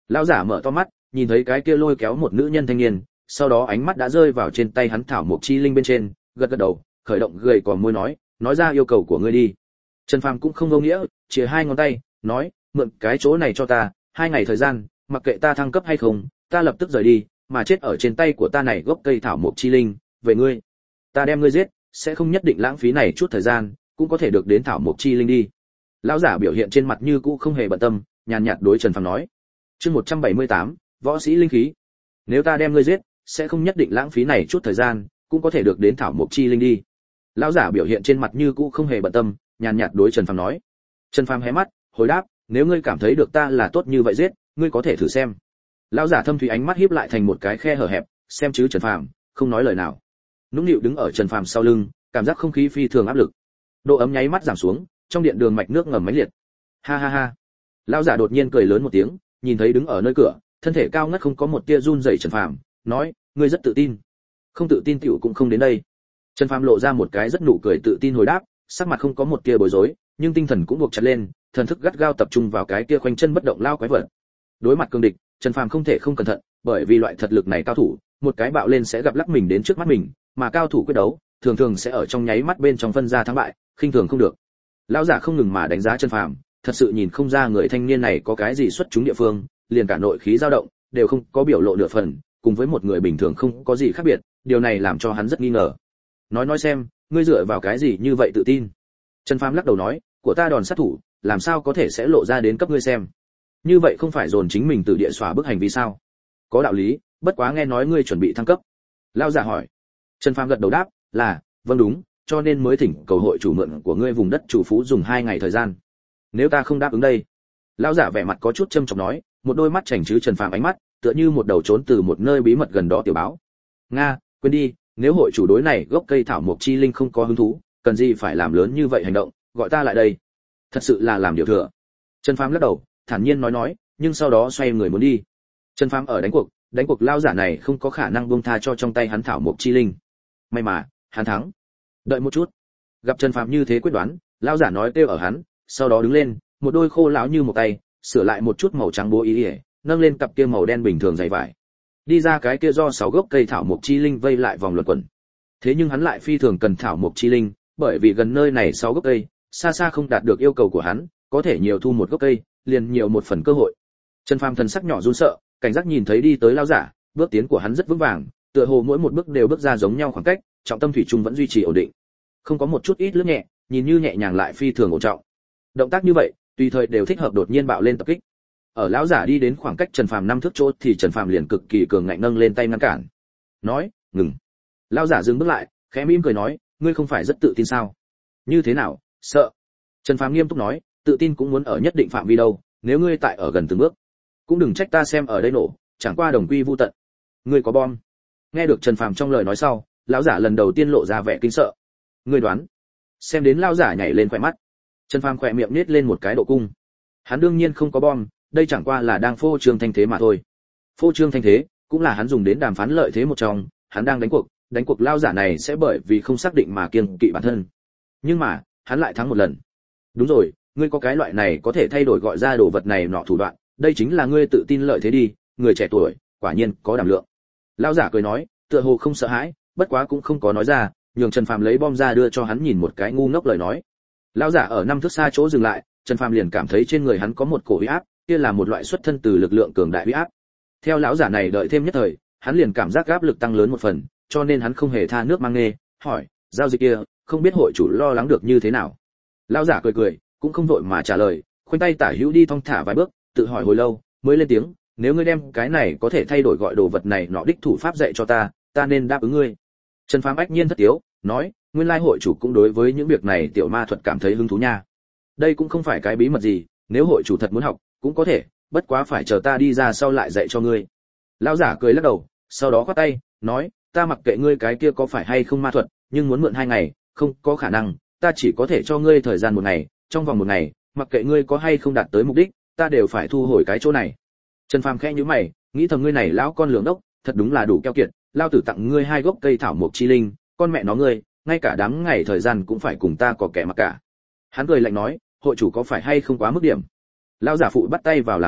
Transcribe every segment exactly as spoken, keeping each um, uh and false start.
Lão giả mở to mắt, nhìn thấy cái kia lôi kéo một nữ nhân thanh niên, sau đó ánh mắt đã rơi vào trên tay hắn thảo mộc chi linh bên trên, gật gật đầu, khởi động gầy cò môi nói, nói ra yêu cầu của ngươi đi. Trần Phàm cũng không vô nghĩa, chìa hai ngón tay, nói, mượn cái chỗ này cho ta, hai ngày thời gian, mặc kệ ta thăng cấp hay không, ta lập tức rời đi, mà chết ở trên tay của ta này gốc cây thảo mộc chi linh, về ngươi, ta đem ngươi giết, sẽ không nhất định lãng phí này chút thời gian, cũng có thể được đến thảo mộc chi linh đi. Lão giả biểu hiện trên mặt như cũ không hề bận tâm, nhàn nhạt đối Trần Phàm nói. Chương một trăm bảy mươi tám, võ sĩ linh khí. Nếu ta đem ngươi giết, sẽ không nhất định lãng phí này chút thời gian, cũng có thể được đến thảo mộc chi linh đi. Lão giả biểu hiện trên mặt như cũ không hề bận tâm, nhàn nhạt đối Trần Phàm nói. Trần Phàm hé mắt, hồi đáp, nếu ngươi cảm thấy được ta là tốt như vậy giết, ngươi có thể thử xem. Lão giả thâm thúy ánh mắt híp lại thành một cái khe hở hẹp, xem chứ Trần Phàm, không nói lời nào. Nũng nịu đứng ở Trần Phàm sau lưng, cảm giác không khí phi thường áp lực. Độ ấm nháy mắt giảm xuống, trong điện đường mạch nước ngầm mãnh liệt. Ha ha ha. Lão giả đột nhiên cười lớn một tiếng, nhìn thấy đứng ở nơi cửa, thân thể cao ngất không có một tia run rẩy Trần Phàm, nói, ngươi rất tự tin. Không tự tin tiểu cũng không đến đây. Trần Phàm lộ ra một cái rất nụ cười tự tin hồi đáp, sắc mặt không có một tia bối rối, nhưng tinh thần cũng buộc chặt lên, thần thức gắt gao tập trung vào cái kia khoanh chân bất động lao quái vật. Đối mặt cương địch, Trần Phàm không thể không cẩn thận, bởi vì loại thật lực này cao thủ, một cái bạo lên sẽ gặp lắc mình đến trước mắt mình, mà cao thủ quyết đấu, thường thường sẽ ở trong nháy mắt bên trong phân ra thắng bại, khinh thường không được. Lão giả không ngừng mà đánh giá Trần Phàm, thật sự nhìn không ra người thanh niên này có cái gì xuất chúng địa phương, liền cả nội khí dao động đều không có biểu lộ nửa phần, cùng với một người bình thường không có gì khác biệt, điều này làm cho hắn rất nghi ngờ. Nói nói xem, ngươi dựa vào cái gì như vậy tự tin? Trần Phàm lắc đầu nói, của ta đòn sát thủ, làm sao có thể sẽ lộ ra đến cấp ngươi xem? Như vậy không phải dồn chính mình từ địa xóa bức hành vi sao? Có đạo lý, bất quá nghe nói ngươi chuẩn bị thăng cấp. Lão giả hỏi. Trần Phàm gật đầu đáp, là, vâng đúng, cho nên mới thỉnh cầu hội chủ mượn của ngươi vùng đất chủ phú dùng hai ngày thời gian. Nếu ta không đáp ứng đây? Lão giả vẻ mặt có chút châm chọc nói, một đôi mắt chảnh chứ Trần Phàm ánh mắt, tựa như một đầu trốn từ một nơi bí mật gần đó tiểu báo. Nga, quên đi, nếu hội chủ đối này gốc cây thảo mộc chi linh không có hứng thú, cần gì phải làm lớn như vậy hành động, gọi ta lại đây. Thật sự là làm điều thừa. Trần Phàm lắc đầu, thản nhiên nói nói, nhưng sau đó xoay người muốn đi. Trần Phàm ở đánh cuộc, đánh cuộc lao giả này không có khả năng buông tha cho trong tay hắn thảo mộc chi linh. May mà, hắn thắng. Đợi một chút. Gặp Trần Phàm như thế quyết đoán, lao giả nói kêu ở hắn, sau đó đứng lên, một đôi khô lão như một tay, sửa lại một chút màu trắng bố ý ỉa, nâng lên cặp kia màu đen bình thường dày vải. Đi ra cái kia do sáu gốc cây thảo mộc chi linh vây lại vòng luẩn quẩn. Thế nhưng hắn lại phi thường cần thảo mộc chi linh, bởi vì gần nơi này sáu gốc cây, xa xa không đạt được yêu cầu của hắn, có thể nhiều thu một gốc cây, liền nhiều một phần cơ hội. Trần Phàm thần sắc nhỏ run sợ, cảnh giác nhìn thấy đi tới lao giả, bước tiến của hắn rất vững vàng, tựa hồ mỗi một bước đều bước ra giống nhau khoảng cách, trọng tâm thủy chung vẫn duy trì ổn định. Không có một chút ít lướt nhẹ, nhìn như nhẹ nhàng lại phi thường ổn trọng. Động tác như vậy, tùy thời đều thích hợp đột nhiên bạo lên tập kích. Ở lão giả đi đến khoảng cách Trần Phàm năm thước chỗ thì Trần Phàm liền cực kỳ cường ngạnh nâng lên tay ngăn cản. Nói, ngừng. Lão giả dừng bước lại, khẽ mỉm cười nói, ngươi không phải rất tự tin sao? Như thế nào, sợ? Trần Phàm nghiêm túc nói, tự tin cũng muốn ở nhất định phạm vi đâu, nếu ngươi tại ở gần từng bước, cũng đừng trách ta xem ở đây nổ, chẳng qua đồng quy vu tận. Ngươi có bom. Nghe được Trần Phàm trong lời nói sau, lão giả lần đầu tiên lộ ra vẻ kinh sợ. Ngươi đoán? Xem đến lão giả nhảy lên khóe mắt. Trần Phàm khỏe miệng nhếch lên một cái độ cung. Hắn đương nhiên không có bom, đây chẳng qua là đang phô trương thanh thế mà thôi. Phô trương thanh thế cũng là hắn dùng đến đàm phán lợi thế một trong, hắn đang đánh cuộc, đánh cuộc lao giả này sẽ bởi vì không xác định mà kiêng kỵ bản thân. Nhưng mà, hắn lại thắng một lần. Đúng rồi, ngươi có cái loại này có thể thay đổi gọi ra đồ vật này nọ thủ đoạn, đây chính là ngươi tự tin lợi thế đi, người trẻ tuổi, quả nhiên có đảm lượng. Lão giả cười nói, tựa hồ không sợ hãi, bất quá cũng không có nói ra, nhường Trần Phàm lấy bom ra đưa cho hắn nhìn một cái ngu ngốc lời nói. Lão giả ở năm thước xa chỗ dừng lại, Trần Phàm liền cảm thấy trên người hắn có một cổ uy áp, kia là một loại xuất thân từ lực lượng cường đại uy áp. Theo lão giả này đợi thêm nhất thời, hắn liền cảm giác áp lực tăng lớn một phần, cho nên hắn không hề tha nước mang nghê, hỏi, giao dịch kia, không biết hội chủ lo lắng được như thế nào. Lão giả cười cười, cũng không vội mà trả lời, khoanh tay tả hữu đi thong thả vài bước, tự hỏi hồi lâu, mới lên tiếng, nếu ngươi đem cái này có thể thay đổi gọi đồ vật này nọ đích thủ pháp dạy cho ta, ta nên đáp ứng ngươi. Trần Phàm ách nhiên thất tiếu, nói, nguyên lai hội chủ cũng đối với những việc này tiểu ma thuật cảm thấy hứng thú nha. Đây cũng không phải cái bí mật gì, nếu hội chủ thật muốn học, cũng có thể, bất quá phải chờ ta đi ra sau lại dạy cho ngươi. Lão giả cười lắc đầu, sau đó khoát tay, nói, ta mặc kệ ngươi cái kia có phải hay không ma thuật, nhưng muốn mượn hai ngày, không có khả năng, ta chỉ có thể cho ngươi thời gian một ngày, trong vòng một ngày, mặc kệ ngươi có hay không đạt tới mục đích, ta đều phải thu hồi cái chỗ này. Trần Phàm khẽ nhíu mày, nghĩ thầm ngươi này lão con lường đốc, thật đúng là đủ keo kiệt, lao tử tặng ngươi hai gốc cây thảo mộc chi linh, con mẹ nó ngươi, ngay cả đám ngày thời gian cũng phải cùng ta có kẻ mặc cả. Hắn cười lạnh nói, hội chủ có phải hay không quá mức điểm? Lão giả phụ bắt tay vào làm nói,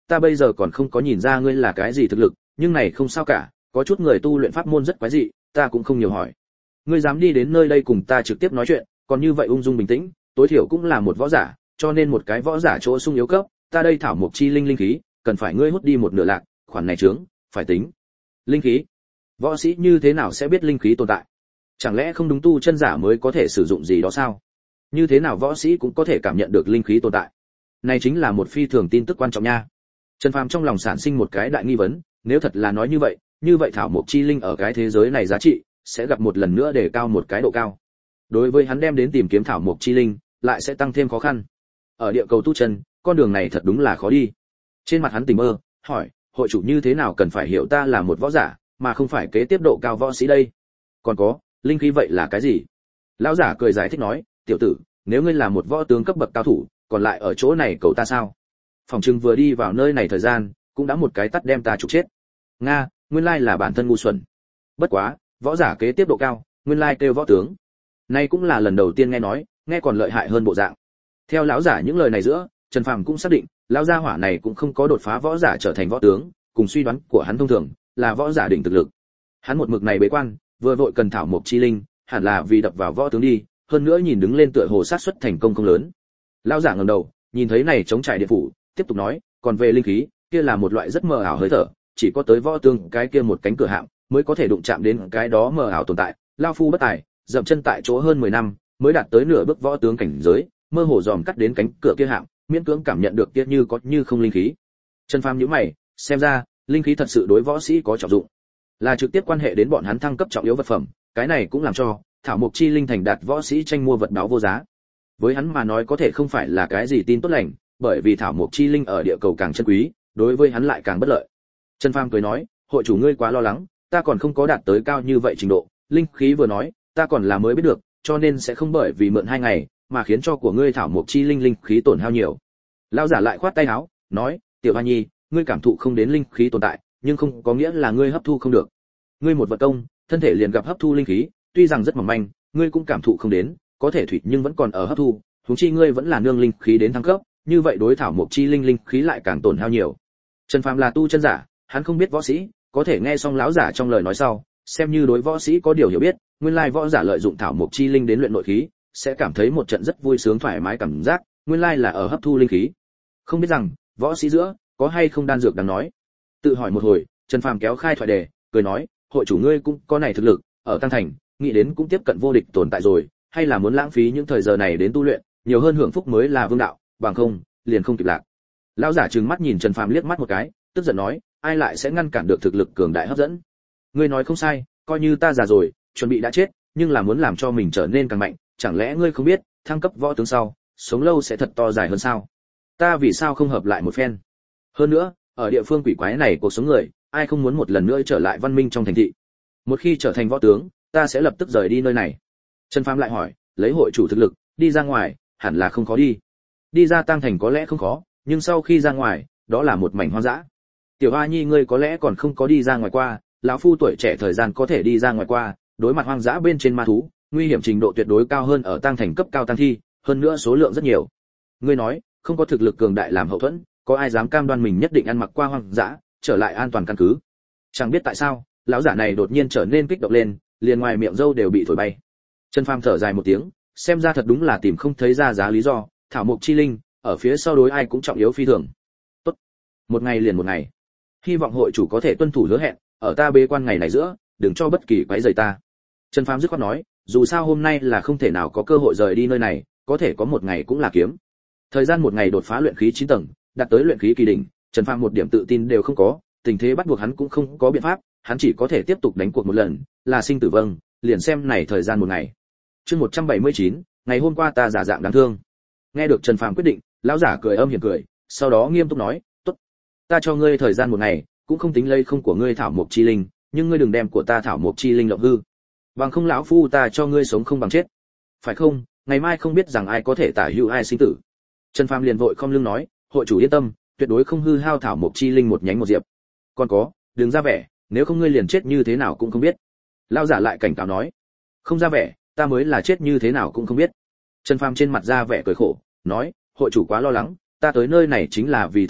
ta bây giờ còn không có nhìn ra ngươi là cái gì thực lực, nhưng này không sao cả, có chút người tu luyện pháp môn rất quái dị, ta cũng không nhiều hỏi. Ngươi dám đi đến nơi đây cùng ta trực tiếp nói chuyện, còn như vậy ung dung bình tĩnh, tối thiểu cũng là một võ giả, cho nên một cái võ giả chỗ sung yếu cấp, ta đây thảo mộc chi linh linh khí, cần phải ngươi hút đi một nửa lạc, khoản này trướng, phải tính. Linh khí? Võ sĩ như thế nào sẽ biết linh khí tồn tại? Chẳng lẽ không đúng tu chân giả mới có thể sử dụng gì đó sao? Như thế nào võ sĩ cũng có thể cảm nhận được linh khí tồn tại? Này chính là một phi thường tin tức quan trọng nha. Trần Phàm trong lòng sản sinh một cái đại nghi vấn, nếu thật là nói như vậy, như vậy thảo mộc chi linh ở cái thế giới này giá trị sẽ gặp một lần nữa để cao một cái độ cao. Đối với hắn đem đến tìm kiếm thảo mộc chi linh, lại sẽ tăng thêm khó khăn. Ở địa cầu tu chân, con đường này thật đúng là khó đi. Trên mặt hắn tỉnh mơ, hỏi, hội chủ như thế nào cần phải hiểu ta là một võ giả, mà không phải kế tiếp độ cao võ sĩ đây? Còn có, linh khí vậy là cái gì? Lão giả cười giải thích nói, tiểu tử, nếu ngươi là một võ tướng cấp bậc cao thủ, còn lại ở chỗ này cầu ta sao? Phòng trưng vừa đi vào nơi này thời gian, cũng đã một cái tắt đem ta trục chết. Nga, nguyên lai là bản thân ngu xuẩn. Bất quá, võ giả kế tiếp độ cao, nguyên lai kêu võ tướng. Nay cũng là lần đầu tiên nghe nói, nghe còn lợi hại hơn bộ dạng. Theo lão giả những lời này giữa, Trần Phàm cũng xác định, lão gia hỏa này cũng không có đột phá võ giả trở thành võ tướng, cùng suy đoán của hắn thông thường, là võ giả đỉnh thực lực. Hắn một mực này bế quan, vừa vội cần thảo mộc chi linh, hẳn là vì đập vào võ tướng đi, hơn nữa nhìn đứng lên tựa hồ sát suất thành công không lớn. Lão giả ngẩng đầu, nhìn thấy này chống trải điện phủ, tiếp tục nói, còn về linh khí, kia là một loại rất mờ ảo hơi thở, chỉ có tới võ tướng cái kia một cánh cửa hạm mới có thể đụng chạm đến cái đó mờ ảo tồn tại. Lao phu bất tài, dậm chân tại chỗ hơn mười năm, mới đạt tới nửa bước võ tướng cảnh giới, mơ hồ dòm cắt đến cánh cửa kia hạm, miễn cưỡng cảm nhận được kia như có như không linh khí. Trần Phàm nhíu mày, xem ra, linh khí thật sự đối võ sĩ có trọng dụng, là trực tiếp quan hệ đến bọn hắn thăng cấp trọng yếu vật phẩm, cái này cũng làm cho thảo mộc chi linh thành đạt võ sĩ tranh mua vật báo vô giá. Với hắn mà nói có thể không phải là cái gì tin tốt lành, bởi vì thảo mộc chi linh ở địa cầu càng chân quý, đối với hắn lại càng bất lợi. Trần Phàm cười nói, hội chủ ngươi quá lo lắng, ta còn không có đạt tới cao như vậy trình độ, linh khí vừa nói, ta còn là mới biết được, cho nên sẽ không bởi vì mượn hai ngày mà khiến cho của ngươi thảo mộc chi linh linh khí tổn hao nhiều. Lão giả lại khoát tay áo, nói, tiểu hoa nhi, ngươi cảm thụ không đến linh khí tồn tại, nhưng không có nghĩa là ngươi hấp thu không được. Ngươi một vật công, thân thể liền gặp hấp thu linh khí, tuy rằng rất mỏng manh, ngươi cũng cảm thụ không đến, có thể thủy nhưng vẫn còn ở hấp thu, huống chi ngươi vẫn là nương linh khí đến thăng cấp, như vậy đối thảo mộc chi linh linh khí lại càng tổn hao nhiều. Trần Phàm là tu chân giả, hắn không biết võ sĩ, có thể nghe xong lão giả trong lời nói sau, xem như đối võ sĩ có điều hiểu biết, nguyên lai võ giả lợi dụng thảo mộc chi linh đến luyện nội khí, sẽ cảm thấy một trận rất vui sướng thoải mái cảm giác, nguyên lai là ở hấp thu linh khí. Không biết rằng, võ sĩ giữa có hay không đan dược đáng nói. Tự hỏi một hồi, Trần Phàm kéo khai thoại đề, cười nói, hội chủ ngươi cũng có này thực lực, ở Tăng Thành, nghĩ đến cũng tiếp cận vô địch tồn tại rồi, hay là muốn lãng phí những thời giờ này đến tu luyện, nhiều hơn hưởng phúc mới là vương đạo, bằng không, liền không kịp lạc. Lão giả trừng mắt nhìn Trần Phàm liếc mắt một cái, tức giận nói, ai lại sẽ ngăn cản được thực lực cường đại hấp dẫn? Ngươi nói không sai, coi như ta già rồi, chuẩn bị đã chết, nhưng là muốn làm cho mình trở nên càng mạnh, chẳng lẽ ngươi không biết, thăng cấp võ tướng sau, sống lâu sẽ thật to dài hơn sao? Ta vì sao không hợp lại một phen? Hơn nữa, ở địa phương quỷ quái này cuộc sống người, ai không muốn một lần nữa trở lại văn minh trong thành thị? Một khi trở thành võ tướng, ta sẽ lập tức rời đi nơi này. Trần Phàm lại hỏi, lấy hội chủ thực lực, đi ra ngoài, hẳn là không khó đi. Đi ra Tăng Thành có lẽ không khó, nhưng sau khi ra ngoài, đó là một mảnh hoang dã. Tiểu Hoa Nhi ngươi có lẽ còn không có đi ra ngoài qua, lão phu tuổi trẻ thời gian có thể đi ra ngoài qua, đối mặt hoang dã bên trên ma thú, nguy hiểm trình độ tuyệt đối cao hơn ở Tăng Thành cấp cao tăng thi, hơn nữa số lượng rất nhiều. Ngươi nói, không có thực lực cường đại làm hậu thuẫn, có ai dám cam đoan mình nhất định ăn mặc qua hoang dã, trở lại an toàn căn cứ? Chẳng biết tại sao, lão giả này đột nhiên trở nên kích động lên, liền ngoài miệng râu đều bị thổi bay. Trần Phàm thở dài một tiếng, xem ra thật đúng là tìm không thấy ra giá lý do, thảo mộc chi linh, ở phía sau đối ai cũng trọng yếu phi thường. Tốt, một ngày liền một ngày. Hy vọng hội chủ có thể tuân thủ hứa hẹn, ở ta bế quan ngày này giữa, đừng cho bất kỳ quấy rầy ta. Trần Phàm dứt khoát nói, dù sao hôm nay là không thể nào có cơ hội rời đi nơi này, có thể có một ngày cũng là kiếm. Thời gian một ngày đột phá luyện khí chín tầng, đạt tới luyện khí kỳ đỉnh, Trần Phàm một điểm tự tin đều không có, tình thế bắt buộc hắn cũng không có biện pháp, hắn chỉ có thể tiếp tục đánh cuộc một lần, là sinh tử vâng, liền xem này thời gian một ngày. Chương một trăm bảy mươi chín, ngày hôm qua ta giả dạng đáng thương. Nghe được Trần Phàm quyết định, lão giả cười âm hiểm cười, sau đó nghiêm túc nói, "Tốt, ta cho ngươi thời gian một ngày, cũng không tính lấy không của ngươi thảo mộc chi linh, nhưng ngươi đừng đem của ta thảo mộc chi linh lộng hư. Bằng không lão phu ta cho ngươi sống không bằng chết. Phải không? Ngày mai không biết rằng ai có thể tả hữu ai sinh tử." Trần Phàm liền vội không lưng nói, "Hội chủ yên tâm, tuyệt đối không hư hao thảo mộc chi linh một nhánh một diệp. Còn có, đừng ra vẻ, nếu không ngươi liền chết như thế nào cũng không biết." Lão giả lại cảnh cáo nói, "Không ra vẻ, ta mới là chết như thế nào cũng không biết." Trần Phàm trên mặt ra vẻ cười khổ, nói, "Hội chủ quá lo lắng, ta tới nơi này chính là vì thăng cấp,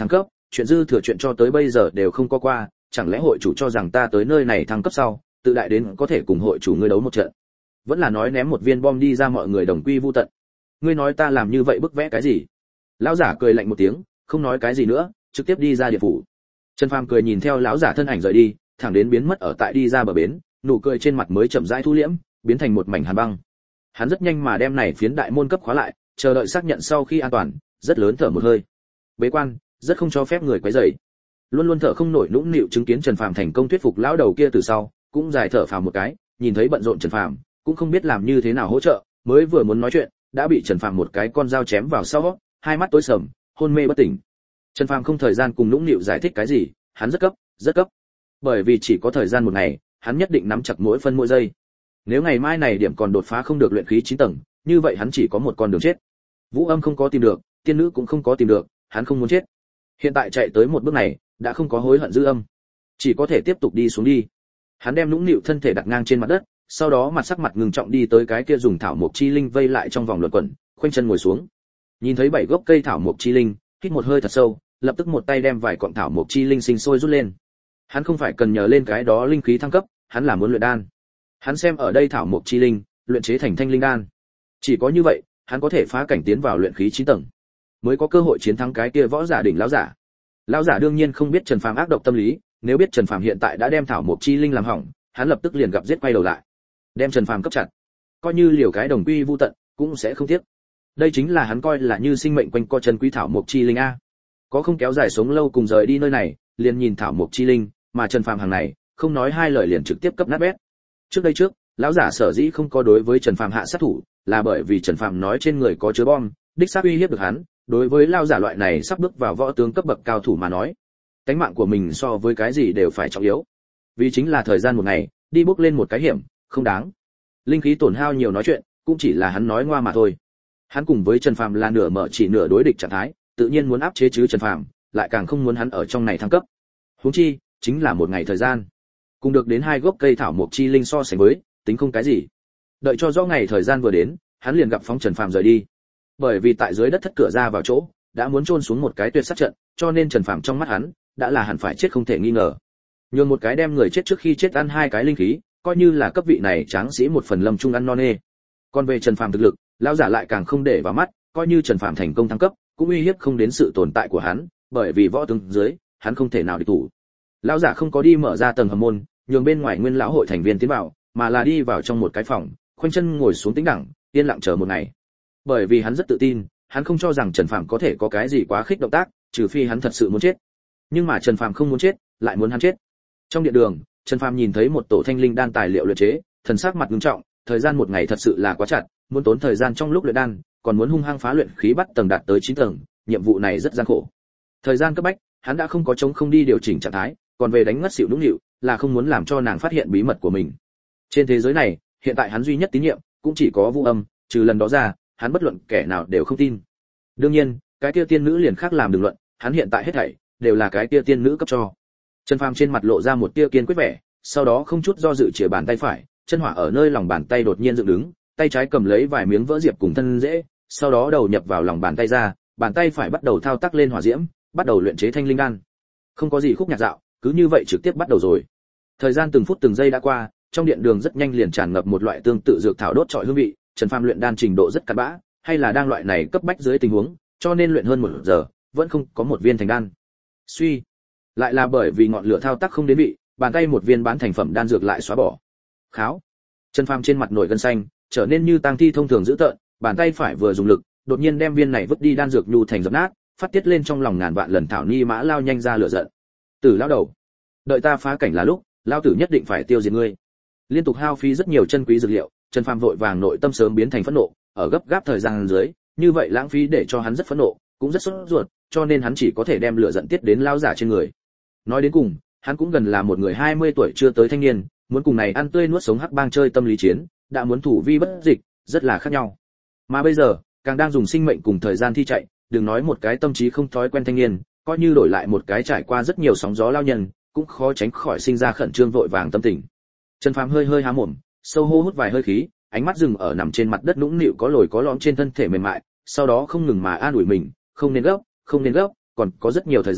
chuyện dư thừa chuyện cho tới bây giờ đều không có qua, chẳng lẽ hội chủ cho rằng ta tới nơi này thăng cấp sau, tự đại đến có thể cùng hội chủ ngươi đấu một trận? Vẫn là nói ném một viên bom đi ra mọi người đồng quy vu tận? Ngươi nói ta làm như vậy bức vẽ cái gì? Lão giả cười lạnh một tiếng, không nói cái gì nữa, trực tiếp đi ra địa phủ. Trần Phàm cười nhìn theo lão giả thân ảnh rời đi, thẳng đến biến mất ở tại đi ra bờ bến, nụ cười trên mặt mới chậm rãi thu liễm, biến thành một mảnh hàn băng. Hắn rất nhanh mà đem này phiến đại môn cấp khóa lại, chờ đợi xác nhận sau khi an toàn, rất lớn thở một hơi. Bế quan, rất không cho phép người quấy rầy. Luôn luôn thở không nổi nũng nịu chứng kiến Trần Phàm thành công thuyết phục lão đầu kia từ sau, cũng dài thở phào một cái, nhìn thấy bận rộn Trần Phàm, cũng không biết làm như thế nào hỗ trợ, mới vừa muốn nói chuyện, đã bị Trần Phàm một cái con dao chém vào sau, hai mắt tối sầm, hôn mê bất tỉnh. Trần Phàm không thời gian cùng nũng nịu giải thích cái gì, hắn rất cấp, rất cấp. Bởi vì chỉ có thời gian một ngày, hắn nhất định nắm chặt mỗi phân mỗi giây. Nếu ngày mai này điểm còn đột phá không được luyện khí chín tầng, như vậy hắn chỉ có một con đường chết. Vũ Âm không có tìm được, tiên nữ cũng không có tìm được, hắn không muốn chết. Hiện tại chạy tới một bước này, đã không có hối hận dư âm, chỉ có thể tiếp tục đi xuống đi. Hắn đem nũng nịu thân thể đặt ngang trên mặt đất, sau đó mặt sắc mặt ngừng trọng đi tới cái kia dùng thảo mộc chi linh vây lại trong vòng luẩn quẩn, khoanh chân ngồi xuống. Nhìn thấy bảy gốc cây thảo mộc chi linh, hít một hơi thật sâu, lập tức một tay đem vài cọng thảo mộc chi linh sinh sôi rút lên. Hắn không phải cần nhờ lên cái đó linh khí thăng cấp, hắn là muốn luyện đan. Hắn xem ở đây thảo mộc chi linh, luyện chế thành thanh linh đan. Chỉ có như vậy, hắn có thể phá cảnh tiến vào luyện khí chín tầng, mới có cơ hội chiến thắng cái kia võ giả đỉnh lão giả. Lão giả đương nhiên không biết Trần Phàm ác độc tâm lý, nếu biết Trần Phàm hiện tại đã đem thảo mộc chi linh làm hỏng, hắn lập tức liền gặp giết quay đầu lại, đem Trần Phàm cấp chặt. Coi như liều cái đồng quy vu tận, cũng sẽ không tiếc. Đây chính là hắn coi là như sinh mệnh quanh co chân quý thảo mộc chi linh a. Có không kéo dài sống lâu cùng rời đi nơi này, liền nhìn thảo mộc chi linh, mà Trần Phàm hàng này, không nói hai lời liền trực tiếp cấp nát bét. Trước đây trước, lão giả sở dĩ không có đối với Trần Phàm hạ sát thủ, là bởi vì Trần Phàm nói trên người có chứa bom, đích xác uy hiếp được hắn, đối với lão giả loại này sắp bước vào võ tướng cấp bậc cao thủ mà nói, tính mạng của mình so với cái gì đều phải trọng yếu. Vì chính là thời gian một ngày, đi bước lên một cái hiểm, không đáng. Linh khí tổn hao nhiều nói chuyện, cũng chỉ là hắn nói ngoa mà thôi. Hắn cùng với Trần Phàm là nửa mở chỉ nửa đối địch trạng thái, tự nhiên muốn áp chế chứ Trần Phàm, lại càng không muốn hắn ở trong này thăng cấp. Huống chi, chính là một ngày thời gian. Cùng được đến hai gốc cây thảo mộc chi linh so sánh với, tính không cái gì. Đợi cho rõ ngày thời gian vừa đến, hắn liền gặp phóng Trần Phàm rời đi. Bởi vì tại dưới đất thất cửa ra vào chỗ, đã muốn chôn xuống một cái tuyệt sát trận, cho nên Trần Phàm trong mắt hắn, đã là hẳn phải chết không thể nghi ngờ. Nhường một cái đem người chết trước khi chết ăn hai cái linh khí, coi như là cấp vị này tráng sĩ một phần lâm trung ăn non nê. Còn về Trần Phàm thực lực, lão giả lại càng không để vào mắt, coi như Trần Phàm thành công thăng cấp, cũng uy hiếp không đến sự tồn tại của hắn, bởi vì võ tướng dưới, hắn không thể nào địch thủ. Lão giả không có đi mở ra tầng hầm môn, nhường bên ngoài nguyên lão hội thành viên tiến vào, mà là đi vào trong một cái phòng, khoanh chân ngồi xuống tĩnh đẳng, yên lặng chờ một ngày. Bởi vì hắn rất tự tin, hắn không cho rằng Trần Phàm có thể có cái gì quá khích động tác, trừ phi hắn thật sự muốn chết. Nhưng mà Trần Phàm không muốn chết, lại muốn hắn chết. Trong điện đường, Trần Phàm nhìn thấy một tổ thanh linh đan tài liệu luyện chế, thần sắc mặt nghiêm trọng, thời gian một ngày thật sự là quá chặt, muốn tốn thời gian trong lúc luyện đan, còn muốn hung hăng phá luyện khí bắt tầng đạt tới chín tầng, nhiệm vụ này rất gian khổ. Thời gian cấp bách, hắn đã không có chống không đi điều chỉnh trạng thái, còn về đánh ngất xỉu nũng nịu, là không muốn làm cho nàng phát hiện bí mật của mình. Trên thế giới này, hiện tại hắn duy nhất tín nhiệm cũng chỉ có Vũ Âm, trừ lần đó ra, hắn bất luận kẻ nào đều không tin. Đương nhiên, cái kia tiên nữ liền khác làm đừng luận, hắn hiện tại hết thảy đều là cái kia tiên nữ cấp cho. Trần Phàm trên mặt lộ ra một tia kiên quyết vẻ, sau đó không chút do dự chìa bàn tay phải, chân hỏa ở nơi lòng bàn tay đột nhiên dựng đứng, tay trái cầm lấy vài miếng vỡ diệp cùng thân dễ, sau đó đầu nhập vào lòng bàn tay ra, bàn tay phải bắt đầu thao tác lên hỏa diễm, bắt đầu luyện chế thanh linh đan. Không có gì khúc nhạc dạo, cứ như vậy trực tiếp bắt đầu rồi. Thời gian từng phút từng giây đã qua, trong điện đường rất nhanh liền tràn ngập một loại tương tự dược thảo đốt trọi hương vị. Trần Phàm luyện đan trình độ rất cặn bã, hay là đang loại này cấp bách dưới tình huống, cho nên luyện hơn một giờ, vẫn không có một viên thành đan. Suy, lại là bởi vì ngọn lửa thao tác không đến vị, bàn tay một viên bán thành phẩm đan dược lại xóa bỏ. Kháo. Trần Phàm trên mặt nổi gân xanh, trở nên như tang thi thông thường dữ tợn, bàn tay phải vừa dùng lực, đột nhiên đem viên này vứt đi đan dược nhu thành dập nát, phát tiết lên trong lòng ngàn vạn lần thảo ni mã lao nhanh ra lửa giận. Tử lão đầu, đợi ta phá cảnh là lúc, lão tử nhất định phải tiêu diệt ngươi. Liên tục hao phí rất nhiều chân quý dược liệu, Trần Phàm vội vàng nội tâm sớm biến thành phẫn nộ, ở gấp gáp thời gian dưới, như vậy lãng phí để cho hắn rất phẫn nộ, cũng rất sốt ruột, cho nên hắn chỉ có thể đem lửa giận tiết đến lão giả trên người. Nói đến cùng, hắn cũng gần là một người hai mươi tuổi chưa tới thanh niên, muốn cùng này ăn tươi nuốt sống hắc bang chơi tâm lý chiến, đã muốn thủ vi bất dịch, rất là khác nhau. Mà bây giờ, càng đang dùng sinh mệnh cùng thời gian thi chạy, đừng nói một cái tâm trí không thói quen thanh niên, coi như đổi lại một cái trải qua rất nhiều sóng gió lao nhân, cũng khó tránh khỏi sinh ra khẩn trương vội vàng tâm tình. Trần Phàm hơi hơi há mồm, sâu hô hút vài hơi khí, ánh mắt dừng ở nằm trên mặt đất nũng nịu có lồi có lõm trên thân thể mềm mại, sau đó không ngừng mà an ủi mình, không nên gấp, không nên gấp, còn có rất nhiều thời gian,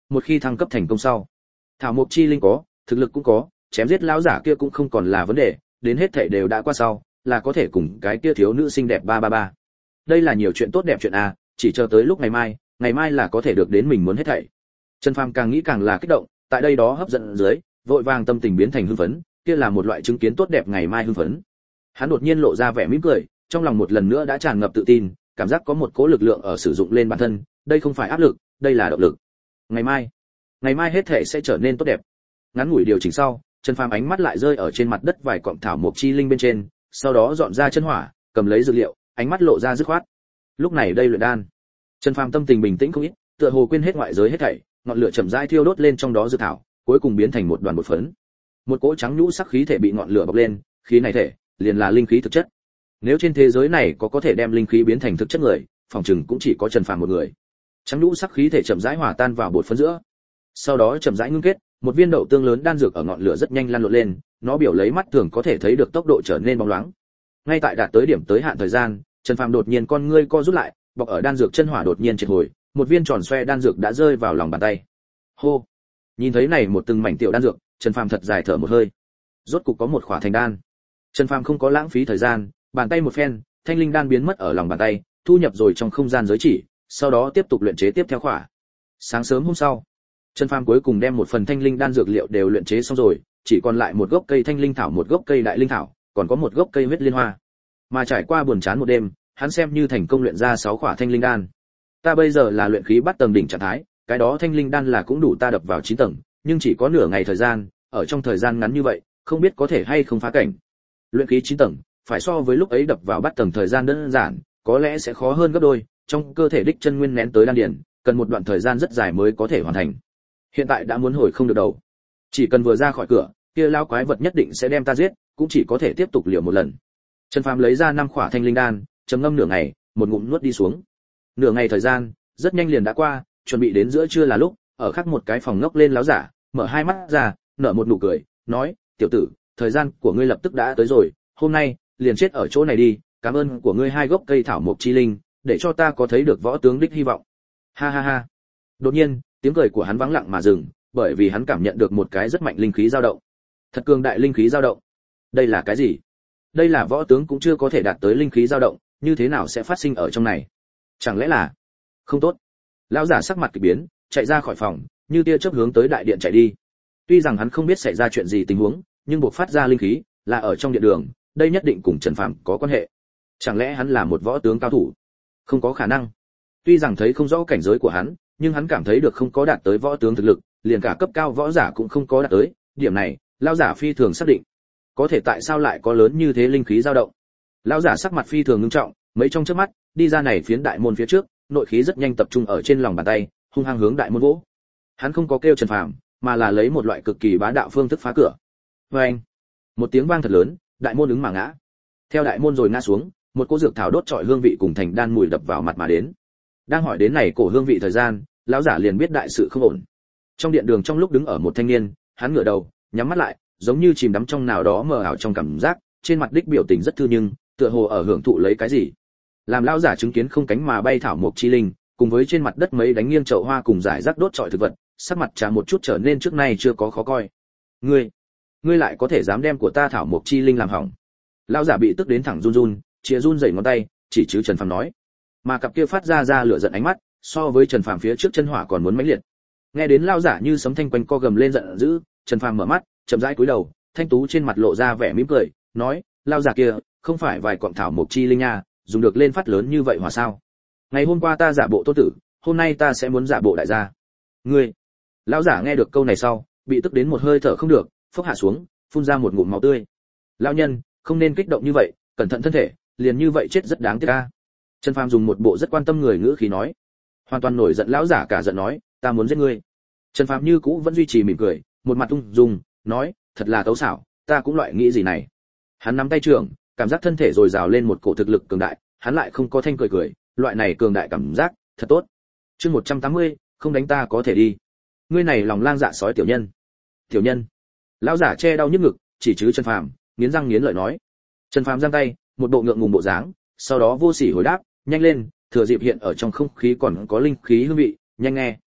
một khi thăng cấp thành công sau, thảo mộc chi linh có, thực lực cũng có, chém giết lão giả kia cũng không còn là vấn đề, đến hết thảy đều đã qua sau, là có thể cùng cái kia thiếu nữ xinh đẹp ba ba ba. Đây là nhiều chuyện tốt đẹp chuyện a, chỉ chờ tới lúc ngày mai, ngày mai là có thể được đến mình muốn hết thảy. Trần Phàm càng nghĩ càng là kích động, tại đây đó hấp dẫn dưới, vội vàng tâm tình biến thành hưng phấn, kia là một loại chứng kiến tốt đẹp ngày mai hưng phấn. Hắn đột nhiên lộ ra vẻ mỉm cười, trong lòng một lần nữa đã tràn ngập tự tin, cảm giác có một cỗ lực lượng ở sử dụng lên bản thân, đây không phải áp lực, đây là động lực. Ngày mai, ngày mai hết thảy sẽ trở nên tốt đẹp. Ngắn ngủi điều chỉnh sau, Trần Phàm ánh mắt lại rơi ở trên mặt đất vài cọng thảo mộc chi linh bên trên, sau đó dọn ra chân hỏa, cầm lấy dược liệu, ánh mắt lộ ra dứt khoát. Lúc này đây luyện đan, Trần Phàm tâm tình bình tĩnh không ít, tựa hồ quên hết ngoại giới hết thảy, ngọn lửa chậm rãi thiêu đốt lên trong đó dược thảo, cuối cùng biến thành một đoàn bột phấn. Một cỗ trắng nhũ sắc khí thể bị ngọn lửa bọc lên, khí này thể liền là linh khí thực chất. Nếu trên thế giới này có có thể đem linh khí biến thành thực chất người, phòng chừng cũng chỉ có Trần Phàm một người. Trắng nhũ sắc khí thể chậm rãi hòa tan vào bột phấn giữa, sau đó chậm rãi ngưng kết, một viên đậu tương lớn đan dược ở ngọn lửa rất nhanh lan lộn lên, nó biểu lấy mắt thường có thể thấy được tốc độ trở nên bóng loáng. Ngay tại đạt tới điểm tới hạn thời gian, Trần Phàm đột nhiên con ngươi co rút lại, bọc ở đan dược chân hỏa đột nhiên triệt hồi, một viên tròn xoe đan dược đã rơi vào lòng bàn tay. Hô! Nhìn thấy này một từng mảnh tiểu đan dược, Trần Phàm thật dài thở một hơi. Rốt cục có một khỏa thành đan. Trần Phàm không có lãng phí thời gian, bàn tay một phen, thanh linh đan biến mất ở lòng bàn tay, thu nhập rồi trong không gian giới chỉ, sau đó tiếp tục luyện chế tiếp theo khỏa. Sáng sớm hôm sau, Trần Phàm cuối cùng đem một phần thanh linh đan dược liệu đều luyện chế xong rồi, chỉ còn lại một gốc cây thanh linh thảo, một gốc cây đại linh thảo, còn có một gốc cây huyết liên hoa. Mà trải qua buồn chán một đêm, hắn xem như thành công luyện ra sáu khỏa thanh linh đan. Ta bây giờ là luyện khí bắt tầng đỉnh trạng thái, cái đó thanh linh đan là cũng đủ ta đập vào chín tầng, nhưng chỉ có nửa ngày thời gian, ở trong thời gian ngắn như vậy, không biết có thể hay không phá cảnh. Luyện khí chín tầng, phải so với lúc ấy đập vào bắt tầng thời gian đơn giản, có lẽ sẽ khó hơn gấp đôi, trong cơ thể đích chân nguyên nén tới đan điền, cần một đoạn thời gian rất dài mới có thể hoàn thành. Hiện tại đã muốn hồi không được đầu. Chỉ cần vừa ra khỏi cửa, kia lão quái vật nhất định sẽ đem ta giết, cũng chỉ có thể tiếp tục liều một lần. Trần Phàm lấy ra năm khỏa thanh linh đan, trầm ngâm nửa ngày, một ngụm nuốt đi xuống. Nửa ngày thời gian, rất nhanh liền đã qua, chuẩn bị đến giữa trưa là lúc, ở khắc một cái phòng ngốc lên láo giả, mở hai mắt ra, nở một nụ cười, nói: "Tiểu tử, thời gian của ngươi lập tức đã tới rồi, hôm nay liền chết ở chỗ này đi, cảm ơn của ngươi hai gốc cây thảo mộc chi linh, để cho ta có thấy được võ tướng đích hy vọng." Ha ha ha. Đột nhiên, tiếng cười của hắn vắng lặng mà dừng, bởi vì hắn cảm nhận được một cái rất mạnh linh khí dao động. Thật cường đại linh khí dao động. Đây là cái gì? Đây là võ tướng cũng chưa có thể đạt tới linh khí dao động, như thế nào sẽ phát sinh ở trong này? Chẳng lẽ là không tốt? Lão giả sắc mặt kỳ biến, chạy ra khỏi phòng, như tia chớp hướng tới đại điện chạy đi. Tuy rằng hắn không biết xảy ra chuyện gì tình huống, nhưng buộc phát ra linh khí là ở trong điện đường, đây nhất định cùng Trần Phàm có quan hệ. Chẳng lẽ hắn là một võ tướng cao thủ? Không có khả năng. Tuy rằng thấy không rõ cảnh giới của hắn, nhưng hắn cảm thấy được không có đạt tới võ tướng thực lực, liền cả cấp cao võ giả cũng không có đạt tới, điểm này, lão giả phi thường xác định. Có thể tại sao lại có lớn như thế linh khí dao động? Lão giả sắc mặt phi thường nghiêm trọng, mấy trong chớp mắt, đi ra này phiến đại môn phía trước, nội khí rất nhanh tập trung ở trên lòng bàn tay, hung hăng hướng đại môn vỗ. Hắn không có kêu Trần Phàm, mà là lấy một loại cực kỳ bá đạo phương thức phá cửa. Oeng! Một tiếng vang thật lớn, đại môn ứng mà ngã. Theo đại môn rồi ngã xuống, một cỗ dược thảo đốt trọi hương vị cùng thành đan mùi đập vào mặt mà đến. Đang hỏi đến này cổ hương vị thời gian, lão giả liền biết đại sự không ổn. Trong điện đường trong lúc đứng ở một thanh niên, hắn ngửa đầu, nhắm mắt lại, giống như chìm đắm trong nào đó mờ ảo trong cảm giác, trên mặt đích biểu tình rất thư nhưng, tựa hồ ở hưởng thụ lấy cái gì. Làm lão giả chứng kiến không cánh mà bay thảo mộc chi linh, cùng với trên mặt đất mấy đánh nghiêng chậu hoa cùng giải rác đốt trọi thực vật, sắc mặt trà một chút trở nên trước nay chưa có khó coi. Ngươi, ngươi lại có thể dám đem của ta thảo mộc chi linh làm hỏng? Lão giả bị tức đến thẳng run run, chĩa run rẩy ngón tay, chỉ chứ Trần Phàm nói. Mà cặp kia phát ra ra lửa giận ánh mắt, so với Trần Phàm phía trước chân hỏa còn muốn mãnh liệt. Nghe đến lão giả như sấm thanh quanh co gầm lên giận dữ, Trần Phàm mở mắt, chậm rãi cúi đầu, thanh tú trên mặt lộ ra vẻ mỉm cười, nói: "Lão giả kia, không phải vài cọng thảo mộc chi linh nha, dùng được lên phát lớn như vậy hòa sao? Ngày hôm qua ta giả bộ tô tử, hôm nay ta sẽ muốn giả bộ đại gia." Ngươi! Lão giả nghe được câu này sau, bị tức đến một hơi thở không được, phốc hạ xuống, phun ra một ngụm máu tươi. Lão nhân, không nên kích động như vậy, cẩn thận thân thể, liền như vậy chết rất đáng tiếc a. Trần Phàm dùng một bộ rất quan tâm người ngữ khí nói. Hoàn toàn nổi giận lão giả cả giận nói: "Ta muốn giết ngươi." Trần Phàm như cũ vẫn duy trì mỉm cười, một mặt ung dung, nói: "Thật là tấu xảo, ta cũng loại nghĩ gì này." Hắn nắm tay trưởng, cảm giác thân thể rồi rào lên một cổ thực lực cường đại, hắn lại không có thanh cười cười, loại này cường đại cảm giác, thật tốt. Chương một trăm tám mươi, không đánh ta có thể đi. Ngươi này lòng lang dạ sói tiểu nhân. Tiểu nhân. Lão giả che đau nhức ngực, chỉ chứ Trần Phàm, nghiến răng nghiến lợi nói. Trần Phàm giang tay, một bộ ngượng ngùng bộ dáng, sau đó vô sỉ hồi đáp: "Nhanh lên, thừa dịp hiện ở trong không khí còn có linh khí hương vị, nhanh nghe,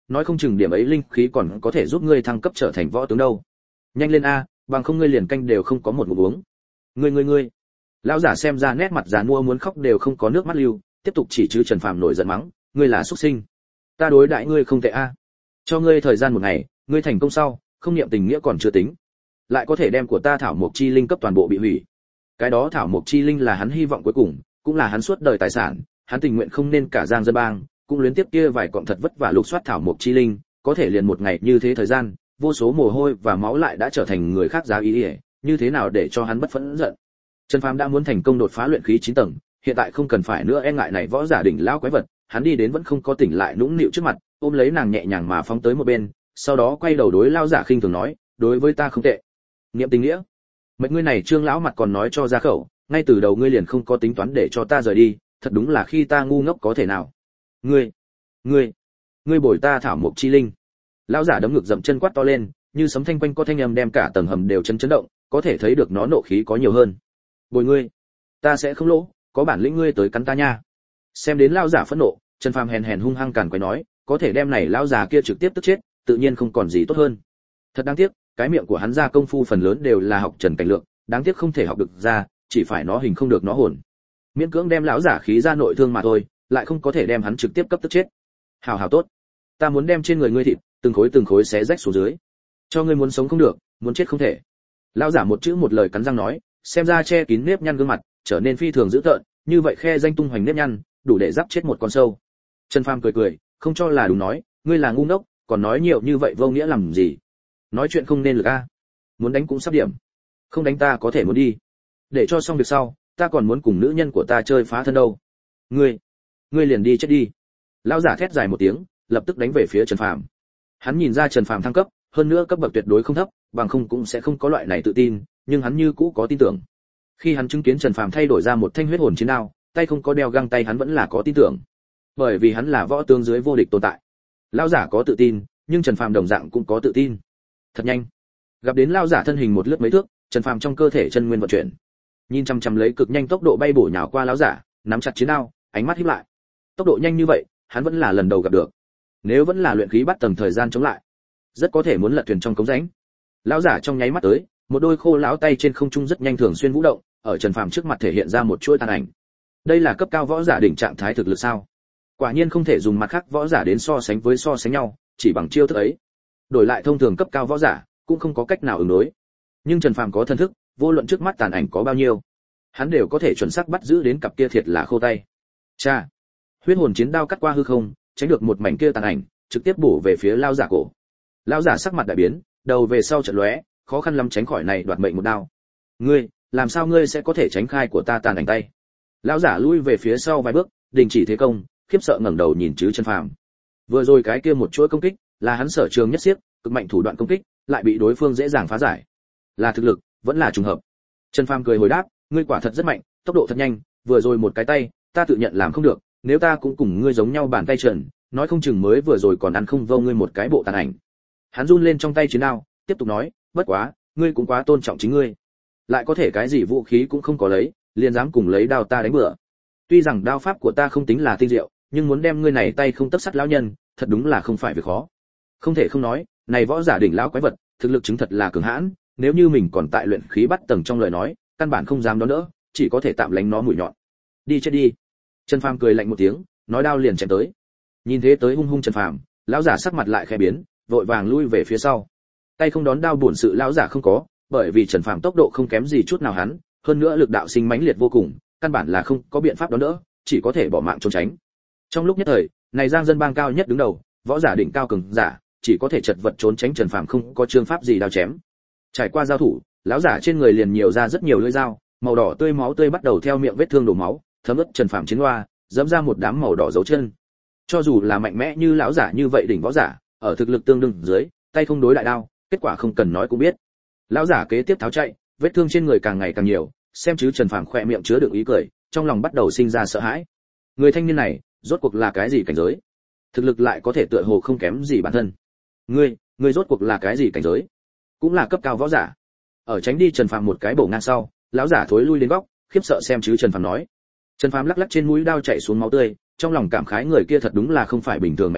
nói không chừng điểm ấy linh khí còn có thể giúp ngươi thăng cấp trở thành võ tướng đâu. Nhanh lên a, bằng không ngươi liền canh đều không có một ngụm uống. Ngươi ngươi ngươi. Lão giả xem ra nét mặt già nua muốn khóc đều không có nước mắt lưu, tiếp tục chỉ trừ Trần Phàm nổi giận mắng, ngươi là xuất sinh. Ta đối đãi ngươi không tệ a. Cho ngươi thời gian một ngày, ngươi thành công sau, không niệm tình nghĩa còn chưa tính, lại có thể đem của ta thảo mộc chi linh cấp toàn bộ bị hủy. Cái đó thảo mộc chi linh là hắn hy vọng cuối cùng, cũng là hắn suốt đời tài sản, hắn tình nguyện không nên cả Giang dân bang, cũng luyến tiếp kia vài cọng thật vất vả lục soát thảo mộc chi linh, có thể liền một ngày như thế thời gian, vô số mồ hôi và máu lại đã trở thành người khác giá ý, ý như thế nào để cho hắn bất phẫn giận. Trần Phàm đã muốn thành công đột phá luyện khí chín tầng, hiện tại không cần phải nữa e ngại này võ giả đỉnh lão quái vật, hắn đi đến vẫn không có tỉnh lại nũng nịu trước mặt, ôm lấy nàng nhẹ nhàng mà phóng tới một bên, sau đó quay đầu đối lão giả khinh thường nói, đối với ta không tệ. Niệm tình nghĩa. Mệnh ngươi này Trương lão mặt còn nói cho ra khẩu, ngay từ đầu ngươi liền không có tính toán để cho ta rời đi, thật đúng là khi ta ngu ngốc có thể nào. Ngươi, ngươi, ngươi bồi ta thảo mộc chi linh. Lão giả đấm ngực dậm chân quát to lên, như sấm thanh quanh có thanh âm đem cả tầng hầm đều chấn chấn động, có thể thấy được nó nộ khí có nhiều hơn. Bồi ngươi, ta sẽ không lỗ, có bản lĩnh ngươi tới cắn ta nha. Xem đến lão giả phẫn nộ, Trần Phàm hèn hèn hung hăng càn quấy nói, có thể đem này lão già kia trực tiếp tức chết, tự nhiên không còn gì tốt hơn. Thật đáng tiếc, cái miệng của hắn ra công phu phần lớn đều là học Trần Cảnh Lượng, đáng tiếc không thể học được ra, chỉ phải nó hình không được nó hồn. Miễn cưỡng đem lão giả khí ra nội thương mà thôi, lại không có thể đem hắn trực tiếp cấp tức chết. Hảo hảo tốt, ta muốn đem trên người ngươi thịt, từng khối từng khối xé rách xuống dưới. Cho ngươi muốn sống không được, muốn chết không thể. Lão giả một chữ một lời cắn răng nói, xem ra che kín nếp nhăn gương mặt, trở nên phi thường dữ tợn, như vậy khe danh tung hoành nếp nhăn, đủ để giáp chết một con sâu. Trần Phàm cười cười, không cho là đúng nói, ngươi là ngu ngốc, còn nói nhiều như vậy vô nghĩa làm gì? Nói chuyện không nên lực a. Muốn đánh cũng sắp điểm. Không đánh ta có thể muốn đi. Để cho xong việc sau, ta còn muốn cùng nữ nhân của ta chơi phá thân đâu. Ngươi, ngươi liền đi chết đi. Lão giả thét dài một tiếng, lập tức đánh về phía Trần Phàm. Hắn nhìn ra Trần Phàm thăng cấp, hơn nữa cấp bậc tuyệt đối không thấp, bằng không cũng sẽ không có loại này tự tin, nhưng hắn như cũ có tin tưởng. Khi hắn chứng kiến Trần Phàm thay đổi ra một thanh huyết hồn chiến đao, tay không có đeo găng tay hắn vẫn là có tin tưởng. Bởi vì hắn là võ tướng dưới vô địch tồn tại. Lão giả có tự tin, nhưng Trần Phàm đồng dạng cũng có tự tin. Thật nhanh. Gặp đến lão giả thân hình một lướt mấy thước, Trần Phàm trong cơ thể chân nguyên vận chuyển. Nhìn chăm chăm lấy cực nhanh tốc độ bay bổ nhào qua lão giả, nắm chặt chiến đao, ánh mắt híp lại. Tốc độ nhanh như vậy, hắn vẫn là lần đầu gặp được. Nếu vẫn là luyện khí bắt tầng thời gian chống lại, rất có thể muốn lật thuyền trong cống rãnh. Lão giả trong nháy mắt tới, một đôi khô lão tay trên không trung rất nhanh thường xuyên vũ động, ở Trần Phàm trước mặt thể hiện ra một chuỗi tàn ảnh. Đây là cấp cao võ giả đỉnh trạng thái thực lực sao? Quả nhiên không thể dùng mặt khác võ giả đến so sánh với so sánh nhau, chỉ bằng chiêu thức ấy. Đổi lại thông thường cấp cao võ giả, cũng không có cách nào ứng đối. Nhưng Trần Phàm có thân thức, vô luận trước mắt tàn ảnh có bao nhiêu, hắn đều có thể chuẩn xác bắt giữ đến cặp kia thiệt là khô tay. Cha, huyết hồn chiến đao cắt qua hư không, tránh được một mảnh kia tàn ảnh, trực tiếp bổ về phía lão giả cổ. Lão giả sắc mặt đại biến, đầu về sau chợt lóe, khó khăn lắm tránh khỏi này đoạt mệnh một đao. Ngươi, làm sao ngươi sẽ có thể tránh khai của ta tàn ảnh tay? Lão giả lui về phía sau vài bước, đình chỉ thế công, khiếp sợ ngẩng đầu nhìn chứ Trần Phàm. Vừa rồi cái kia một chuỗi công kích, là hắn sở trường nhất xiếc, cực mạnh thủ đoạn công kích, lại bị đối phương dễ dàng phá giải. Là thực lực, vẫn là trùng hợp. Trần Phàm cười hồi đáp, ngươi quả thật rất mạnh, tốc độ thật nhanh, vừa rồi một cái tay, ta tự nhận làm không được, nếu ta cũng cùng ngươi giống nhau bàn tay trần, nói không chừng mới vừa rồi còn ăn không vô ngươi một cái bộ tàn ảnh. Hắn run lên trong tay chiến đao, tiếp tục nói, bất quá, ngươi cũng quá tôn trọng chính ngươi. Lại có thể cái gì vũ khí cũng không có lấy, liền dám cùng lấy đao ta đánh bừa. Tuy rằng đao pháp của ta không tính là tinh diệu, nhưng muốn đem ngươi này tay không tấc sắt lão nhân, thật đúng là không phải việc khó. Không thể không nói, này võ giả đỉnh lão quái vật, thực lực chứng thật là cường hãn, nếu như mình còn tại luyện khí bắt tầng trong lời nói, căn bản không dám đón đỡ, chỉ có thể tạm lánh nó mũi nhọn. Đi chết đi. Trần Phàm cười lạnh một tiếng, nói đao liền chém tới. Nhìn thế tới hung hung Trần Phàm, lão giả sắc mặt lại khẽ biến, vội vàng lui về phía sau. Tay không đón đao bổn sự lão giả không có, bởi vì Trần Phàm tốc độ không kém gì chút nào hắn, hơn nữa lực đạo sinh mãnh liệt vô cùng, căn bản là không có biện pháp đón đỡ, chỉ có thể bỏ mạng trốn tránh. Trong lúc nhất thời, này Giang dân bang cao nhất đứng đầu, võ giả đỉnh cao cường giả, chỉ có thể chật vật trốn tránh Trần Phàm không có chương pháp gì đao chém. Trải qua giao thủ, lão giả trên người liền nhiều ra rất nhiều lưỡi dao, màu đỏ tươi máu tươi bắt đầu theo miệng vết thương đổ máu, thấm ướt Trần Phàm chiến hoa, dẫm ra một đám màu đỏ dấu chân. Cho dù là mạnh mẽ như lão giả như vậy đỉnh võ giả, ở thực lực tương đương dưới, tay không đối đại đao, kết quả không cần nói cũng biết. Lão giả kế tiếp tháo chạy, vết thương trên người càng ngày càng nhiều, xem chứ Trần Phàm khỏe miệng chứa đựng ý cười, trong lòng bắt đầu sinh ra sợ hãi. Người thanh niên này, rốt cuộc là cái gì cảnh giới? Thực lực lại có thể tựa hồ không kém gì bản thân. Ngươi, ngươi rốt cuộc là cái gì cảnh giới? Cũng là cấp cao võ giả. Ở tránh đi Trần Phàm một cái bổ ngang sau, lão giả thối lui đến góc, khiếp sợ xem chứ Trần Phàm nói. Trần Phàm lắc lắc trên mũi đao chảy xuống máu tươi, trong lòng cảm khái người kia thật đúng là không phải bình thường mạnh mẽ,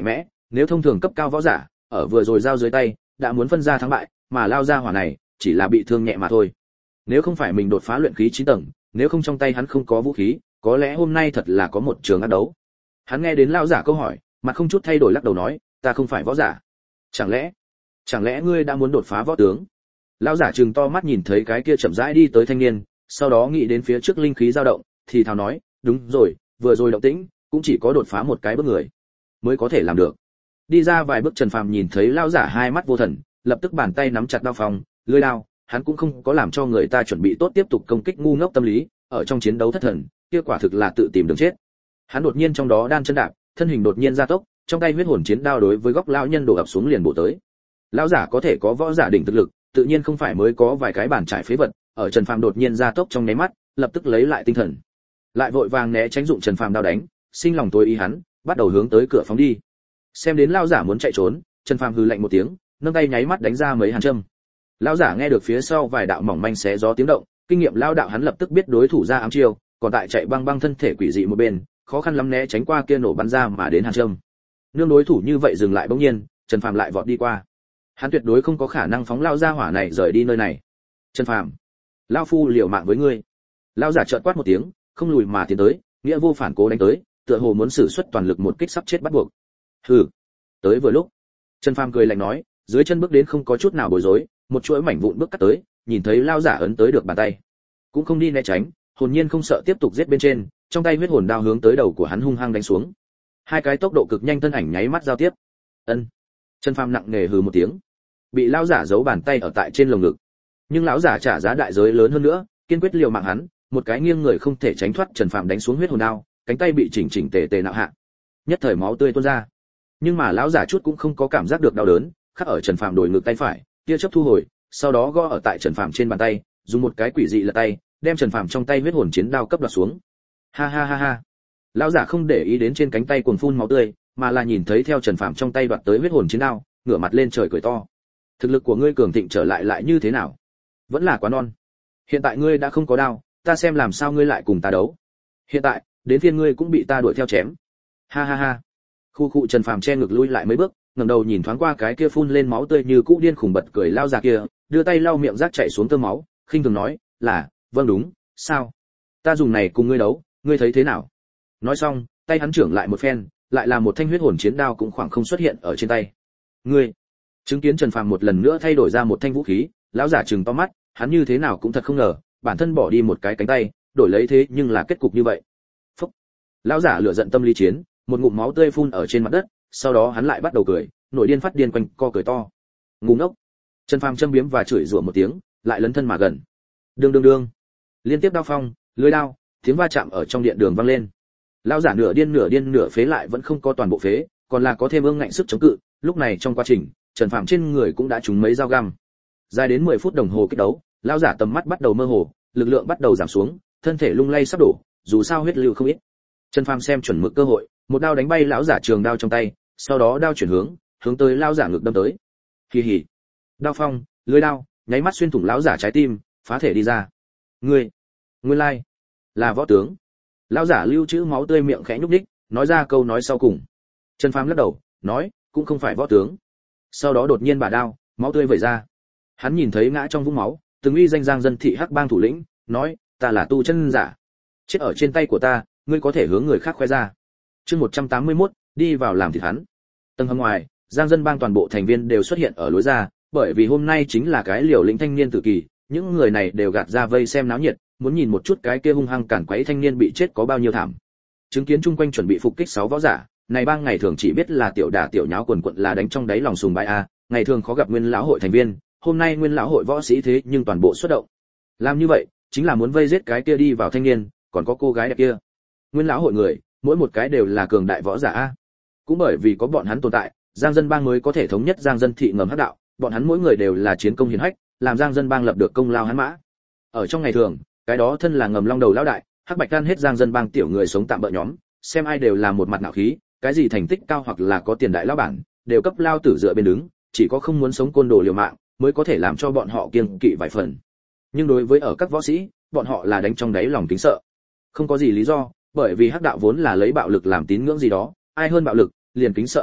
nếu thông thường cấp cao võ giả ở vừa rồi giao dưới tay đã muốn phân ra thắng bại, mà lao ra hỏa này chỉ là bị thương nhẹ mà thôi. Nếu không phải mình đột phá luyện khí chín tầng, nếu không trong tay hắn không có vũ khí, có lẽ hôm nay thật là có một trường ác đấu. Hắn nghe đến lão giả câu hỏi, mặt không chút thay đổi lắc đầu nói, ta không phải võ giả. Chẳng lẽ, chẳng lẽ ngươi đã muốn đột phá võ tướng? Lão giả trừng to mắt nhìn thấy cái kia chậm rãi đi tới thanh niên, sau đó nghĩ đến phía trước linh khí dao động, thì thào nói, đúng rồi, vừa rồi động tĩnh, cũng chỉ có đột phá một cái bước người mới có thể làm được. Đi ra vài bước Trần Phàm nhìn thấy lão giả hai mắt vô thần, lập tức bàn tay nắm chặt đao phong, lưỡi đao, hắn cũng không có làm cho người ta chuẩn bị tốt tiếp tục công kích ngu ngốc tâm lý, ở trong chiến đấu thất thần, kia quả thực là tự tìm đường chết. Hắn đột nhiên trong đó đan chân đạp, thân hình đột nhiên gia tốc, trong tay huyết hồn chiến đao đối với góc lão nhân đổ ập xuống liền bổ tới. Lão giả có thể có võ giả đỉnh thực lực, tự nhiên không phải mới có vài cái bàn trải phế vật, ở Trần Phàm đột nhiên gia tốc trong nháy mắt, lập tức lấy lại tinh thần, lại vội vàng né tránh dụng Trần Phàm đao đánh, sinh lòng tối ý hắn, bắt đầu hướng tới cửa phóng đi. Xem đến lão giả muốn chạy trốn, Trần Phàm hừ lạnh một tiếng, nâng tay nháy mắt đánh ra mấy hàn châm. Lão giả nghe được phía sau vài đạo mỏng manh xé gió tiếng động, kinh nghiệm lão đạo hắn lập tức biết đối thủ ra ám chiêu, còn tại chạy băng băng thân thể quỷ dị một bên, khó khăn lắm né tránh qua kia nổ bắn ra mà đến hàn châm. Nương đối thủ như vậy dừng lại bỗng nhiên, Trần Phàm lại vọt đi qua. Hắn tuyệt đối không có khả năng phóng lao ra hỏa này rời đi nơi này. Trần Phàm, lão phu liều mạng với ngươi. Lão giả chợt quát một tiếng, không lùi mà tiến tới, nghĩa vô phản cố đánh tới, tựa hồ muốn sử xuất toàn lực một kích sắp chết bắt buộc. Hừ, tới vừa lúc. Trần Phàm cười lạnh nói, dưới chân bước đến không có chút nào bối rối, một chuỗi mảnh vụn bước cắt tới, nhìn thấy lão giả ấn tới được bàn tay, cũng không đi né tránh, hồn nhiên không sợ tiếp tục giết bên trên, trong tay huyết hồn đao hướng tới đầu của hắn hung hăng đánh xuống. Hai cái tốc độ cực nhanh thân ảnh nháy mắt giao tiếp. Ân. Trần Phàm nặng nề hừ một tiếng, bị lão giả giấu bàn tay ở tại trên lồng ngực. Nhưng lão giả trả giá đại giới lớn hơn nữa, kiên quyết liều mạng hắn, một cái nghiêng người không thể tránh thoát Trần Phàm đánh xuống huyết hồn đao, cánh tay bị chỉnh chỉnh tề tề nạo hạ. Nhất thời máu tươi tuôn ra. Nhưng mà lão giả chút cũng không có cảm giác được đau đớn, khắc ở Trần Phàm đồi ngực tay phải, tia chớp thu hồi, sau đó gõ ở tại Trần Phàm trên bàn tay, dùng một cái quỷ dị lật tay, đem Trần Phàm trong tay huyết hồn chiến đao cấp đoạt xuống. Ha ha ha ha. Lão giả không để ý đến trên cánh tay cuồn phun máu tươi, mà là nhìn thấy theo Trần Phàm trong tay đoạt tới huyết hồn chiến đao, ngửa mặt lên trời cười to. Thực lực của ngươi cường thịnh trở lại lại như thế nào? Vẫn là quá non. Hiện tại ngươi đã không có đao, ta xem làm sao ngươi lại cùng ta đấu. Hiện tại, đến phiên ngươi cũng bị ta đuổi theo chém. Ha ha ha. Khu khu Trần Phàm che ngực lui lại mấy bước, ngẩng đầu nhìn thoáng qua cái kia phun lên máu tươi như cũ điên khủng bật cười lao già kia, đưa tay lau miệng rác chảy xuống tơ máu, khinh thường nói, là, vâng đúng, sao? Ta dùng này cùng ngươi đấu, ngươi thấy thế nào? Nói xong, tay hắn trưởng lại một phen, lại là một thanh huyết hồn chiến đao cũng khoảng không xuất hiện ở trên tay. Ngươi, chứng kiến Trần Phàm một lần nữa thay đổi ra một thanh vũ khí, lão giả trừng to mắt, hắn như thế nào cũng thật không ngờ, bản thân bỏ đi một cái cánh tay, đổi lấy thế nhưng là kết cục như vậy. Phúc. Lão giả lửa giận tâm lý chiến, một ngụm máu tươi phun ở trên mặt đất, sau đó hắn lại bắt đầu cười, nổi điên phát điên quanh co cười to. Ngu ngốc. Trần Phàm châm biếm và chửi rủa một tiếng, lại lấn thân mà gần. Đương đương đương. Liên tiếp đao phong, lưỡi đao, tiếng va chạm ở trong điện đường vang lên. Lão giả nửa điên nửa điên nửa phế lại vẫn không có toàn bộ phế, còn là có thêm ương ngạnh sức chống cự, lúc này trong quá trình, Trần Phàm trên người cũng đã trúng mấy dao găm. Dài đến mười phút đồng hồ kích đấu, lão giả tầm mắt bắt đầu mơ hồ, lực lượng bắt đầu giảm xuống, thân thể lung lay sắp đổ, dù sao huyết lưu không ít. Trần Phàm xem chuẩn mực cơ hội, một đao đánh bay lão giả trường đao trong tay, sau đó đao chuyển hướng, hướng tới lão giả ngực đâm tới. Kỳ hỉ. Đao phong, lưỡi đao, nháy mắt xuyên thủng lão giả trái tim, phá thể đi ra. Ngươi, ngươi lai, là võ tướng. Lão giả lưu trữ máu tươi miệng khẽ nhúc nhích, nói ra câu nói sau cùng. Trần Phàm lắc đầu, nói, cũng không phải võ tướng. Sau đó đột nhiên bả đao, máu tươi vẩy ra. Hắn nhìn thấy ngã trong vũng máu, từng uy danh giang dân thị hắc bang thủ lĩnh, nói, ta là tu chân giả. Chết ở trên tay của ta, ngươi có thể hướng người khác khoe ra. Chương một trăm tám mươi mốt, đi vào làm thịt hắn. Tầng hầm ngoài, giang dân bang toàn bộ thành viên đều xuất hiện ở lối ra, bởi vì hôm nay chính là cái liều lĩnh thanh niên tử kỳ, những người này đều gạt ra vây xem náo nhiệt, muốn nhìn một chút cái kia hung hăng cản quấy thanh niên bị chết có bao nhiêu thảm. Chứng kiến chung quanh chuẩn bị phục kích sáu võ giả, này bang ngày thường chỉ biết là tiểu đả tiểu nháo quần quật là đánh trong đáy lòng sùng bái a, ngày thường khó gặp nguyên lão hội thành viên, hôm nay nguyên lão hội võ sĩ thế nhưng toàn bộ xuất động. Làm như vậy, chính là muốn vây giết cái kia đi vào thanh niên, còn có cô gái đẹp kia. Nguyên lão hội người, mỗi một cái đều là cường đại võ giả a. Cũng bởi vì có bọn hắn tồn tại, Giang dân bang mới có thể thống nhất Giang dân thị ngầm hắc đạo, bọn hắn mỗi người đều là chiến công hiển hách, làm Giang dân bang lập được công lao hắn mã. Ở trong ngày thường, cái đó thân là ngầm long đầu lão đại, hắc bạch gan hết Giang dân bang tiểu người sống tạm bỡ nhóm, xem ai đều là một mặt nạo khí, cái gì thành tích cao hoặc là có tiền đại lão bản, đều cấp lao tử dựa bên đứng, chỉ có không muốn sống côn đồ liều mạng, mới có thể làm cho bọn họ kiêng kỵ vài phần. Nhưng đối với ở các võ sĩ, bọn họ là đánh trong đáy lòng kính sợ. Không có gì lý do, bởi vì hắc đạo vốn là lấy bạo lực làm tín ngưỡng gì đó, ai hơn bạo lực, liền kính sợ ai,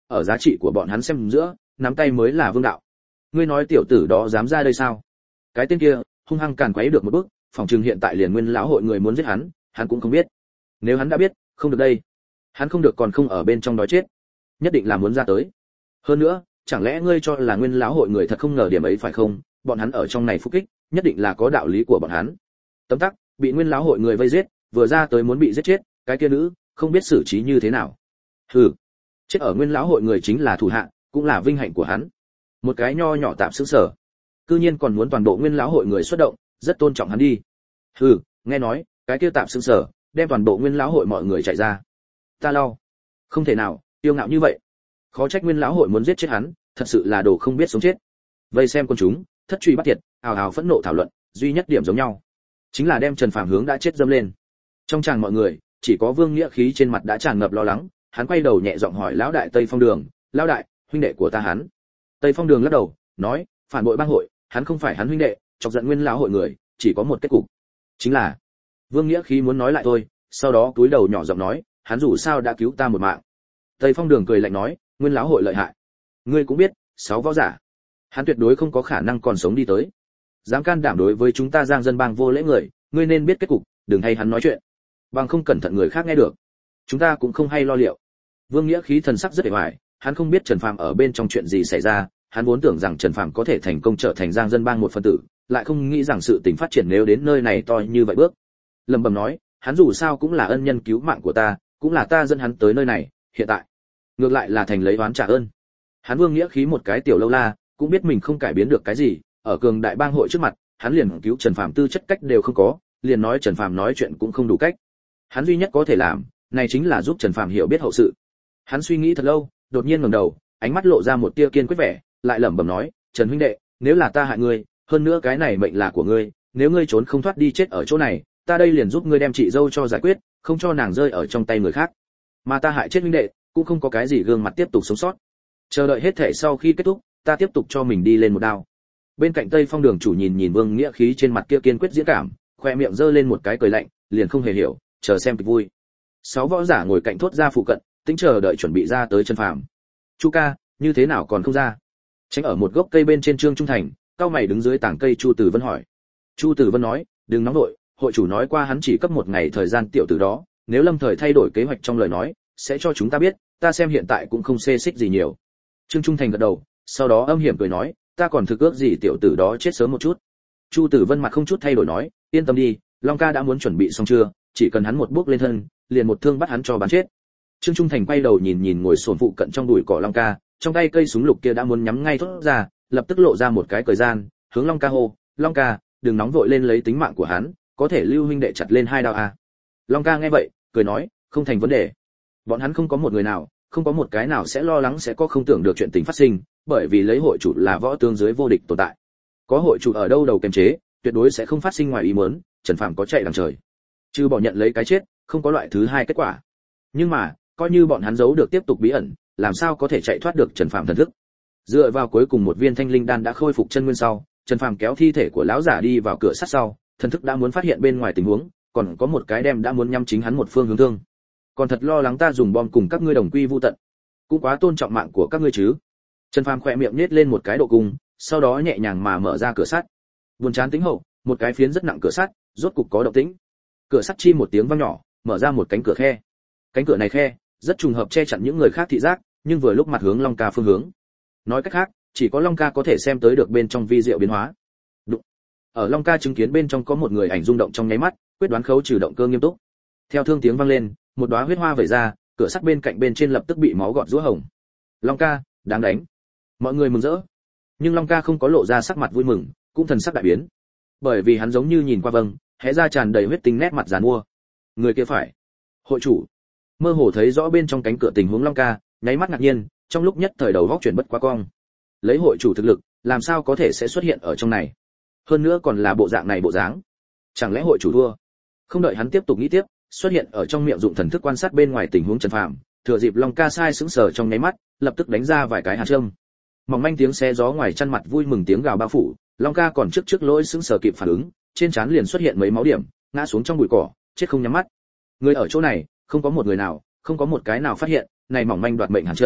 ở giá trị của bọn hắn xem giữa, nắm tay mới là vương đạo. Ngươi nói tiểu tử đó dám ra đây sao? Cái tên kia, hung hăng càn quấy được một bước, phòng trường hiện tại liền nguyên lão hội người muốn giết hắn, hắn cũng không biết. Nếu hắn đã biết, không được đây. Hắn không được còn không ở bên trong đói chết, nhất định là muốn ra tới. Hơn nữa, chẳng lẽ ngươi cho là nguyên lão hội người thật không ngờ điểm ấy phải không? Bọn hắn ở trong này phục kích, nhất định là có đạo lý của bọn hắn. Tấm tắc, bị nguyên lão hội người vây giết, vừa ra tới muốn bị giết chết, cái kia nữ, không biết xử trí như thế nào. Hừ, chết ở nguyên lão hội người chính là thủ hạ, cũng là vinh hạnh của hắn. Một cái nho nhỏ tạm sững sở, cư nhiên còn muốn toàn bộ nguyên lão hội người xuất động, rất tôn trọng hắn đi. Hừ, nghe nói, cái kia tạm sững sở, đem toàn bộ nguyên lão hội mọi người chạy ra. Ta lau, không thể nào, tiêu ngạo như vậy. Khó trách nguyên lão hội muốn giết chết hắn, thật sự là đồ không biết sống chết. Vây xem con chúng, thất truy bắt thiệt, ào ào phẫn nộ thảo luận, duy nhất điểm giống nhau, chính là đem Trần Phàm hướng đã chết dâm lên. Trong tràng mọi người, chỉ có Vương Nghĩa Khí trên mặt đã tràn ngập lo lắng, hắn quay đầu nhẹ giọng hỏi lão đại Tây Phong Đường, "Lão đại, huynh đệ của ta hắn?" Tây Phong Đường lắc đầu, nói, "Phản bội bang hội, hắn không phải hắn huynh đệ, chọc giận nguyên lão hội người, chỉ có một kết cục, chính là..." Vương Nghĩa Khí muốn nói lại thôi, sau đó cúi đầu nhỏ giọng nói, "Hắn dù sao đã cứu ta một mạng." Tây Phong Đường cười lạnh nói, "Nguyên lão hội lợi hại, ngươi cũng biết, sáu võ giả, hắn tuyệt đối không có khả năng còn sống đi tới. Dám can đảm đối với chúng ta Giang dân bang vô lễ người, ngươi nên biết kết cục, đừng hay hắn nói chuyện, bằng không cẩn thận người khác nghe được, chúng ta cũng không hay lo liệu." Vương Nghĩa Khí thần sắc rất hề hoài, hắn không biết Trần Phàm ở bên trong chuyện gì xảy ra, hắn vốn tưởng rằng Trần Phàm có thể thành công trở thành Giang dân bang một phần tử, lại không nghĩ rằng sự tình phát triển nếu đến nơi này to như vậy bước. Lẩm bẩm nói, hắn dù sao cũng là ân nhân cứu mạng của ta, cũng là ta dẫn hắn tới nơi này, hiện tại ngược lại là thành lấy oán trả ơn. Hắn Vương Nghĩa Khí một cái tiểu lâu la, cũng biết mình không cải biến được cái gì, ở cường đại bang hội trước mặt, hắn liền cứu Trần Phàm tư chất cách đều không có, liền nói Trần Phàm nói chuyện cũng không đủ cách. Hắn duy nhất có thể làm, này chính là giúp Trần Phàm hiểu biết hậu sự. Hắn suy nghĩ thật lâu, đột nhiên ngẩng đầu, ánh mắt lộ ra một tia kiên quyết vẻ, lại lẩm bẩm nói, "Trần huynh đệ, nếu là ta hại ngươi, hơn nữa cái này mệnh là của ngươi, nếu ngươi trốn không thoát đi chết ở chỗ này, ta đây liền giúp ngươi đem chị dâu cho giải quyết, không cho nàng rơi ở trong tay người khác. Mà ta hại chết huynh đệ, cũng không có cái gì gương mặt tiếp tục sống sót. Chờ đợi hết thể sau khi kết thúc, ta tiếp tục cho mình đi lên một đao." Bên cạnh Tây Phong Đường chủ nhìn nhìn Vương Nghĩa Khí trên mặt kia kiên quyết diễn cảm, khoe miệng giơ lên một cái cười lạnh, liền không hề hiểu, chờ xem kịch vui. Sáu võ giả ngồi cạnh thốt ra phụ cận, tính chờ đợi chuẩn bị ra tới Trần Phàm. "Chu ca, như thế nào còn không ra?" Tránh ở một gốc cây bên trên Trương Trung Thành, cao mày đứng dưới tảng cây Chu Tử Vân hỏi. Chu Tử Vân nói, "Đừng nóng nội, hội chủ nói qua hắn chỉ cấp một ngày thời gian tiểu tử đó, nếu lâm thời thay đổi kế hoạch trong lời nói, sẽ cho chúng ta biết, ta xem hiện tại cũng không xê xích gì nhiều." Trương Trung Thành gật đầu, sau đó âm hiểm cười nói, "Ta còn thực ước gì tiểu tử đó chết sớm một chút." Chu Tử Vân mặt không chút thay đổi nói, "Yên tâm đi, Long ca đã muốn chuẩn bị xong chưa, chỉ cần hắn một bước lên thân, liền một thương bắt hắn cho bắn chết." Trương Trung Thành quay đầu nhìn nhìn ngồi xổm phụ cận trong bụi cỏ Long ca, trong tay cây súng lục kia đã muốn nhắm ngay thốt ra, lập tức lộ ra một cái cười gian, hướng Long ca hô, "Long ca, đừng nóng vội lên lấy tính mạng của hắn, có thể lưu huynh đệ chặt lên hai đao à." Long ca nghe vậy, cười nói, "Không thành vấn đề." Bọn hắn không có một người nào, không có một cái nào sẽ lo lắng sẽ có không tưởng được chuyện tình phát sinh, bởi vì lấy hội chủ là võ tướng dưới vô địch tồn tại. Có hội chủ ở đâu đầu kiềm chế, tuyệt đối sẽ không phát sinh ngoài ý muốn, Trần Phàm có chạy đằng trời, chứ bỏ nhận lấy cái chết, không có loại thứ hai kết quả. Nhưng mà, coi như bọn hắn giấu được tiếp tục bí ẩn, làm sao có thể chạy thoát được Trần Phàm thần thức. Dựa vào cuối cùng một viên thanh linh đan đã khôi phục chân nguyên sau, Trần Phàm kéo thi thể của lão giả đi vào cửa sắt sau, thần thức đã muốn phát hiện bên ngoài tình huống, còn có một cái đem đã muốn nhắm chính hắn một phương hướng thương. Còn thật lo lắng ta dùng bom cùng các ngươi đồng quy vu tận, cũng quá tôn trọng mạng của các ngươi chứ. Trần Phàm khỏe miệng nhếch lên một cái độ cung, sau đó nhẹ nhàng mà mở ra cửa sắt. Buồn chán tính hậu, một cái phiến rất nặng cửa sắt, rốt cục có động tĩnh. Cửa sắt chi một tiếng vang nhỏ, mở ra một cánh cửa khe. Cánh cửa này khe, rất trùng hợp che chắn những người khác thị giác, nhưng vừa lúc mặt hướng Long ca phương hướng. Nói cách khác, chỉ có Long ca có thể xem tới được bên trong vi diệu biến hóa. Đụng. Ở Long ca chứng kiến bên trong có một người ảnh rung động trong nháy mắt, quyết đoán khấu trừ động cơ nghiêm túc. Theo thương tiếng vang lên, một đóa huyết hoa vẩy ra, cửa sắt bên cạnh bên trên lập tức bị máu gọt rũa hồng. Long ca, đáng đánh. Mọi người mừng rỡ. Nhưng Long ca không có lộ ra sắc mặt vui mừng, cũng thần sắc đại biến. Bởi vì hắn giống như nhìn qua vâng, hé ra tràn đầy huyết tinh nét mặt giàn mua. Người kia phải hội chủ. Mơ hồ thấy rõ bên trong cánh cửa tình huống Long ca, nháy mắt ngạc nhiên, trong lúc nhất thời đầu góc chuyển bất quá cong. Lấy hội chủ thực lực, làm sao có thể sẽ xuất hiện ở trong này? Hơn nữa còn là bộ dạng này bộ dáng. Chẳng lẽ hội chủ thua? Không đợi hắn tiếp tục nghĩ tiếp, xuất hiện ở trong miệng dụng thần thức quan sát bên ngoài tình huống Trần Phàm, thừa dịp Long ca sai sững sờ trong nháy mắt, lập tức đánh ra vài cái hạt châm. Mỏng manh tiếng xé gió ngoài chăn mặt vui mừng tiếng gào bao phủ, Long ca còn trước trước lỗi sững sờ kịp phản ứng, trên trán liền xuất hiện mấy máu điểm, ngã xuống trong bụi cỏ, chết không nhắm mắt. Người ở chỗ này, không có một người nào, không có một cái nào phát hiện, này mỏng manh đoạt mệnh hàn châm,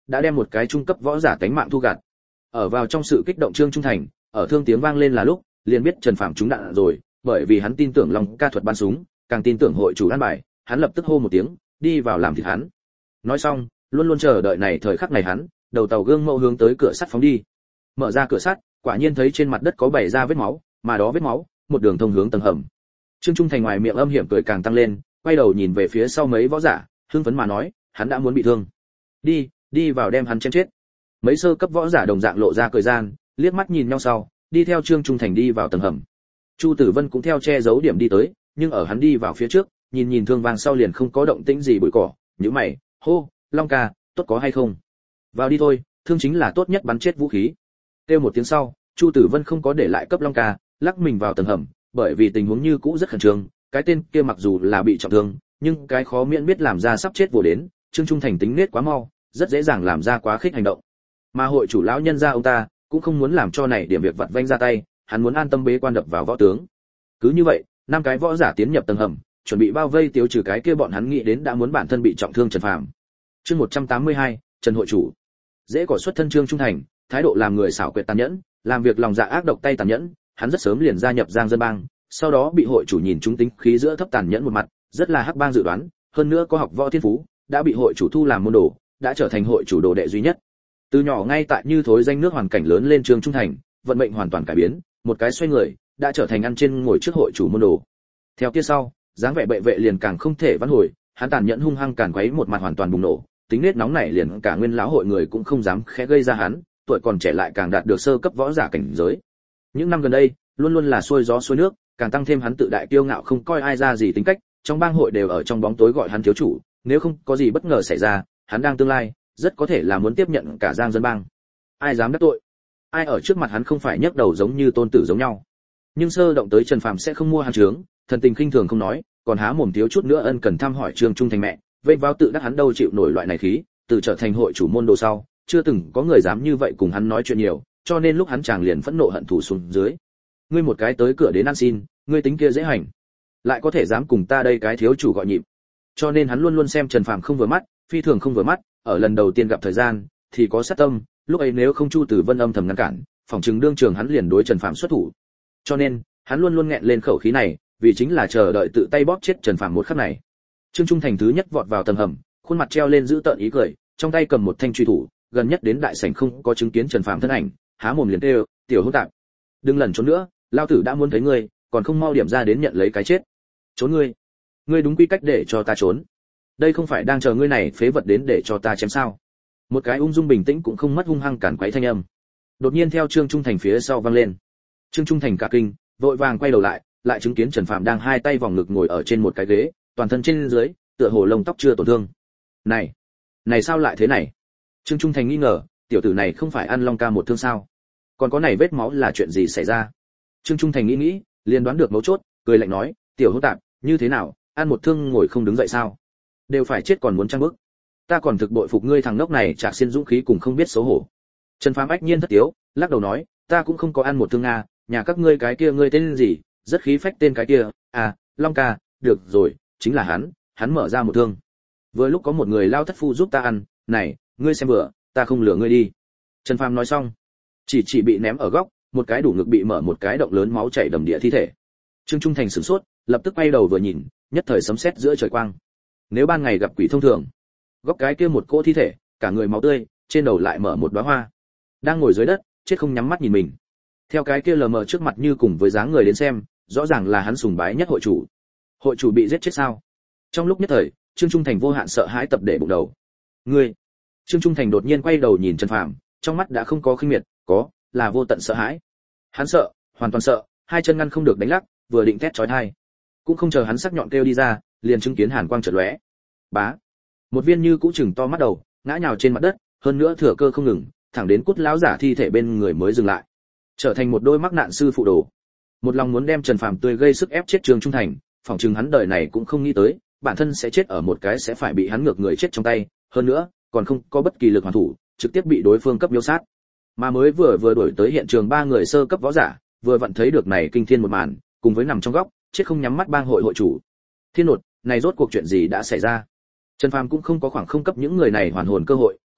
đã đem một cái trung cấp võ giả tánh mạng thu gặt. Ở vào trong sự kích động Trương Trung Thành, ở thương tiếng vang lên là lúc, liền biết Trần Phàm trúng đạn rồi, bởi vì hắn tin tưởng Long Ca thuật bắn súng, càng tin tưởng hội chủ an bài, hắn lập tức hô một tiếng, đi vào làm thịt hắn. Nói xong, luôn luôn chờ đợi này thời khắc này hắn, đầu tàu gương mẫu hướng tới cửa sắt phóng đi. Mở ra cửa sắt, quả nhiên thấy trên mặt đất có bảy ra vết máu, mà đó vết máu, một đường thông hướng tầng hầm. Trương Trung Thành ngoài miệng âm hiểm cười càng tăng lên, quay đầu nhìn về phía sau mấy võ giả, hưng phấn mà nói, hắn đã muốn bị thương. Đi, đi vào đem hắn chém chết. Mấy sơ cấp võ giả đồng dạng lộ ra cười gian, liếc mắt nhìn nhau sau, đi theo Trương Trung Thành đi vào tầng hầm. Chu Tử Vân cũng theo che giấu điểm đi tới, nhưng ở hắn đi vào phía trước, nhìn nhìn thương vang sau liền không có động tĩnh gì bụi cỏ, nhíu mày, hô, Long ca, tốt có hay không? Vào đi thôi, thương chính là tốt nhất bắn chết vũ khí. Kêu một tiếng sau, Chu Tử Vân không có để lại cấp Long ca, lắc mình vào tầng hầm, bởi vì tình huống như cũ rất khẩn trương, cái tên kia mặc dù là bị trọng thương, nhưng cái khó miễn biết làm ra sắp chết vồ đến, Trương Trung Thành tính nết quá mau, rất dễ dàng làm ra quá khích hành động. Mà hội chủ lão nhân gia ông ta cũng không muốn làm cho này điểm việc vặt vãnh ra tay, hắn muốn an tâm bế quan đập vào võ tướng. Cứ như vậy, năm cái võ giả tiến nhập tầng hầm, chuẩn bị bao vây tiêu trừ cái kia bọn hắn nghĩ đến đã muốn bản thân bị trọng thương Trần Phàm. Chương một trăm tám mươi hai, Trần hội chủ. Dễ cỏ xuất thân Trương Trung Thành, thái độ làm người xảo quyệt tàn nhẫn, làm việc lòng dạ ác độc tay tàn nhẫn, hắn rất sớm liền gia nhập Giang Dân Bang, sau đó bị hội chủ nhìn chúng tính khí giữa thấp tàn nhẫn một mặt, rất là hắc bang dự đoán, hơn nữa có học võ thiên phú, đã bị hội chủ thu làm môn đồ, đã trở thành hội chủ đồ đệ duy nhất. Từ nhỏ ngay tại như thối danh nước hoàn cảnh lớn lên Trương Trung Thành, vận mệnh hoàn toàn cải biến, một cái xoay người, đã trở thành ăn trên ngồi trước hội chủ môn đồ. Theo kia sau, dáng vẻ bệ vệ liền càng không thể vãn hồi, hắn tàn nhẫn hung hăng càn quấy một mặt hoàn toàn bùng nổ, tính nết nóng nảy liền cả nguyên lão hội người cũng không dám khẽ gây ra hắn, tuổi còn trẻ lại càng đạt được sơ cấp võ giả cảnh giới. Những năm gần đây, luôn luôn là xuôi gió xuôi nước, càng tăng thêm hắn tự đại kiêu ngạo không coi ai ra gì tính cách, trong bang hội đều ở trong bóng tối gọi hắn thiếu chủ, nếu không có gì bất ngờ xảy ra, hắn đang tương lai rất có thể là muốn tiếp nhận cả Giang Dân Bang. Ai dám đắc tội? Ai ở trước mặt hắn không phải nhấc đầu giống như tôn tử giống nhau. Nhưng sơ động tới Trần Phàm sẽ không mua hắn trướng, thần tình khinh thường không nói, còn há mồm thiếu chút nữa ân cần thăm hỏi Trương Trung Thành mẹ, vây vào tự đắc hắn đâu chịu nổi loại này khí, từ trở thành hội chủ môn đồ sau, chưa từng có người dám như vậy cùng hắn nói chuyện nhiều, cho nên lúc hắn chàng liền phẫn nộ hận thù xuống dưới. Ngươi một cái tới cửa đến ăn xin, ngươi tính kia dễ hành, lại có thể dám cùng ta đây cái thiếu chủ gọi nhịp. Cho nên hắn luôn luôn xem Trần Phàm không vừa mắt, phi thường không vừa mắt, ở lần đầu tiên gặp thời gian thì có sát tâm, lúc ấy nếu không Chu Tử Vân âm thầm ngăn cản, phòng trừng đương trường hắn liền đối Trần Phàm xuất thủ. Cho nên, hắn luôn luôn nghẹn lên khẩu khí này, vì chính là chờ đợi tự tay bóp chết Trần Phàm một khắc này. Trương Trung Thành thứ nhất vọt vào tầng hầm, khuôn mặt treo lên giữ tợn ý cười, trong tay cầm một thanh truy thủ, gần nhất đến đại sảnh không có chứng kiến Trần Phàm thân ảnh, há mồm liền kêu, "Tiểu hỗn tạp, đừng lẩn trốn nữa, lao tử đã muốn thấy ngươi, còn không mau điểm ra đến nhận lấy cái chết." "Trốn ngươi? Ngươi đúng quy cách để cho ta trốn. Đây không phải đang chờ ngươi này phế vật đến để cho ta chém sao?" Một cái ung dung bình tĩnh cũng không mất hung hăng cản quấy thanh âm, đột nhiên theo Trương Trung Thành phía sau vang lên. Trương Trung Thành cả kinh, vội vàng quay đầu lại, lại chứng kiến Trần Phàm đang hai tay vòng ngực ngồi ở trên một cái ghế, toàn thân trên dưới tựa hồ lông tóc chưa tổn thương. "Này, này sao lại thế này?" Trương Trung Thành nghi ngờ, tiểu tử này không phải ăn Long Ca một thương sao? Còn có này vết máu là chuyện gì xảy ra? Trương Trung Thành nghĩ nghĩ, liền đoán được mấu chốt, cười lạnh nói, "Tiểu hỗn tạp, như thế nào, ăn một thương ngồi không đứng dậy sao? Đều phải chết còn muốn trang bức. Ta còn thực bội phục ngươi thằng ngốc này trả xiên dũng khí cùng không biết xấu hổ." Trần Phàm ách nhiên thất tiếu, lắc đầu nói, "Ta cũng không có ăn một thương a, nhà các ngươi cái kia ngươi tên gì, rất khí phách tên cái kia, à, Long Ca, được rồi, chính là hắn, hắn mở ra một thương. Vừa lúc có một người lao thất phu giúp ta ăn, này, ngươi xem bữa, ta không lừa ngươi đi." Trần Phàm nói xong, chỉ chỉ bị ném ở góc, một cái đủ ngực bị mở một cái động lớn máu chảy đầm địa thi thể. Trương Trung Thành sửng sốt, lập tức quay đầu vừa nhìn, nhất thời sấm sét giữa trời quang. Nếu ban ngày gặp quỷ thông thường, góc cái kia một cỗ thi thể, cả người máu tươi, trên đầu lại mở một đóa hoa, đang ngồi dưới đất, chết không nhắm mắt nhìn mình. Theo cái kia lờ mờ trước mặt như cùng với dáng người đến xem, rõ ràng là hắn sùng bái nhất hội chủ. Hội chủ bị giết chết sao? Trong lúc nhất thời, Trương Trung Thành vô hạn sợ hãi tập để bụng đầu. Ngươi? Trương Trung Thành đột nhiên quay đầu nhìn Trần Phàm, trong mắt đã không có khinh miệt, có là vô tận sợ hãi. Hắn sợ, hoàn toàn sợ, hai chân ngăn không được đánh lắc, vừa định thét chói tai, cũng không chờ hắn sắc nhọn kêu đi ra, liền chứng kiến hàn quang chợt lóe. Bá, một viên như cũ chừng to mắt đầu, ngã nhào trên mặt đất, hơn nữa thừa cơ không ngừng, thẳng đến cút lão giả thi thể bên người mới dừng lại, trở thành một đôi mắc nạn sư phụ đồ. Một lòng muốn đem Trần Phàm tươi gây sức ép chết Trương Trung Thành, phỏng chừng hắn đời này cũng không nghĩ tới, bản thân sẽ chết ở một cái sẽ phải bị hắn ngược người chết trong tay, hơn nữa, còn không có bất kỳ lực hoàn thủ, trực tiếp bị đối phương cấp miêu sát. Mà mới vừa vừa đuổi tới hiện trường ba người sơ cấp võ giả, vừa vặn thấy được này kinh thiên một màn, cùng với nằm trong góc, chết không nhắm mắt bang hội hội chủ. Thiên nột, này rốt cuộc chuyện gì đã xảy ra? Trần Phàm cũng không có khoảng không cấp những người này hoàn hồn cơ hội,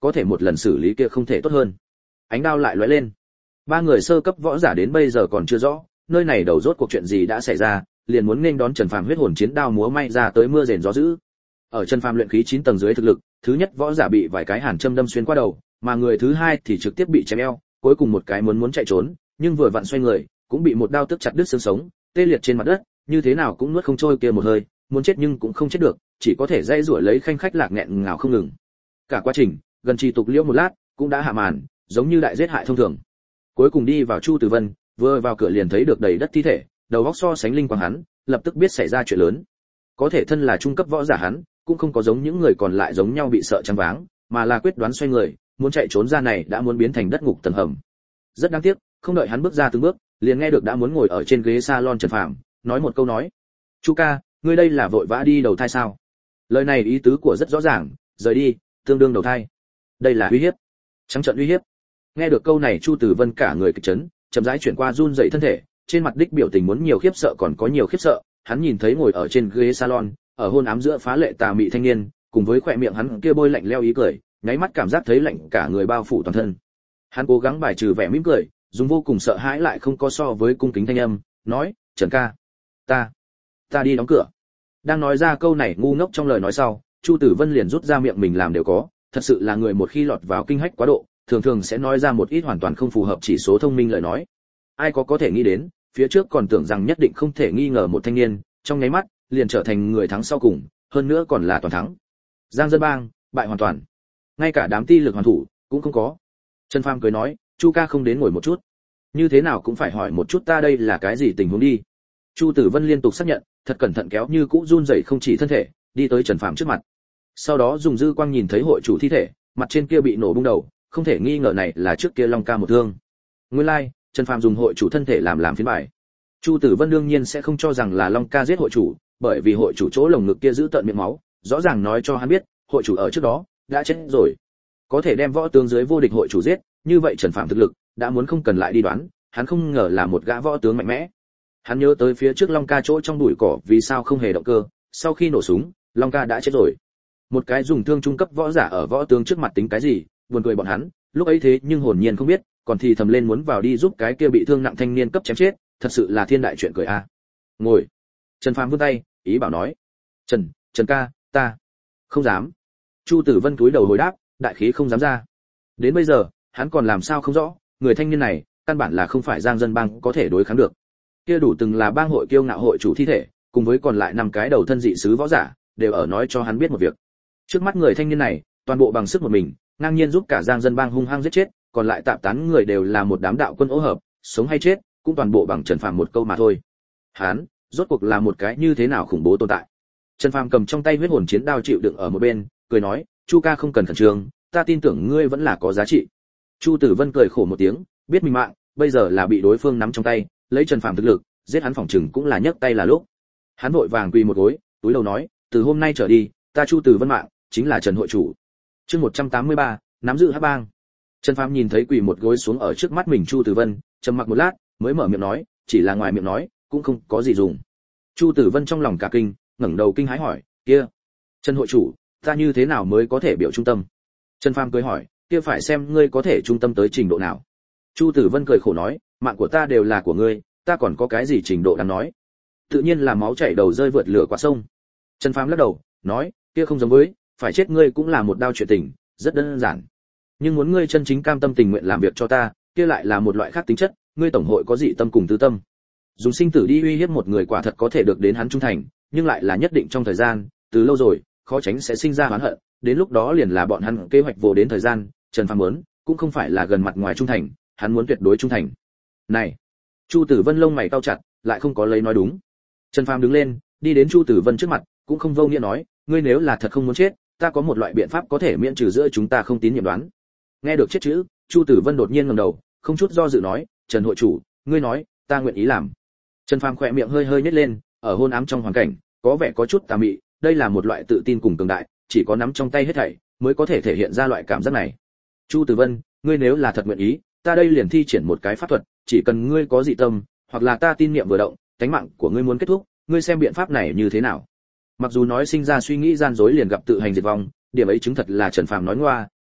có thể một lần xử lý kia không thể tốt hơn. Ánh đao lại lóe lên. Ba người sơ cấp võ giả đến bây giờ còn chưa rõ, nơi này đầu rốt cuộc chuyện gì đã xảy ra, liền muốn nên đón Trần Phàm huyết hồn chiến đao múa may ra tới mưa rền gió dữ. Ở Trần Phàm luyện khí chín tầng dưới thực lực, thứ nhất võ giả bị vài cái hàn châm đâm xuyên qua đầu, mà người thứ hai thì trực tiếp bị chém eo, cuối cùng một cái muốn muốn chạy trốn, nhưng vừa vặn xoay người, cũng bị một đao tức chặt đứt xương sống, tê liệt trên mặt đất, như thế nào cũng nuốt không trôi kia một hơi, muốn chết nhưng cũng không chết được, chỉ có thể dây rủa lấy khanh khách lạc nghẹn ngào không ngừng. Cả quá trình, gần trì tục liễu một lát, cũng đã hạ màn, giống như đại giết hại thông thường. Cuối cùng đi vào Chu Tử Vân, vừa vào cửa liền thấy được đầy đất thi thể, đầu óc so sánh linh quang hắn, lập tức biết xảy ra chuyện lớn. Có thể thân là trung cấp võ giả hắn, cũng không có giống những người còn lại giống nhau bị sợ choáng váng, mà là quyết đoán xoay người, muốn chạy trốn ra này đã muốn biến thành đất ngục tầng hầm. Rất đáng tiếc, không đợi hắn bước ra từng bước, liền nghe được đã muốn ngồi ở trên ghế salon Trần Phàm, nói một câu nói: "Chu ca, ngươi đây là vội vã đi đầu thai sao?" Lời này ý tứ của rất rõ ràng, rời đi, tương đương đầu thai. Đây là uy hiếp, trắng trợn uy hiếp. Nghe được câu này Chu Tử Vân cả người kịch chấn, chậm rãi chuyển qua run rẩy thân thể, trên mặt đích biểu tình muốn nhiều khiếp sợ còn có nhiều khiếp sợ, hắn nhìn thấy ngồi ở trên ghế salon, ở hôn ám giữa phá lệ tà mị thanh niên, cùng với khóe miệng hắn kia bôi lạnh lẽo ý cười, nháy mắt cảm giác thấy lạnh cả người bao phủ toàn thân. Hắn cố gắng bài trừ vẻ mỉm cười, dùng vô cùng sợ hãi lại không có so với cung kính thanh âm, nói: "Trần ca, ta, ta đi đóng cửa." Đang nói ra câu này ngu ngốc trong lời nói sau, Chu Tử Vân liền rút ra miệng mình làm đều có, thật sự là người một khi lọt vào kinh hách quá độ, thường thường sẽ nói ra một ít hoàn toàn không phù hợp chỉ số thông minh lời nói. Ai có có thể nghĩ đến, phía trước còn tưởng rằng nhất định không thể nghi ngờ một thanh niên, trong nháy mắt liền trở thành người thắng sau cùng, hơn nữa còn là toàn thắng. Giang Dân Bang bại hoàn toàn, ngay cả đám ti lực hoàn thủ cũng không có. Trần Phàm cười nói: "Chu ca không đến ngồi một chút, như thế nào cũng phải hỏi một chút ta đây là cái gì tình huống đi." Chu Tử Vân liên tục xác nhận, thật cẩn thận kéo như cũ run rẩy không chỉ thân thể, đi tới Trần Phàm trước mặt. Sau đó dùng dư quang nhìn thấy hội chủ thi thể, mặt trên kia bị nổ bung đầu, không thể nghi ngờ này là trước kia Long ca một thương. Nguyên lai, like, Trần Phàm dùng hội chủ thân thể làm làm phiến bài. Chu Tử Vân đương nhiên sẽ không cho rằng là Long ca giết hội chủ, bởi vì hội chủ chỗ lồng ngực kia giữ tận miệng máu, rõ ràng nói cho hắn biết, hội chủ ở trước đó đã chết rồi. Có thể đem võ tướng dưới vô địch hội chủ giết, như vậy Trần Phàm thực lực đã muốn không cần lại đi đoán, hắn không ngờ là một gã võ tướng mạnh mẽ. Hắn nhớ tới phía trước Long ca chỗ trong bụi cỏ vì sao không hề động cơ, sau khi nổ súng, Long ca đã chết rồi. Một cái dùng thương trung cấp võ giả ở võ tướng trước mặt tính cái gì, buồn cười bọn hắn, lúc ấy thế nhưng hồn nhiên không biết, còn thì thầm lên muốn vào đi giúp cái kia bị thương nặng thanh niên cấp chém chết, thật sự là thiên đại chuyện cười a. À. Ngồi. Trần Phàm vươn tay, ý bảo nói: "Trần, Trần ca, ta không dám." Chu Tử Vân cúi đầu hồi đáp, đại khí không dám ra. Đến bây giờ, hắn còn làm sao không rõ, người thanh niên này, căn bản là không phải Giang Dân Bang có thể đối kháng được. Kia đủ từng là bang hội kiêu ngạo hội chủ thi thể, cùng với còn lại năm cái đầu thân dị sứ võ giả, đều ở nói cho hắn biết một việc. Trước mắt người thanh niên này, toàn bộ bằng sức một mình, ngang nhiên giúp cả Giang Dân Bang hung hăng giết chết, còn lại tạm tán người đều là một đám đạo quân ố hợp, sống hay chết, cũng toàn bộ bằng Trần Phàm một câu mà thôi. Hắn, rốt cuộc là một cái như thế nào khủng bố tồn tại. Trần Phàm cầm trong tay huyết hồn chiến đao chịu đựng ở một bên, cười nói: "Chu ca không cần khẩn trương, ta tin tưởng ngươi vẫn là có giá trị." Chu Tử Vân cười khổ một tiếng, biết mình mạng, bây giờ là bị đối phương nắm trong tay, lấy Trần Phàm thực lực, giết hắn phỏng chừng cũng là nhấc tay là lúc. Hắn vội vàng quỳ một gối, túi đầu nói: "Từ hôm nay trở đi, ta Chu Tử Vân mạng, chính là Trần hội chủ." Chương một trăm tám mươi ba, nắm giữ hắc bang. Trần Phàm nhìn thấy quỳ một gối xuống ở trước mắt mình Chu Tử Vân, trầm mặc một lát, mới mở miệng nói, chỉ là ngoài miệng nói, cũng không có gì dùng. Chu Tử Vân trong lòng cả kinh, ngẩng đầu kinh hãi hỏi: "Kia, Trần hội chủ, ta như thế nào mới có thể biểu trung tâm?" Trần Phàm cười hỏi: "Kia phải xem ngươi có thể trung tâm tới trình độ nào." Chu Tử Vân cười khổ nói: "Mạng của ta đều là của ngươi, ta còn có cái gì trình độ đáng nói?" Tự nhiên là máu chảy đầu rơi vượt lửa qua sông. Trần Phàm lắc đầu, nói: "Kia không giống với, phải chết ngươi cũng là một đao chuyện tình, rất đơn giản. Nhưng muốn ngươi chân chính cam tâm tình nguyện làm việc cho ta, kia lại là một loại khác tính chất, ngươi tổng hội có dị tâm cùng tư tâm. Dùng sinh tử đi uy hiếp một người quả thật có thể được đến hắn trung thành, nhưng lại là nhất định trong thời gian, từ lâu rồi, khó tránh sẽ sinh ra oán hận, đến lúc đó liền là bọn hắn kế hoạch vô đến thời gian, Trần Phàm muốn, cũng không phải là gần mặt ngoài trung thành, hắn muốn tuyệt đối trung thành." Này, Chu Tử Vân lông mày cau chặt, lại không có lấy nói đúng. Trần Phàm đứng lên, đi đến Chu Tử Vân trước mặt, cũng không vô nghĩa nói: "Ngươi nếu là thật không muốn chết, ta có một loại biện pháp có thể miễn trừ giữa chúng ta không tín nhiệm đoán." Nghe được chết chữ, Chu Tử Vân đột nhiên ngẩng đầu, không chút do dự nói: "Trần hội chủ, ngươi nói, ta nguyện ý làm." Trần Phàm khẽ miệng hơi hơi nhếch lên, ở hôn ám trong hoàn cảnh, có vẻ có chút tà mị, đây là một loại tự tin cùng cường đại, chỉ có nắm trong tay hết thảy, mới có thể thể hiện ra loại cảm giác này. "Chu Tử Vân, ngươi nếu là thật nguyện ý, ta đây liền thi triển một cái pháp thuật, chỉ cần ngươi có dị tâm, hoặc là ta tin niệm vừa động, cánh mạng của ngươi muốn kết thúc, ngươi xem biện pháp này như thế nào?" Mặc dù nói sinh ra suy nghĩ gian dối liền gặp tự hành diệt vong, điểm ấy chứng thật là Trần Phàm nói ngoa,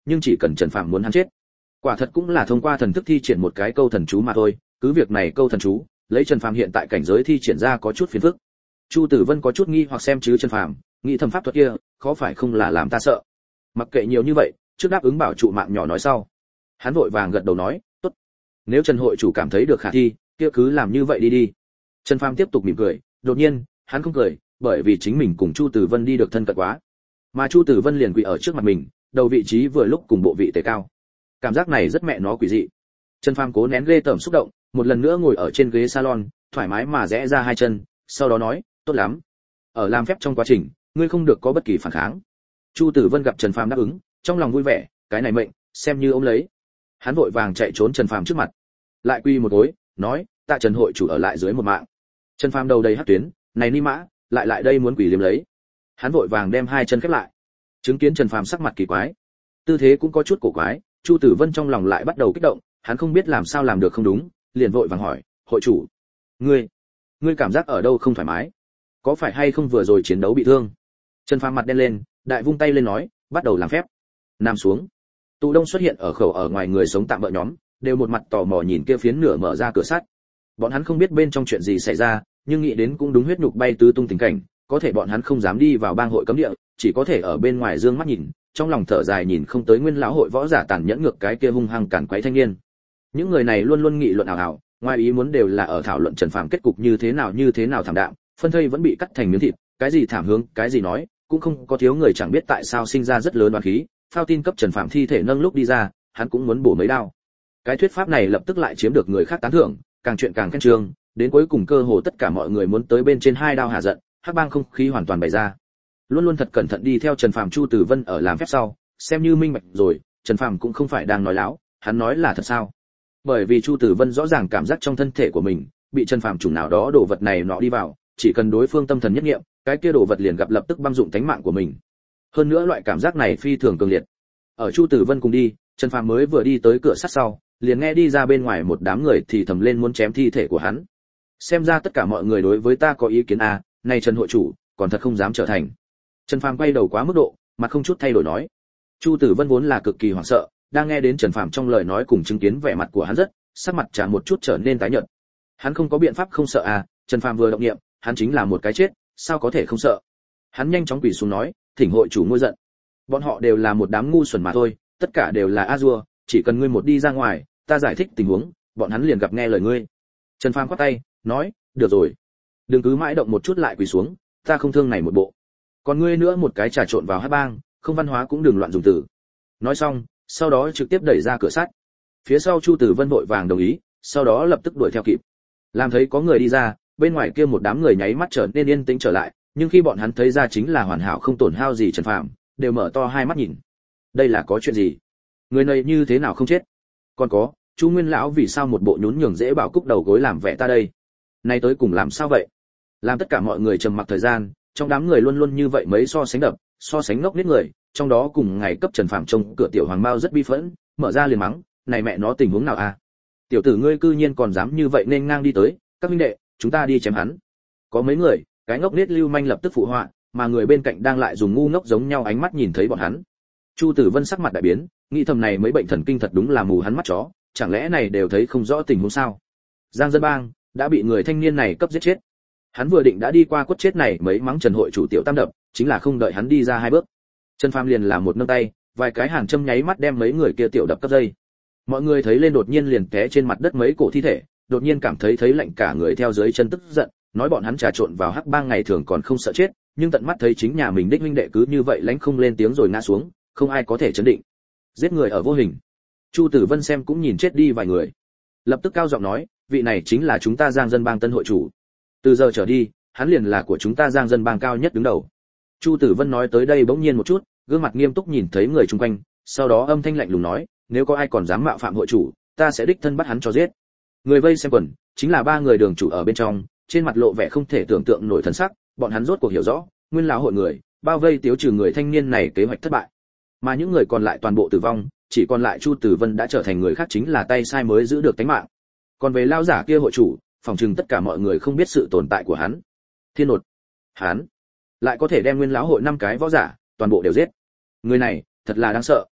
nhưng chỉ cần Trần Phàm muốn hắn chết, quả thật cũng là thông qua thần thức thi triển một cái câu thần chú mà thôi, cứ việc này câu thần chú, lấy Trần Phàm hiện tại cảnh giới thi triển ra có chút phiền phức. Chu Tử Vân có chút nghi hoặc xem chứ Trần Phàm, nghĩ thầm pháp thuật kia, khó phải không là làm ta sợ. Mặc kệ nhiều như vậy, trước đáp ứng bảo trụ mạng nhỏ nói sau. Hắn vội vàng gật đầu nói, tốt. Nếu Trần hội chủ cảm thấy được khả thi, kia cứ làm như vậy đi đi. Trần Phàm tiếp tục mỉm cười, đột nhiên, hắn không cười, bởi vì chính mình cùng Chu Tử Vân đi được thân cận quá. Mà Chu Tử Vân liền quỳ ở trước mặt mình, đầu vị trí vừa lúc cùng bộ vị tề cao. Cảm giác này rất mẹ nó quỷ dị. Trần Phàm cố nén ghê tởm xúc động, một lần nữa ngồi ở trên ghế salon, thoải mái mà rẽ ra hai chân, sau đó nói, tốt lắm. Ở làm phép trong quá trình, ngươi không được có bất kỳ phản kháng. Chu Tử Vân gặp Trần Phàm đáp ứng, trong lòng vui vẻ, cái này mệnh, xem như ôm lấy. Hắn vội vàng chạy trốn Trần Phàm trước mặt, lại quy một gối, nói, tạ Trần hội chủ ở lại dưới một mạng. Trần Phàm đầu đầy hắc tuyến, này ni mã, lại lại đây muốn quỷ liếm lấy. Hắn vội vàng đem hai chân khép lại. Chứng kiến Trần Phàm sắc mặt kỳ quái, tư thế cũng có chút cổ quái, Chu Tử Vân trong lòng lại bắt đầu kích động, hắn không biết làm sao làm được không đúng, liền vội vàng hỏi, hội chủ, ngươi, ngươi cảm giác ở đâu không thoải mái? Có phải hay không vừa rồi chiến đấu bị thương? Trần Phàm mặt đen lên, đại vung tay lên nói, bắt đầu làm phép. Nằm xuống. Tụ Đông xuất hiện ở khẩu ở ngoài người sống tạm bỡ nhóm, đều một mặt tò mò nhìn kia phiến nửa mở ra cửa sắt. Bọn hắn không biết bên trong chuyện gì xảy ra, nhưng nghĩ đến cũng đúng huyết nhục bay tứ tung tình cảnh, có thể bọn hắn không dám đi vào bang hội cấm địa, chỉ có thể ở bên ngoài dương mắt nhìn, trong lòng thở dài nhìn không tới nguyên lão hội võ giả tàn nhẫn ngược cái kia hung hăng cản quấy thanh niên. Những người này luôn luôn nghị luận ảo ảo, ngoài ý muốn đều là ở thảo luận Trần Phàm kết cục như thế nào như thế nào thảm đạm, phân thây vẫn bị cắt thành miếng thịt, cái gì thảm hướng, cái gì nói, cũng không có thiếu người chẳng biết tại sao sinh ra rất lớn oán khí, phao tin cấp Trần Phàm thi thể nâng lúc đi ra, hắn cũng muốn bổ mấy đao. Cái thuyết pháp này lập tức lại chiếm được người khác tán thưởng, càng chuyện càng khen trương, đến cuối cùng cơ hồ tất cả mọi người muốn tới bên trên hai đao hạ giận, hắc bang không khí hoàn toàn bày ra. Luôn luôn thật cẩn thận đi theo Trần Phàm Chu Tử Vân ở làm phép sau, xem như minh bạch rồi, Trần Phàm cũng không phải đang nói láo, hắn nói là thật sao? Bởi vì Chu Tử Vân rõ ràng cảm giác trong thân thể của mình bị Trần Phàm chủng nào đó đổ vật này nọ đi vào, chỉ cần đối phương tâm thần nhất nghiệm, cái kia đồ vật liền gặp lập tức băm dụng tánh mạng của mình. Hơn nữa loại cảm giác này phi thường cường liệt. Ở Chu Tử Vân cùng đi, Trần Phàm mới vừa đi tới cửa sắt sau, liền nghe đi ra bên ngoài một đám người thì thầm lên muốn chém thi thể của hắn. Xem ra tất cả mọi người đối với ta có ý kiến à, này Trần hội chủ, còn thật không dám trở thành. Trần Phàm quay đầu quá mức độ, mặt không chút thay đổi nói. Chu Tử Vân vốn là cực kỳ hoảng sợ, đang nghe đến Trần Phàm trong lời nói cùng chứng kiến vẻ mặt của hắn rất, sắc mặt chả một chút trở nên tái nhợt. Hắn không có biện pháp không sợ à, Trần Phàm vừa động niệm, hắn chính là một cái chết, sao có thể không sợ. Hắn nhanh chóng quỳ xuống nói, thỉnh hội chủ ngôi giận. Bọn họ đều là một đám ngu xuẩn mà thôi, tất cả đều là A-dua, chỉ cần ngươi một đi ra ngoài, ta giải thích tình huống, bọn hắn liền gặp nghe lời ngươi. Trần Phàm quát tay, nói, được rồi, đừng cứ mãi động một chút lại quỳ xuống, ta không thương này một bộ. Còn ngươi nữa một cái trà trộn vào hát bang, không văn hóa cũng đừng loạn dùng từ. Nói xong, sau đó trực tiếp đẩy ra cửa sắt. Phía sau Chu Tử Vân vội vàng đồng ý, sau đó lập tức đuổi theo kịp. Làm thấy có người đi ra, bên ngoài kia một đám người nháy mắt trở nên yên tĩnh trở lại, nhưng khi bọn hắn thấy ra chính là hoàn hảo không tổn hao gì Trần Phàm, đều mở to hai mắt nhìn. Đây là có chuyện gì? Người này như thế nào không chết? Còn có, Chu Nguyên lão vì sao một bộ nhún nhường dễ bảo cúc đầu gối làm vẻ ta đây? Nay tới cùng làm sao vậy? Làm tất cả mọi người trầm mặc thời gian, trong đám người luôn luôn như vậy mấy so sánh đập, so sánh ngốc nít người, trong đó cùng ngày cấp Trần Phàm trông cửa tiểu hoàng mao rất bi phẫn, mở ra liền mắng, này mẹ nó tình huống nào à? Tiểu tử ngươi cư nhiên còn dám như vậy nên ngang đi tới, các huynh đệ, chúng ta đi chém hắn. Có mấy người, cái ngốc nít lưu manh lập tức phụ họa, mà người bên cạnh đang lại dùng ngu ngốc giống nhau ánh mắt nhìn thấy bọn hắn. Chu Tử Vân sắc mặt đại biến, nghĩ thầm này mấy bệnh thần kinh thật đúng là mù hắn mắt chó, chẳng lẽ này đều thấy không rõ tình huống sao? Giang Dân Bang đã bị người thanh niên này cấp giết chết. Hắn vừa định đã đi qua quất chết này mấy mắng Trần hội chủ tiểu tam đập, chính là không đợi hắn đi ra hai bước. Trần Phàm liền làm một nâng tay, vài cái hàn châm nháy mắt đem mấy người kia tiểu đập cấp dây. Mọi người thấy lên đột nhiên liền té trên mặt đất mấy cổ thi thể, đột nhiên cảm thấy thấy lạnh cả người theo dưới chân tức giận, nói bọn hắn trà trộn vào hắc bang ngày thường còn không sợ chết, nhưng tận mắt thấy chính nhà mình đích huynh đệ cứ như vậy lánh không lên tiếng rồi ngã xuống, không ai có thể chấn định. Giết người ở vô hình. Chu Tử Vân xem cũng nhìn chết đi vài người, lập tức cao giọng nói, vị này chính là chúng ta Giang Dân Bang tân hội chủ. Từ giờ trở đi, hắn liền là của chúng ta Giang Dân Bang cao nhất đứng đầu. Chu Tử Vân nói tới đây bỗng nhiên một chút, gương mặt nghiêm túc nhìn thấy người chung quanh, sau đó âm thanh lạnh lùng nói, nếu có ai còn dám mạo phạm hội chủ, ta sẽ đích thân bắt hắn cho giết. Người vây xem quần, chính là ba người đường chủ ở bên trong, trên mặt lộ vẻ không thể tưởng tượng nổi thần sắc, bọn hắn rốt cuộc hiểu rõ, nguyên lão hội người, bao vây tiêu trừ người thanh niên này kế hoạch thất bại. Mà những người còn lại toàn bộ tử vong, chỉ còn lại Chu Tử Vân đã trở thành người khác chính là tay sai mới giữ được tính mạng. Còn về lão giả kia hội chủ, phòng trừng tất cả mọi người không biết sự tồn tại của hắn. Thiên nột, hắn lại có thể đem nguyên lão hội năm cái võ giả toàn bộ đều giết. Người này thật là đáng sợ.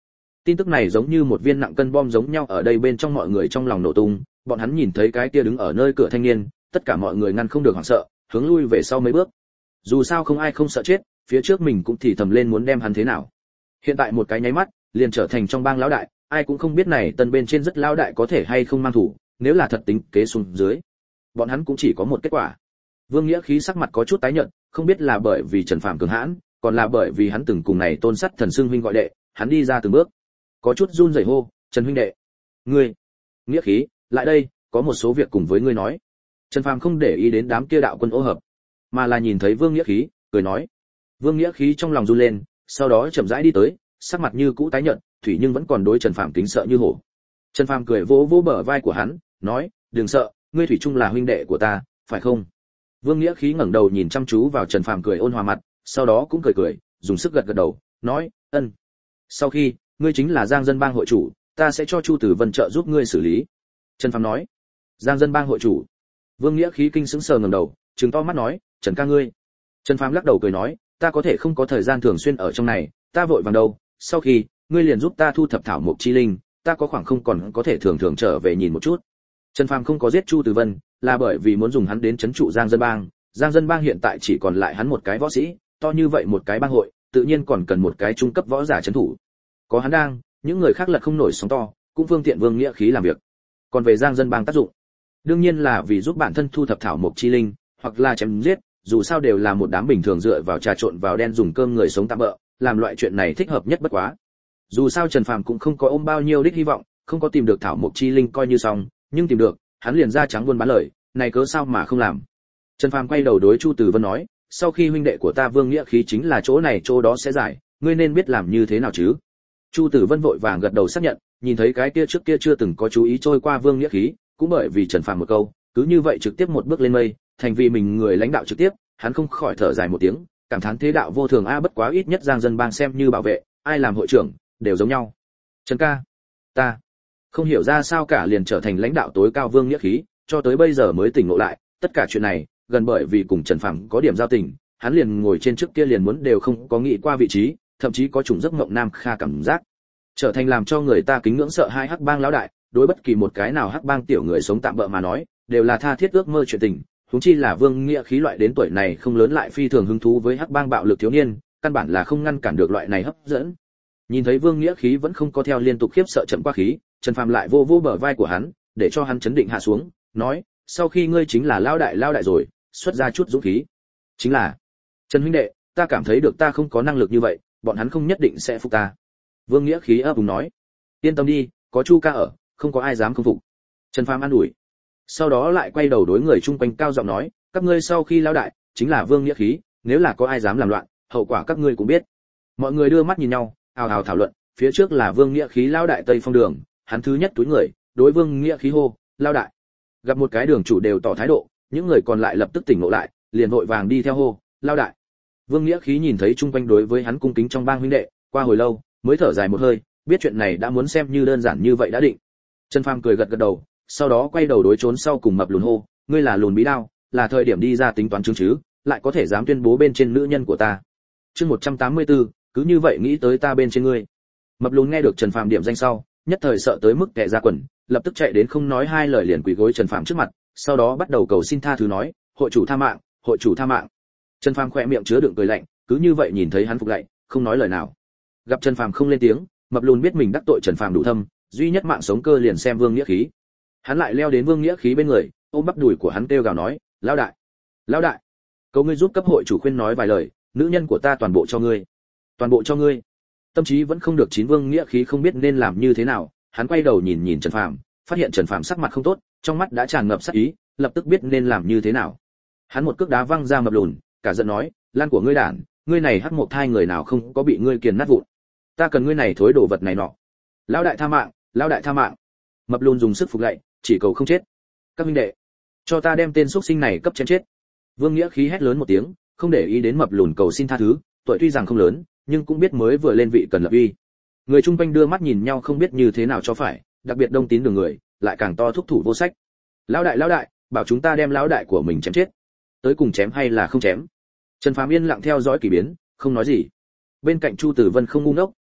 Tin tức này giống như một viên nặng cân bom giống nhau ở đây bên trong mọi người trong lòng nổ tung, bọn hắn nhìn thấy cái kia đứng ở nơi cửa thanh niên, tất cả mọi người ngăn không được hoảng sợ, hướng lui về sau mấy bước. Dù sao không ai không sợ chết, phía trước mình cũng thì thầm lên muốn đem hắn thế nào. Hiện tại một cái nháy mắt, liền trở thành trong bang lão đại, ai cũng không biết này tân bên trên rất lão đại có thể hay không mang thủ, nếu là thật tính kế xuống dưới, bọn hắn cũng chỉ có một kết quả. Vương Nghĩa Khí sắc mặt có chút tái nhợt, không biết là bởi vì Trần Phàm cường hãn, còn là bởi vì hắn từng cùng này tôn sắt thần xưng huynh gọi đệ, hắn đi ra từng bước, có chút run rẩy hô, "Trần huynh đệ, ngươi, Nghĩa Khí, lại đây, có một số việc cùng với ngươi nói." Trần Phàm không để ý đến đám kia đạo quân ô hợp, mà là nhìn thấy Vương Nghĩa Khí, cười nói. Vương Nghĩa Khí trong lòng run lên, sau đó chậm rãi đi tới, sắc mặt như cũ tái nhợt, thủy nhưng vẫn còn đối Trần Phàm kính sợ như hổ. Trần Phàm cười vỗ vỗ bờ vai của hắn, nói, "Đừng sợ, ngươi thủy chung là huynh đệ của ta, phải không?" Vương Nghĩa Khí ngẩng đầu nhìn chăm chú vào Trần Phàm cười ôn hòa mặt, sau đó cũng cười cười, dùng sức gật gật đầu, nói, "Ân. Sau khi, ngươi chính là Giang Dân Bang hội chủ, ta sẽ cho Chu Tử Vân trợ giúp ngươi xử lý." Trần Phàm nói. "Giang Dân Bang hội chủ?" Vương Nghĩa Khí kinh sững sờ ngẩng đầu, trừng to mắt nói, "Trần ca ngươi." Trần Phàm lắc đầu cười nói, "Ta có thể không có thời gian thường xuyên ở trong này, ta vội vàng đâu, sau khi, ngươi liền giúp ta thu thập thảo mộc chi linh, ta có khoảng không còn có thể thường thường trở về nhìn một chút." Trần Phàm không có giết Chu Tử Vân, là bởi vì muốn dùng hắn đến trấn trụ Giang Dân Bang, Giang Dân Bang hiện tại chỉ còn lại hắn một cái võ sĩ, to như vậy một cái bang hội, tự nhiên còn cần một cái trung cấp võ giả trấn thủ. Có hắn đang, những người khác lật không nổi sóng to, cũng phương tiện Vương Nghĩa Khí làm việc. Còn về Giang Dân Bang tác dụng, đương nhiên là vì giúp bản thân thu thập thảo mộc chi linh, hoặc là chém giết, dù sao đều là một đám bình thường dựa vào trà trộn vào đen dùng cơm người sống tạm bợ, làm loại chuyện này thích hợp nhất bất quá. Dù sao Trần Phàm cũng không có ôm bao nhiêu đích hy vọng, không có tìm được thảo mộc chi linh coi như xong, nhưng tìm được, hắn liền ra trắng buôn bán lời, này cớ sao mà không làm. Trần Phàm quay đầu đối Chu Tử Vân nói, "Sau khi huynh đệ của ta Vương Nghĩa Khí chính là chỗ này chỗ đó sẽ giải, ngươi nên biết làm như thế nào chứ?" Chu Tử Vân vội vàng gật đầu xác nhận, nhìn thấy cái kia trước kia chưa từng có chú ý trôi qua Vương Nghĩa Khí, cũng bởi vì Trần Phàm một câu, cứ như vậy trực tiếp một bước lên mây, thành vì mình người lãnh đạo trực tiếp, hắn không khỏi thở dài một tiếng, cảm thán thế đạo vô thường a, bất quá ít nhất Giang Dân Bang xem như bảo vệ, ai làm hội trưởng đều giống nhau. Trần ca, ta không hiểu ra sao cả liền trở thành lãnh đạo tối cao Vương Nghĩa Khí, cho tới bây giờ mới tỉnh ngộ lại, tất cả chuyện này, gần bởi vì cùng Trần Phàm có điểm giao tình, hắn liền ngồi trên trước kia liền muốn đều không có nghĩ qua vị trí, thậm chí có chủng giấc mộng nam kha cảm giác, trở thành làm cho người ta kính ngưỡng sợ hai hắc bang lão đại, đối bất kỳ một cái nào hắc bang tiểu người sống tạm bợ mà nói, đều là tha thiết ước mơ chuyện tình, huống chi là Vương Nghĩa Khí loại đến tuổi này không lớn lại phi thường hứng thú với hắc bang bạo lực thiếu niên, căn bản là không ngăn cản được loại này hấp dẫn. Nhìn thấy Vương Nghĩa Khí vẫn không có theo liên tục khiếp sợ chậm qua khí, Trần Phàm lại vô vô bờ vai của hắn, để cho hắn chấn định hạ xuống, nói, "Sau khi ngươi chính là lão đại lão đại rồi, xuất ra chút dũng khí." "Chính là, Trần huynh đệ, ta cảm thấy được ta không có năng lực như vậy, bọn hắn không nhất định sẽ phục ta." Vương Nghĩa Khí ấp úng nói. "Yên tâm đi, có Chu ca ở, không có ai dám không phục." Trần Phàm an ủi. Sau đó lại quay đầu đối người chung quanh cao giọng nói, "Các ngươi sau khi lão đại, chính là Vương Nghĩa Khí, nếu là có ai dám làm loạn, hậu quả các ngươi cũng biết." Mọi người đưa mắt nhìn nhau, ào ào thảo luận, phía trước là Vương Nghĩa Khí lão đại Tây Phong Đường, hắn thứ nhất túi người, đối Vương Nghĩa Khí hô, "Lão đại." Gặp một cái đường chủ đều tỏ thái độ, những người còn lại lập tức tỉnh ngộ lại, liền vội vàng đi theo hô, "Lão đại." Vương Nghĩa Khí nhìn thấy chung quanh đối với hắn cung kính trong bang huynh đệ, qua hồi lâu, mới thở dài một hơi, biết chuyện này đã muốn xem như đơn giản như vậy đã định. Trần Phàm cười gật gật đầu, sau đó quay đầu đối trốn sau cùng mập lùn hô, "Ngươi là lùn bí đao, là thời điểm đi ra tính toán chứng chứ, lại có thể dám tuyên bố bên trên nữ nhân của ta." Chương một trăm tám mươi tư, cứ như vậy nghĩ tới ta bên trên ngươi. Mập lùn nghe được Trần Phàm điểm danh sau, nhất thời sợ tới mức tè ra quần, lập tức chạy đến không nói hai lời liền quỳ gối Trần Phàm trước mặt, sau đó bắt đầu cầu xin tha thứ nói, "Hội chủ tha mạng, hội chủ tha mạng." Trần Phàm khẽ miệng chứa đựng cười lạnh, cứ như vậy nhìn thấy hắn phục lạy, không nói lời nào. Gặp Trần Phàm không lên tiếng, mập lùn biết mình đắc tội Trần Phàm đủ thâm, duy nhất mạng sống cơ liền xem Vương Nghĩa Khí. Hắn lại leo đến Vương Nghĩa Khí bên người, ôm bắp đùi của hắn kêu gào nói, "Lão đại, lão đại, cầu ngươi giúp cấp hội chủ khuyên nói vài lời, nữ nhân của ta toàn bộ cho ngươi, toàn bộ cho ngươi." Tâm trí vẫn không được chín, Vương Nghĩa Khí không biết nên làm như thế nào, hắn quay đầu nhìn nhìn Trần Phàm, phát hiện Trần Phàm sắc mặt không tốt, trong mắt đã tràn ngập sát ý, lập tức biết nên làm như thế nào. Hắn một cước đá văng ra mập lùn, cả giận nói, "Lan của ngươi đản, ngươi này hắc một thai người nào không có bị ngươi kiền nát vụn. Ta cần ngươi này thối đồ vật này nọ. Lão đại tha mạng, lão đại tha mạng." Mập lùn dùng sức phục lạy, chỉ cầu không chết. "Các huynh đệ, cho ta đem tên xuất sinh này cấp chém chết." Vương Nghĩa Khí hét lớn một tiếng, không để ý đến mập lùn cầu xin tha thứ, tuổi tuy rằng không lớn, nhưng cũng biết mới vừa lên vị cần lập uy. Người chung quanh đưa mắt nhìn nhau không biết như thế nào cho phải, đặc biệt Đông Tín Đường người, lại càng to thúc thủ vô sách. "Lão đại lão đại, bảo chúng ta đem lão đại của mình chém chết. Tới cùng chém hay là không chém?" Trần Phàm yên lặng theo dõi kỳ biến, không nói gì. Bên cạnh Chu Tử Vân không ngu ngốc,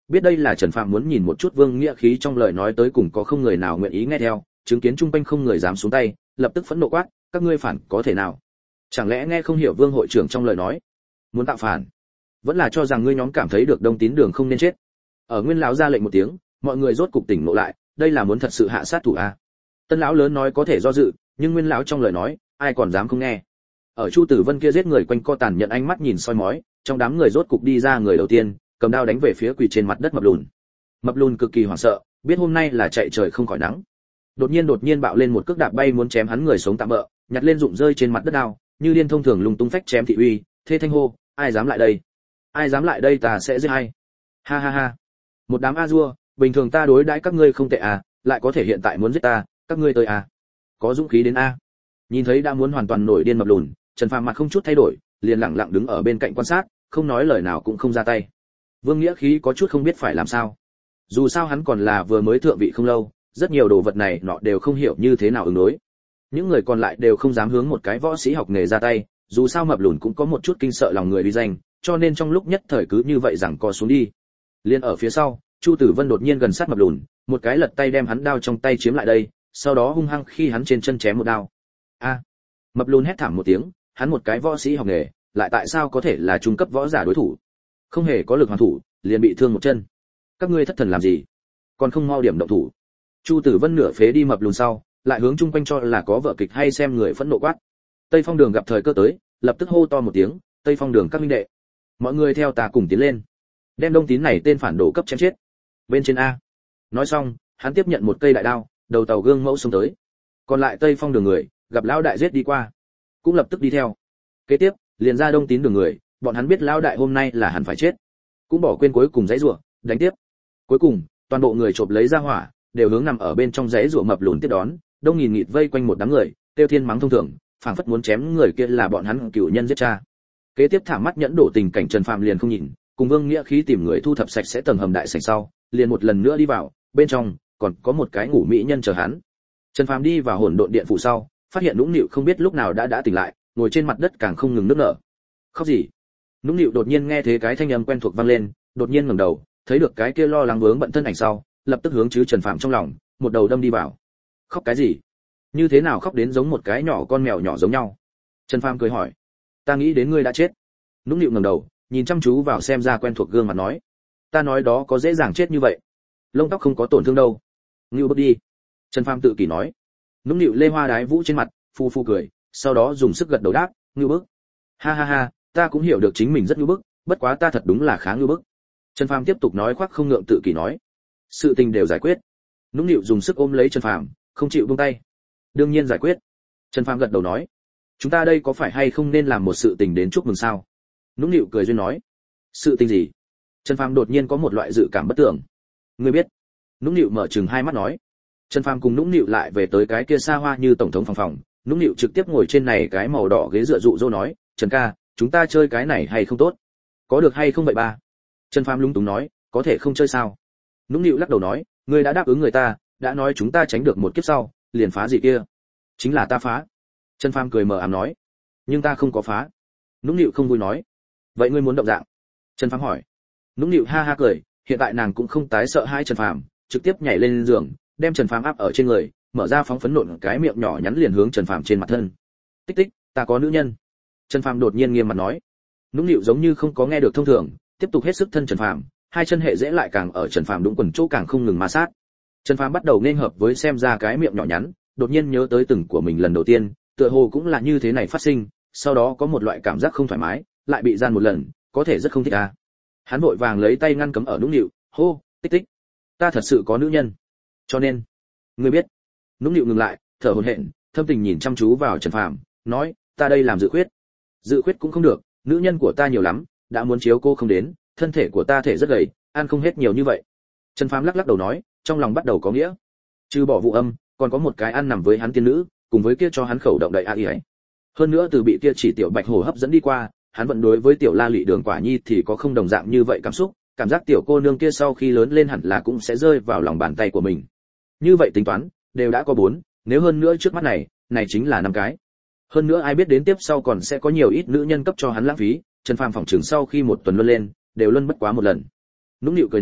biết đây là Trần Phạm muốn nhìn một chút Vương Nghĩa Khí trong lời nói tới cùng có không người nào nguyện ý nghe theo, chứng kiến trung quanh không người dám xuống tay, lập tức phẫn nộ quát, các ngươi phản có thể nào? Chẳng lẽ nghe không hiểu Vương hội trưởng trong lời nói? Muốn tạo phản? Vẫn là cho rằng ngươi nhóm cảm thấy được Đông Tín Đường không nên chết? Ở Nguyên lão ra lệnh một tiếng, mọi người rốt cục tỉnh ngộ lại, đây là muốn thật sự hạ sát thủ a. Tân lão lớn nói có thể do dự, nhưng Nguyên lão trong lời nói, ai còn dám không nghe. Ở Chu Tử Vân kia giết người quanh co tàn nhận ánh mắt nhìn soi mói, trong đám người rốt cục đi ra người đầu tiên, cầm đao đánh về phía quỳ trên mặt đất Mập Lùn. Mập Lùn cực kỳ hoảng sợ, biết hôm nay là chạy trời không khỏi nắng. Đột nhiên đột nhiên bạo lên một cước đạp bay muốn chém hắn người sống tạm bợ, nhặt lên rụng rơi trên mặt đất đao, như điên thông thường lung tung phách chém thị uy, thê thanh hô, ai dám lại đây? Ai dám lại đây ta sẽ giết hay. Ha ha ha. Một đám a dua, bình thường ta đối đãi các ngươi không tệ à, lại có thể hiện tại muốn giết ta, các ngươi tới à? Có dũng khí đến a. Nhìn thấy đã muốn hoàn toàn nổi điên Mập Lùn, Trần Phàm mặt không chút thay đổi, liền lặng lặng đứng ở bên cạnh quan sát, không nói lời nào cũng không ra tay. Vương Nghĩa Khí có chút không biết phải làm sao. Dù sao hắn còn là vừa mới thượng vị không lâu, rất nhiều đồ vật này nọ đều không hiểu như thế nào ứng đối. Những người còn lại đều không dám hướng một cái võ sĩ học nghề ra tay, dù sao Mập Lùn cũng có một chút kinh sợ lòng người uy danh, cho nên trong lúc nhất thời cứ như vậy rằng co xuống đi. Liên ở phía sau, Chu Tử Vân đột nhiên gần sát Mập Lùn, một cái lật tay đem hắn đao trong tay chiếm lại đây, sau đó hung hăng khi hắn trên chân chém một đao. A! Mập Lùn hét thảm một tiếng, hắn một cái võ sĩ học nghề, lại tại sao có thể là trung cấp võ giả đối thủ? Không hề có lực hoàn thủ, liền bị thương một chân. Các ngươi thất thần làm gì? Còn không mau điểm động thủ. Chu Tử Vân nửa phế đi Mập Lùn sau, lại hướng chung quanh cho là có vợ kịch hay xem người phẫn nộ quát. Tây Phong Đường gặp thời cơ tới, lập tức hô to một tiếng, Tây Phong Đường các minh đệ, mọi người theo ta cùng tiến lên, đem Đông Tín này tên phản đồ cấp chém chết. Bên trên a. Nói xong, hắn tiếp nhận một cây đại đao, đầu tàu gương mẫu xông tới. Còn lại Tây Phong Đường người, gặp lão đại giết đi qua, cũng lập tức đi theo. Kế tiếp, liền ra Đông Tín Đường người, bọn hắn biết lão đại hôm nay là hắn phải chết, cũng bỏ quên cuối cùng dãy rủa, đánh tiếp. Cuối cùng, toàn bộ người chộp lấy ra hỏa, đều hướng nằm ở bên trong dãy rủa Mập Lùn tiếp đón, đông nghìn nghịt vây quanh một đám người, tiêu thiên mắng thông thường, phảng phất muốn chém người kia là bọn hắn cửu nhân giết cha. Kế tiếp thảm mắt nhẫn đổ tình cảnh Trần Phạm liền không nhìn, cùng Vương Nghĩa Khí tìm người thu thập sạch sẽ tầng hầm đại sảnh sau, liền một lần nữa đi vào, bên trong còn có một cái ngủ mỹ nhân chờ hắn. Trần Phạm đi vào hỗn độn điện phủ sau, phát hiện Nũng Nịu không biết lúc nào đã đã tỉnh lại, ngồi trên mặt đất càng không ngừng nức nở. Khóc gì? Nũng Nịu đột nhiên nghe thấy cái thanh âm quen thuộc vang lên, đột nhiên ngẩng đầu, thấy được cái kia lo lắng vướng bận thân ảnh sau, lập tức hướng chứ Trần Phạm trong lòng, một đầu đâm đi vào. Khóc cái gì? Như thế nào khóc đến giống một cái nhỏ con mèo nhỏ giống nhau? Trần Phàm cười hỏi. Ta nghĩ đến ngươi đã chết. Nũng Nịu ngẩng đầu, nhìn chăm chú vào xem ra quen thuộc gương mặt nói. Ta nói đó có dễ dàng chết như vậy. Lông tóc không có tổn thương đâu. Ngưu bước đi. Trần Phàm tự kỷ nói. Nũng Nịu lê hoa đái vũ trên mặt, phu phu cười, sau đó dùng sức gật đầu đáp, ngưu bước. Ha ha ha, ta cũng hiểu được chính mình rất ngưu bước, bất quá ta thật đúng là khá ngưu bước. Trần Phàm tiếp tục nói khoác không ngượng tự kỷ nói. Sự tình đều giải quyết. Nũng Nịu dùng sức ôm lấy Trần Phàm, không chịu buông tay. Đương nhiên giải quyết. Trần Phàm gật đầu nói. Chúng ta đây có phải hay không nên làm một sự tình đến chúc mừng sao? Nũng Nịu cười duyên nói. Sự tình gì? Trần Phàm đột nhiên có một loại dự cảm bất tưởng. Ngươi biết? Nũng Nịu mở trừng hai mắt nói. Trần Phàm cùng Nũng Nịu lại về tới cái kia xa hoa như tổng thống phòng phòng, Nũng Nịu trực tiếp ngồi trên này cái màu đỏ ghế dựa dụ dỗ nói, Trần ca, chúng ta chơi cái này hay không tốt? Có được hay không vậy ba? Trần Phàm lúng túng nói, có thể không chơi sao? Nũng Nịu lắc đầu nói, ngươi đã đáp ứng người ta, đã nói chúng ta tránh được một kiếp sau, liền phá gì kia? Chính là ta phá. Trần Phàm cười mờ ám nói, nhưng ta không có phá. Nũng Nịu không vui nói, vậy ngươi muốn động dạng? Trần Phàm hỏi. Nũng Nịu ha ha cười, hiện tại nàng cũng không tái sợ hai Trần Phàm, trực tiếp nhảy lên giường, đem Trần Phàm áp ở trên người, mở ra phóng phấn nộn cái miệng nhỏ nhắn liền hướng Trần Phàm trên mặt thân. Tích tích, ta có nữ nhân. Trần Phàm đột nhiên nghiêm mặt nói. Nũng Nịu giống như không có nghe được thông thường, tiếp tục hết sức thân Trần Phàm, hai chân hệ dễ lại càng ở Trần Phàm đúng quần chỗ càng không ngừng ma sát. Trần Phàm bắt đầu nên hợp với xem ra cái miệng nhỏ nhắn, đột nhiên nhớ tới từng của mình lần đầu tiên, tựa hồ cũng là như thế này phát sinh, sau đó có một loại cảm giác không thoải mái, lại bị gian một lần, có thể rất không thích à. Hắn vội vàng lấy tay ngăn cấm ở Nũng Nịu, hô, tích tích, ta thật sự có nữ nhân, cho nên, ngươi biết. Nũng Nịu ngừng lại, thở hổn hển, thâm tình nhìn chăm chú vào Trần Phàm, nói, ta đây làm dự khuyết. Dự khuyết cũng không được, nữ nhân của ta nhiều lắm, đã muốn chiếu cô không đến, thân thể của ta thể rất gầy, ăn không hết nhiều như vậy. Trần Phàm lắc lắc đầu nói, trong lòng bắt đầu có nghĩa. Trừ bỏ vụ âm, còn có một cái ăn nằm với hắn tiên nữ, cùng với kia cho hắn khẩu động đầy a ấy. Hơn nữa từ bị kia chỉ tiểu bạch hổ hấp dẫn đi qua, hắn vẫn đối với tiểu La Lị Đường Quả Nhi thì có không đồng dạng như vậy cảm xúc, cảm giác tiểu cô nương kia sau khi lớn lên hẳn là cũng sẽ rơi vào lòng bàn tay của mình. Như vậy tính toán, đều đã có bốn, nếu hơn nữa trước mắt này, này chính là năm cái. Hơn nữa ai biết đến tiếp sau còn sẽ có nhiều ít nữ nhân cấp cho hắn lãng phí, Trần Phàm phòng trường sau khi một tuần luân lên, đều luân bất quá một lần. Nũng Nịu cười nói,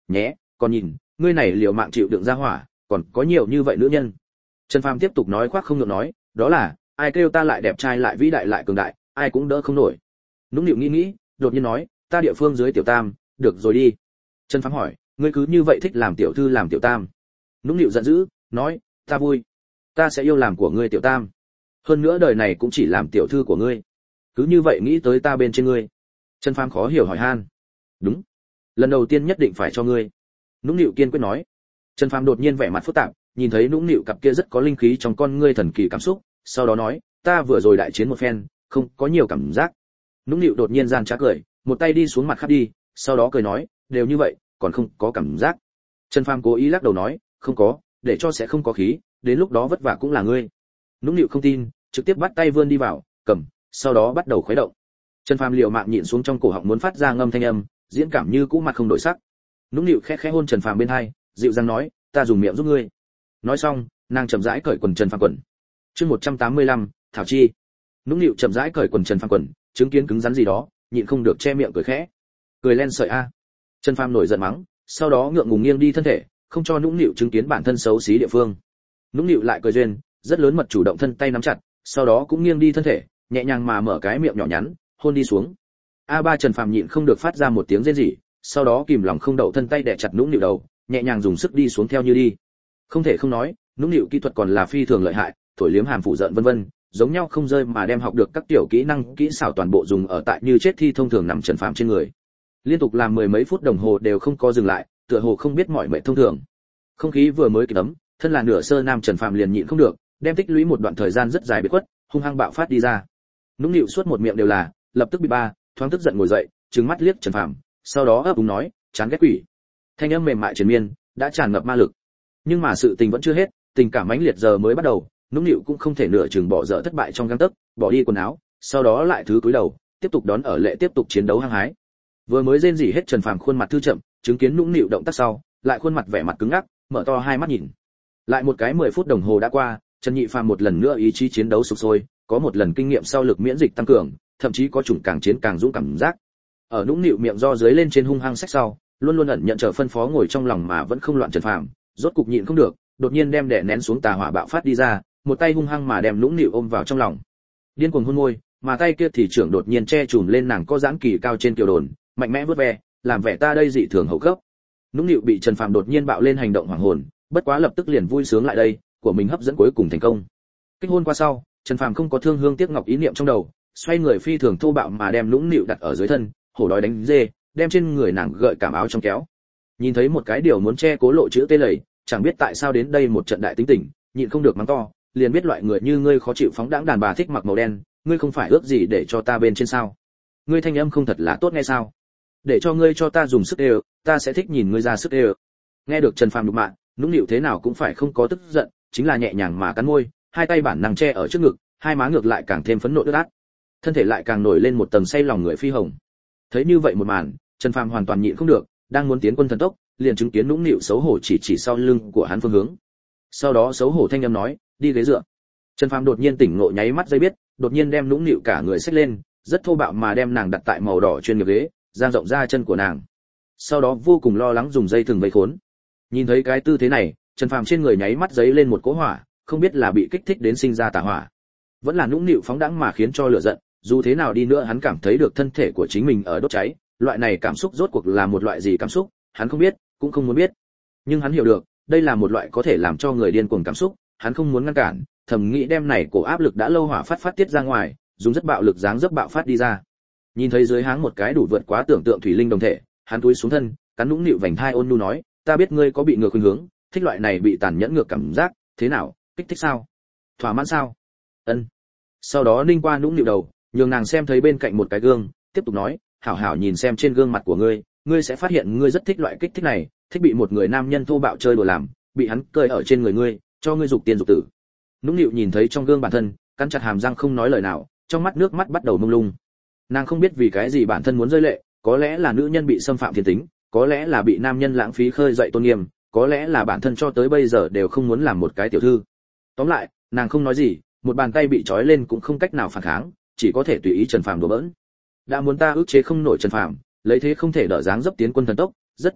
nhé, còn nhìn, ngươi này liều mạng chịu đựng ra hỏa, còn có nhiều như vậy nữ nhân. Trần Phàm tiếp tục nói khoác không ngượng nói, đó là, ai kêu ta lại đẹp trai lại vĩ đại lại cường đại, ai cũng đỡ không nổi. Nũng nịu nghĩ nghĩ, đột nhiên nói, ta địa phương dưới tiểu tam, được rồi đi. Trần Phàm hỏi, ngươi cứ như vậy thích làm tiểu thư làm tiểu tam? Nũng nịu giận dữ, nói, ta vui, ta sẽ yêu làm của ngươi tiểu tam. Hơn nữa đời này cũng chỉ làm tiểu thư của ngươi. Cứ như vậy nghĩ tới ta bên trên ngươi. Trần Phàm khó hiểu hỏi han. Đúng, lần đầu tiên nhất định phải cho ngươi. Nũng nịu kiên quyết nói. Trần Phàm đột nhiên vẻ mặt phức tạp, nhìn thấy nũng nịu cặp kia rất có linh khí trong con ngươi thần kỳ cảm xúc, sau đó nói, ta vừa rồi đại chiến một phen, không có nhiều cảm giác. Nũng nịu đột nhiên gian trá cười, một tay đi xuống mặt khắp đi, sau đó cười nói, đều như vậy, còn không có cảm giác. Trần Phàm cố ý lắc đầu nói, không có, để cho sẽ không có khí, đến lúc đó vất vả cũng là ngươi. Nũng nịu không tin, trực tiếp bắt tay vươn đi vào, cầm, sau đó bắt đầu khuấy động. Trần Phàm liều mạng nhịn xuống trong cổ họng muốn phát ra ngâm thanh âm, diễn cảm như cũ mặt không đổi sắc. Nũng nịu khẽ khẽ hôn Trần Phàm bên hai, dịu dàng nói, ta dùng miệng giúp ngươi. Nói xong, nàng chậm rãi cởi quần Trần Phàm quần. Chương một trăm tám mươi lăm, Thảo Chi. Nũng nịu chậm rãi cởi quần Trần Phàm quần, chứng kiến cứng rắn gì đó, nhịn không được che miệng cười khẽ. Cười len sợi a. Trần Phàm nổi giận mắng, sau đó ngượng ngùng nghiêng đi thân thể, không cho nũng nịu chứng kiến bản thân xấu xí địa phương. Nũng nịu lại cười duyên, rất lớn mật chủ động thân tay nắm chặt, sau đó cũng nghiêng đi thân thể, nhẹ nhàng mà mở cái miệng nhỏ nhắn, hôn đi xuống. A ba Trần Phàm nhịn không được phát ra một tiếng rên rỉ, sau đó kìm lòng không đậu thân tay đè chặt nũng nịu đầu, nhẹ nhàng dùng sức đi xuống theo như đi. Không thể không nói, nũng nịu kỹ thuật còn là phi thường lợi hại, thổi liếm hàm phụ giận vân vân, giống nhau không rơi mà đem học được các tiểu kỹ năng kỹ xảo toàn bộ dùng ở tại như chết thi thông thường nằm Trần Phàm trên người. Liên tục làm mười mấy phút đồng hồ đều không có dừng lại, tựa hồ không biết mỏi mệt thông thường. Không khí vừa mới kịp ấm, thân là nửa sơ nam Trần Phàm liền nhịn không được, đem tích lũy một đoạn thời gian rất dài biệt khuất, hung hăng bạo phát đi ra. Nũng nịu suốt một miệng đều là, lập tức bị ba, thoáng tức giận ngồi dậy, trừng mắt liếc Trần Phàm, sau đó ấp úng nói, chán ghét quỷ. Thanh âm mềm mại triền miên, đã tràn ngập ma lực. Nhưng mà sự tình vẫn chưa hết, tình cảm mãnh liệt giờ mới bắt đầu, nũng nịu cũng không thể nửa chừng bỏ dở thất bại trong gang tấc, bỏ đi quần áo, sau đó lại thứ cúi đầu, tiếp tục đón ở lệ tiếp tục chiến đấu hăng hái. Vừa mới rên rỉ hết Trần Phàm khuôn mặt thư chậm, chứng kiến nũng nịu động tác sau, lại khuôn mặt vẻ mặt cứng ngắc, mở to hai mắt nhìn. Lại một cái mười phút đồng hồ đã qua, Trần Nhị Phàm một lần nữa ý chí chiến đấu sục sôi, có một lần kinh nghiệm sau lực miễn dịch tăng cường, thậm chí có chủng càng chiến càng dũng cảm giác. Ở nũng nịu miệng do dưới lên trên hung hăng sách sau, luôn luôn ẩn nhận chờ phân phó ngồi trong lòng mà vẫn không loạn Trần Phàm, rốt cục nhịn không được, đột nhiên đem đè nén xuống tà hỏa bạo phát đi ra, một tay hung hăng mà đem nũng nịu ôm vào trong lòng. Điên cuồng hôn môi, mà tay kia thì trưởng đột nhiên che chùm lên nàng có giãn kỳ cao trên kiều đồn, mạnh mẽ vớt ve, làm vẻ ta đây dị thường hậu cấp. Nũng nịu bị Trần Phàm đột nhiên bạo lên hành động hoàng hồn, bất quá lập tức liền vui sướng lại đây, của mình hấp dẫn cuối cùng thành công. Kích hôn qua sau, Trần Phàm không có thương hương tiếc ngọc ý niệm trong đầu, xoay người phi thường thô bạo mà đem nũng nịu đặt ở dưới thân, hổ đói đánh dê, đem trên người nàng gợi cảm áo trong kéo. Nhìn thấy một cái điều muốn che cố lộ chữ tê lầy, chẳng biết tại sao đến đây một trận đại tính tình, nhịn không được mắng to, liền biết loại người như ngươi khó chịu phóng đãng đàn bà thích mặc màu đen, ngươi không phải ước gì để cho ta bên trên sao? Ngươi thanh âm không thật là tốt nghe sao? Để cho ngươi cho ta dùng sức đều, ta sẽ thích nhìn ngươi ra sức đều. Nghe được Trần Phàm nhục mạ, nũng nịu thế nào cũng phải không có tức giận, chính là nhẹ nhàng mà cắn môi, hai tay bản năng che ở trước ngực, hai má ngược lại càng thêm phấn nộ ướt át, thân thể lại càng nổi lên một tầng say lòng người phi hồng. Thấy như vậy một màn, Trần Phàm hoàn toàn nhịn không được, đang muốn tiến quân thần tốc, liền chứng kiến nũng nịu xấu hổ chỉ chỉ sau lưng của hắn phương hướng. Sau đó xấu hổ thanh âm nói, đi ghế dựa. Trần Phàm đột nhiên tỉnh ngộ nháy mắt giây biết, đột nhiên đem nũng nịu cả người xách lên, rất thô bạo mà đem nàng đặt tại màu đỏ chuyên nghiệp ghế, dang rộng ra chân của nàng. Sau đó vô cùng lo lắng dùng dây thừng vây khốn. Nhìn thấy cái tư thế này, Trần Phàm trên người nháy mắt giấy lên một cỗ hỏa, không biết là bị kích thích đến sinh ra tà hỏa, vẫn là nũng nịu phóng đãng mà khiến cho lửa giận, dù thế nào đi nữa hắn cảm thấy được thân thể của chính mình ở đốt cháy, loại này cảm xúc rốt cuộc là một loại gì cảm xúc, hắn không biết, cũng không muốn biết. Nhưng hắn hiểu được, đây là một loại có thể làm cho người điên cuồng cảm xúc, hắn không muốn ngăn cản, thầm nghĩ đem này cổ áp lực đã lâu hỏa phát phát tiết ra ngoài, dùng rất bạo lực dáng dấp bạo phát đi ra. Nhìn thấy dưới háng một cái đủ vượt quá tưởng tượng thủy linh đồng thể, hắn cúi xuống thân, cắn nũng nịu vành thai ôn nhu nói, ta biết ngươi có bị ngược khuynh hướng, thích loại này bị tàn nhẫn ngược cảm giác, thế nào, kích thích sao? Thỏa mãn sao? Ân. Sau đó ninh qua nũng nịu đầu, nhường nàng xem thấy bên cạnh một cái gương, tiếp tục nói, hảo hảo nhìn xem trên gương mặt của ngươi, ngươi sẽ phát hiện ngươi rất thích loại kích thích này, thích bị một người nam nhân thô bạo chơi đùa làm, bị hắn cơi ở trên người ngươi, cho ngươi dục tiền dục tử. Nũng nịu nhìn thấy trong gương bản thân, cắn chặt hàm răng không nói lời nào, trong mắt nước mắt bắt đầu mông lung. Nàng không biết vì cái gì bản thân muốn rơi lệ, có lẽ là nữ nhân bị xâm phạm thiên tính, có lẽ là bị nam nhân lãng phí khơi dậy tôn nghiêm, có lẽ là bản thân cho tới bây giờ đều không muốn làm một cái tiểu thư. Tóm lại, nàng không nói gì, một bàn tay bị trói lên cũng không cách nào phản kháng, chỉ có thể tùy ý Trần Phàm đùa bỡn. Đã muốn ta ức chế không nổi Trần Phàm, lấy thế không thể đỡ dáng dấp tiến quân thần tốc, rất thông thuận,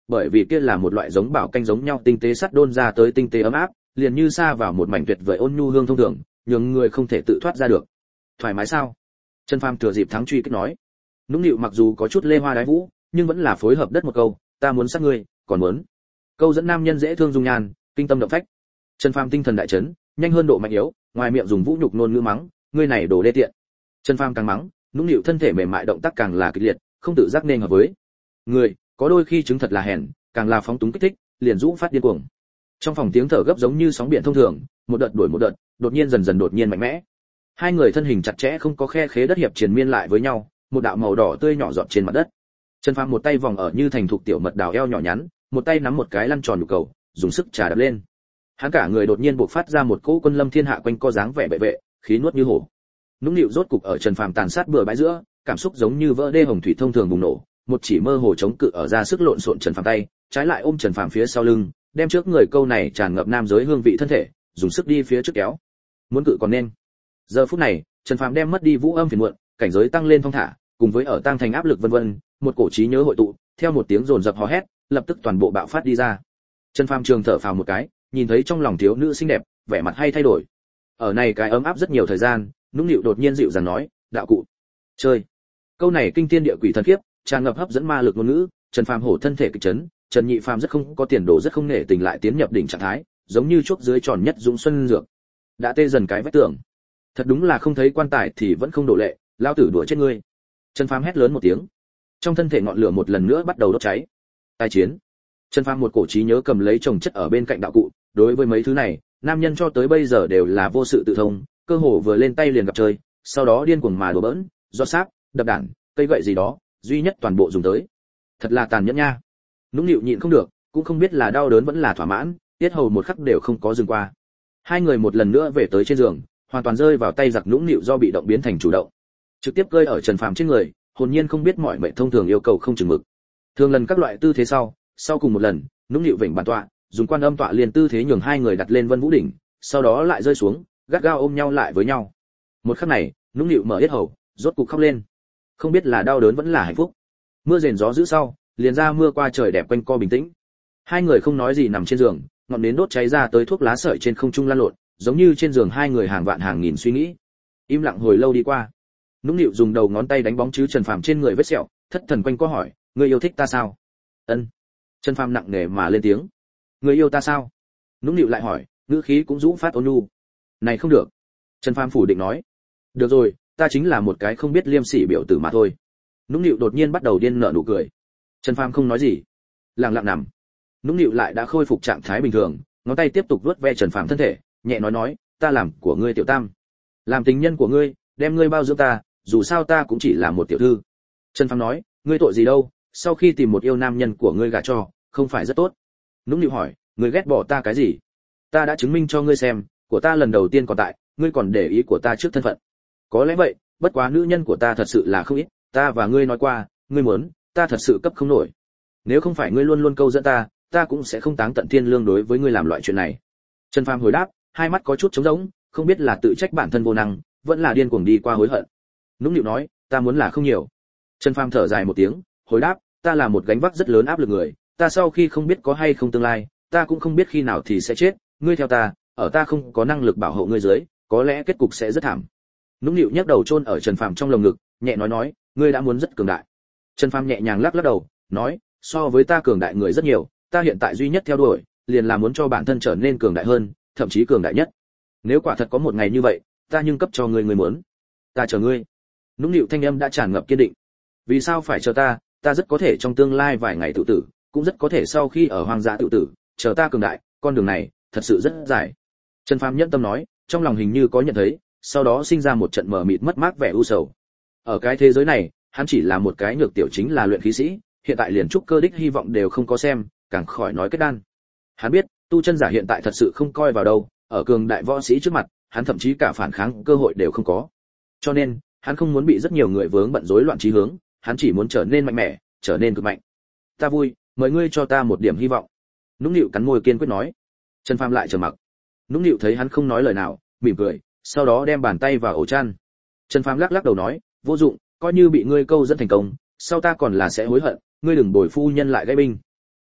bởi vì kia là một loại giống bảo canh giống nhau tinh tế sắt đôn ra tới tinh tế ấm áp, liền như sa vào một mảnh tuyệt vời ôn nhu hương thông thường, nhường người không thể tự thoát ra được. Thoải mái sao? Trần Phàm thừa dịp thắng truy kích nói. Nũng nịu mặc dù có chút lê hoa đái vũ, nhưng vẫn là phối hợp đất một câu, ta muốn sát ngươi, còn muốn. Câu dẫn nam nhân dễ thương dung nhan, kinh tâm động phách. Trần Phàm tinh thần đại chấn, nhanh hơn độ mạnh yếu, ngoài miệng dùng vũ nhục nôn ngữ mắng, ngươi này đồ đê tiện. Trần Phàm càng mắng, nũng nịu thân thể mềm mại động tác càng là kịch liệt, không tự giác nên hợp với. Người, có đôi khi chứng thật là hèn, càng là phóng túng kích thích, liền rũ phát điên cuồng. Trong phòng tiếng thở gấp giống như sóng biển thông thường, một đợt đuổi một đợt, đột nhiên dần dần đột nhiên mạnh mẽ. Hai người thân hình chặt chẽ không có khe khế đất hiệp triền miên lại với nhau, một đạo màu đỏ tươi nhỏ giọt trên mặt đất. Trần Phàm một tay vòng ở như thành thục tiểu mật đào eo nhỏ nhắn, một tay nắm một cái lăn tròn nhục cầu, dùng sức trà đập lên. Hắn cả người đột nhiên bộc phát ra một cỗ quân lâm thiên hạ quanh co dáng vẻ bệ vệ, khí nuốt như hổ. Nũng nịu rốt cục ở Trần Phàm tàn sát bừa bãi giữa, cảm xúc giống như vỡ đê hồng thủy thông thường bùng nổ, một chỉ mơ hồ chống cự ở ra sức lộn xộn Trần Phàm tay, trái lại ôm Trần Phàm phía sau lưng, đem trước người câu này tràn ngập nam giới hương vị thân thể, dùng sức đi phía trước kéo. Muốn cự còn nên. Giờ phút này, Trần Phàm đem mất đi vũ âm phiền muộn, cảnh giới tăng lên thong thả, cùng với ở tăng thành áp lực vân vân, một cổ trí nhớ hội tụ, theo một tiếng dồn dập hò hét, lập tức toàn bộ bạo phát đi ra. Trần Phàm trường thở phào một cái, nhìn thấy trong lòng thiếu nữ xinh đẹp, vẻ mặt hay thay đổi. Ở này cái ấm áp rất nhiều thời gian, nũng nịu đột nhiên dịu dàng nói, đạo cụ, chơi. Câu này kinh thiên địa quỷ thần kiếp, tràn ngập hấp dẫn ma lực ngôn ngữ, Trần Phàm hổ thân thể kịch chấn, Trần Nhị Phàm rất không có tiền đồ rất không nể tình lại tiến nhập đỉnh trạng thái, giống như chốt dưới tròn nhất dũng xuân dược. Đã tê dần cái vách tường. Thật đúng là không thấy quan tài thì vẫn không đổ lệ, lao tử đùa chết ngươi. Trần Phàm hét lớn một tiếng. Trong thân thể ngọn lửa một lần nữa bắt đầu đốt cháy. Tai chiến. Trần Phàm một cổ trí nhớ cầm lấy chồng chất ở bên cạnh đạo cụ, đối với mấy thứ này, nam nhân cho tới bây giờ đều là vô sự tự thông, cơ hồ vừa lên tay liền gặp chơi, sau đó điên cuồng mà đổ bỡn, do sáp, đập đạn, cây gậy gì đó, duy nhất toàn bộ dùng tới. Thật là tàn nhẫn nha. Nũng nịu nhịn không được, cũng không biết là đau đớn vẫn là thỏa mãn, tiết hầu một khắc đều không có dừng qua. Hai người một lần nữa về tới trên giường, hoàn toàn rơi vào tay giặc nũng nịu do bị động biến thành chủ động, trực tiếp cơi ở Trần Phàm trên người, hồn nhiên không biết mọi mệnh thông thường yêu cầu không chừng mực. Thường lần các loại tư thế sau, sau cùng một lần, nũng nịu vểnh bàn tọa, dùng quan âm tọa liền tư thế nhường hai người đặt lên Vân Vũ đỉnh, sau đó lại rơi xuống, gắt gao ôm nhau lại với nhau. Một khắc này, nũng nịu mở yết hầu, rốt cục khóc lên. Không biết là đau đớn vẫn là hạnh phúc. Mưa rền gió dữ sau, liền ra mưa qua trời đẹp quanh co bình tĩnh. Hai người không nói gì nằm trên giường, ngọn nến đốt cháy ra tới thuốc lá sợi trên không trung lan lộn, giống như trên giường hai người hàng vạn hàng nghìn suy nghĩ. Im lặng hồi lâu đi qua. Nũng nịu dùng đầu ngón tay đánh bóng chứ Trần Phàm trên người vết sẹo, thất thần quanh co hỏi, ngươi yêu thích ta sao? Ân. Trần Phàm nặng nề mà lên tiếng. Ngươi yêu ta sao? Nũng nịu lại hỏi, ngữ khí cũng dũng phát ôn nhu. Này không được. Trần Phàm phủ định nói. Được rồi, ta chính là một cái không biết liêm sỉ biểu tử mà thôi. Nũng nịu đột nhiên bắt đầu điên nở nụ cười. Trần Phàm không nói gì, lặng lặng nằm. Nũng nịu lại đã khôi phục trạng thái bình thường, ngón tay tiếp tục vuốt ve Trần Phàm thân thể, nhẹ nói nói, ta làm của ngươi tiểu tam, làm tình nhân của ngươi, đem ngươi bao dưỡng ta, dù sao ta cũng chỉ là một tiểu thư. Trần Phàm nói, ngươi tội gì đâu, sau khi tìm một yêu nam nhân của ngươi gả cho, không phải rất tốt. Nũng nịu hỏi, ngươi ghét bỏ ta cái gì? Ta đã chứng minh cho ngươi xem, của ta lần đầu tiên còn tại, ngươi còn để ý của ta trước thân phận. Có lẽ vậy, bất quá nữ nhân của ta thật sự là không ít, ta và ngươi nói qua, ngươi muốn, ta thật sự cấp không nổi. Nếu không phải ngươi luôn luôn câu dẫn ta, ta cũng sẽ không táng tận thiên lương đối với ngươi làm loại chuyện này. Trần Phàm hồi đáp, hai mắt có chút trống rỗng, không biết là tự trách bản thân vô năng, vẫn là điên cuồng đi qua hối hận. Nũng nịu nói, ta muốn là không nhiều. Trần Phàm thở dài một tiếng, hồi đáp, ta là một gánh vác rất lớn áp lực người, ta sau khi không biết có hay không tương lai, ta cũng không biết khi nào thì sẽ chết, ngươi theo ta, ở ta không có năng lực bảo hộ ngươi dưới, có lẽ kết cục sẽ rất thảm. Nũng nịu nhấc đầu chôn ở Trần Phàm trong lồng ngực, nhẹ nói nói, ngươi đã muốn rất cường đại. Trần Phàm nhẹ nhàng lắc lắc đầu, nói, so với ta cường đại người rất nhiều, ta hiện tại duy nhất theo đuổi, liền là muốn cho bản thân trở nên cường đại hơn, thậm chí cường đại nhất. Nếu quả thật có một ngày như vậy, ta nhưng cấp cho ngươi người muốn. Ta chờ ngươi. Nũng nịu thanh âm đã tràn ngập kiên định. Vì sao phải chờ ta, ta rất có thể trong tương lai vài ngày tự tử, cũng rất có thể sau khi ở hoang dã tự tử, chờ ta cường đại, con đường này thật sự rất dài. Trần Phàm nhẫn tâm nói, trong lòng hình như có nhận thấy, sau đó sinh ra một trận mờ mịt mất mát vẻ u sầu. Ở cái thế giới này, hắn chỉ là một cái nhược tiểu chính là luyện khí sĩ, hiện tại liền trúc cơ đích hy vọng đều không có xem, càng khỏi nói kết đan. Hắn biết, tu chân giả hiện tại thật sự không coi vào đâu, ở cường đại võ sĩ trước mặt, hắn thậm chí cả phản kháng cơ hội đều không có. Cho nên, hắn không muốn bị rất nhiều người vướng bận rối loạn chí hướng, hắn chỉ muốn trở nên mạnh mẽ, trở nên cực mạnh. Ta vui, mời ngươi cho ta một điểm hy vọng. Nũng nịu cắn môi kiên quyết nói. Trần Phàm lại trầm mặc. Nũng nịu thấy hắn không nói lời nào, mỉm cười, sau đó đem bàn tay vào ổ chăn. Trần Phàm lắc lắc đầu nói, vô dụng, coi như bị ngươi câu dẫn thành công, sau ta còn là sẽ hối hận, ngươi đừng bồi phu nhân lại gây binh.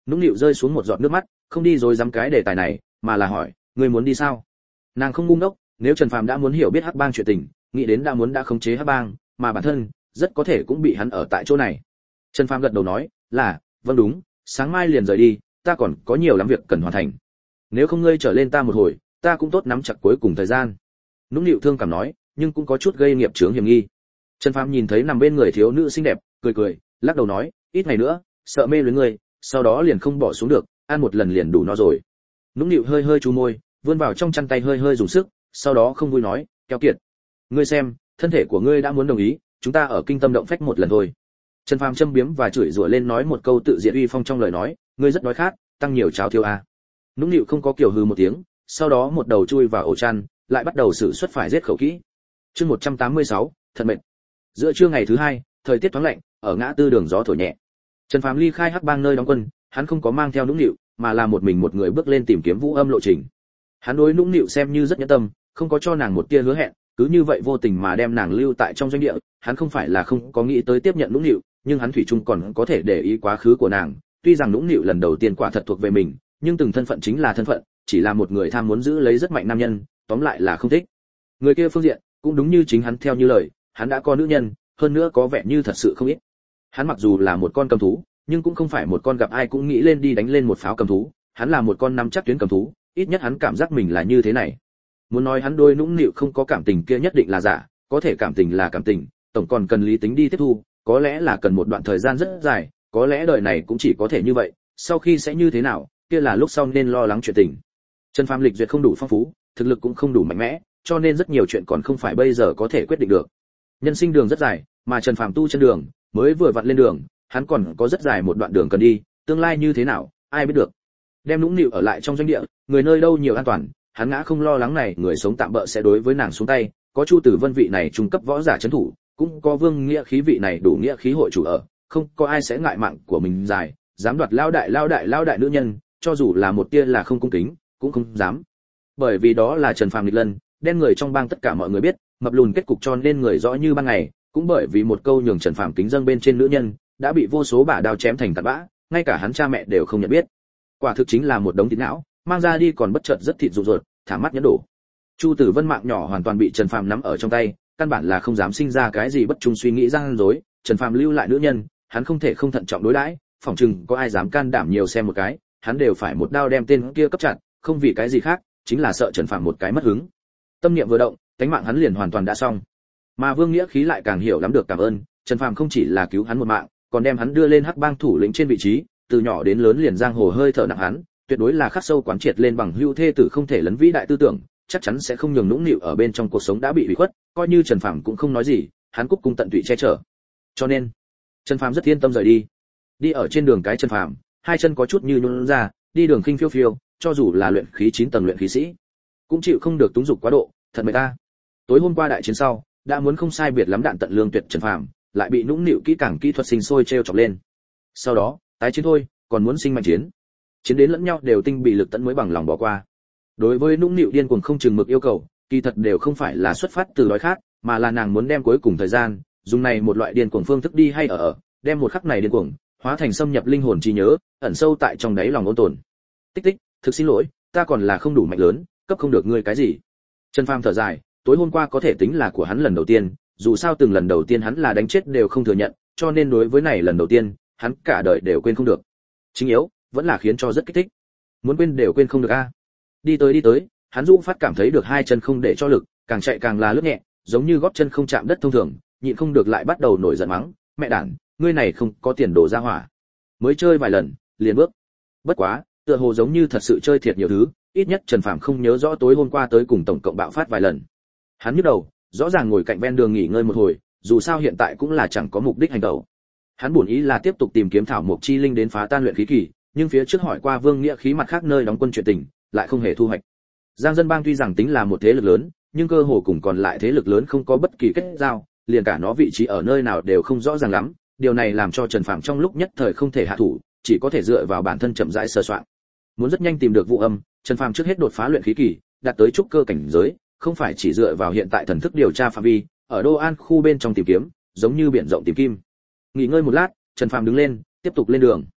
Nũng nịu rơi xuống một giọt nước mắt, không đi rồi dám cái đề tài này, mà là hỏi, ngươi muốn đi sao? Nàng không ngu ngốc, nếu Trần Phàm đã muốn hiểu biết Hắc Bang chuyện tình, nghĩ đến đã muốn đã khống chế Hắc Bang, mà bản thân rất có thể cũng bị hắn ở tại chỗ này. Trần Phàm gật đầu nói, là, vâng đúng, sáng mai liền rời đi, ta còn có nhiều lắm việc cần hoàn thành. Nếu không ngươi trở lên ta một hồi, ta cũng tốt nắm chặt cuối cùng thời gian. Nũng nịu thương cảm nói, nhưng cũng có chút gây nghiệp chướng hiểm nghi. Trần Phàm nhìn thấy nằm bên người thiếu nữ xinh đẹp, cười cười, lắc đầu nói, ít ngày nữa, sợ mê luyến ngươi, sau đó liền không bỏ xuống được, ăn một lần liền đủ no rồi. Nũng nịu hơi hơi chu môi, vươn vào trong chăn tay hơi hơi dùng sức, sau đó không vui nói, keo kiệt, ngươi xem, thân thể của ngươi đã muốn đồng ý, chúng ta ở kinh tâm động phách một lần thôi. Trần Phàm châm biếm và chửi rủa lên nói một câu tự diện uy phong trong lời nói, ngươi rất đói khát, tăng nhiều cháo thiếu à. Nũng nịu không có kiểu hừ một tiếng, sau đó một đầu chui vào ổ chăn, lại bắt đầu sử xuất phải giết khẩu kỹ. Chương một trăm tám mươi sáu, thật mệt. Giữa trưa ngày thứ hai, thời tiết thoáng lạnh, ở ngã tư đường gió thổi nhẹ. Trần Phàm ly khai Hắc Bang nơi đóng quân, hắn không có mang theo Nũng nịu, mà là một mình một người bước lên tìm kiếm Vũ Âm lộ trình. Hắn đối Nũng nịu xem như rất nhẫn tâm, không có cho nàng một tia hứa hẹn, cứ như vậy vô tình mà đem nàng lưu tại trong doanh địa. Hắn không phải là không có nghĩ tới tiếp nhận Nũng nịu, nhưng hắn thủy chung còn có thể để ý quá khứ của nàng. Tuy rằng Nũng nịu lần đầu tiên quả thật thuộc về mình, nhưng từng thân phận chính là thân phận, chỉ là một người tham muốn giữ lấy rất mạnh nam nhân, tóm lại là không thích. Người kia phương diện, cũng đúng như chính hắn theo như lời, hắn đã có nữ nhân, hơn nữa có vẻ như thật sự không ít. Hắn mặc dù là một con cầm thú, nhưng cũng không phải một con gặp ai cũng nghĩ lên đi đánh lên một pháo cầm thú, hắn là một con nắm chắc tuyến cầm thú, ít nhất hắn cảm giác mình là như thế này. Muốn nói hắn đôi Nũng nịu không có cảm tình kia nhất định là giả, có thể cảm tình là cảm tình, tổng còn cần lý tính đi tiếp thu, có lẽ là cần một đoạn thời gian rất dài, có lẽ đời này cũng chỉ có thể như vậy, sau khi sẽ như thế nào, kia là lúc sau nên lo lắng chuyện tình. Trần Phàm lịch duyệt không đủ phong phú, thực lực cũng không đủ mạnh mẽ, cho nên rất nhiều chuyện còn không phải bây giờ có thể quyết định được. Nhân sinh đường rất dài, mà Trần Phàm tu chân đường mới vừa vặn lên đường, hắn còn có rất dài một đoạn đường cần đi, tương lai như thế nào, ai biết được. Đem Nũng nịu ở lại trong doanh địa, người nơi đâu nhiều an toàn, hắn ngã không lo lắng này, người sống tạm bợ sẽ đối với nàng xuống tay, có Chu Tử Vân vị này trung cấp võ giả trấn thủ, cũng có Vương Nghĩa khí vị này đủ nghĩa khí hội chủ ở, không có ai sẽ ngại mạng của mình dài, dám đoạt lao đại lao đại lao đại nữ nhân, cho dù là một tia là không cung kính, cũng không dám. Bởi vì đó là Trần Phàm nghịch lân, đen người trong bang tất cả mọi người biết, mập lùn kết cục cho nên người rõ như ban ngày, cũng bởi vì một câu nhường Trần Phàm kính dâng bên trên nữ nhân, đã bị vô số bả đao chém thành tạt bã, ngay cả hắn cha mẹ đều không nhận biết. Quả thực chính là một đống thịt não, mang ra đi còn bất chợt rất thịt rụt ruột, thả mắt nhẫn đổ. Chu Tử Vân mạng nhỏ hoàn toàn bị Trần Phàm nắm ở trong tay, căn bản là không dám sinh ra cái gì bất trung suy nghĩ gian dối. Trần Phàm lưu lại nữ nhân, hắn không thể không thận trọng đối đãi, phỏng chừng có ai dám can đảm nhiều xem một cái, hắn đều phải một đao đem tên kia cấp chặt, không vì cái gì khác, chính là sợ Trần Phàm một cái mất hứng. Tâm niệm vừa động, cánh mạng hắn liền hoàn toàn đã xong. Mà Vương Nghĩa khí lại càng hiểu lắm được cảm ơn, Trần Phàm không chỉ là cứu hắn một mạng, còn đem hắn đưa lên Hắc Bang thủ lĩnh trên vị trí, từ nhỏ đến lớn liền giang hồ hơi thở nặng hắn, tuyệt đối là khắc sâu quán triệt lên bằng hữu thê tử không thể lấn vĩ đại tư tưởng, chắc chắn sẽ không nhường Nũng nịu ở bên trong cuộc sống đã bị hủy khuất, coi như Trần Phàm cũng không nói gì, hắn cúc cung tận tụy che chở. Cho nên, Trần Phàm rất yên tâm rời đi. Đi ở trên đường cái Trần Phàm, hai chân có chút như nhũn ra, đi đường khinh phiêu phiêu, cho dù là luyện khí chín tầng luyện khí sĩ, cũng chịu không được túng dục quá độ, thật mệt ta. Tối hôm qua đại chiến sau, đã muốn không sai biệt lắm đạn tận lương tuyệt Trần Phàm, lại bị Nũng nịu kỹ càng kỹ thuật sinh sôi treo chọc lên. Sau đó, tái chiến thôi, còn muốn sinh mạnh chiến. Chiến đến lẫn nhau đều tinh bị lực tận mới bằng lòng bỏ qua. Đối với Nũng nịu điên cuồng không chừng mực yêu cầu, kỳ thật đều không phải là xuất phát từ đói khát, mà là nàng muốn đem cuối cùng thời gian, dùng này một loại điên cuồng phương thức đi hay ở ở, đem một khắc này điên cuồng hóa thành xâm nhập linh hồn trí nhớ, ẩn sâu tại trong đáy lòng ôn tồn. Tích tích, thực xin lỗi, ta còn là không đủ mạnh lớn, cấp không được ngươi cái gì. Trần Phàm thở dài, tối hôm qua có thể tính là của hắn lần đầu tiên, dù sao từng lần đầu tiên hắn là đánh chết đều không thừa nhận, cho nên đối với này lần đầu tiên, hắn cả đời đều quên không được. Chính yếu, vẫn là khiến cho rất kích thích. Muốn quên đều quên không được a. Đi tới đi tới, hắn dụ phát cảm thấy được hai chân không để cho lực, càng chạy càng là lướt nhẹ, giống như gót chân không chạm đất thông thường, nhịn không được lại bắt đầu nổi giận mắng, mẹ đản, ngươi này không có tiền đồ ra hỏa. Mới chơi vài lần, liền bước. Bất quá, tựa hồ giống như thật sự chơi thiệt nhiều thứ, ít nhất Trần Phàm không nhớ rõ tối hôm qua tới cùng tổng cộng bạo phát vài lần. Hắn nhức đầu, rõ ràng ngồi cạnh ven đường nghỉ ngơi một hồi, dù sao hiện tại cũng là chẳng có mục đích hành động. Hắn bổn ý là tiếp tục tìm kiếm thảo mộc chi linh đến phá tan luyện khí kỳ, nhưng phía trước hỏi qua Vương Nghĩa khí mặt khác nơi đóng quân chuyện tình, lại không hề thu hoạch. Giang Dân Bang tuy rằng tính là một thế lực lớn, nhưng cơ hồ cùng còn lại thế lực lớn không có bất kỳ kết giao, liền cả nó vị trí ở nơi nào đều không rõ ràng lắm, điều này làm cho Trần Phàm trong lúc nhất thời không thể hạ thủ, chỉ có thể dựa vào bản thân chậm rãi sơ soạn. Muốn rất nhanh tìm được Vũ Âm, Trần Phàm trước hết đột phá luyện khí kỳ, đạt tới trúc cơ cảnh giới, không phải chỉ dựa vào hiện tại thần thức điều tra phạm vi, ở Đô An khu bên trong tìm kiếm, giống như biển rộng tìm kim. Nghỉ ngơi một lát, Trần Phàm đứng lên, tiếp tục lên đường.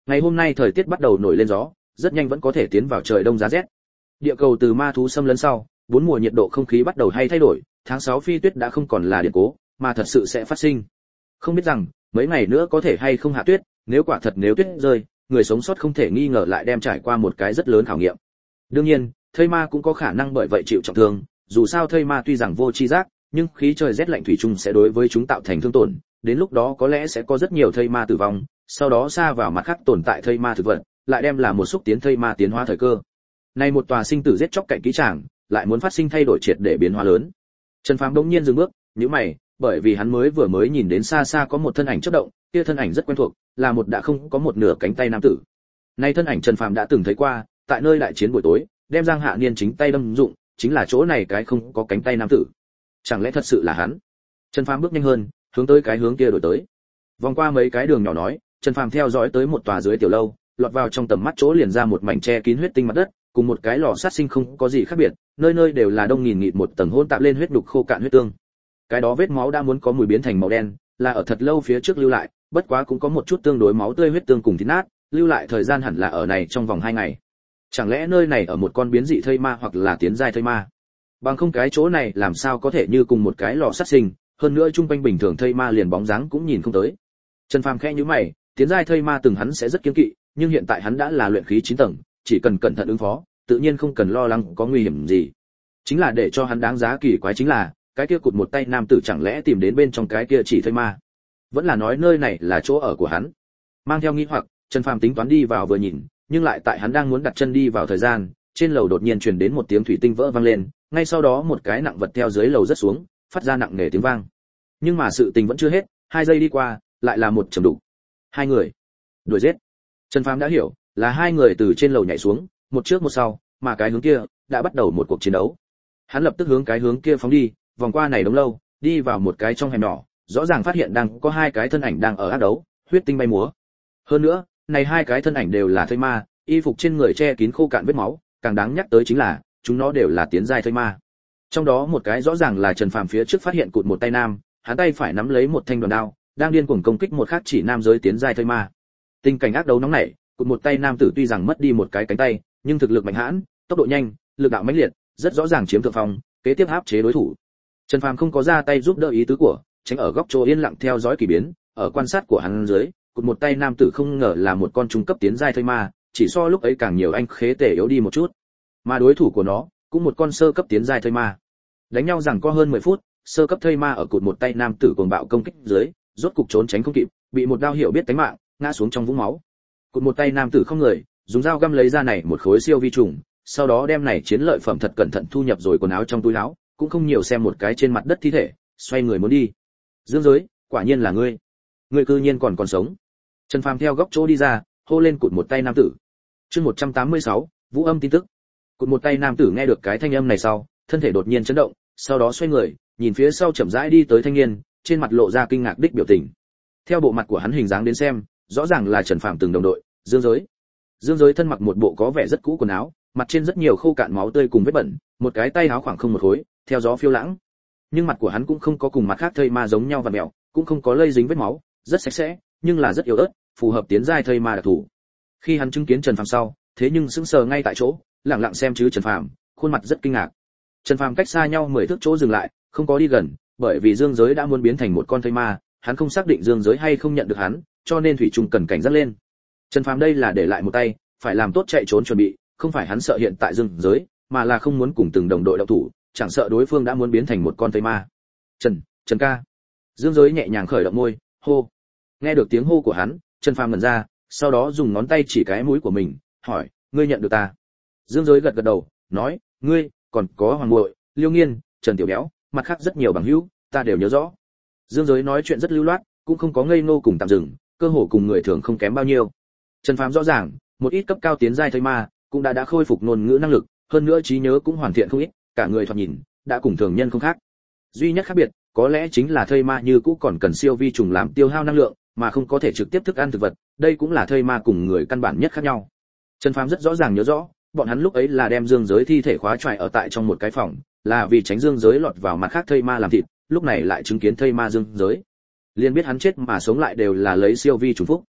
Ngày hôm nay thời tiết bắt đầu nổi lên gió, rất nhanh vẫn có thể tiến vào trời đông giá rét. Địa cầu từ ma thú xâm lấn sau, bốn mùa nhiệt độ không khí bắt đầu hay thay đổi, tháng sáu phi tuyết đã không còn là điện cố, mà thật sự sẽ phát sinh. Không biết rằng, mấy ngày nữa có thể hay không hạ tuyết, nếu quả thật nếu tuyết rơi, người sống sót không thể nghi ngờ lại đem trải qua một cái rất lớn khảo nghiệm. Đương nhiên, thây ma cũng có khả năng bởi vậy chịu trọng thương, dù sao thây ma tuy rằng vô tri giác, nhưng khí trời rét lạnh thủy chung sẽ đối với chúng tạo thành thương tổn, đến lúc đó có lẽ sẽ có rất nhiều thây ma tử vong, sau đó xa vào mặt khác tồn tại thây ma thực vật, lại đem là một xúc tiến thây ma tiến hóa thời cơ. Nay một tòa sinh tử giết chóc cạnh kỹ tràng, lại muốn phát sinh thay đổi triệt để biến hóa lớn. Trần Phàm đống nhiên dừng bước, nhíu mày, bởi vì hắn mới vừa mới nhìn đến xa xa có một thân ảnh chớp động, kia thân ảnh rất quen thuộc, là một đã không có một nửa cánh tay nam tử. Nay thân ảnh Trần Phàm đã từng thấy qua, tại nơi đại chiến buổi tối, đem Giang Hạ Niên chính tay đâm dụng, chính là chỗ này cái không có cánh tay nam tử. Chẳng lẽ thật sự là hắn? Trần Phàm bước nhanh hơn, hướng tới cái hướng kia đổi tới. Vòng qua mấy cái đường nhỏ nói, Trần Phàm theo dõi tới một tòa dưới tiểu lâu, lọt vào trong tầm mắt chỗ liền ra một mảnh che kín huyết tinh mặt đất, cùng một cái lò sát sinh không có gì khác biệt, nơi nơi đều là đông nghìn nghịt một tầng hỗn tạp lên huyết đục khô cạn huyết tương. Cái đó vết máu đã muốn có mùi biến thành màu đen, là ở thật lâu phía trước lưu lại, bất quá cũng có một chút tương đối máu tươi huyết tương cùng thịt nát, lưu lại thời gian hẳn là ở này trong vòng hai ngày. Chẳng lẽ nơi này ở một con biến dị thây ma hoặc là tiến giai thây ma? Bằng không cái chỗ này làm sao có thể như cùng một cái lò sát sinh, hơn nữa trung quanh bình thường thây ma liền bóng dáng cũng nhìn không tới. Trần Phàm khẽ nhíu mày, tiến giai thây ma từng hắn sẽ rất kiêng kỵ, nhưng hiện tại hắn đã là luyện khí chín tầng, chỉ cần cẩn thận ứng phó, tự nhiên không cần lo lắng có nguy hiểm gì. Chính là để cho hắn đáng giá kỳ quái chính là, cái kia cụt một tay nam tử chẳng lẽ tìm đến bên trong cái kia chỉ thây ma? Vẫn là nói nơi này là chỗ ở của hắn? Mang theo nghi hoặc, Trần Phàm tính toán đi vào vừa nhìn, nhưng lại tại hắn đang muốn đặt chân đi vào thời gian, trên lầu đột nhiên truyền đến một tiếng thủy tinh vỡ vang lên, ngay sau đó một cái nặng vật theo dưới lầu rất xuống, phát ra nặng nề tiếng vang. Nhưng mà sự tình vẫn chưa hết, hai giây đi qua, lại là một trầm đục. Hai người đuổi giết. Trần Phàm đã hiểu, là hai người từ trên lầu nhảy xuống, một trước một sau, mà cái hướng kia đã bắt đầu một cuộc chiến đấu. Hắn lập tức hướng cái hướng kia phóng đi, vòng qua này đống lâu, đi vào một cái trong hẻm nhỏ, rõ ràng phát hiện đang có hai cái thân ảnh đang ở ác đấu, huyết tinh bay múa. Hơn nữa, này hai cái thân ảnh đều là thây ma, y phục trên người che kín khô cạn vết máu, càng đáng nhắc tới chính là, chúng nó đều là tiến giai thây ma. Trong đó một cái rõ ràng là Trần Phàm phía trước phát hiện cụt một tay nam, hắn tay phải nắm lấy một thanh đoàn đao, đang điên cuồng công kích một khác chỉ nam giới tiến giai thây ma. Tình cảnh ác đấu nóng nảy, cụt một tay nam tử tuy rằng mất đi một cái cánh tay, nhưng thực lực mạnh hãn, tốc độ nhanh, lực đạo mãnh liệt, rất rõ ràng chiếm thượng phong, kế tiếp áp chế đối thủ. Trần Phàm không có ra tay giúp đỡ ý tứ của, tránh ở góc chỗ yên lặng theo dõi kỳ biến, ở quan sát của hắn dưới, cụt một tay nam tử không ngờ là một con trung cấp tiến giai thây ma, chỉ so lúc ấy càng nhiều anh khế tể yếu đi một chút. Mà đối thủ của nó, cũng một con sơ cấp tiến giai thây ma. Đánh nhau rằng có hơn mười phút, sơ cấp thây ma ở cụt một tay nam tử cuồng bạo công kích dưới, rốt cục trốn tránh không kịp, bị một đao hiểu biết tánh mạng, ngã xuống trong vũng máu. Cụt một tay nam tử không người, dùng dao găm lấy ra này một khối siêu vi trùng, sau đó đem này chiến lợi phẩm thật cẩn thận thu nhập rồi quần áo trong túi áo, cũng không nhiều xem một cái trên mặt đất thi thể, xoay người muốn đi. Dương Giới, quả nhiên là ngươi. Ngươi cư nhiên còn còn sống. Trần Phàm theo góc chỗ đi ra, hô lên cụt một tay nam tử. Chương một trăm tám mươi sáu, Vũ Âm tin tức. Cụt một tay nam tử nghe được cái thanh âm này sau, thân thể đột nhiên chấn động, sau đó xoay người, nhìn phía sau chậm rãi đi tới thanh niên, trên mặt lộ ra kinh ngạc đích biểu tình. Theo bộ mặt của hắn hình dáng đến xem, rõ ràng là Trần Phàm từng đồng đội, Dương Giới. Dương Giới thân mặc một bộ có vẻ rất cũ quần áo, mặt trên rất nhiều khô cạn máu tươi cùng vết bẩn, một cái tay áo khoảng không một khối, theo gió phiêu lãng. Nhưng mặt của hắn cũng không có cùng mặt khác thây ma giống nhau và mèo, cũng không có lây dính vết máu, rất sạch sẽ, nhưng là rất yếu ớt, phù hợp tiến giai thây ma đặc thù. Khi hắn chứng kiến Trần Phàm sau, thế nhưng sững sờ ngay tại chỗ, lặng lặng xem chứ Trần Phàm, khuôn mặt rất kinh ngạc. Trần Phàm cách xa nhau mười thước chỗ dừng lại, không có đi gần, bởi vì Dương Giới đã muốn biến thành một con thây ma, hắn không xác định Dương Giới hay không nhận được hắn, cho nên thủy trùng cần cảnh giác lên. Trần Phàm đây là để lại một tay, phải làm tốt chạy trốn chuẩn bị, không phải hắn sợ hiện tại Dương Giới, mà là không muốn cùng từng đồng đội động thủ, chẳng sợ đối phương đã muốn biến thành một con thây ma. Trần, Trần ca. Dương Giới nhẹ nhàng khởi động môi, hô. Nghe được tiếng hô của hắn, Trần Phàm ngẩn ra, sau đó dùng ngón tay chỉ cái mũi của mình, hỏi, ngươi nhận được ta? Dương Giới gật gật đầu, nói, ngươi, còn có Hoàng Muội, Liêu Nghiên, Trần Tiểu Béo, mặt khác rất nhiều bằng hữu, ta đều nhớ rõ. Dương Giới nói chuyện rất lưu loát, cũng không có ngây ngô cùng tạm dừng, cơ hồ cùng người thường không kém bao nhiêu. Trần Phàm rõ ràng, một ít cấp cao tiến giai thây ma, cũng đã đã khôi phục ngôn ngữ năng lực, hơn nữa trí nhớ cũng hoàn thiện không ít, cả người thoạt nhìn đã cùng thường nhân không khác. Duy nhất khác biệt, có lẽ chính là thây ma như cũ còn cần siêu vi trùng làm tiêu hao năng lượng, mà không có thể trực tiếp thức ăn thực vật, đây cũng là thây ma cùng người căn bản nhất khác nhau. Trần Phàm rất rõ ràng nhớ rõ, bọn hắn lúc ấy là đem Dương Giới thi thể khóa choài ở tại trong một cái phòng, là vì tránh Dương Giới lọt vào mặt khác thây ma làm thịt, lúc này lại chứng kiến thây ma Dương Giới, liền biết hắn chết mà sống lại đều là lấy siêu vi trùng phúc.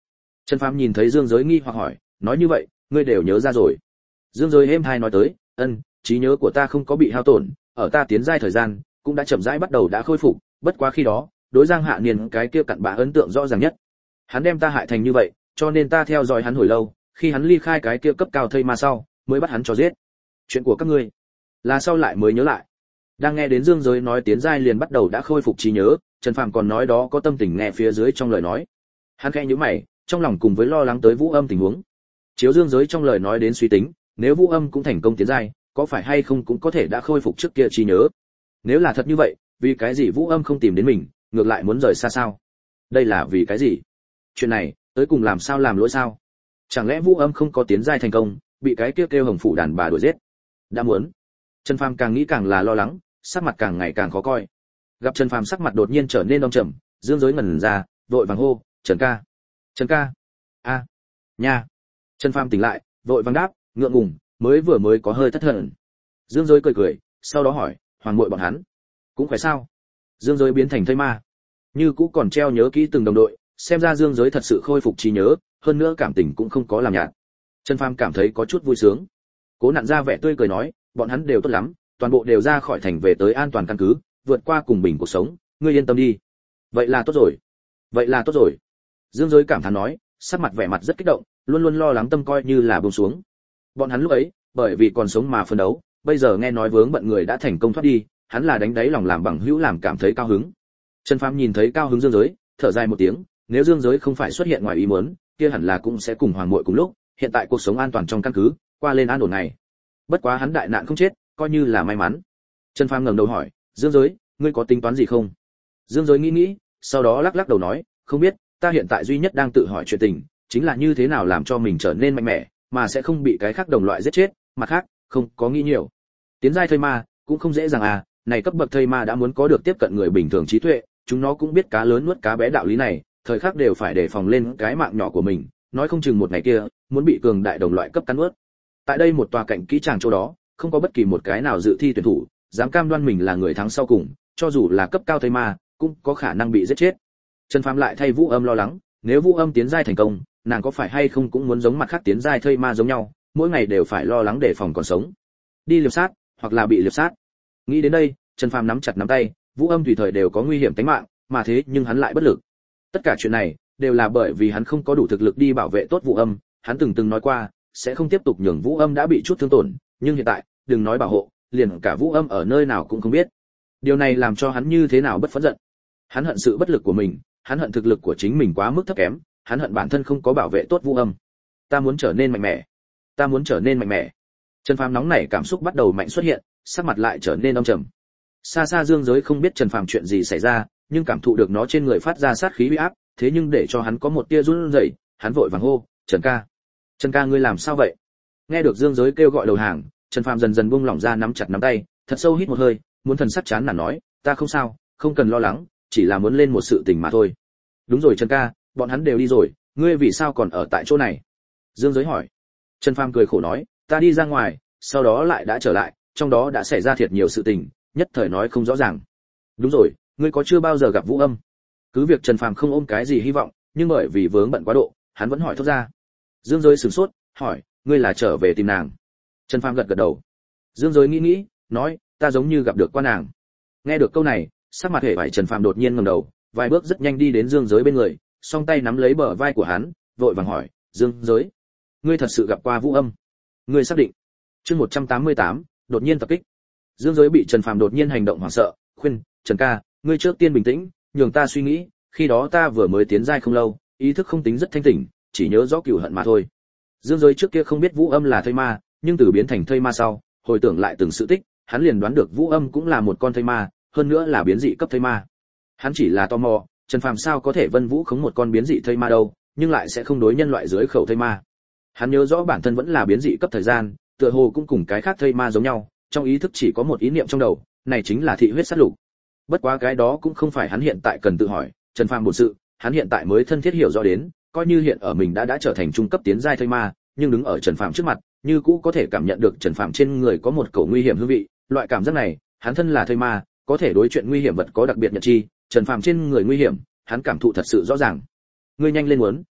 Trần Phàm nhìn thấy Dương Giới nghi hoặc hỏi, nói như vậy, ngươi đều nhớ ra rồi? Dương Giới êm hai nói tới, ân, trí nhớ của ta không có bị hao tổn, ở ta tiến giai thời gian, cũng đã chậm rãi bắt đầu đã khôi phục, bất quá khi đó, đối Giang Hạ Niên cái kia cặn bã ấn tượng rõ ràng nhất. Hắn đem ta hại thành như vậy, cho nên ta theo dõi hắn hồi lâu, khi hắn ly khai cái kia cấp cao thây ma sau, mới bắt hắn cho giết. Chuyện của các ngươi, là sau lại mới nhớ lại. Đang nghe đến Dương Giới nói tiến giai liền bắt đầu đã khôi phục trí nhớ, Trần Phàm còn nói đó có tâm tình nghe phía dưới trong lời nói. Hắn khẽ nhíu mày, trong lòng cùng với lo lắng tới Vũ Âm tình huống. Chiếu Dương Giới trong lời nói đến suy tính, nếu Vũ Âm cũng thành công tiến giai, có phải hay không cũng có thể đã khôi phục trước kia trí nhớ. Nếu là thật như vậy, vì cái gì Vũ Âm không tìm đến mình, ngược lại muốn rời xa sao? Đây là vì cái gì? Chuyện này, tới cùng làm sao làm lỗi sao? Chẳng lẽ Vũ Âm không có tiến giai thành công, bị cái kia kêu, kêu Hồng phủ đàn bà đuổi giết? Đã muốn. Trần Phàm càng nghĩ càng là lo lắng, sắc mặt càng ngày càng khó coi. Gặp Trần Phàm sắc mặt đột nhiên trở nên đông trầm, Dương Giới ngẩn ra, vội vàng hô, "Trần ca, Trần ca." "A, nha." Trần Phàm tỉnh lại, vội vàng đáp, ngượng ngùng, mới vừa mới có hơi thất thần. Dương Giới cười cười, sau đó hỏi, "Hoàng muội bọn hắn cũng phải sao?" Dương Giới biến thành thây ma, như cũ còn treo nhớ kỹ từng đồng đội, xem ra Dương Giới thật sự khôi phục trí nhớ, hơn nữa cảm tình cũng không có làm nhạt. Trần Phàm cảm thấy có chút vui sướng, cố nặn ra vẻ tươi cười nói, "Bọn hắn đều tốt lắm, toàn bộ đều ra khỏi thành về tới an toàn căn cứ, vượt qua cùng bình cuộc sống, ngươi yên tâm đi." "Vậy là tốt rồi, vậy là tốt rồi." Dương Giới cảm thán nói, sắc mặt vẻ mặt rất kích động, luôn luôn lo lắng tâm coi như là buông xuống. Bọn hắn lúc ấy, bởi vì còn sống mà phấn đấu, bây giờ nghe nói vướng bận người đã thành công thoát đi, hắn là đánh đáy lòng làm bằng hữu làm cảm thấy cao hứng. Trần Phàm nhìn thấy cao hứng Dương Giới, thở dài một tiếng, nếu Dương Giới không phải xuất hiện ngoài ý muốn, kia hẳn là cũng sẽ cùng Hoàng muội cùng lúc, hiện tại cuộc sống an toàn trong căn cứ, qua lên an ổn này. Bất quá hắn đại nạn không chết, coi như là may mắn. Trần Phàm ngẩng đầu hỏi, "Dương Giới, ngươi có tính toán gì không?" Dương Giới nghĩ nghĩ, sau đó lắc lắc đầu nói, "Không biết, ta hiện tại duy nhất đang tự hỏi chuyện tình, chính là như thế nào làm cho mình trở nên mạnh mẽ, mà sẽ không bị cái khác đồng loại giết chết, mặt khác, không có nghĩ nhiều. Tiến giai thây ma, cũng không dễ dàng à, này cấp bậc thây ma đã muốn có được tiếp cận người bình thường trí tuệ, chúng nó cũng biết cá lớn nuốt cá bé đạo lý này, thời khắc đều phải đề phòng lên cái mạng nhỏ của mình, nói không chừng một ngày kia, muốn bị cường đại đồng loại cấp cắn nuốt." Tại đây một tòa cạnh kỹ tràng chỗ đó, không có bất kỳ một cái nào dự thi tuyển thủ dám cam đoan mình là người thắng sau cùng, cho dù là cấp cao thây ma, cũng có khả năng bị giết chết. Trần Phàm lại thay Vũ Âm lo lắng, nếu Vũ Âm tiến giai thành công, nàng có phải hay không cũng muốn giống mặt khác tiến giai thây ma giống nhau, mỗi ngày đều phải lo lắng đề phòng còn sống, đi liệp sát, hoặc là bị liệp sát. Nghĩ đến đây, Trần Phàm nắm chặt nắm tay, Vũ Âm tùy thời đều có nguy hiểm tính mạng, mà thế nhưng hắn lại bất lực. Tất cả chuyện này đều là bởi vì hắn không có đủ thực lực đi bảo vệ tốt Vũ Âm, hắn từng từng nói qua, sẽ không tiếp tục nhường Vũ Âm đã bị chút thương tổn, nhưng hiện tại, đừng nói bảo hộ, liền cả Vũ Âm ở nơi nào cũng không biết. Điều này làm cho hắn như thế nào bất phẫn giận. Hắn hận sự bất lực của mình, hắn hận thực lực của chính mình quá mức thấp kém, hắn hận bản thân không có bảo vệ tốt Vũ Âm. Ta muốn trở nên mạnh mẽ, ta muốn trở nên mạnh mẽ. Trần Phàm nóng nảy cảm xúc bắt đầu mạnh xuất hiện, sắc mặt lại trở nên âm trầm. Xa xa Dương Giới không biết Trần Phàm chuyện gì xảy ra, nhưng cảm thụ được nó trên người phát ra sát khí uy áp, thế nhưng để cho hắn có một tia run rẩy, hắn vội vàng hô, "Trần ca, Trần ca ngươi làm sao vậy?" Nghe được Dương Giới kêu gọi đầu hàng, Trần Phàm dần dần buông lỏng ra nắm chặt nắm tay, thật sâu hít một hơi, muốn thần sắc chán nản nói, "Ta không sao, không cần lo lắng, chỉ là muốn lên một sự tình mà thôi." "Đúng rồi Trần ca, bọn hắn đều đi rồi, ngươi vì sao còn ở tại chỗ này?" Dương Giới hỏi. Trần Phàm cười khổ nói, "Ta đi ra ngoài, sau đó lại đã trở lại, trong đó đã xảy ra thiệt nhiều sự tình, nhất thời nói không rõ ràng." "Đúng rồi, ngươi có chưa bao giờ gặp Vũ Âm?" Cứ việc Trần Phàm không ôm cái gì hy vọng, nhưng bởi vì vướng bận quá độ, hắn vẫn hỏi thốt ra. Dương Giới sửng sốt, hỏi, "Ngươi là trở về tìm nàng?" Trần Phàm gật gật đầu. Dương Giới nghĩ nghĩ, nói, "Ta giống như gặp được qua nàng." Nghe được câu này, sắc mặt hề vải Trần Phàm đột nhiên ngẩng đầu, vài bước rất nhanh đi đến Dương Giới bên người, song tay nắm lấy bờ vai của hắn, vội vàng hỏi, "Dương Giới, ngươi thật sự gặp qua Vũ Âm?" "Ngươi xác định?" Chương một trăm tám mươi tám, đột nhiên tập kích. Dương Giới bị Trần Phàm đột nhiên hành động hoảng sợ, khuyên, "Trần ca, ngươi trước tiên bình tĩnh, nhường ta suy nghĩ, khi đó ta vừa mới tiến giai không lâu, ý thức không tính rất thanh tỉnh, chỉ nhớ rõ cừu hận mà thôi." Dương Giới trước kia không biết Vũ Âm là thây ma, nhưng từ biến thành thây ma sau, hồi tưởng lại từng sự tích, hắn liền đoán được Vũ Âm cũng là một con thây ma, hơn nữa là biến dị cấp thây ma. Hắn chỉ là tò mò, Trần Phàm sao có thể vân vũ khống một con biến dị thây ma đâu, nhưng lại sẽ không đối nhân loại dưới khẩu thây ma. Hắn nhớ rõ bản thân vẫn là biến dị cấp thời gian, tựa hồ cũng cùng cái khác thây ma giống nhau, trong ý thức chỉ có một ý niệm trong đầu, này chính là thị huyết sát lục. Bất quá cái đó cũng không phải hắn hiện tại cần tự hỏi, Trần Phàm bổn sự, hắn hiện tại mới thân thiết hiểu rõ đến, coi như hiện ở mình đã đã trở thành trung cấp tiến giai thây ma, nhưng đứng ở Trần Phàm trước mặt, như cũ có thể cảm nhận được Trần Phàm trên người có một cổ nguy hiểm hương vị, loại cảm giác này, hắn thân là thây ma, có thể đối chuyện nguy hiểm vật có đặc biệt nhận chi, Trần Phàm trên người nguy hiểm, hắn cảm thụ thật sự rõ ràng. "Ngươi nhanh lên muốn,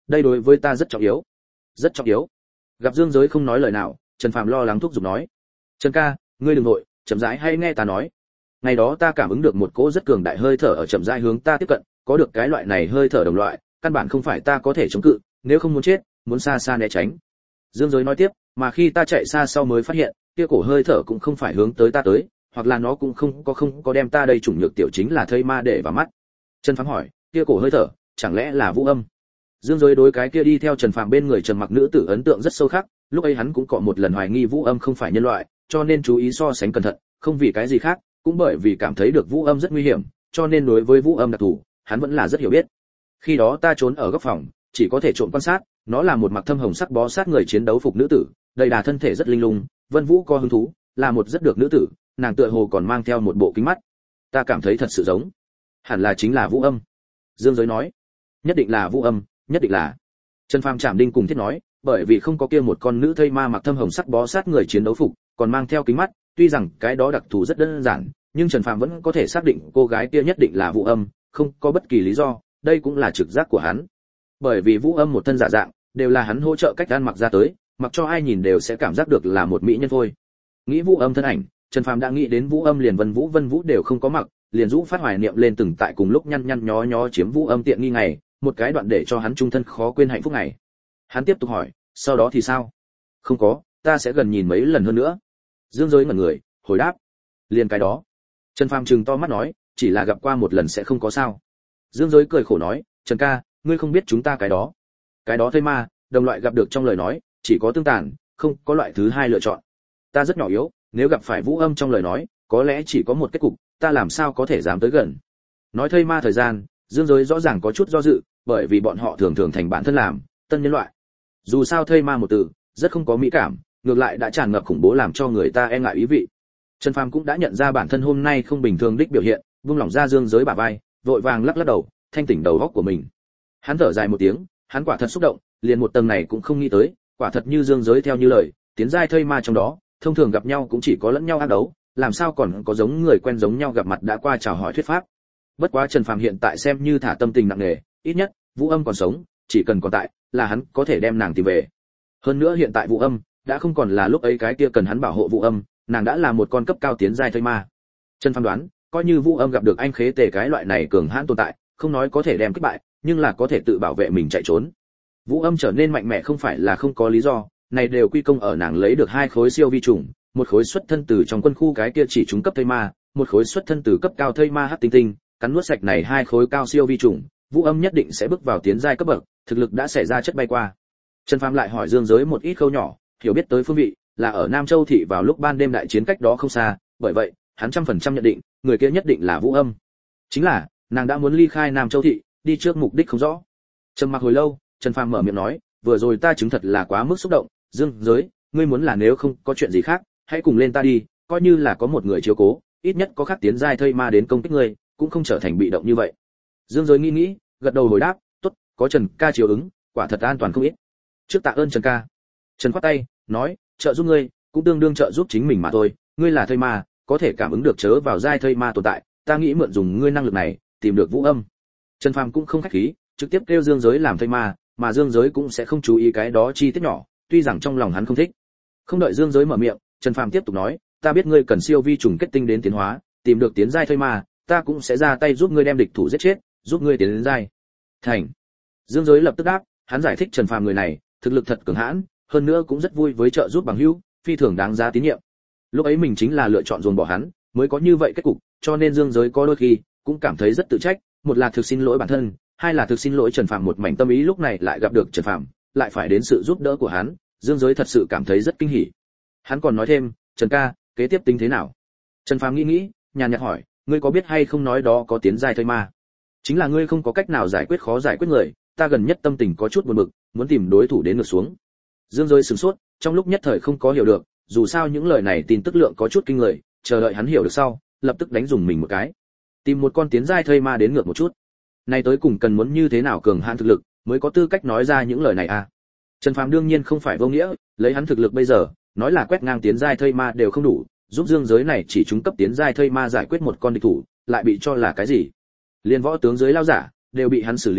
đây đối với ta rất trọng yếu. Rất trọng yếu. Gặp Dương Giới không nói lời nào, Trần Phàm lo lắng thúc giục nói: "Trần ca, ngươi đừng nội, chậm rãi hay nghe ta nói. Ngày đó ta cảm ứng được một cỗ rất cường đại hơi thở ở chậm rãi hướng ta tiếp cận, có được cái loại này hơi thở đồng loại, căn bản không phải ta có thể chống cự, nếu không muốn chết, muốn xa xa né tránh." Dương Giới nói tiếp: "Mà khi ta chạy xa sau mới phát hiện, kia cổ hơi thở cũng không phải hướng tới ta tới, hoặc là nó cũng không có không có đem ta đây chủng nhược tiểu chính là thây ma để vào mắt." Trần Phàm hỏi: "Kia cổ hơi thở, chẳng lẽ là Vũ Âm?" Dương Giới đối cái kia đi theo Trần Phàm bên người trầm mặc nữ tử ấn tượng rất sâu khắc, lúc ấy hắn cũng có một lần hoài nghi Vũ Âm không phải nhân loại, cho nên chú ý so sánh cẩn thận, không vì cái gì khác, cũng bởi vì cảm thấy được Vũ Âm rất nguy hiểm, cho nên đối với Vũ Âm đặc thù, hắn vẫn là rất hiểu biết. Khi đó ta trốn ở góc phòng, chỉ có thể trộm quan sát, nó là một mặc thâm hồng sắc bó sát người chiến đấu phục nữ tử, đầy đà thân thể rất linh lung, Vân Vũ có hứng thú, là một rất được nữ tử, nàng tựa hồ còn mang theo một bộ kính mắt. Ta cảm thấy thật sự giống, hẳn là chính là Vũ Âm. Dương Giới nói: "Nhất định là Vũ Âm, nhất định là." Trần Phàm chạm đinh cùng thiết nói, bởi vì không có kia một con nữ thây ma mặc thâm hồng sắc bó sát người chiến đấu phục, còn mang theo kính mắt, tuy rằng cái đó đặc thù rất đơn giản, nhưng Trần Phàm vẫn có thể xác định cô gái kia nhất định là Vũ Âm, không có bất kỳ lý do, đây cũng là trực giác của hắn. Bởi vì Vũ Âm một thân giả dạng, đều là hắn hỗ trợ cách ăn mặc ra tới, mặc cho ai nhìn đều sẽ cảm giác được là một mỹ nhân thôi. Nghĩ Vũ Âm thân ảnh, Trần Phàm đã nghĩ đến Vũ Âm liền Vân Vũ Vân Vũ đều không có mặc, liền rũ phát hoài niệm lên từng tại cùng lúc nhăn nhăn nhó nhó chiếm Vũ Âm tiện nghi ngày, một cái đoạn để cho hắn trung thân khó quên hạnh phúc ngày. Hắn tiếp tục hỏi: "Sau đó thì sao?" "Không có, ta sẽ gần nhìn mấy lần hơn nữa." Dương Giới ngẩn người, hồi đáp: "Liền cái đó." Trần Phàm trừng to mắt nói: "Chỉ là gặp qua một lần sẽ không có sao?" Dương Giới cười khổ nói: "Trần ca, ngươi không biết chúng ta cái đó. Cái đó thây ma, đồng loại gặp được trong lời nói, chỉ có tương tàn, không có loại thứ hai lựa chọn. Ta rất nhỏ yếu, nếu gặp phải Vũ Âm trong lời nói, có lẽ chỉ có một kết cục, ta làm sao có thể dám tới gần." Nói thây ma thời gian, Dương Giới rõ ràng có chút do dự, bởi vì bọn họ thường thường thành bản thân làm tân nhân loại. Dù sao thây ma một từ, rất không có mỹ cảm, ngược lại đã tràn ngập khủng bố làm cho người ta e ngại ý vị. Trần Phàm cũng đã nhận ra bản thân hôm nay không bình thường đích biểu hiện, buông lỏng ra Dương Giới bả vai, vội vàng lắc lắc đầu, thanh tỉnh đầu óc của mình. Hắn thở dài một tiếng, hắn quả thật xúc động, liền một tầng này cũng không nghĩ tới, quả thật như Dương Giới theo như lời, tiến giai thây ma trong đó, thông thường gặp nhau cũng chỉ có lẫn nhau ác đấu, làm sao còn có giống người quen giống nhau gặp mặt đã qua chào hỏi thuyết pháp. Bất quá Trần Phàm hiện tại xem như thả tâm tình nặng nề, ít nhất Vũ Âm còn sống, chỉ cần còn tại, là hắn có thể đem nàng tìm về. Hơn nữa hiện tại Vũ Âm đã không còn là lúc ấy cái kia cần hắn bảo hộ Vũ Âm, nàng đã là một con cấp cao tiến giai thây ma. Trần Phàm đoán, coi như Vũ Âm gặp được anh khế tề cái loại này cường hãn tồn tại, không nói có thể đem kích bại, nhưng là có thể tự bảo vệ mình chạy trốn. Vũ Âm trở nên mạnh mẽ không phải là không có lý do, này đều quy công ở nàng lấy được hai khối siêu vi trùng, một khối xuất thân từ trong quân khu cái kia chỉ trúng cấp thây ma, một khối xuất thân từ cấp cao thây ma hắc tinh tinh, cắn nuốt sạch này hai khối cao siêu vi trùng, Vũ Âm nhất định sẽ bước vào tiến giai cấp bậc, thực lực đã xảy ra chất bay qua. Trần Phàm lại hỏi Dương Giới một ít câu nhỏ, hiểu biết tới phương vị, là ở Nam Châu thị vào lúc ban đêm đại chiến cách đó không xa, bởi vậy, hắn trăm phần trăm nhận định, người kia nhất định là Vũ Âm. Chính là, nàng đã muốn ly khai Nam Châu thị, đi trước mục đích không rõ. Trầm mặc hồi lâu, Trần Phàm mở miệng nói, vừa rồi ta chứng thật là quá mức xúc động, Dương Giới, ngươi muốn là nếu không có chuyện gì khác, hãy cùng lên ta đi, coi như là có một người chiếu cố, ít nhất có khác tiến giai thây ma đến công kích ngươi, cũng không trở thành bị động như vậy. Dương Giới nghĩ nghĩ, gật đầu hồi đáp, tốt, có Trần ca chiếu ứng, quả thật an toàn không ít. Trước tạ ơn Trần ca. Trần khoát tay, nói, trợ giúp ngươi, cũng tương đương trợ giúp chính mình mà thôi, ngươi là thây ma, có thể cảm ứng được chớ vào giai thây ma tồn tại, ta nghĩ mượn dùng ngươi năng lực này, tìm được Vũ Âm. Trần Phàm cũng không khách khí, trực tiếp kêu Dương Giới làm thây ma, mà Dương Giới cũng sẽ không chú ý cái đó chi tiết nhỏ, tuy rằng trong lòng hắn không thích. Không đợi Dương Giới mở miệng, Trần Phàm tiếp tục nói, ta biết ngươi cần siêu vi trùng kết tinh đến tiến hóa, tìm được tiến giai thây ma, ta cũng sẽ ra tay giúp ngươi đem địch thủ giết chết, giúp ngươi tiến đến giai. Thành. Dương Giới lập tức đáp, hắn giải thích Trần Phàm người này, thực lực thật cường hãn, hơn nữa cũng rất vui với trợ giúp bằng hữu, phi thường đáng giá tín nhiệm. Lúc ấy mình chính là lựa chọn dồn bỏ hắn, mới có như vậy kết cục, cho nên Dương Giới có đôi khi cũng cảm thấy rất tự trách, một là thực xin lỗi bản thân, hai là thực xin lỗi Trần Phàm một mảnh tâm ý lúc này lại gặp được Trần Phàm, lại phải đến sự giúp đỡ của hắn, Dương Giới thật sự cảm thấy rất kinh hỉ. Hắn còn nói thêm, Trần ca, kế tiếp tính thế nào? Trần Phàm nghĩ nghĩ, nhàn nhạt hỏi, ngươi có biết hay không nói đó có tiến giai thây ma? Chính là ngươi không có cách nào giải quyết khó giải quyết người, ta gần nhất tâm tình có chút buồn bực, muốn tìm đối thủ đến ngược xuống. Dương Giới sửng sốt, trong lúc nhất thời không có hiểu được, dù sao những lời này tin tức lượng có chút kinh người, chờ đợi hắn hiểu được sau, lập tức đánh dùng mình một cái. Tìm một con tiến giai thây ma đến ngược một chút. Này tới cùng cần muốn như thế nào cường hãn thực lực, mới có tư cách nói ra những lời này à? Trần Phàm đương nhiên không phải vô nghĩa, lấy hắn thực lực bây giờ, nói là quét ngang tiến giai thây ma đều không đủ, giúp Dương Giới này chỉ trung cấp tiến giai thây ma giải quyết một con địch thủ, lại bị cho là cái gì? Liên võ tướng dưới lao giả đều bị hắn xử lý,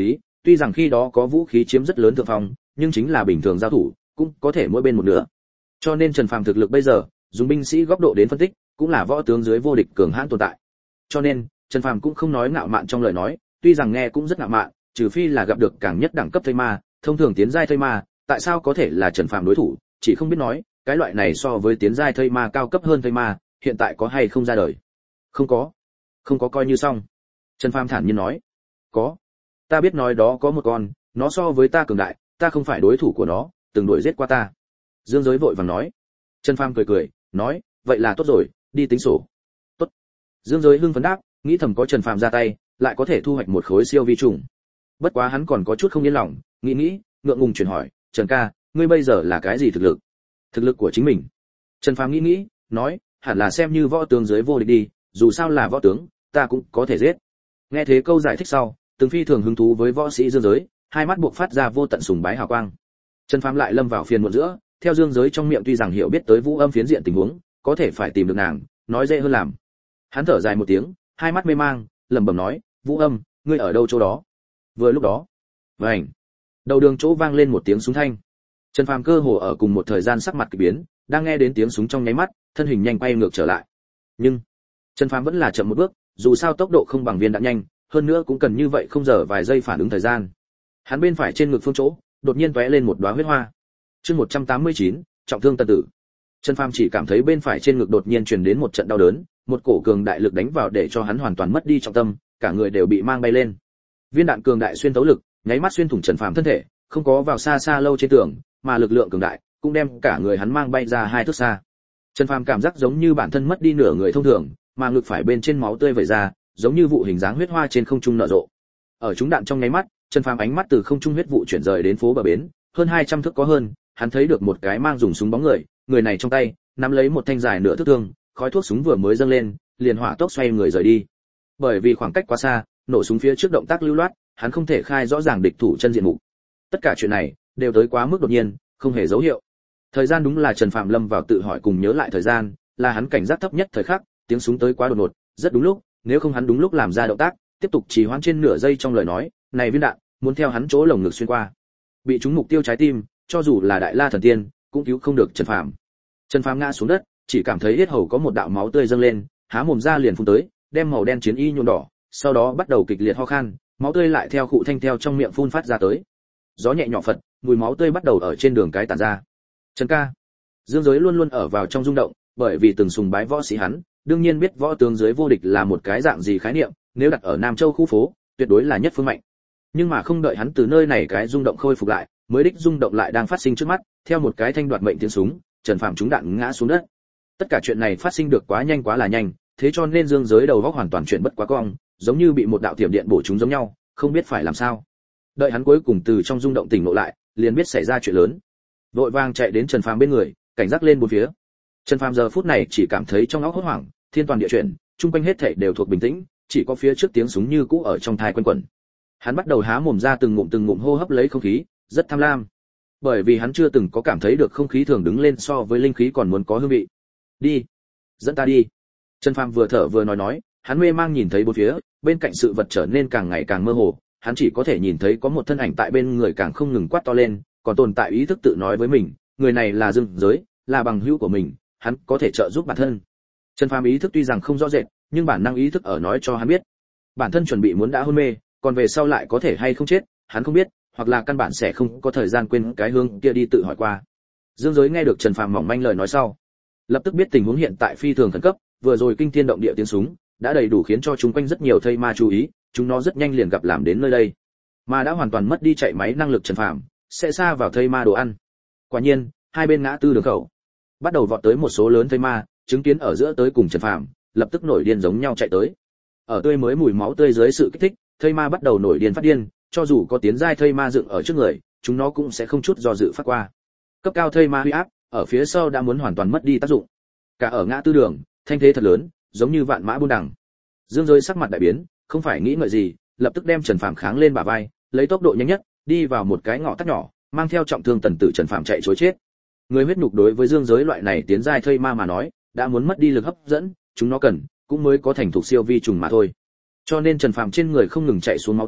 tuy rằng khi đó có vũ khí chiếm rất lớn thượng phong, nhưng chính là bình thường giao thủ, cũng có thể mỗi bên một nửa. Cho nên Trần Phàm thực lực bây giờ, dùng binh sĩ góc độ đến phân tích, cũng là võ tướng dưới vô địch cường hãn tồn tại. Cho nên, Trần Phàm cũng không nói ngạo mạn trong lời nói, tuy rằng nghe cũng rất ngạo mạn, trừ phi là gặp được càng nhất đẳng cấp thây ma, thông thường tiến giai thây ma, tại sao có thể là Trần Phàm đối thủ, chỉ không biết nói, cái loại này so với tiến giai thây ma cao cấp hơn thây ma, hiện tại có hay không ra đời? Không có. Không có coi như xong. Trần Phàm thản nhiên nói. Có. Ta biết nói đó có một con, nó so với ta cường đại, ta không phải đối thủ của nó, từng đuổi giết qua ta. Dương Giới vội vàng nói. Trần Phàm cười cười, nói, vậy là tốt rồi, đi tính sổ. Tốt. Dương Giới hưng phấn đáp, nghĩ thầm có Trần Phàm ra tay, lại có thể thu hoạch một khối siêu vi trùng. Bất quá hắn còn có chút không yên lòng, nghĩ nghĩ, ngượng ngùng chuyển hỏi, Trần ca, ngươi bây giờ là cái gì thực lực? Thực lực của chính mình. Trần Phàm nghĩ nghĩ, nói, hẳn là xem như võ tướng dưới vô địch đi, dù sao là võ tướng, ta cũng có thể giết. Nghe thế câu giải thích sau, Từng Phi thường hứng thú với võ sĩ Dương Giới, hai mắt buộc phát ra vô tận sùng bái hào quang. Trần Phàm lại lâm vào phiền muộn giữa, theo Dương Giới trong miệng tuy rằng hiểu biết tới Vũ Âm phiến diện tình huống, có thể phải tìm được nàng, nói dễ hơn làm. Hắn thở dài một tiếng, hai mắt mê mang, lẩm bẩm nói, Vũ Âm, ngươi ở đâu chỗ đó? Vừa lúc đó, vành, đầu đường chỗ vang lên một tiếng súng thanh. Trần Phàm cơ hồ ở cùng một thời gian sắc mặt kỳ biến, đang nghe đến tiếng súng trong nháy mắt, thân hình nhanh quay ngược trở lại. Nhưng Trần Phàm vẫn là chậm một bước, dù sao tốc độ không bằng viên đạn nhanh, hơn nữa cũng cần như vậy không giờ vài giây phản ứng thời gian. Hắn bên phải trên ngực phương chỗ, đột nhiên tóe lên một đóa huyết hoa. Chương một trăm tám mươi chín, trọng thương tân tử. Trần Phàm chỉ cảm thấy bên phải trên ngực đột nhiên truyền đến một trận đau đớn, một cổ cường đại lực đánh vào để cho hắn hoàn toàn mất đi trọng tâm, cả người đều bị mang bay lên. Viên đạn cường đại xuyên thấu lực, nháy mắt xuyên thủng Trần Phàm thân thể, không có vào xa xa lâu trên tường, mà lực lượng cường đại cũng đem cả người hắn mang bay ra hai thước xa. Trần Phàm cảm giác giống như bản thân mất đi nửa người thông thường, mà ngực phải bên trên máu tươi vẩy ra, giống như vụ hình dáng huyết hoa trên không trung nở rộ. Ở trúng đạn trong nháy mắt, Trần Phàm ánh mắt từ không trung huyết vụ chuyển rời đến phố bờ bến, hơn hai trăm thước có hơn, hắn thấy được một cái mang dùng súng bóng người, người này trong tay nắm lấy một thanh dài nửa thước thương, khói thuốc súng vừa mới dâng lên, liền hỏa tốc xoay người rời đi. Bởi vì khoảng cách quá xa, nổ súng phía trước động tác lưu loát, hắn không thể khai rõ ràng địch thủ chân diện mục. Tất cả chuyện này đều tới quá mức đột nhiên, không hề dấu hiệu. Thời gian đúng là Trần Phàm lâm vào tự hỏi cùng nhớ lại thời gian, là hắn cảnh giác thấp nhất thời khắc, tiếng súng tới quá đột ngột, rất đúng lúc, nếu không hắn đúng lúc làm ra động tác, tiếp tục trì hoãn trên nửa giây trong lời nói, này viên đạn muốn theo hắn chỗ lồng ngực xuyên qua. Bị trúng mục tiêu trái tim, cho dù là đại la thần tiên, cũng cứu không được Trần Phàm. Trần Phàm ngã xuống đất, chỉ cảm thấy yết hầu có một đạo máu tươi dâng lên, há mồm ra liền phun tới, đem màu đen chiến y nhuộm đỏ, sau đó bắt đầu kịch liệt ho khan, máu tươi lại theo khụ thanh theo trong miệng phun phát ra tới. Gió nhẹ nhỏ phật, mùi máu tươi bắt đầu ở trên đường cái tản ra. Trần ca, Dương Giới luôn luôn ở vào trong rung động, bởi vì từng sùng bái võ sĩ hắn, đương nhiên biết võ tướng dưới vô địch là một cái dạng gì khái niệm, nếu đặt ở Nam Châu khu phố, tuyệt đối là nhất phương mạnh. Nhưng mà không đợi hắn từ nơi này cái rung động khôi phục lại, mới đích rung động lại đang phát sinh trước mắt, theo một cái thanh đoạt mệnh tiếng súng, Trần Phàm trúng đạn ngã xuống đất. Tất cả chuyện này phát sinh được quá nhanh quá là nhanh, thế cho nên Dương Giới đầu óc hoàn toàn chuyển bất quá cong, giống như bị một đạo tiềm điện bổ trúng giống nhau, không biết phải làm sao. Đợi hắn cuối cùng từ trong rung động tỉnh ngộ lại, liền biết xảy ra chuyện lớn. Vội vàng chạy đến Trần Phàm bên người, cảnh giác lên bốn phía. Trần Phàm giờ phút này chỉ cảm thấy trong óc hốt hoảng, thiên toàn địa chuyển, chung quanh hết thảy đều thuộc bình tĩnh, chỉ có phía trước tiếng súng như cũ ở trong tai quanh quẩn. Hắn bắt đầu há mồm ra từng ngụm từng ngụm hô hấp lấy không khí, rất tham lam. Bởi vì hắn chưa từng có cảm thấy được không khí thường đứng lên so với linh khí còn muốn có hương vị. Đi, dẫn ta đi. Trần Phàm vừa thở vừa nói nói, hắn mê mang nhìn thấy bốn phía, bên cạnh sự vật trở nên càng ngày càng mơ hồ, hắn chỉ có thể nhìn thấy có một thân ảnh tại bên người càng không ngừng quát to lên, còn tồn tại ý thức tự nói với mình, người này là Dương Giới, là bằng hữu của mình, hắn có thể trợ giúp bản thân. Trần Phàm ý thức tuy rằng không rõ rệt, nhưng bản năng ý thức ở nói cho hắn biết, bản thân chuẩn bị muốn đã hôn mê, còn về sau lại có thể hay không chết, hắn không biết, hoặc là căn bản sẽ không có thời gian quên cái hướng kia đi tự hỏi qua. Dương Giới nghe được Trần Phàm mỏng manh lời nói sau, lập tức biết tình huống hiện tại phi thường khẩn cấp, vừa rồi kinh thiên động địa tiếng súng đã đầy đủ khiến cho chúng quanh rất nhiều thây ma chú ý, chúng nó rất nhanh liền gặp làm đến nơi đây, mà đã hoàn toàn mất đi chạy máy năng lực Trần Phàm sẽ xa vào thây ma đồ ăn. Quả nhiên, hai bên ngã tư đường khẩu bắt đầu vọt tới một số lớn thây ma, chứng kiến ở giữa tới cùng Trần Phàm, lập tức nổi điên giống nhau chạy tới. Ở tươi mới mùi máu tươi dưới sự kích thích, thây ma bắt đầu nổi điên phát điên, cho dù có tiến giai thây ma dựng ở trước người, chúng nó cũng sẽ không chút do dự phát qua. Cấp cao thây ma huy áp, ở phía sau đã muốn hoàn toàn mất đi tác dụng. Cả ở ngã tư đường, thanh thế thật lớn, giống như vạn mã buôn đằng. Dương Giới sắc mặt đại biến, không phải nghĩ ngợi gì, lập tức đem Trần Phàm kháng lên bả vai, lấy tốc độ nhanh nhất, đi vào một cái ngõ tắt nhỏ, mang theo trọng thương tần tử Trần Phàm chạy trối chết. Người huyết nhục đối với Dương Giới loại này tiến giai thây ma mà nói, đã muốn mất đi lực hấp dẫn, chúng nó cần cũng mới có thành thuộc siêu vi trùng mà thôi. Cho nên Trần Phàm trên người không ngừng chạy xuống máu tươi,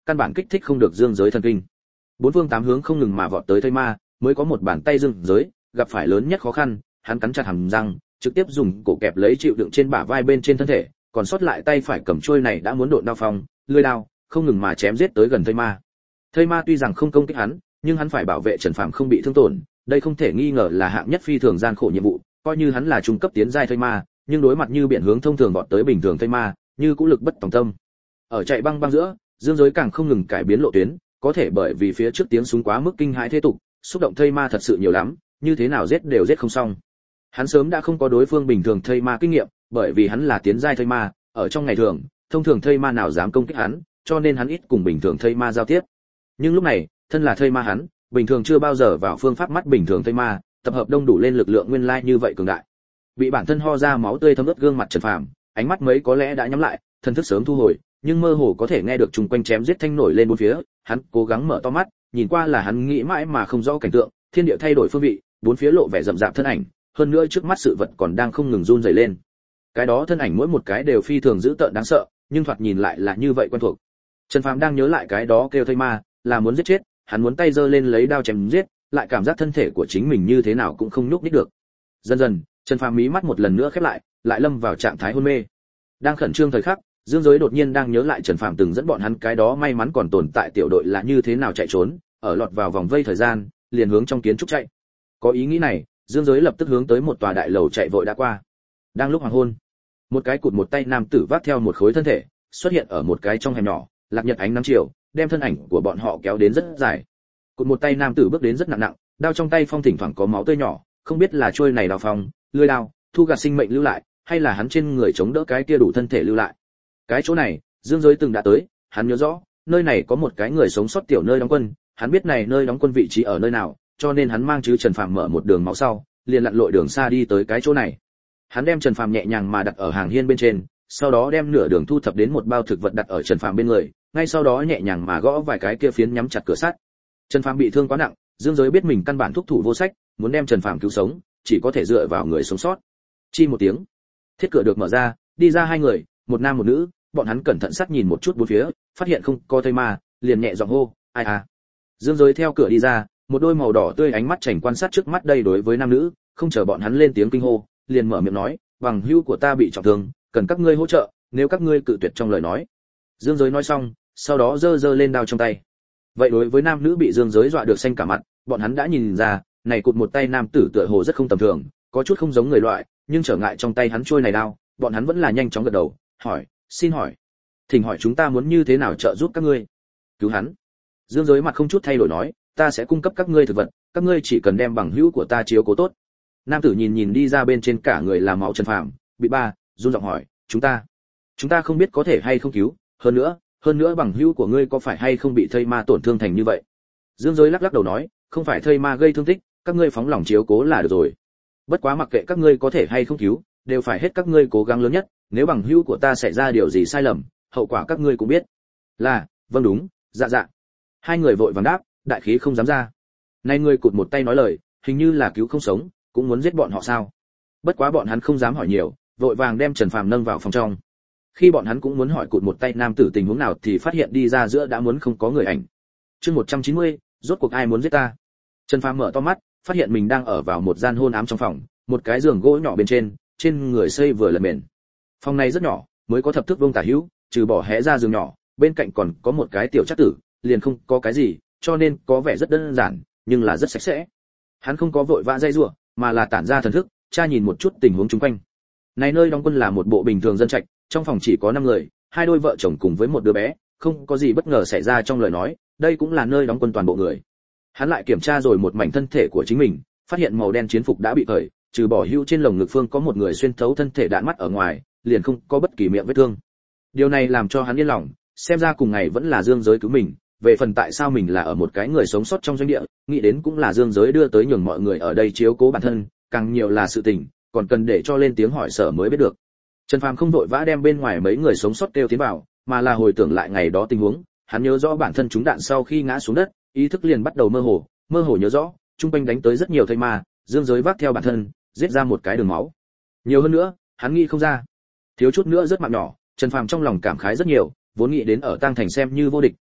căn bản kích thích không được dương giới thần kinh. Bốn phương tám hướng không ngừng mà vọt tới thây ma, mới có một bàn tay dương giới, gặp phải lớn nhất khó khăn, hắn cắn chặt hàm răng, trực tiếp dùng cổ kẹp lấy chịu đựng trên bả vai bên trên thân thể, còn sót lại tay phải cầm chuôi này đã muốn độn đao phong, lưỡi đao, không ngừng mà chém giết tới gần thây ma. Thây ma tuy rằng không công kích hắn, nhưng hắn phải bảo vệ Trần Phàm không bị thương tổn, đây không thể nghi ngờ là hạng nhất phi thường gian khổ nhiệm vụ, coi như hắn là trung cấp tiến giai thây ma, nhưng đối mặt như biển hướng thông thường vọt tới bình thường thây ma, như cũng lực bất tòng tâm. Ở chạy băng băng giữa, dương giới càng không ngừng cải biến lộ tuyến, có thể bởi vì phía trước tiếng súng quá mức kinh hãi thế tục, xúc động thây ma thật sự nhiều lắm, như thế nào giết đều giết không xong. Hắn sớm đã không có đối phương bình thường thây ma kinh nghiệm, bởi vì hắn là tiến giai thây ma, ở trong ngày thường, thông thường thây ma nào dám công kích hắn, cho nên hắn ít cùng bình thường thây ma giao tiếp. Nhưng lúc này, thân là thây ma hắn, bình thường chưa bao giờ vào phương pháp mắt bình thường thây ma, tập hợp đông đủ lên lực lượng nguyên lai như vậy cường đại. Bị bản thân ho ra máu tươi thấm ướt gương mặt Trần Phàm, ánh mắt mấy có lẽ đã nhắm lại, thần thức sớm thu hồi, nhưng mơ hồ có thể nghe được chung quanh chém giết thanh nổi lên bốn phía, hắn cố gắng mở to mắt, nhìn qua là hắn nghĩ mãi mà không rõ cảnh tượng, thiên địa thay đổi phương vị, bốn phía lộ vẻ rậm rạp thân ảnh, hơn nữa trước mắt sự vật còn đang không ngừng run rẩy lên. Cái đó thân ảnh mỗi một cái đều phi thường dữ tợn đáng sợ, nhưng thoạt nhìn lại là như vậy quen thuộc. Trần Phàm đang nhớ lại cái đó kêu thây ma, là muốn giết chết, hắn muốn tay giơ lên lấy đao chém giết, lại cảm giác thân thể của chính mình như thế nào cũng không nhúc nhích được. Dần dần, Trần Phàm mí mắt một lần nữa khép lại, lại lâm vào trạng thái hôn mê. Đang khẩn trương thời khắc, Dương Giới đột nhiên đang nhớ lại Trần Phàm từng dẫn bọn hắn cái đó may mắn còn tồn tại tiểu đội là như thế nào chạy trốn, ở lọt vào vòng vây thời gian, liền hướng trong kiến trúc chạy. Có ý nghĩ này, Dương Giới lập tức hướng tới một tòa đại lầu chạy vội đã qua. Đang lúc hoàng hôn, một cái cụt một tay nam tử vác theo một khối thân thể, xuất hiện ở một cái trong hẻm nhỏ, lạc nhật ánh nắng chiều, đem thân ảnh của bọn họ kéo đến rất dài. Cụt một tay nam tử bước đến rất nặng nặng, đao trong tay phong thỉnh thoảng có máu tươi nhỏ, không biết là trôi này đao phong, lưỡi đao, thu gạt sinh mệnh lưu lại, hay là hắn trên người chống đỡ cái kia đủ thân thể lưu lại. Cái chỗ này, Dương Giới từng đã tới, hắn nhớ rõ, nơi này có một cái người sống sót tiểu nơi đóng quân, hắn biết này nơi đóng quân vị trí ở nơi nào, cho nên hắn mang chứ Trần Phàm mở một đường máu sau, liền lặn lội đường xa đi tới cái chỗ này. Hắn đem Trần Phàm nhẹ nhàng mà đặt ở hàng hiên bên trên, sau đó đem nửa đường thu thập đến một bao thực vật đặt ở Trần Phàm bên người, ngay sau đó nhẹ nhàng mà gõ vài cái kia phiến nhắm chặt cửa sắt. Trần Phàm bị thương quá nặng, Dương Giới biết mình căn bản thúc thủ vô sách, muốn đem Trần Phàm cứu sống, chỉ có thể dựa vào người sống sót. Chi một tiếng, thiết cửa được mở ra, đi ra hai người, một nam một nữ, bọn hắn cẩn thận sát nhìn một chút bốn phía, phát hiện không có thây ma, liền nhẹ giọng hô, ai à. Dương Giới theo cửa đi ra, một đôi màu đỏ tươi ánh mắt chảnh quan sát trước mắt đây đối với nam nữ, không chờ bọn hắn lên tiếng kinh hô, liền mở miệng nói, bằng hữu của ta bị trọng thương, cần các ngươi hỗ trợ, nếu các ngươi cự tuyệt trong lời nói. Dương Giới nói xong, sau đó giơ giơ lên đao trong tay. Vậy đối với nam nữ bị Dương Giới dọa được xanh cả mặt, bọn hắn đã nhìn ra, này cụt một tay nam tử tựa hồ rất không tầm thường, có chút không giống người loại, nhưng trở ngại trong tay hắn trôi này đao, bọn hắn vẫn là nhanh chóng gật đầu, hỏi, xin hỏi, thỉnh hỏi chúng ta muốn như thế nào trợ giúp các ngươi? Cứu hắn. Dương Giới mặt không chút thay đổi nói, ta sẽ cung cấp các ngươi thực vật, các ngươi chỉ cần đem bằng hữu của ta chiếu cố tốt. Nam tử nhìn nhìn đi ra bên trên cả người là máu Trần Phàm, bị ba, run giọng hỏi, chúng ta, chúng ta không biết có thể hay không cứu, hơn nữa, hơn nữa bằng hữu của ngươi có phải hay không bị thây ma tổn thương thành như vậy? Dương Giới lắc lắc đầu nói, không phải thây ma gây thương tích, các ngươi phóng lòng chiếu cố là được rồi. Bất quá mặc kệ các ngươi có thể hay không cứu, đều phải hết các ngươi cố gắng lớn nhất, nếu bằng hữu của ta xảy ra điều gì sai lầm, hậu quả các ngươi cũng biết. Là, vâng đúng, dạ dạ. Hai người vội vàng đáp, đại khí không dám ra. Nay người cụt một tay nói lời, hình như là cứu không sống, cũng muốn giết bọn họ sao? Bất quá bọn hắn không dám hỏi nhiều, vội vàng đem Trần Phàm nâng vào phòng trong. Khi bọn hắn cũng muốn hỏi cụt một tay nam tử tình huống nào thì phát hiện đi ra giữa đã muốn không có người ảnh. Chương một trăm chín mươi, rốt cuộc ai muốn giết ta? Trần Phàm mở to mắt, phát hiện mình đang ở vào một gian hôn ám trong phòng, một cái giường gỗ nhỏ bên trên, trên người xây vừa lật mền. Phòng này rất nhỏ, mới có thập thước vuông tả hữu, trừ bỏ hé ra giường nhỏ, bên cạnh còn có một cái tiểu trắc tử, liền không có cái gì, cho nên có vẻ rất đơn giản, nhưng là rất sạch sẽ. Hắn không có vội vã dây rủa, mà là tản ra thần thức, tra nhìn một chút tình huống xung quanh. Này nơi đóng quân là một bộ bình thường dân trạch, trong phòng chỉ có năm người, hai đôi vợ chồng cùng với một đứa bé, không có gì bất ngờ xảy ra trong lời nói, đây cũng là nơi đóng quân toàn bộ người. Hắn lại kiểm tra rồi một mảnh thân thể của chính mình, phát hiện màu đen chiến phục đã bị cởi, trừ bỏ hữu trên lồng ngực phương có một người xuyên thấu thân thể đạn mắt ở ngoài, liền không có bất kỳ miệng vết thương. Điều này làm cho hắn yên lòng, xem ra cùng ngày vẫn là Dương Giới cứu mình, về phần tại sao mình là ở một cái người sống sót trong doanh địa, nghĩ đến cũng là Dương Giới đưa tới nhường mọi người ở đây chiếu cố bản thân, càng nhiều là sự tình, còn cần để cho lên tiếng hỏi sở mới biết được. Trần Phàm không vội vã đem bên ngoài mấy người sống sót kêu tiến vào, mà là hồi tưởng lại ngày đó tình huống, hắn nhớ rõ bản thân trúng đạn sau khi ngã xuống đất, ý thức liền bắt đầu mơ hồ, mơ hồ nhớ rõ, trung quanh đánh tới rất nhiều thây ma, Dương Giới vác theo bản thân, giết ra một cái đường máu. Nhiều hơn nữa, hắn nghĩ không ra. Thiếu chút nữa rất mạng nhỏ, Trần Phàm trong lòng cảm khái rất nhiều, vốn nghĩ đến ở Tang Thành xem như vô địch,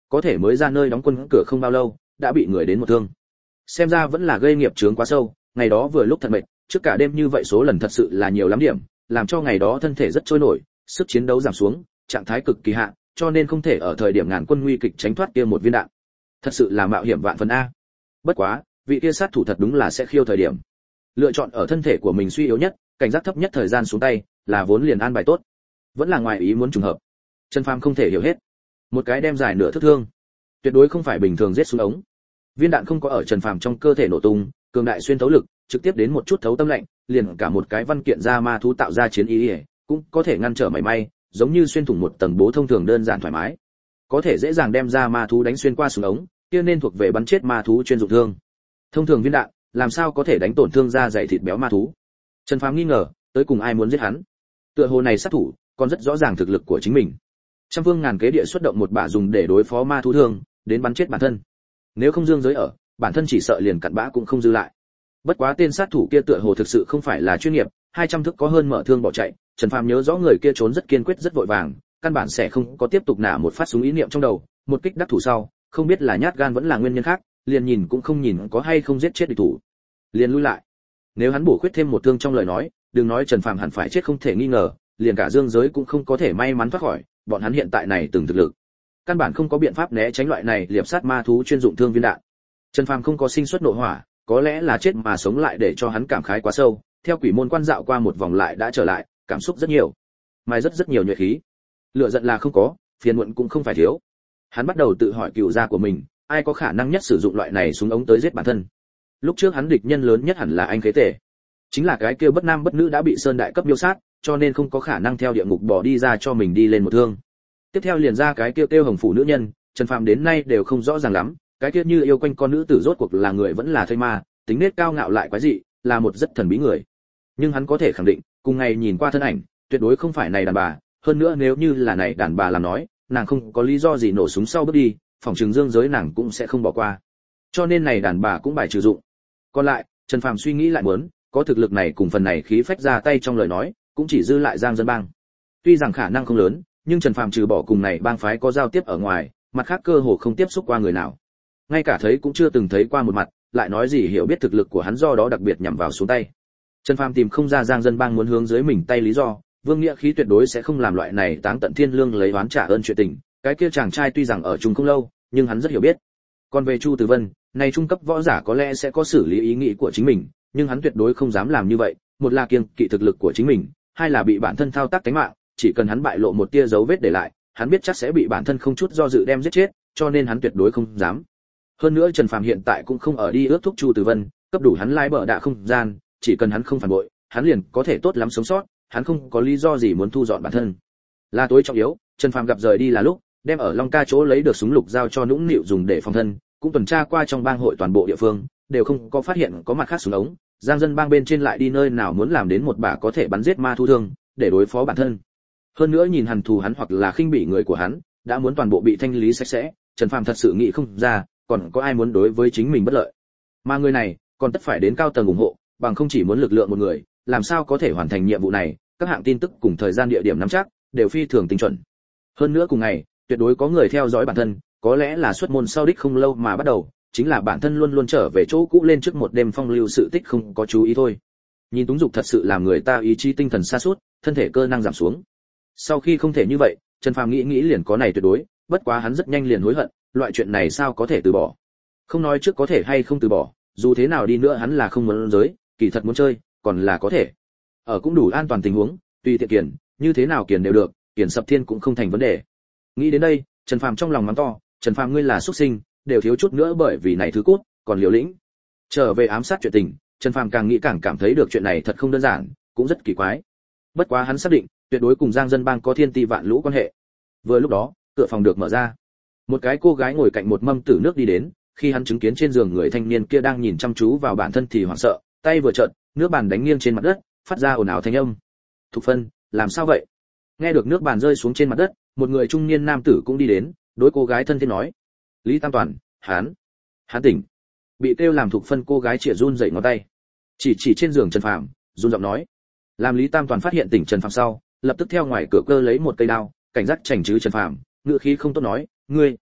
có thể mới ra nơi đóng quân cửa không bao lâu đã bị người đến một thương. Xem ra vẫn là gây nghiệp chướng quá sâu, ngày đó vừa lúc thật mệt, trước cả đêm như vậy số lần thật sự là nhiều lắm điểm, làm cho ngày đó thân thể rất trôi nổi, sức chiến đấu giảm xuống, trạng thái cực kỳ hạ, cho nên không thể ở thời điểm ngàn quân nguy kịch tránh thoát kia một viên đạn. Thật sự là mạo hiểm vạn phần a. Bất quá, vị kia sát thủ thật đúng là sẽ khiêu thời điểm. Lựa chọn ở thân thể của mình suy yếu nhất, cảnh giác thấp nhất thời gian xuống tay, là vốn liền an bài tốt. Vẫn là ngoài ý muốn trùng hợp. Trần Phàm không thể hiểu hết. Một cái đem dài nửa thước thương, tuyệt đối không phải bình thường giết xuống ống. Viên đạn không có ở Trần Phàm trong cơ thể nổ tung, cường đại xuyên thấu lực, trực tiếp đến một chút thấu tâm lạnh, liền cả một cái văn kiện ra ma thú tạo ra chiến ý, cũng có thể ngăn trở mảy may, giống như xuyên thủng một tầng bố thông thường đơn giản thoải mái. Có thể dễ dàng đem ra ma thú đánh xuyên qua súng ống, kia nên thuộc về bắn chết ma thú chuyên dụng thương. Thông thường viên đạn, làm sao có thể đánh tổn thương da dày thịt béo ma thú? Trần Phàm nghi ngờ, tới cùng ai muốn giết hắn? Tựa hồ này sát thủ, còn rất rõ ràng thực lực của chính mình. Trăm phương ngàn kế địa xuất động một bả dùng để đối phó ma thú thương, đến bắn chết bản thân. Nếu không dương giới ở, bản thân chỉ sợ liền cặn bã cũng không dư lại. Bất quá tên sát thủ kia tựa hồ thực sự không phải là chuyên nghiệp, hai trăm thước có hơn mở thương bỏ chạy, Trần Phàm nhớ rõ người kia trốn rất kiên quyết rất vội vàng, căn bản sẽ không có tiếp tục nã một phát súng ý niệm trong đầu, một kích đắc thủ sau, không biết là nhát gan vẫn là nguyên nhân khác, liền nhìn cũng không nhìn có hay không giết chết địch thủ, liền lui lại. Nếu hắn bổ khuyết thêm một thương trong lời nói, đừng nói Trần Phàm hẳn phải chết không thể nghi ngờ, liền cả dương giới cũng không có thể may mắn thoát khỏi, bọn hắn hiện tại này từng thực lực, căn bản không có biện pháp né tránh loại này liệp sát ma thú chuyên dụng thương viên đạn. Trần Phàm không có sinh xuất nội hỏa, có lẽ là chết mà sống lại để cho hắn cảm khái quá sâu, theo quỷ môn quan dạo qua một vòng lại đã trở lại, cảm xúc rất nhiều, mai rất rất nhiều nhuệ khí. Lựa giận là không có, phiền muộn cũng không phải thiếu. Hắn bắt đầu tự hỏi cựu gia của mình, ai có khả năng nhất sử dụng loại này súng ống tới giết bản thân. Lúc trước hắn địch nhân lớn nhất hẳn là anh Khế Tể, chính là cái kia bất nam bất nữ đã bị sơn đại cấp miêu sát, cho nên không có khả năng theo địa ngục bỏ đi ra cho mình đi lên một thương. Tiếp theo liền ra cái kia tiêu hồng phủ nữ nhân, Trần Phàm đến nay đều không rõ ràng lắm, cái kia như yêu quanh con nữ tử rốt cuộc là người vẫn là thây ma, tính nết cao ngạo lại quái dị, là một rất thần bí người. Nhưng hắn có thể khẳng định, cùng ngày nhìn qua thân ảnh, tuyệt đối không phải này đàn bà, hơn nữa nếu như là này đàn bà làm nói, nàng không có lý do gì nổ súng sau bước đi, phòng trường dương giới nàng cũng sẽ không bỏ qua. Cho nên này đàn bà cũng bài trừ dụng. Còn lại, Trần Phàm suy nghĩ lại muốn, có thực lực này cùng phần này khí phách ra tay trong lời nói, cũng chỉ dư lại Giang Dân Bang. Tuy rằng khả năng không lớn, nhưng Trần Phàm trừ bỏ cùng này bang phái có giao tiếp ở ngoài, mặt khác cơ hồ không tiếp xúc qua người nào. Ngay cả thấy cũng chưa từng thấy qua một mặt, lại nói gì hiểu biết thực lực của hắn do đó đặc biệt nhằm vào xuống tay. Trần Phàm tìm không ra Giang Dân Bang muốn hướng dưới mình tay lý do, Vương Nghĩa Khí tuyệt đối sẽ không làm loại này táng tận thiên lương lấy oán trả ơn chuyện tình, cái kia chàng trai tuy rằng ở chung không lâu, nhưng hắn rất hiểu biết. Còn về Chu Tử Vân, này trung cấp võ giả có lẽ sẽ có xử lý ý nghĩ của chính mình, nhưng hắn tuyệt đối không dám làm như vậy, một là kiêng kỵ thực lực của chính mình, hai là bị bản thân thao tác tính mạng, chỉ cần hắn bại lộ một tia dấu vết để lại, hắn biết chắc sẽ bị bản thân không chút do dự đem giết chết, cho nên hắn tuyệt đối không dám. Hơn nữa Trần Phàm hiện tại cũng không ở đi ước thúc Chu Tử Vân, cấp đủ hắn lái bờ đạ không gian, chỉ cần hắn không phản bội, hắn liền có thể tốt lắm sống sót, hắn không có lý do gì muốn thu dọn bản thân. Là tối trọng yếu, Trần Phàm gặp rời đi là lúc, đem ở Long Ca chỗ lấy được súng lục giao cho Nũng Nịu dùng để phòng thân, cũng tuần tra qua trong bang hội toàn bộ địa phương, đều không có phát hiện có mặt khác súng ống. Giang Dân Bang bên trên lại đi nơi nào muốn làm đến một bả có thể bắn giết ma thu thương, để đối phó bản thân. Hơn nữa nhìn hằn thù hắn hoặc là khinh bỉ người của hắn, đã muốn toàn bộ bị thanh lý sạch sẽ, Trần Phàm thật sự nghĩ không ra, còn có ai muốn đối với chính mình bất lợi. Mà người này, còn tất phải đến cao tầng ủng hộ, bằng không chỉ muốn lực lượng một người, làm sao có thể hoàn thành nhiệm vụ này, các hạng tin tức cùng thời gian địa điểm nắm chắc, đều phi thường tinh chuẩn. Hơn nữa cùng ngày, tuyệt đối có người theo dõi bản thân, có lẽ là xuất môn sau đích không lâu mà bắt đầu, chính là bản thân luôn luôn trở về chỗ cũ lên trước một đêm phong lưu sự tích không có chú ý thôi. Nhìn Túng Dục thật sự làm người ta ý chí tinh thần sa sút, thân thể cơ năng giảm xuống. Sau khi không thể như vậy, Trần Phàm nghĩ nghĩ liền có này tuyệt đối, bất quá hắn rất nhanh liền hối hận, loại chuyện này sao có thể từ bỏ. Không nói trước có thể hay không từ bỏ, dù thế nào đi nữa hắn là không muốn giới, kỳ thật muốn chơi, còn là có thể. Ở cũng đủ an toàn tình huống, tùy tiện kiền, như thế nào kiền đều được, kiền sập thiên cũng không thành vấn đề. Nghĩ đến đây, Trần Phàm trong lòng mắng to, Trần Phàm ngươi là xuất sinh, đều thiếu chút nữa bởi vì này thứ cút, còn liều lĩnh. Trở về ám sát chuyện tình, Trần Phàm càng nghĩ càng cảm thấy được chuyện này thật không đơn giản, cũng rất kỳ quái. Bất quá hắn xác định, tuyệt đối cùng Giang Dân Bang có thiên ti vạn lũ quan hệ. Vừa lúc đó, cửa phòng được mở ra. Một cái cô gái ngồi cạnh một mâm tử nước đi đến, khi hắn chứng kiến trên giường người thanh niên kia đang nhìn chăm chú vào bản thân thì hoảng sợ, tay vừa trợn, nước bàn đánh nghiêng trên mặt đất, phát ra ồn ào thanh âm. Thục Phân, làm sao vậy? Nghe được nước bàn rơi xuống trên mặt đất, một người trung niên nam tử cũng đi đến, đối cô gái thân thiết nói: Lý Tam Toàn, hắn, hắn tỉnh. Bị kêu làm Thục Phân cô gái chĩa run dậy ngón tay, chỉ chỉ trên giường Trần Phàm, run giọng nói. Làm Lý Tam Toàn phát hiện tỉnh Trần Phàm sau, lập tức theo ngoài cửa cơ lấy một cây đao, cảnh giác chảnh chứ Trần Phàm, ngữ khí không tốt nói: ngươi,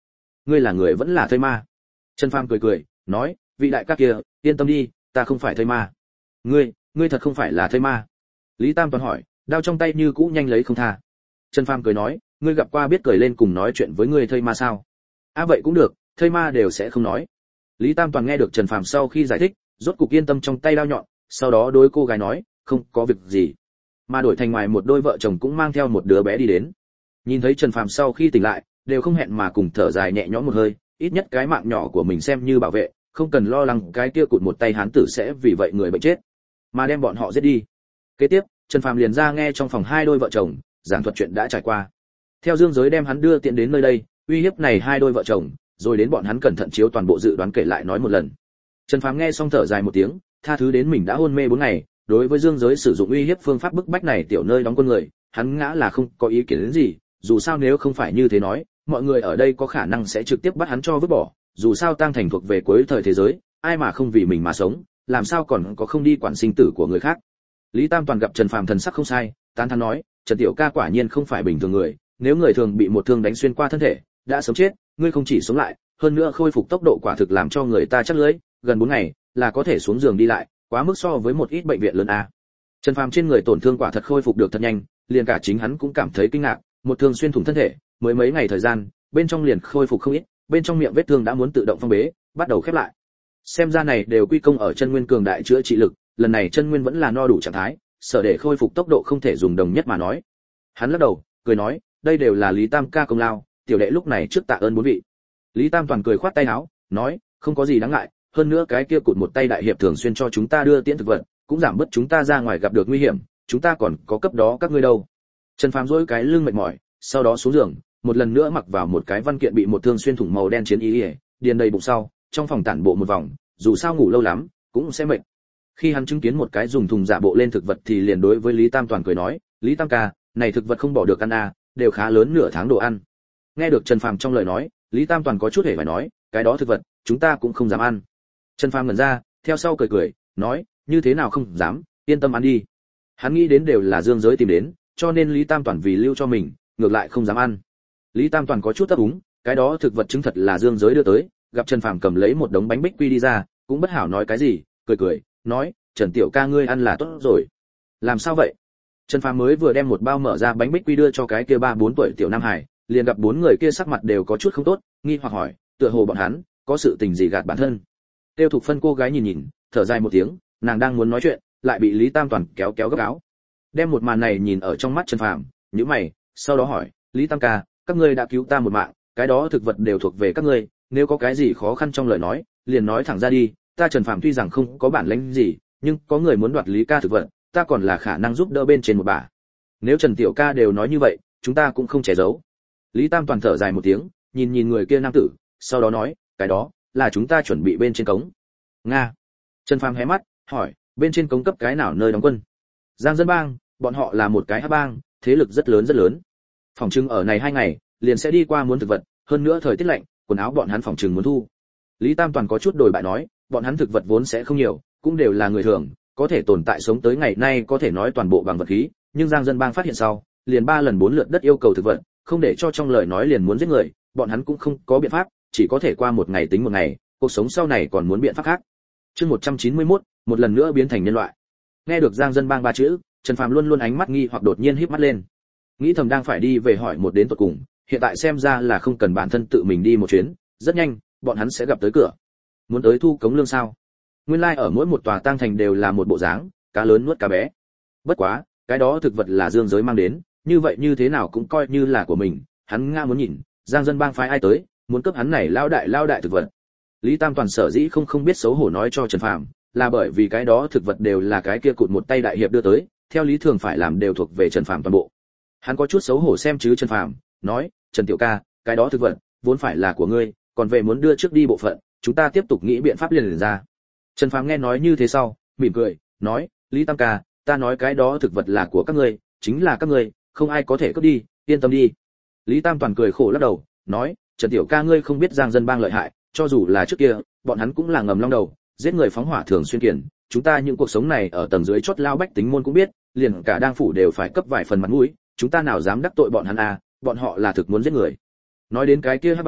ngươi là người vẫn là thây ma? Trần Phàm cười cười, nói, vị đại ca kia, yên tâm đi, ta không phải thây ma. Ngươi, ngươi thật không phải là thây ma? Lý Tam Toàn hỏi, đao trong tay như cũ nhanh lấy không tha. Trần Phàm cười nói, ngươi gặp qua biết cười lên cùng nói chuyện với ngươi thây ma sao? À vậy cũng được, thây ma đều sẽ không nói. Lý Tam Toàn nghe được Trần Phàm sau khi giải thích, rốt cục yên tâm trong tay đao nhọn, sau đó đối cô gái nói, không có việc gì. Mà đổi thành ngoài một đôi vợ chồng cũng mang theo một đứa bé đi đến. Nhìn thấy Trần Phàm sau khi tỉnh lại, đều không hẹn mà cùng thở dài nhẹ nhõm một hơi, ít nhất cái mạng nhỏ của mình xem như bảo vệ, không cần lo lắng cái kia cụt một tay hán tử sẽ vì vậy người bệnh chết, mà đem bọn họ giết đi. Kế tiếp, Trần Phàm liền ra nghe trong phòng hai đôi vợ chồng giảng thuật chuyện đã trải qua. Theo Dương Giới đem hắn đưa tiện đến nơi đây, uy hiếp này hai đôi vợ chồng, rồi đến bọn hắn cẩn thận chiếu toàn bộ dự đoán kể lại nói một lần. Trần Phàm nghe xong thở dài một tiếng, tha thứ đến mình đã hôn mê bốn ngày, đối với Dương Giới sử dụng uy hiếp phương pháp bức bách này tiểu nơi đóng quân người, hắn ngã là không có ý kiến đến gì, dù sao nếu không phải như thế nói, mọi người ở đây có khả năng sẽ trực tiếp bắt hắn cho vứt bỏ, dù sao Tang Thành thuộc về cuối thời thế giới, ai mà không vì mình mà sống, làm sao còn có không đi quản sinh tử của người khác. Lý Tam Toàn gặp Trần Phàm thần sắc không sai, tán thán nói, Trần tiểu ca quả nhiên không phải bình thường người, nếu người thường bị một thương đánh xuyên qua thân thể, đã sống chết, ngươi không chỉ sống lại, hơn nữa khôi phục tốc độ quả thực làm cho người ta chắc lưỡi, gần bốn ngày là có thể xuống giường đi lại, quá mức so với một ít bệnh viện lớn a. Trần Phàm trên người tổn thương quả thật khôi phục được thật nhanh, liền cả chính hắn cũng cảm thấy kinh ngạc, một thương xuyên thủng thân thể, mới mấy ngày thời gian, bên trong liền khôi phục không ít, bên trong miệng vết thương đã muốn tự động phong bế, bắt đầu khép lại. Xem ra này đều quy công ở chân nguyên cường đại chữa trị lực, lần này chân nguyên vẫn là no đủ trạng thái, sở để khôi phục tốc độ không thể dùng đồng nhất mà nói. Hắn lắc đầu, cười nói, đây đều là Lý Tam ca công lao, tiểu đệ lúc này trước tạ ơn bốn vị. Lý Tam Toàn cười khoát tay áo, nói, không có gì đáng ngại, hơn nữa cái kia cụt một tay đại hiệp thường xuyên cho chúng ta đưa tiễn thực vật, cũng giảm bớt chúng ta ra ngoài gặp được nguy hiểm, chúng ta còn có cấp đó các ngươi đâu. Trần Phàm duỗi cái lưng mệt mỏi, sau đó xuống giường, một lần nữa mặc vào một cái văn kiện bị một thương xuyên thủng màu đen chiến y, điền đầy bụng sau, trong phòng tản bộ một vòng, dù sao ngủ lâu lắm, cũng sẽ mệt. Khi hắn chứng kiến một cái dùng thùng giả bộ lên thực vật thì liền đối với Lý Tam Toàn cười nói, Lý Tam ca, này thực vật không bỏ được ăn à, đều khá lớn nửa tháng đồ ăn. Nghe được Trần Phàm trong lời nói, Lý Tam Toàn có chút hề phải nói, cái đó thực vật, chúng ta cũng không dám ăn. Trần Phàm ngẩn ra, theo sau cười cười, nói, như thế nào không dám, yên tâm ăn đi. Hắn nghĩ đến đều là Dương Giới tìm đến, cho nên Lý Tam Toàn vì lưu cho mình, ngược lại không dám ăn. Lý Tam Toàn có chút ấp úng, cái đó thực vật chứng thật là Dương Giới đưa tới, gặp Trần Phàm cầm lấy một đống bánh bích quy đi ra, cũng bất hảo nói cái gì, cười cười, nói, Trần tiểu ca ngươi ăn là tốt rồi. Làm sao vậy? Trần Phàm mới vừa đem một bao mở ra bánh bích quy đưa cho cái kia ba bốn tuổi tiểu nam hải, liền gặp bốn người kia sắc mặt đều có chút không tốt, nghi hoặc hỏi, tựa hồ bọn hắn có sự tình gì gạt bản thân. Tiêu Thục Phân cô gái nhìn nhìn, thở dài một tiếng, nàng đang muốn nói chuyện, lại bị Lý Tam Toàn kéo kéo gấp áo. Đem một màn này nhìn ở trong mắt Trần Phàm, nhíu mày, sau đó hỏi, Lý Tam ca, các ngươi đã cứu ta một mạng, cái đó thực vật đều thuộc về các ngươi, nếu có cái gì khó khăn trong lời nói, liền nói thẳng ra đi, ta Trần Phàm tuy rằng không có bản lĩnh gì, nhưng có người muốn đoạt Lý ca thực vật, ta còn là khả năng giúp đỡ bên trên một bả. Nếu Trần tiểu ca đều nói như vậy, chúng ta cũng không che giấu. Lý Tam Toàn thở dài một tiếng, nhìn nhìn người kia nam tử, sau đó nói, cái đó là chúng ta chuẩn bị bên trên cống. Nga. Trần Phàm hé mắt, hỏi, bên trên cống cấp cái nào nơi đóng quân? Giang Dân Bang, bọn họ là một cái hắc bang, thế lực rất lớn rất lớn. Phòng trưng ở này hai ngày, liền sẽ đi qua muốn thực vật, hơn nữa thời tiết lạnh, quần áo bọn hắn phòng trừng muốn thu. Lý Tam Toàn có chút đổi bại nói, bọn hắn thực vật vốn sẽ không nhiều, cũng đều là người thường, có thể tồn tại sống tới ngày nay có thể nói toàn bộ bằng vật khí, nhưng Giang Dân Bang phát hiện sau, liền ba lần bốn lượt đất yêu cầu thực vật, không để cho trong lời nói liền muốn giết người, bọn hắn cũng không có biện pháp, chỉ có thể qua một ngày tính một ngày, cuộc sống sau này còn muốn biện pháp khác. Chương một trăm chín mươi mốt, một lần nữa biến thành nhân loại. Nghe được Giang Dân Bang ba chữ, Trần Phàm luôn luôn ánh mắt nghi hoặc đột nhiên híp mắt lên. Nghĩ thầm đang phải đi về hỏi một đến tận cùng, hiện tại xem ra là không cần bản thân tự mình đi một chuyến, rất nhanh, bọn hắn sẽ gặp tới cửa. Muốn tới thu cống lương sao? Nguyên lai like ở mỗi một tòa tang thành đều là một bộ dáng, cá lớn nuốt cá bé. Bất quá, cái đó thực vật là Dương Giới mang đến, như vậy như thế nào cũng coi như là của mình, hắn ngã muốn nhìn, Giang Dân Bang phái ai tới, muốn cướp hắn này lao đại lao đại thực vật. Lý Tam Toàn sở dĩ không không biết xấu hổ nói cho Trần Phàm, là bởi vì cái đó thực vật đều là cái kia cụt một tay đại hiệp đưa tới, theo lý thường phải làm đều thuộc về Trần Phàm toàn bộ. Hắn có chút xấu hổ xem chứ Trần Phàm, nói, Trần tiểu ca, cái đó thực vật vốn phải là của ngươi, còn về muốn đưa trước đi bộ phận, chúng ta tiếp tục nghĩ biện pháp liền liền ra. Trần Phàm nghe nói như thế sau, mỉm cười, nói, Lý Tam ca, ta nói cái đó thực vật là của các ngươi, chính là các ngươi, không ai có thể cướp đi, yên tâm đi. Lý Tam Toàn cười khổ lắc đầu, nói, Trần tiểu ca ngươi không biết Giang Dân Bang lợi hại, cho dù là trước kia, bọn hắn cũng là ngầm long đầu, giết người phóng hỏa thường xuyên kiền, chúng ta những cuộc sống này ở tầng dưới chót lao bách tính môn cũng biết, liền cả đang phủ đều phải cấp vài phần mặt mũi, chúng ta nào dám đắc tội bọn hắn à, bọn họ là thực muốn giết người. Nói đến cái kia hắc bang,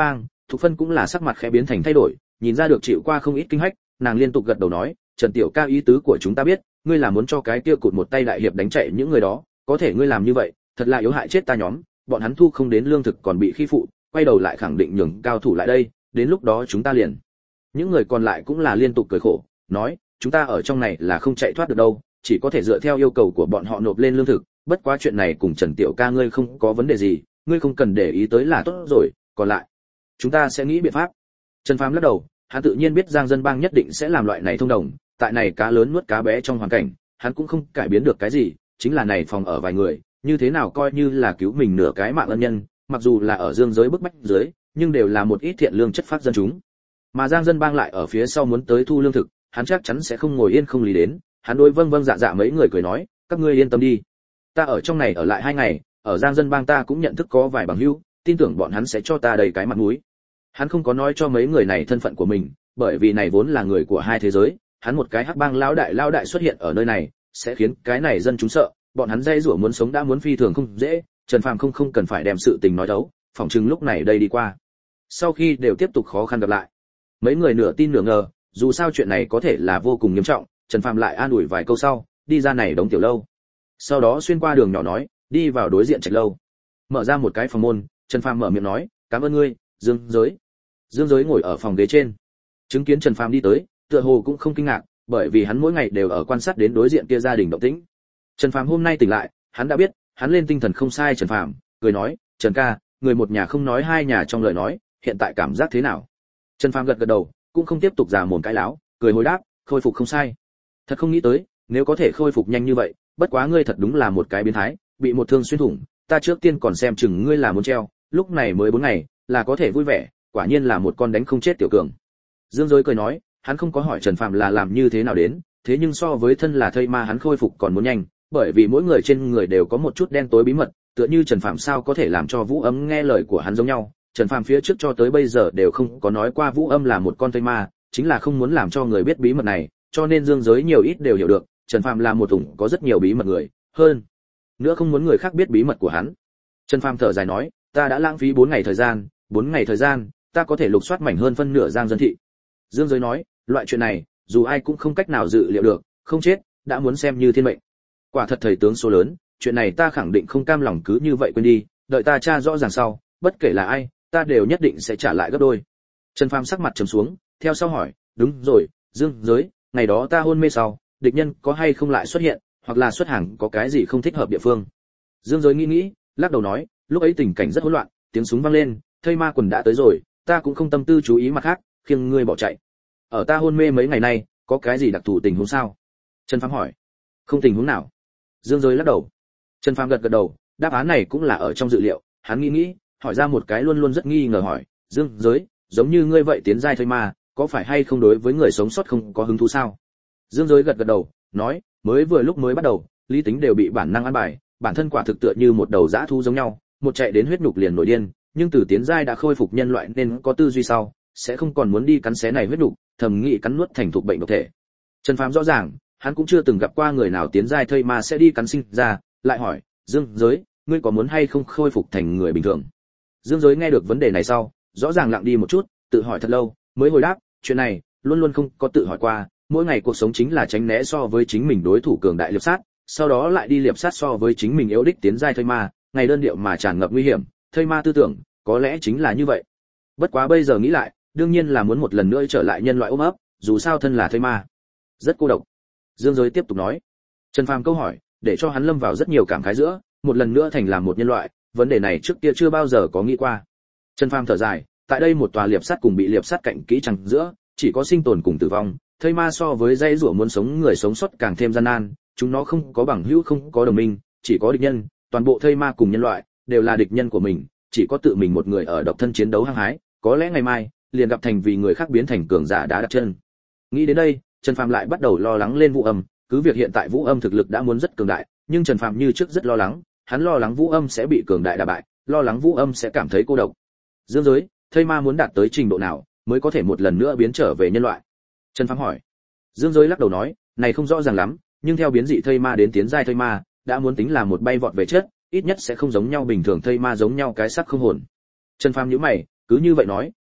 Thục Phân cũng là sắc mặt khẽ biến thành thay đổi, nhìn ra được chịu qua không ít kinh hách, nàng liên tục gật đầu nói, Trần tiểu ca ý tứ của chúng ta biết, ngươi là muốn cho cái kia cụt một tay đại hiệp đánh chạy những người đó, có thể ngươi làm như vậy, thật là yếu hại chết ta nhóm, bọn hắn thu không đến lương thực còn bị khi phụ, quay đầu lại khẳng định nhường cao thủ lại đây, đến lúc đó chúng ta liền. Những người còn lại cũng là liên tục cười khổ, nói, chúng ta ở trong này là không chạy thoát được đâu, chỉ có thể dựa theo yêu cầu của bọn họ nộp lên lương thực, bất quá chuyện này cùng Trần tiểu ca ngươi không có vấn đề gì, ngươi không cần để ý tới là tốt rồi, còn lại chúng ta sẽ nghĩ biện pháp. Trần Phàm lắc đầu, hắn tự nhiên biết Giang Dân Bang nhất định sẽ làm loại này thông đồng, tại này cá lớn nuốt cá bé trong hoàn cảnh, hắn cũng không cải biến được cái gì, chính là này phòng ở vài người, như thế nào coi như là cứu mình nửa cái mạng ân nhân, mặc dù là ở dương giới bức bách dưới, nhưng đều là một ít thiện lương chất phác dân chúng. Mà Giang Dân Bang lại ở phía sau muốn tới thu lương thực, hắn chắc chắn sẽ không ngồi yên không lý đến, hắn đối vâng vâng dạ dạ mấy người cười nói, các ngươi yên tâm đi, ta ở trong này ở lại hai ngày, ở Giang Dân Bang ta cũng nhận thức có vài bằng hữu, tin tưởng bọn hắn sẽ cho ta đầy cái mặt mũi. Hắn không có nói cho mấy người này thân phận của mình, bởi vì này vốn là người của hai thế giới, hắn một cái hắc bang lão đại lão đại xuất hiện ở nơi này, sẽ khiến cái này dân chúng sợ, bọn hắn dây rủa muốn sống đã muốn phi thường không dễ, Trần Phàm không không cần phải đem sự tình nói đấu, phỏng chừng lúc này đây đi qua. Sau khi đều tiếp tục khó khăn gặp lại, mấy người nửa tin nửa ngờ, dù sao chuyện này có thể là vô cùng nghiêm trọng, Trần Phàm lại an ủi vài câu sau, đi ra này đống tiểu lâu. Sau đó xuyên qua đường nhỏ nói, đi vào đối diện trạch lâu. Mở ra một cái phòng môn, Trần Phàm mở miệng nói, "Cảm ơn ngươi, Dương Giới." Dương Giới ngồi ở phòng ghế trên, chứng kiến Trần Phàm đi tới, tựa hồ cũng không kinh ngạc, bởi vì hắn mỗi ngày đều ở quan sát đến đối diện kia gia đình động tĩnh. Trần Phàm hôm nay tỉnh lại, hắn đã biết, hắn lên tinh thần không sai. Trần Phàm cười nói, "Trần ca, người một nhà không nói hai nhà trong lời nói, hiện tại cảm giác thế nào?" Trần Phàm gật gật đầu, cũng không tiếp tục giả mồm cái láo, cười hồi đáp, "Khôi phục không sai. Thật không nghĩ tới, nếu có thể khôi phục nhanh như vậy, bất quá ngươi thật đúng là một cái biến thái, bị một thương xuyên thủng, ta trước tiên còn xem chừng ngươi là muốn treo, lúc này mới bốn ngày, là có thể vui vẻ, quả nhiên là một con đánh không chết tiểu cường." Dương Giới cười nói, hắn không có hỏi Trần Phàm là làm như thế nào đến, thế nhưng so với thân là thây ma hắn khôi phục còn muốn nhanh, bởi vì mỗi người trên người đều có một chút đen tối bí mật, tựa như Trần Phàm sao có thể làm cho Vũ Âm nghe lời của hắn giống nhau. Trần Phàm phía trước cho tới bây giờ đều không có nói qua Vũ Âm là một con thây ma, chính là không muốn làm cho người biết bí mật này, cho nên Dương Giới nhiều ít đều hiểu được, Trần Phàm là một ủng có rất nhiều bí mật người, hơn nữa không muốn người khác biết bí mật của hắn. Trần Phàm thở dài nói, ta đã lãng phí bốn ngày thời gian, bốn ngày thời gian, ta có thể lục soát mảnh hơn phân nửa Giang Dân thị. Dương Giới nói, loại chuyện này, dù ai cũng không cách nào dự liệu được, không chết, đã muốn xem như thiên mệnh. Quả thật thời tướng số lớn, chuyện này ta khẳng định không cam lòng cứ như vậy quên đi, đợi ta tra rõ ràng sau, bất kể là ai, ta đều nhất định sẽ trả lại gấp đôi. Trần Phàm sắc mặt trầm xuống, theo sau hỏi, đúng rồi, Dương Giới, ngày đó ta hôn mê sau, địch nhân có hay không lại xuất hiện, hoặc là xuất hàng có cái gì không thích hợp địa phương. Dương Giới nghĩ nghĩ, lắc đầu nói, lúc ấy tình cảnh rất hỗn loạn, tiếng súng vang lên, thây ma quần đã tới rồi, ta cũng không tâm tư chú ý mặt khác, khiêng ngươi bỏ chạy. Ở ta hôn mê mấy ngày nay, có cái gì đặc thù tình huống sao? Trần Phàm hỏi. Không tình huống nào. Dương Giới lắc đầu. Trần Phàm gật gật đầu, đáp án này cũng là ở trong dự liệu, hắn nghĩ nghĩ, hỏi ra một cái luôn luôn rất nghi ngờ hỏi, Dương Giới, giống như ngươi vậy tiến giai thây ma, có phải hay không đối với người sống sót không có hứng thú sao? Dương Giới gật gật đầu, nói, mới vừa lúc mới bắt đầu, lý tính đều bị bản năng ăn bài, bản thân quả thực tựa như một đầu dã thú giống nhau, một chạy đến huyết nhục liền nổi điên, nhưng từ tiến giai đã khôi phục nhân loại nên có tư duy sau, sẽ không còn muốn đi cắn xé này huyết nhục, thầm nghĩ cắn nuốt thành thuộc bệnh độc thể. Trần Phàm rõ ràng, hắn cũng chưa từng gặp qua người nào tiến giai thây ma sẽ đi cắn sinh ra, lại hỏi, Dương Giới, ngươi có muốn hay không khôi phục thành người bình thường? Dương Giới nghe được vấn đề này sau, rõ ràng lặng đi một chút, tự hỏi thật lâu, mới hồi đáp, chuyện này luôn luôn không có tự hỏi qua, mỗi ngày cuộc sống chính là tránh né so với chính mình đối thủ cường đại liệp sát, sau đó lại đi liệp sát so với chính mình yếu đích tiến giai thây ma, ngày đơn điệu mà tràn ngập nguy hiểm, thây ma tư tưởng, có lẽ chính là như vậy. Bất quá bây giờ nghĩ lại, đương nhiên là muốn một lần nữa trở lại nhân loại ôm ấp, dù sao thân là thây ma, rất cô độc. Dương Giới tiếp tục nói. Trần Phàm câu hỏi, để cho hắn lâm vào rất nhiều cảm khái giữa, một lần nữa thành làm một nhân loại, vấn đề này trước kia chưa bao giờ có nghĩ qua. Trần Phàm thở dài, tại đây một tòa liệp sát cùng bị liệp sát cạnh kỹ chẳng giữa, chỉ có sinh tồn cùng tử vong, thây ma so với dây rủa muốn sống người sống sót càng thêm gian nan, chúng nó không có bằng hữu không có đồng minh, chỉ có địch nhân, toàn bộ thây ma cùng nhân loại đều là địch nhân của mình, chỉ có tự mình một người ở độc thân chiến đấu hăng hái, có lẽ ngày mai liền gặp thành vì người khác biến thành cường giả đá đặt chân. Nghĩ đến đây, Trần Phàm lại bắt đầu lo lắng lên Vũ Âm, cứ việc hiện tại Vũ Âm thực lực đã muốn rất cường đại, nhưng Trần Phàm như trước rất lo lắng, hắn lo lắng Vũ Âm sẽ bị cường đại đả bại, lo lắng Vũ Âm sẽ cảm thấy cô độc. Dương Giới, thây ma muốn đạt tới trình độ nào mới có thể một lần nữa biến trở về nhân loại? Trần Phàm hỏi. Dương Giới lắc đầu nói, này không rõ ràng lắm, nhưng theo biến dị thây ma đến tiến giai thây ma, đã muốn tính là một bay vọt về chất, ít nhất sẽ không giống nhau bình thường thây ma giống nhau cái xác không hồn. Trần Phàm nhíu mày, cứ như vậy nói,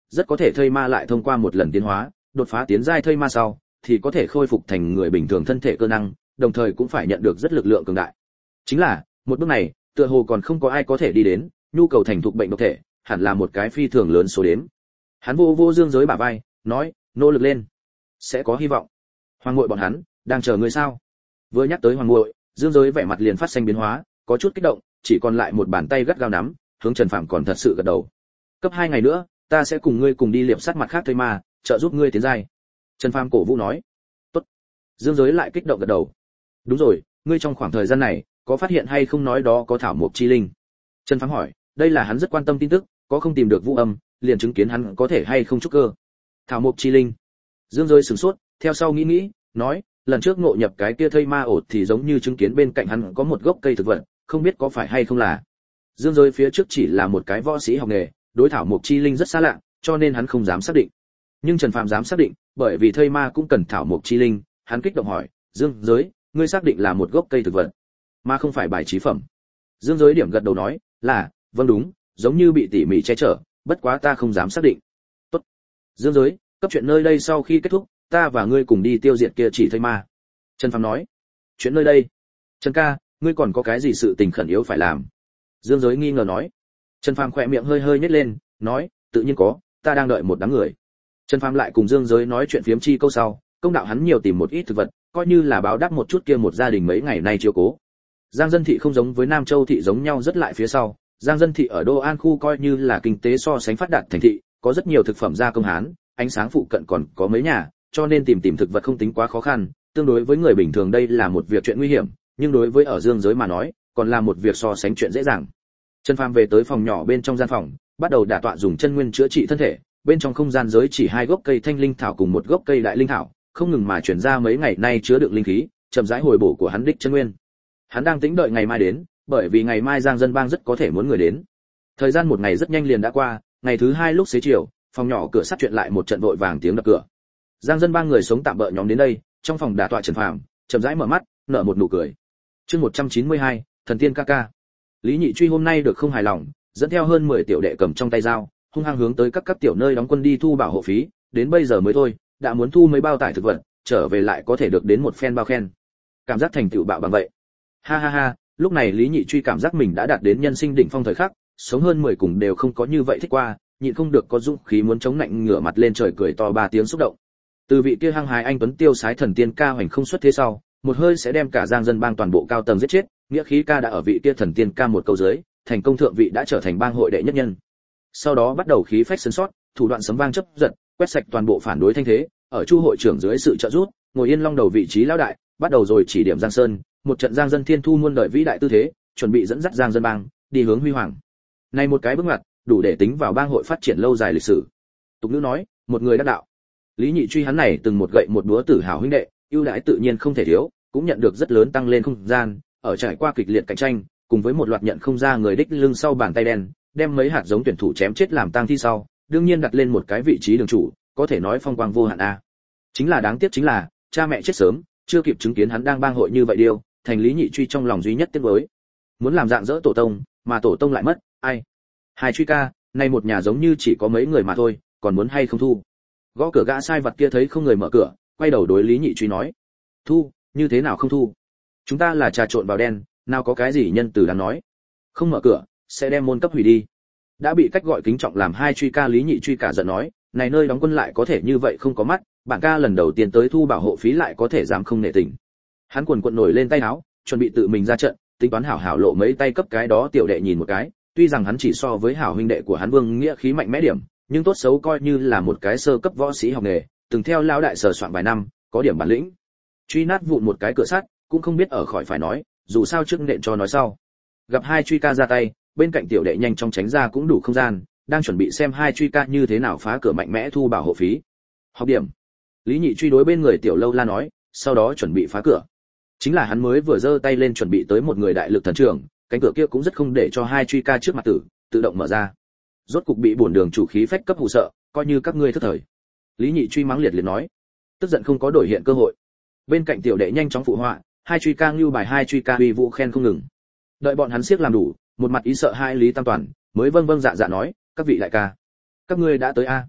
rất có thể thây ma lại thông qua một lần tiến hóa, đột phá tiến giai thây ma sau, thì có thể khôi phục thành người bình thường thân thể cơ năng, đồng thời cũng phải nhận được rất lực lượng cường đại. Chính là, một bước này, tựa hồ còn không có ai có thể đi đến, nhu cầu thành thục bệnh độc thể, hẳn là một cái phi thường lớn số đếm. Hắn vô vô Dương Giới bả vai, nói, nỗ lực lên, sẽ có hy vọng. Hoàng muội bọn hắn đang chờ ngươi sao? Vừa nhắc tới Hoàng muội, Dương Giới vẻ mặt liền phát sinh biến hóa, có chút kích động, chỉ còn lại một bàn tay gắt gao nắm, hướng Trần Phàm còn thật sự gật đầu. Cấp hai ngày nữa, ta sẽ cùng ngươi cùng đi liệp sát mặt khác thây ma, trợ giúp ngươi tiến giai. Trần Phàm cổ vũ nói. Tốt. Dương Giới lại kích động gật đầu. Đúng rồi, ngươi trong khoảng thời gian này, có phát hiện hay không nói đó có thảo mộc chi linh? Trần Phàm hỏi, đây là hắn rất quan tâm tin tức, có không tìm được Vũ Âm, liền chứng kiến hắn có thể hay không trúc cơ. Thảo mộc chi linh. Dương Giới sửng sốt, theo sau nghĩ nghĩ, nói, lần trước ngộ nhập cái kia thây ma ổ thì giống như chứng kiến bên cạnh hắn có một gốc cây thực vật, không biết có phải hay không là. Dương Giới phía trước chỉ là một cái võ sĩ học nghề, đối thảo mộc chi linh rất xa lạ, cho nên hắn không dám xác định. Nhưng Trần Phàm dám xác định, bởi vì thây ma cũng cần thảo mộc chi linh, hắn kích động hỏi, Dương Giới, ngươi xác định là một gốc cây thực vật, mà không phải bài trí phẩm? Dương Giới điểm gật đầu nói, là, vâng đúng, giống như bị tỉ mỉ che chở, bất quá ta không dám xác định. Tốt. Dương Giới, cấp chuyện nơi đây sau khi kết thúc, ta và ngươi cùng đi tiêu diệt kia chỉ thây ma. Trần Phàm nói. Chuyện nơi đây? Trần ca, ngươi còn có cái gì sự tình khẩn yếu phải làm? Dương Giới nghi ngờ nói. Trần Phàm khỏe miệng hơi hơi nhếch lên, nói, tự nhiên có, ta đang đợi một đám người. Trần Phàm lại cùng Dương Giới nói chuyện phiếm chi câu sau, công đạo hắn nhiều tìm một ít thực vật, coi như là báo đáp một chút kia một gia đình mấy ngày nay chiếu cố. Giang Dân thị không giống với Nam Châu thị giống nhau rất lại phía sau, Giang Dân thị ở Đô An khu coi như là kinh tế so sánh phát đạt thành thị, có rất nhiều thực phẩm gia công hán, ánh sáng phụ cận còn có mấy nhà, cho nên tìm tìm thực vật không tính quá khó khăn, tương đối với người bình thường đây là một việc chuyện nguy hiểm, nhưng đối với ở Dương Giới mà nói, còn là một việc so sánh chuyện dễ dàng. Trần Phàm về tới phòng nhỏ bên trong gian phòng, bắt đầu đả tọa dùng chân nguyên chữa trị thân thể, bên trong không gian giới chỉ hai gốc cây thanh linh thảo cùng một gốc cây đại linh thảo, không ngừng mà chuyển ra mấy ngày nay chứa đựng linh khí, chậm rãi hồi bổ của hắn đích chân nguyên. Hắn đang tĩnh đợi ngày mai đến, bởi vì ngày mai Giang Dân Bang rất có thể muốn người đến. Thời gian một ngày rất nhanh liền đã qua, ngày thứ hai lúc xế chiều, phòng nhỏ cửa sắt chuyện lại một trận vội vàng tiếng đập cửa. Giang Dân Bang người sống tạm bợ nhóm đến đây, trong phòng đả tọa Trần Phàm, chậm rãi mở mắt, nở một nụ cười. Chương một trăm chín mươi hai, Thần Tiên ca ca. Lý Nhị Truy hôm nay được không hài lòng, dẫn theo hơn mười tiểu đệ cầm trong tay dao, hung hăng hướng tới các các tiểu nơi đóng quân đi thu bảo hộ phí, đến bây giờ mới thôi, đã muốn thu mấy bao tải thực vật, trở về lại có thể được đến một phen bao khen. Cảm giác thành tựu bạo bằng vậy. Ha ha ha, lúc này Lý Nhị Truy cảm giác mình đã đạt đến nhân sinh đỉnh phong thời khắc, sống hơn mười cùng đều không có như vậy thích qua, nhịn không được có dũng khí muốn chống nạnh ngửa mặt lên trời cười to ba tiếng xúc động. Từ vị kia hăng hái anh tuấn tiêu sái thần tiên ca hoành không xuất thế sau, một hơi sẽ đem cả Giang Dân Bang toàn bộ cao tầng giết chết, nghĩa khí ca đã ở vị kia thần tiên ca một câu dưới, thành công thượng vị đã trở thành bang hội đệ nhất nhân. Sau đó bắt đầu khí phách sân sót, thủ đoạn sấm vang chớp giật, quét sạch toàn bộ phản đối thanh thế, ở Chu hội trưởng dưới sự trợ giúp, ngồi yên long đầu vị trí lão đại, bắt đầu rồi chỉ điểm Giang Sơn, một trận Giang Dân Thiên Thu muôn đời vĩ đại tư thế, chuẩn bị dẫn dắt Giang Dân Bang đi hướng huy hoàng. Này một cái bước ngoặt, đủ để tính vào bang hội phát triển lâu dài lịch sử. Tục ngữ nói, một người đắc đạo. Lý Nhị Truy hắn này từng một gậy một búa tử hào huynh đệ, ưu đãi tự nhiên không thể thiếu, cũng nhận được rất lớn tăng lên không gian, ở trải qua kịch liệt cạnh tranh, cùng với một loạt nhận không ra người đích lưng sau bàn tay đen, đem mấy hạt giống tuyển thủ chém chết làm tang thi sau, đương nhiên đặt lên một cái vị trí đường chủ, có thể nói phong quang vô hạn a. Chính là đáng tiếc chính là, cha mẹ chết sớm, chưa kịp chứng kiến hắn đang bang hội như vậy điều, thành Lý Nhị Truy trong lòng duy nhất tiếc nuối. Muốn làm dạng dỡ tổ tông, mà tổ tông lại mất, ai? Hai Truy ca, nay một nhà giống như chỉ có mấy người mà thôi, còn muốn hay không thu? Gõ cửa gã sai vật kia thấy không người mở cửa, quay đầu đối Lý Nhị Truy nói: "Thu, như thế nào không thu? Chúng ta là trà trộn vào đen, nào có cái gì nhân từ đáng nói. Không mở cửa, sẽ đem môn cấp hủy đi." Đã bị cách gọi kính trọng làm Hai Truy ca Lý Nhị Truy cả giận nói: "Này nơi đóng quân lại có thể như vậy không có mắt, bạn ca lần đầu tiên tới thu bảo hộ phí lại có thể dám không nể tình." Hắn quần quật nổi lên tay áo, chuẩn bị tự mình ra trận, tính toán hảo hảo lộ mấy tay cấp cái đó tiểu đệ nhìn một cái, tuy rằng hắn chỉ so với hảo huynh đệ của hắn Vương Nghĩa khí mạnh mẽ điểm, nhưng tốt xấu coi như là một cái sơ cấp võ sĩ học nghề, từng theo lão đại sở soạn vài năm, có điểm bản lĩnh. Truy nát vụn một cái cửa sắt, cũng không biết ở khỏi phải nói, dù sao trước nện cho nói sau. Gặp Hai Truy ca ra tay, bên cạnh tiểu đệ nhanh chóng tránh ra cũng đủ không gian, đang chuẩn bị xem Hai Truy ca như thế nào phá cửa mạnh mẽ thu bảo hộ phí. Học điểm. Lý Nhị Truy đối bên người tiểu lâu la nói, sau đó chuẩn bị phá cửa. Chính là hắn mới vừa giơ tay lên chuẩn bị tới một người đại lực thần trưởng, cánh cửa kia cũng rất không để cho Hai Truy ca trước mặt tử, tự động mở ra. Rốt cục bị bổn đường chủ khí phách cấp hù sợ, coi như các ngươi thất thời. Lý Nhị Truy mắng liệt liệt nói, tức giận không có đổi hiện cơ hội. Bên cạnh tiểu đệ nhanh chóng phụ họa, Hai Truy ca lưu bài Hai Truy ca uy vũ khen không ngừng. Đợi bọn hắn siết làm đủ, một mặt ý sợ hai Lý Tam Toàn, mới vâng vâng dạ dạ nói, các vị đại ca, các ngươi đã tới a?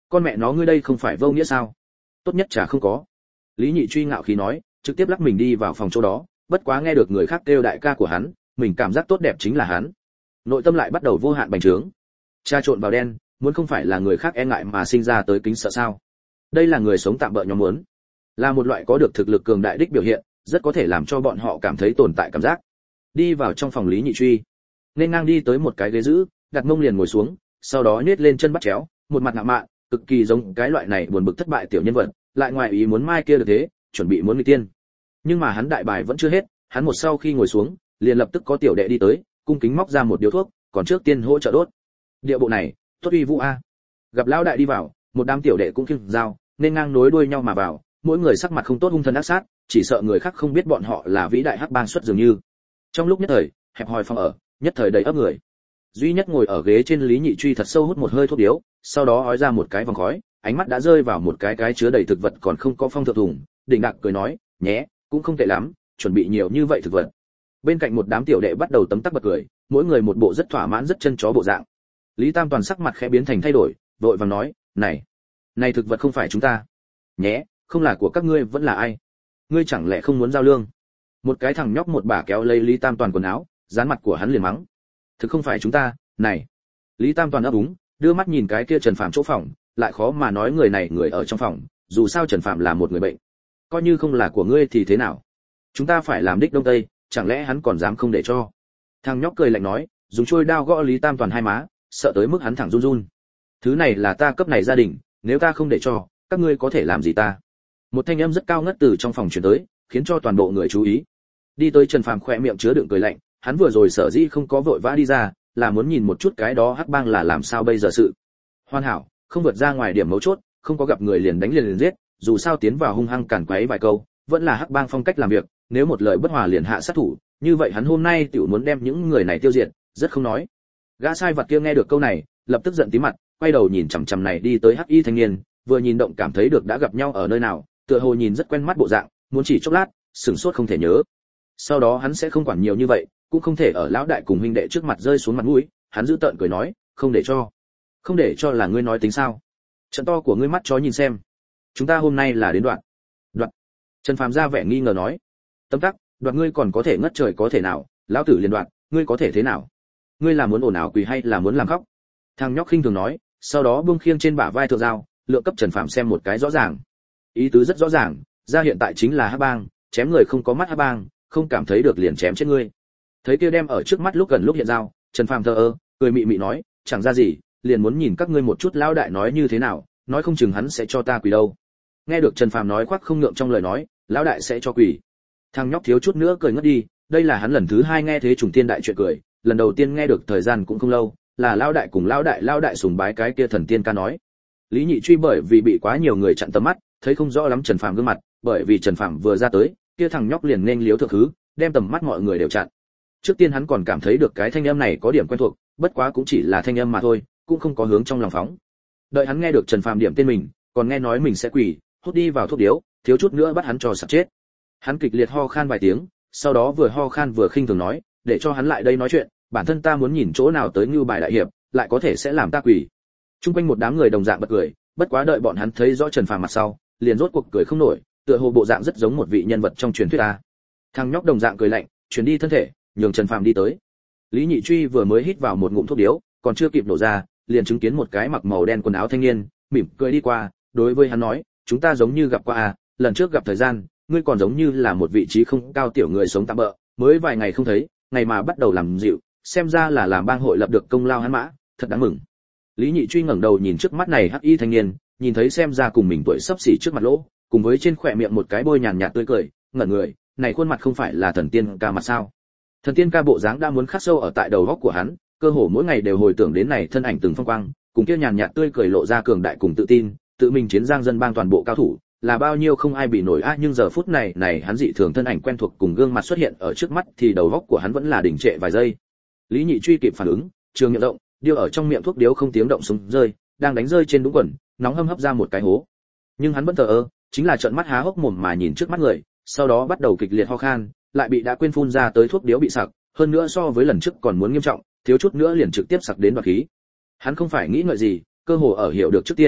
Con mẹ nó ngươi đây không phải vô nghĩa sao? Tốt nhất chả không có. Lý Nhị Truy ngạo khí nói, trực tiếp lắc mình đi vào phòng chỗ đó, bất quá nghe được người khác kêu đại ca của hắn, mình cảm giác tốt đẹp chính là hắn. Nội tâm lại bắt đầu vô hạn bành trướng. Cha trộn vào đen, muốn không phải là người khác e ngại mà sinh ra tới kính sợ sao? Đây là người sống tạm bợ nhóm muốn, là một loại có được thực lực cường đại đích biểu hiện, rất có thể làm cho bọn họ cảm thấy tồn tại cảm giác. Đi vào trong phòng Lý Nhị Truy, nên ngang đi tới một cái ghế giữ, đặt mông liền ngồi xuống, sau đó nhếch lên chân bắt chéo, một mặt ngạo mạn, cực kỳ giống cái loại này buồn bực thất bại tiểu nhân vật, lại ngoài ý muốn mai kia được thế, chuẩn bị muốn nghịch tiên. Nhưng mà hắn đại bài vẫn chưa hết, hắn một sau khi ngồi xuống, liền lập tức có tiểu đệ đi tới, cung kính móc ra một điếu thuốc, còn trước tiên hỗ trợ đốt. Địa bộ này, tốt uy vũ a. Gặp lão đại đi vào, một đám tiểu đệ cũng kiêng dao, nên ngang nối đuôi nhau mà vào, mỗi người sắc mặt không tốt hung thần ác sát, chỉ sợ người khác không biết bọn họ là vĩ đại hắc bang xuất dường như. Trong lúc nhất thời, hẹp hòi phòng ở, nhất thời đầy ấp người. Duy nhất ngồi ở ghế trên Lý Nhị Truy thật sâu hút một hơi thuốc điếu, sau đó ói ra một cái vòng khói, ánh mắt đã rơi vào một cái cái chứa đầy thực vật còn không có phong thượng thùng, đỉnh đạc cười nói, nhé, cũng không tệ lắm, chuẩn bị nhiều như vậy thực vật. Bên cạnh một đám tiểu đệ bắt đầu tấm tắc bật cười, mỗi người một bộ rất thỏa mãn rất chân chó bộ dạng. Lý Tam Toàn sắc mặt khẽ biến thành thay đổi, vội vàng nói, này, này thực vật không phải chúng ta, nhé, không là của các ngươi vẫn là ai? Ngươi chẳng lẽ không muốn giao lương? Một cái thằng nhóc một bà kéo lấy Lý Tam Toàn quần áo, dán mặt của hắn liền mắng, thực không phải chúng ta, này. Lý Tam Toàn ấp úng, đưa mắt nhìn cái kia Trần Phạm chỗ phòng, lại khó mà nói người này người ở trong phòng, dù sao Trần Phạm là một người bệnh, coi như không là của ngươi thì thế nào? Chúng ta phải làm đích đông tây, chẳng lẽ hắn còn dám không để cho? Thằng nhóc cười lạnh nói, dùng chuôi đao gõ Lý Tam Toàn hai má, sợ tới mức hắn thẳng run run. Thứ này là ta cấp này gia đình, nếu ta không để cho, các ngươi có thể làm gì ta? Một thanh âm rất cao ngất từ trong phòng truyền tới, khiến cho toàn bộ người chú ý. Đi tới Trần Phàm khỏe miệng chứa đựng cười lạnh, hắn vừa rồi sở dĩ không có vội vã đi ra, là muốn nhìn một chút cái đó hắc bang là làm sao bây giờ sự. Hoàn hảo, không vượt ra ngoài điểm mấu chốt, không có gặp người liền đánh liền liền giết, dù sao tiến vào hung hăng cản quấy vài câu, vẫn là hắc bang phong cách làm việc, nếu một lời bất hòa liền hạ sát thủ, như vậy hắn hôm nay tiểu muốn đem những người này tiêu diệt, rất không nói. Gã sai vật kia nghe được câu này, lập tức giận tím mặt, quay đầu nhìn chằm chằm này đi tới hắc y thanh niên, vừa nhìn động cảm thấy được đã gặp nhau ở nơi nào, tựa hồ nhìn rất quen mắt bộ dạng, muốn chỉ chốc lát, sửng sốt không thể nhớ. Sau đó hắn sẽ không quản nhiều như vậy, cũng không thể ở lão đại cùng huynh đệ trước mặt rơi xuống mặt mũi, hắn giữ tợn cười nói, không để cho, không để cho là ngươi nói tính sao? Trận to của ngươi mắt chó nhìn xem, chúng ta hôm nay là đến đoạn. Đoạn. Trần Phàm ra vẻ nghi ngờ nói, tấm tắc, đoạt ngươi còn có thể ngất trời có thể nào, lão tử liền đoạn, ngươi có thể thế nào? Ngươi là muốn ồn ào quỳ hay là muốn làm khóc? Thằng nhóc khinh thường nói, sau đó buông khiêng trên bả vai thượng dao, lượng cấp Trần Phàm xem một cái rõ ràng. Ý tứ rất rõ ràng, ra hiện tại chính là hắc bang, chém người không có mắt hắc bang, không cảm thấy được liền chém chết ngươi. Thấy kia đem ở trước mắt lúc gần lúc hiện dao, Trần Phàm thờ ơ, cười mị mị nói, chẳng ra gì, liền muốn nhìn các ngươi một chút lão đại nói như thế nào, nói không chừng hắn sẽ cho ta quỳ đâu. Nghe được Trần Phàm nói khoác không ngượng trong lời nói, lão đại sẽ cho quỳ. Thằng nhóc thiếu chút nữa cười ngất đi, đây là hắn lần thứ hai nghe thế trùng tiên đại chuyện cười, lần đầu tiên nghe được thời gian cũng không lâu, là lão đại cùng lão đại lão đại sùng bái cái kia thần tiên ca nói. Lý Nhị Truy bởi vì bị quá nhiều người chặn tầm mắt, thấy không rõ lắm Trần Phàm gương mặt, bởi vì Trần Phàm vừa ra tới, kia thằng nhóc liền nên liếu thượng thứ, đem tầm mắt mọi người đều chặn. Trước tiên hắn còn cảm thấy được cái thanh âm này có điểm quen thuộc, bất quá cũng chỉ là thanh âm mà thôi, cũng không có hướng trong lòng phóng. Đợi hắn nghe được Trần Phàm điểm tên mình, còn nghe nói mình sẽ quỳ, hút đi vào thuốc điếu, thiếu chút nữa bắt hắn cho sặc chết. Hắn kịch liệt ho khan vài tiếng, sau đó vừa ho khan vừa khinh thường nói, để cho hắn lại đây nói chuyện, bản thân ta muốn nhìn chỗ nào tới như bài đại hiệp, lại có thể sẽ làm ta quỳ. Trung quanh một đám người đồng dạng bật cười, bất quá đợi bọn hắn thấy rõ Trần Phàm mặt sau, liền rốt cuộc cười không nổi, tựa hồ bộ dạng rất giống một vị nhân vật trong truyền thuyết a. Thằng nhóc đồng dạng cười lạnh, chuyển đi thân thể, nhường Trần Phàm đi tới. Lý Nhị Truy vừa mới hít vào một ngụm thuốc điếu, còn chưa kịp nổ ra, liền chứng kiến một cái mặc màu đen quần áo thanh niên, mỉm cười đi qua, đối với hắn nói, chúng ta giống như gặp qua à, lần trước gặp thời gian, ngươi còn giống như là một vị trí không cao tiểu người sống tạm bợ, mới vài ngày không thấy, ngày mà bắt đầu làm dịu, xem ra là làm bang hội lập được công lao hắn mã, thật đáng mừng. Lý Nhị Truy ngẩng đầu nhìn trước mắt này hắc y thanh niên, nhìn thấy xem ra cùng mình tuổi sắp xỉ trước mặt lỗ, cùng với trên khóe miệng một cái bôi nhàn nhạt tươi cười, ngẩn người, này khuôn mặt không phải là thần tiên ca mặt sao? Thần tiên ca bộ dáng đã muốn khắc sâu ở tại đầu óc của hắn, cơ hồ mỗi ngày đều hồi tưởng đến này thân ảnh từng phong quang, cùng kia nhàn nhạt tươi cười lộ ra cường đại cùng tự tin, tự mình chiến giang dân bang toàn bộ cao thủ, là bao nhiêu không ai bị nổi a, nhưng giờ phút này, này hắn dị thường thân ảnh quen thuộc cùng gương mặt xuất hiện ở trước mắt thì đầu óc của hắn vẫn là đình trệ vài giây. Lý Nhị Truy kịp phản ứng, trường miệng động, điêu ở trong miệng thuốc điếu không tiếng động xuống rơi, đang đánh rơi trên đúng quần, nóng hâm hấp ra một cái hố. Nhưng hắn vẫn thờ ơ, chính là trợn mắt há hốc mồm mà nhìn trước mắt người, sau đó bắt đầu kịch liệt ho khan, lại bị đã quên phun ra tới thuốc điếu bị sặc, hơn nữa so với lần trước còn muốn nghiêm trọng, thiếu chút nữa liền trực tiếp sặc đến đoạt khí. Hắn không phải nghĩ ngợi gì, cơ hồ ở hiểu được trước tiên,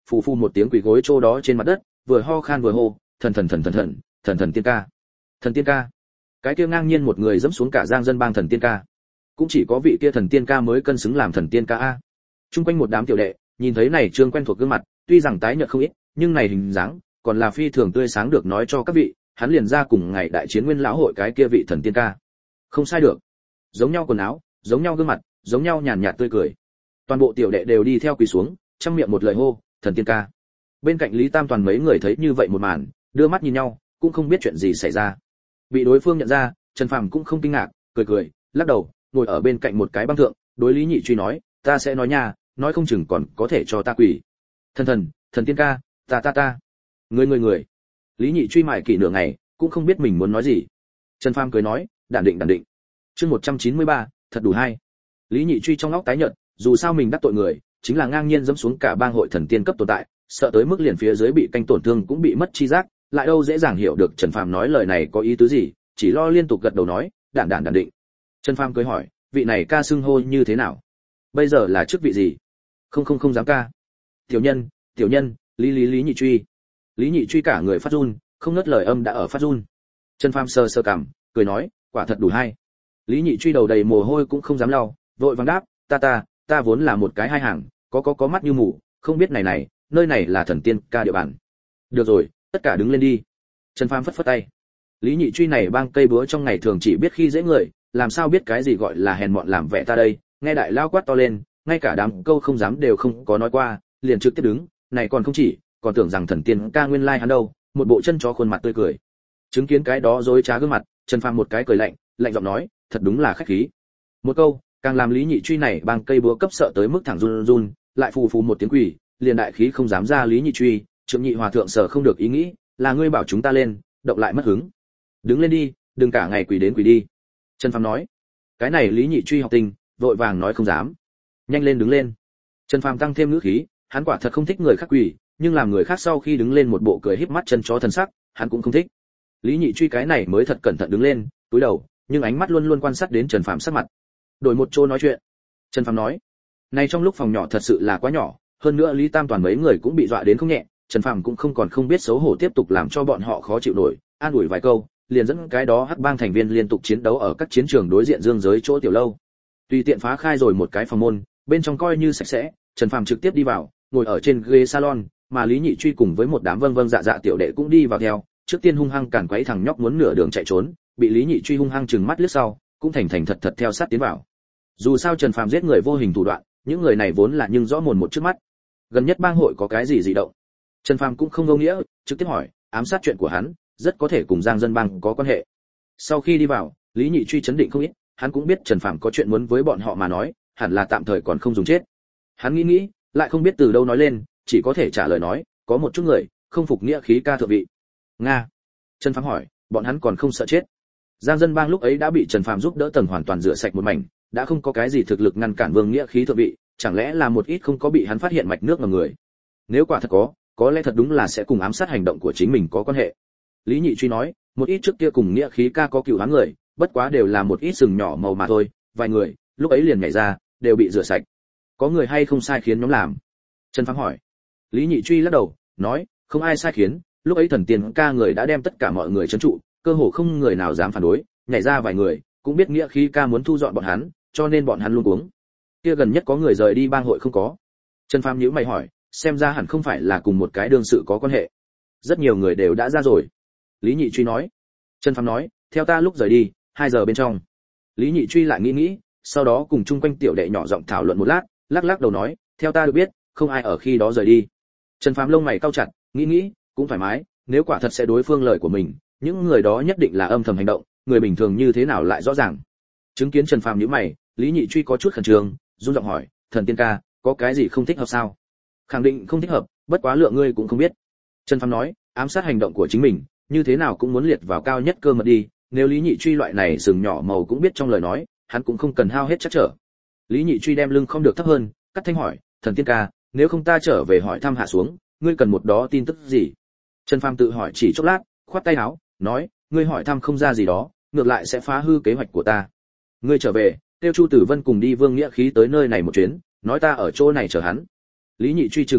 phù phù một tiếng quỳ gối chỗ đó trên mặt đất, vừa ho khan vừa hô, thần thần thần thần thần, thần thần tiên ca, thần tiên ca. Cái kia ngang nhiên một người dẫm xuống cả Giang dân bang thần tiên ca. Cũng chỉ có vị kia thần tiên ca mới cân xứng làm thần tiên ca a. Trung quanh một đám tiểu đệ, nhìn thấy này trương quen thuộc gương mặt, tuy rằng tái nhợt không ít, nhưng này hình dáng, còn là phi thường tươi sáng được nói cho các vị, hắn liền ra cùng ngày đại chiến nguyên lão hội cái kia vị thần tiên ca. Không sai được. Giống nhau quần áo, giống nhau gương mặt, giống nhau nhàn nhạt tươi cười. Toàn bộ tiểu đệ đều đi theo quỳ xuống, trong miệng một lời hô, thần tiên ca. Bên cạnh Lý Tam Toàn mấy người thấy như vậy một màn, đưa mắt nhìn nhau, cũng không biết chuyện gì xảy ra. Bị đối phương nhận ra, Trần Phàm cũng không kinh ngạc, cười cười, lắc đầu, ngồi ở bên cạnh một cái băng thượng, đối Lý Nhị Truy nói, ta sẽ nói nha, nói không chừng còn có thể cho ta quỳ. Thần thần, thần tiên ca, ta ta ta. Người người người. Lý Nhị Truy mải kỷ nửa ngày, cũng không biết mình muốn nói gì. Trần Phàm cười nói, đản định đản định. Chương một trăm chín mươi ba, thật đủ hay. Lý Nhị Truy trong óc tái nhợt, dù sao mình đắc tội người, chính là ngang nhiên dẫm xuống cả bang hội thần tiên cấp tồn tại, sợ tới mức liền phía dưới bị canh tổn thương cũng bị mất chi giác, lại đâu dễ dàng hiểu được Trần Phàm nói lời này có ý tứ gì, chỉ lo liên tục gật đầu nói, đản đản đản định. Trần Phàm cười hỏi, vị này ca xưng hô như thế nào? Bây giờ là chức vị gì? Không không không dám ca. Tiểu nhân, tiểu nhân, Lý Lý Lý Nhị Truy. Lý Nhị Truy cả người phát run, không ngớt lời âm đã ở phát run. Trần Phàm sờ sờ cằm, cười nói, quả thật đủ hay. Lý Nhị Truy đầu đầy mồ hôi cũng không dám lau, vội vàng đáp, ta ta, ta vốn là một cái hai hàng, có có có mắt như mù, không biết này này, nơi này là thần tiên ca địa bàn. Được rồi, tất cả đứng lên đi. Trần Phàm phất phất tay. Lý Nhị Truy này bang cây búa trong ngày thường chỉ biết khi dễ người, làm sao biết cái gì gọi là hèn mọn làm vẻ ta đây, nghe đại lao quát to lên, ngay cả đám câu không dám đều không có nói qua, liền trực tiếp đứng, này còn không chỉ, còn tưởng rằng thần tiên ca nguyên lai like hắn đâu, một bộ chân chó khuôn mặt tươi cười. Chứng kiến cái đó dối trá gương mặt, Trần Phàm một cái cười lạnh, lạnh giọng nói, thật đúng là khách khí. Một câu, càng làm Lý Nhị Truy này bang cây búa cấp sợ tới mức thẳng run run, lại phù phù một tiếng quỷ, liền đại khí không dám ra Lý Nhị Truy, Trượng Nhị Hòa thượng sở không được ý nghĩ, là ngươi bảo chúng ta lên, động lại mất hứng. Đứng lên đi, đừng cả ngày quỳ đến quỳ đi. Trần Phàm nói. Cái này Lý Nhị Truy học tình, vội vàng nói không dám. Nhanh lên đứng lên. Trần Phàm tăng thêm ngữ khí, hắn quả thật không thích người khác quỳ, nhưng làm người khác sau khi đứng lên một bộ cười híp mắt chân chó thần sắc, hắn cũng không thích. Lý Nhị Truy cái này mới thật cẩn thận đứng lên, cúi đầu, nhưng ánh mắt luôn luôn quan sát đến Trần Phàm sắc mặt. Đổi một chỗ nói chuyện. Trần Phàm nói. Này trong lúc phòng nhỏ thật sự là quá nhỏ, hơn nữa Lý Tam Toàn mấy người cũng bị dọa đến không nhẹ, Trần Phàm cũng không còn không biết xấu hổ tiếp tục làm cho bọn họ khó chịu nổi, an ủi vài câu, liền dẫn cái đó hắc bang thành viên liên tục chiến đấu ở các chiến trường đối diện dương giới chỗ tiểu lâu. Tùy tiện phá khai rồi một cái phòng môn, bên trong coi như sạch sẽ, Trần Phàm trực tiếp đi vào, ngồi ở trên ghế salon, mà Lý Nhị Truy cùng với một đám vâng vâng dạ dạ tiểu đệ cũng đi vào theo, trước tiên hung hăng cản quấy thằng nhóc muốn nửa đường chạy trốn, bị Lý Nhị Truy hung hăng trừng mắt liếc sau, cũng thành thành thật thật theo sát tiến vào. Dù sao Trần Phàm giết người vô hình thủ đoạn, những người này vốn là nhưng rõ mồn một trước mắt. Gần nhất bang hội có cái gì dị động? Trần Phàm cũng không vô nghĩa, trực tiếp hỏi, ám sát chuyện của hắn, rất có thể cùng Giang dân bang có quan hệ. Sau khi đi vào, Lý Nhị Truy chấn định không ít, hắn cũng biết Trần Phàm có chuyện muốn với bọn họ mà nói, hẳn là tạm thời còn không dùng chết. Hắn nghĩ nghĩ, lại không biết từ đâu nói lên, chỉ có thể trả lời nói, có một chút người không phục nghĩa khí ca thượng vị. Nga. Trần Phàm hỏi, bọn hắn còn không sợ chết? Giang dân bang lúc ấy đã bị Trần Phàm giúp đỡ tầng hoàn toàn rửa sạch một mảnh, đã không có cái gì thực lực ngăn cản Vương nghĩa khí thượng vị, chẳng lẽ là một ít không có bị hắn phát hiện mạch nước mà người. Nếu quả thật có, có lẽ thật đúng là sẽ cùng ám sát hành động của chính mình có quan hệ. Lý Nhị Truy nói, một ít trước kia cùng nghĩa khí ca có cựu hắn người, bất quá đều là một ít sừng nhỏ màu mà thôi, vài người, lúc ấy liền nhảy ra, đều bị rửa sạch. Có người hay không sai khiến nhóm làm? Trần Phàm hỏi. Lý Nhị Truy lắc đầu, nói, không ai sai khiến, lúc ấy thần tiên ca người đã đem tất cả mọi người trấn trụ, cơ hồ không người nào dám phản đối, nhảy ra vài người, cũng biết nghĩa khí ca muốn thu dọn bọn hắn, cho nên bọn hắn luôn cuống. Kia gần nhất có người rời đi bang hội không có? Trần Phàm nhíu mày hỏi, xem ra hẳn không phải là cùng một cái đương sự có quan hệ. Rất nhiều người đều đã ra rồi. Lý Nhị Truy nói. Trần Phàm nói, theo ta lúc rời đi, hai giờ bên trong. Lý Nhị Truy lại nghĩ nghĩ, sau đó cùng chung quanh tiểu đệ nhỏ giọng thảo luận một lát, lắc lắc đầu nói, theo ta được biết, không ai ở khi đó rời đi. Trần Phàm lông mày cau chặt, nghĩ nghĩ, cũng thoải mái, nếu quả thật sẽ đối phương lời của mình, những người đó nhất định là âm thầm hành động, người bình thường như thế nào lại rõ ràng. Chứng kiến Trần Phàm nhíu mày, Lý Nhị Truy có chút khẩn trương, run giọng hỏi, thần tiên ca, có cái gì không thích hợp sao? Khẳng định không thích hợp, bất quá lượng ngươi cũng không biết. Trần Phàm nói, ám sát hành động của chính mình, như thế nào cũng muốn liệt vào cao nhất cơ mật đi, nếu Lý Nhị Truy loại này sừng nhỏ màu cũng biết trong lời nói, hắn cũng không cần hao hết chắc trở. Lý Nhị Truy đem lưng không được thấp hơn, cắt thanh hỏi, thần tiên ca, nếu không ta trở về hỏi thăm hạ xuống, ngươi cần một đó tin tức gì? Trần Phàm tự hỏi chỉ chốc lát, khoát tay áo, nói, ngươi hỏi thăm không ra gì đó, ngược lại sẽ phá hư kế hoạch của ta. Ngươi trở về, tiêu Chu Tử Vân cùng đi Vương Nghĩa Khí tới nơi này một chuyến, nói ta ở chỗ này chờ hắn. Lý Nhị Truy trừng to mắt,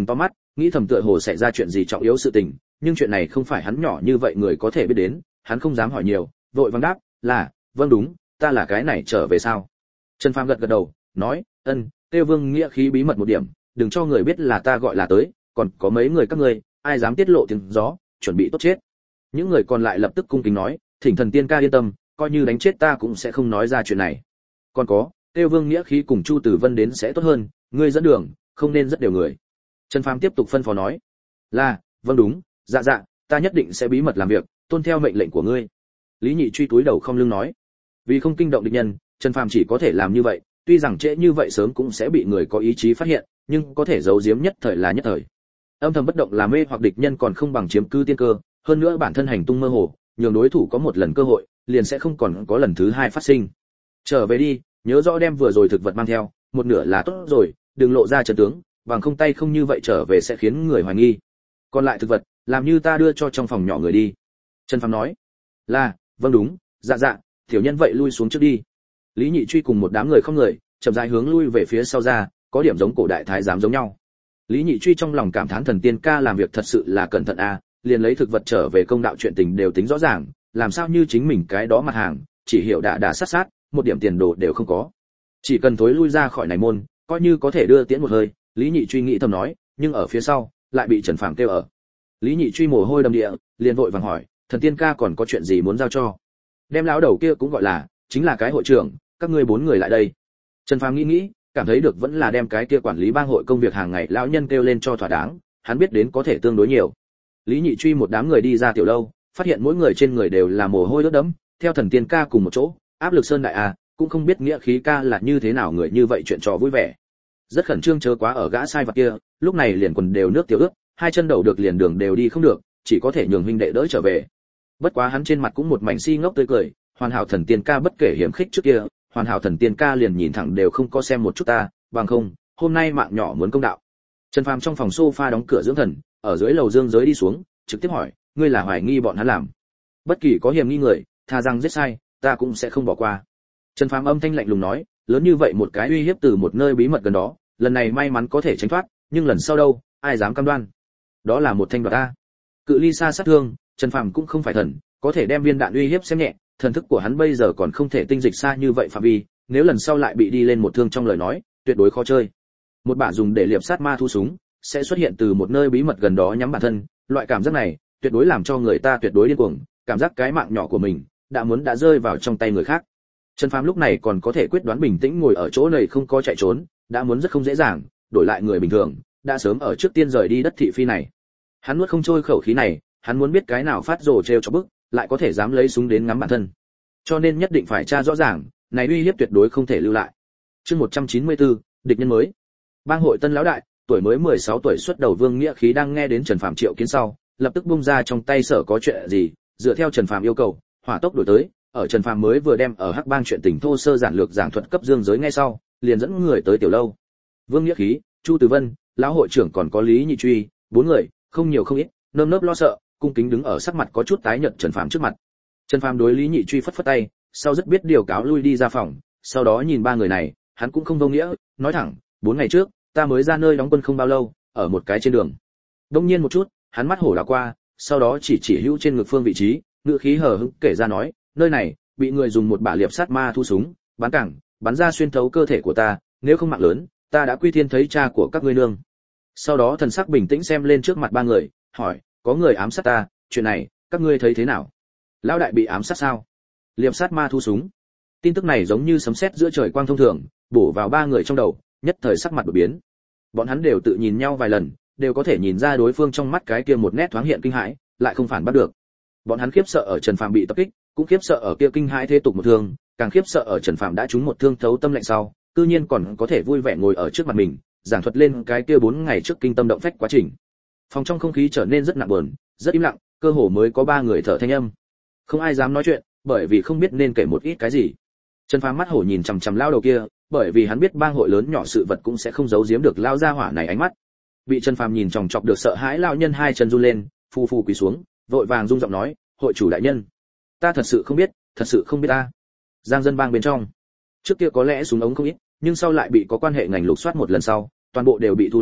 nghĩ thầm tựa hồ xảy ra chuyện gì trọng yếu sự tình, nhưng chuyện này không phải hắn nhỏ như vậy người có thể biết đến, hắn không dám hỏi nhiều, vội vàng đáp, là, vâng đúng, ta là cái này trở về sao? Trần Phàm gật gật đầu, nói, ân, Tiêu Vương nghĩa khí bí mật một điểm, đừng cho người biết là ta gọi là tới, còn có mấy người các ngươi, ai dám tiết lộ tiếng gió, chuẩn bị tốt chết. Những người còn lại lập tức cung kính nói, thỉnh thần tiên ca yên tâm, coi như đánh chết ta cũng sẽ không nói ra chuyện này. Còn có, Tiêu Vương nghĩa khí cùng Chu Tử Vân đến sẽ tốt hơn, ngươi dẫn đường, không nên rất đều người. Trần Phàm tiếp tục phân phó nói, là, vâng đúng, dạ dạ, ta nhất định sẽ bí mật làm việc, tuân theo mệnh lệnh của ngươi. Lý Nhị Truy túi đầu không lưng nói, vì không kinh động địch nhân, Trần Phàm chỉ có thể làm như vậy, tuy rằng trễ như vậy sớm cũng sẽ bị người có ý chí phát hiện, nhưng có thể giấu giếm nhất thời là nhất thời. Âm thầm bất động là mê hoặc địch nhân còn không bằng chiếm cứ tiên cơ, hơn nữa bản thân hành tung mơ hồ, nhường đối thủ có một lần cơ hội, liền sẽ không còn có lần thứ hai phát sinh. Trở về đi, nhớ rõ đem vừa rồi thực vật mang theo, một nửa là tốt rồi, đừng lộ ra trận tướng, bằng không tay không như vậy trở về sẽ khiến người hoài nghi. Còn lại thực vật, làm như ta đưa cho trong phòng nhỏ người đi. Trần Phàm nói, là, vâng đúng, dạ dạ, tiểu nhân vậy lui xuống trước đi. Lý Nhị Truy cùng một đám người không người, chậm rãi hướng lui về phía sau ra, có điểm giống cổ đại thái giám giống nhau. Lý Nhị Truy trong lòng cảm thán thần tiên ca làm việc thật sự là cẩn thận a, à, liền lấy thực vật trở về công đạo chuyện tình đều tính rõ ràng, làm sao như chính mình cái đó mặt hàng, chỉ hiểu đả đả sát sát, một điểm tiền đồ đều không có. Chỉ cần thối lui ra khỏi này môn, coi như có thể đưa tiễn một hơi, Lý Nhị Truy nghĩ thầm nói, nhưng ở phía sau lại bị Trần Phàm kêu ở. Lý Nhị Truy mồ hôi đầm địa, liền vội vàng hỏi, thần tiên ca còn có chuyện gì muốn giao cho? Đem lão đầu kia cũng gọi là, chính là cái hội trưởng, các ngươi bốn người lại đây. Trần Phàm nghĩ nghĩ, cảm thấy được vẫn là đem cái kia quản lý bang hội công việc hàng ngày lão nhân kêu lên cho thỏa đáng, hắn biết đến có thể tương đối nhiều. Lý Nhị Truy một đám người đi ra tiểu lâu, phát hiện mỗi người trên người đều là mồ hôi ướt đẫm, theo thần tiên ca cùng một chỗ, áp lực sơn đại a, cũng không biết nghĩa khí ca là như thế nào người như vậy chuyện trò vui vẻ. Rất khẩn trương chớ quá ở gã sai vặt kia, lúc này liền quần đều nước tiểu ướt, hai chân đầu được liền đường đều đi không được, chỉ có thể nhường huynh đệ đỡ trở về. Bất quá hắn trên mặt cũng một mảnh si ngốc tươi cười, hoàn hảo thần tiên ca bất kể hiểm khích trước kia, hoàn hảo thần tiên ca liền nhìn thẳng đều không có xem một chút ta, bằng không, hôm nay mạng nhỏ muốn công đạo. Trần Phàm trong phòng sofa đóng cửa dưỡng thần, ở dưới lầu dương giới đi xuống, trực tiếp hỏi, ngươi là hoài nghi bọn hắn làm? Bất kỳ có hiểm nghi người, tha rằng giết sai, ta cũng sẽ không bỏ qua. Trần Phàm âm thanh lạnh lùng nói, lớn như vậy một cái uy hiếp từ một nơi bí mật gần đó, lần này may mắn có thể tránh thoát, nhưng lần sau đâu, ai dám cam đoan? Đó là một thanh đoạt ta. Cự ly xa sát thương, Trần Phàm cũng không phải thần, có thể đem viên đạn uy hiếp xem nhẹ, thần thức của hắn bây giờ còn không thể tinh dịch xa như vậy phạm vi, nếu lần sau lại bị đi lên một thương trong lời nói, tuyệt đối khó chơi. Một bả dùng để liệp sát ma thu súng, sẽ xuất hiện từ một nơi bí mật gần đó nhắm bản thân, loại cảm giác này, tuyệt đối làm cho người ta tuyệt đối điên cuồng, cảm giác cái mạng nhỏ của mình đã muốn đã rơi vào trong tay người khác. Trần Phàm lúc này còn có thể quyết đoán bình tĩnh ngồi ở chỗ này không có chạy trốn, đã muốn rất không dễ dàng, đổi lại người bình thường, đã sớm ở trước tiên rời đi đất thị phi này. Hắn nuốt không trôi khẩu khí này, hắn muốn biết cái nào phát rồ trêu cho bức, lại có thể dám lấy súng đến ngắm bản thân. Cho nên nhất định phải tra rõ ràng, này uy hiếp tuyệt đối không thể lưu lại. Chương một trăm chín mươi tư, địch nhân mới. Bang hội tân lão đại, tuổi mới mười sáu tuổi xuất đầu Vương Nghĩa Khí đang nghe đến Trần Phàm triệu kiến sau, lập tức bung ra trong tay sở có chuyện gì, dựa theo Trần Phàm yêu cầu, hỏa tốc đổi tới, ở Trần Phàm mới vừa đem ở Hắc Bang chuyện tình thô sơ giản lược giảng thuật cấp dương giới ngay sau, liền dẫn người tới tiểu lâu. Vương Nghĩa Khí, Chu Từ Vân, lão hội trưởng còn có Lý Nhị Truy, bốn người, không nhiều không ít, nơm nớp lo sợ, cung kính đứng ở sắc mặt có chút tái nhợt Trần Phàm trước mặt. Trần Phàm đối Lý Nhị Truy phất phất tay, sau rất biết điều cáo lui đi ra phòng, sau đó nhìn ba người này, hắn cũng không vô nghĩa, nói thẳng, bốn ngày trước, ta mới ra nơi đóng quân không bao lâu, ở một cái trên đường. Đông nhiên một chút, hắn mắt hổ đảo qua, sau đó chỉ chỉ hữu trên ngực phương vị trí, ngữ khí hờ hững kể ra nói, nơi này bị người dùng một bả liệp sát ma thu súng, bắn cẳng, bắn ra xuyên thấu cơ thể của ta, nếu không mạng lớn, ta đã quy thiên thấy cha của các ngươi nương. Sau đó thần sắc bình tĩnh xem lên trước mặt ba người, hỏi, có người ám sát ta, chuyện này, các ngươi thấy thế nào? Lão đại bị ám sát sao? Liệp sát ma thu súng. Tin tức này giống như sấm sét giữa trời quang thông thường, bổ vào ba người trong đầu, nhất thời sắc mặt đổi biến. Bọn hắn đều tự nhìn nhau vài lần, đều có thể nhìn ra đối phương trong mắt cái kia một nét thoáng hiện kinh hãi, lại không phản bắt được. Bọn hắn khiếp sợ ở Trần Phàm bị tập kích, cũng khiếp sợ ở kia kinh hãi thế tục một thương, càng khiếp sợ ở Trần Phàm đã trúng một thương thấu tâm lạnh sau, cư nhiên còn có thể vui vẻ ngồi ở trước mặt mình, giảng thuật lên cái kia bốn ngày trước kinh tâm động phách quá trình. Phòng trong không khí trở nên rất nặng buồn, rất im lặng, cơ hồ mới có ba người thở thanh âm. Không ai dám nói chuyện, bởi vì không biết nên kể một ít cái gì. Trần Phàm mắt hổ nhìn chằm chằm lao đầu kia, bởi vì hắn biết bang hội lớn nhỏ sự vật cũng sẽ không giấu giếm được lao gia hỏa này ánh mắt. Bị Trần Phàm nhìn chòng chọc được sợ hãi lao nhân hai chân run lên, phù phù quỳ xuống, vội vàng rung giọng nói, hội chủ đại nhân, ta thật sự không biết, thật sự không biết ta. Giang dân bang bên trong, trước kia có lẽ súng ống không ít, nhưng sau lại bị có quan hệ ngành lục soát một lần sau, toàn bộ đều bị thu lấy,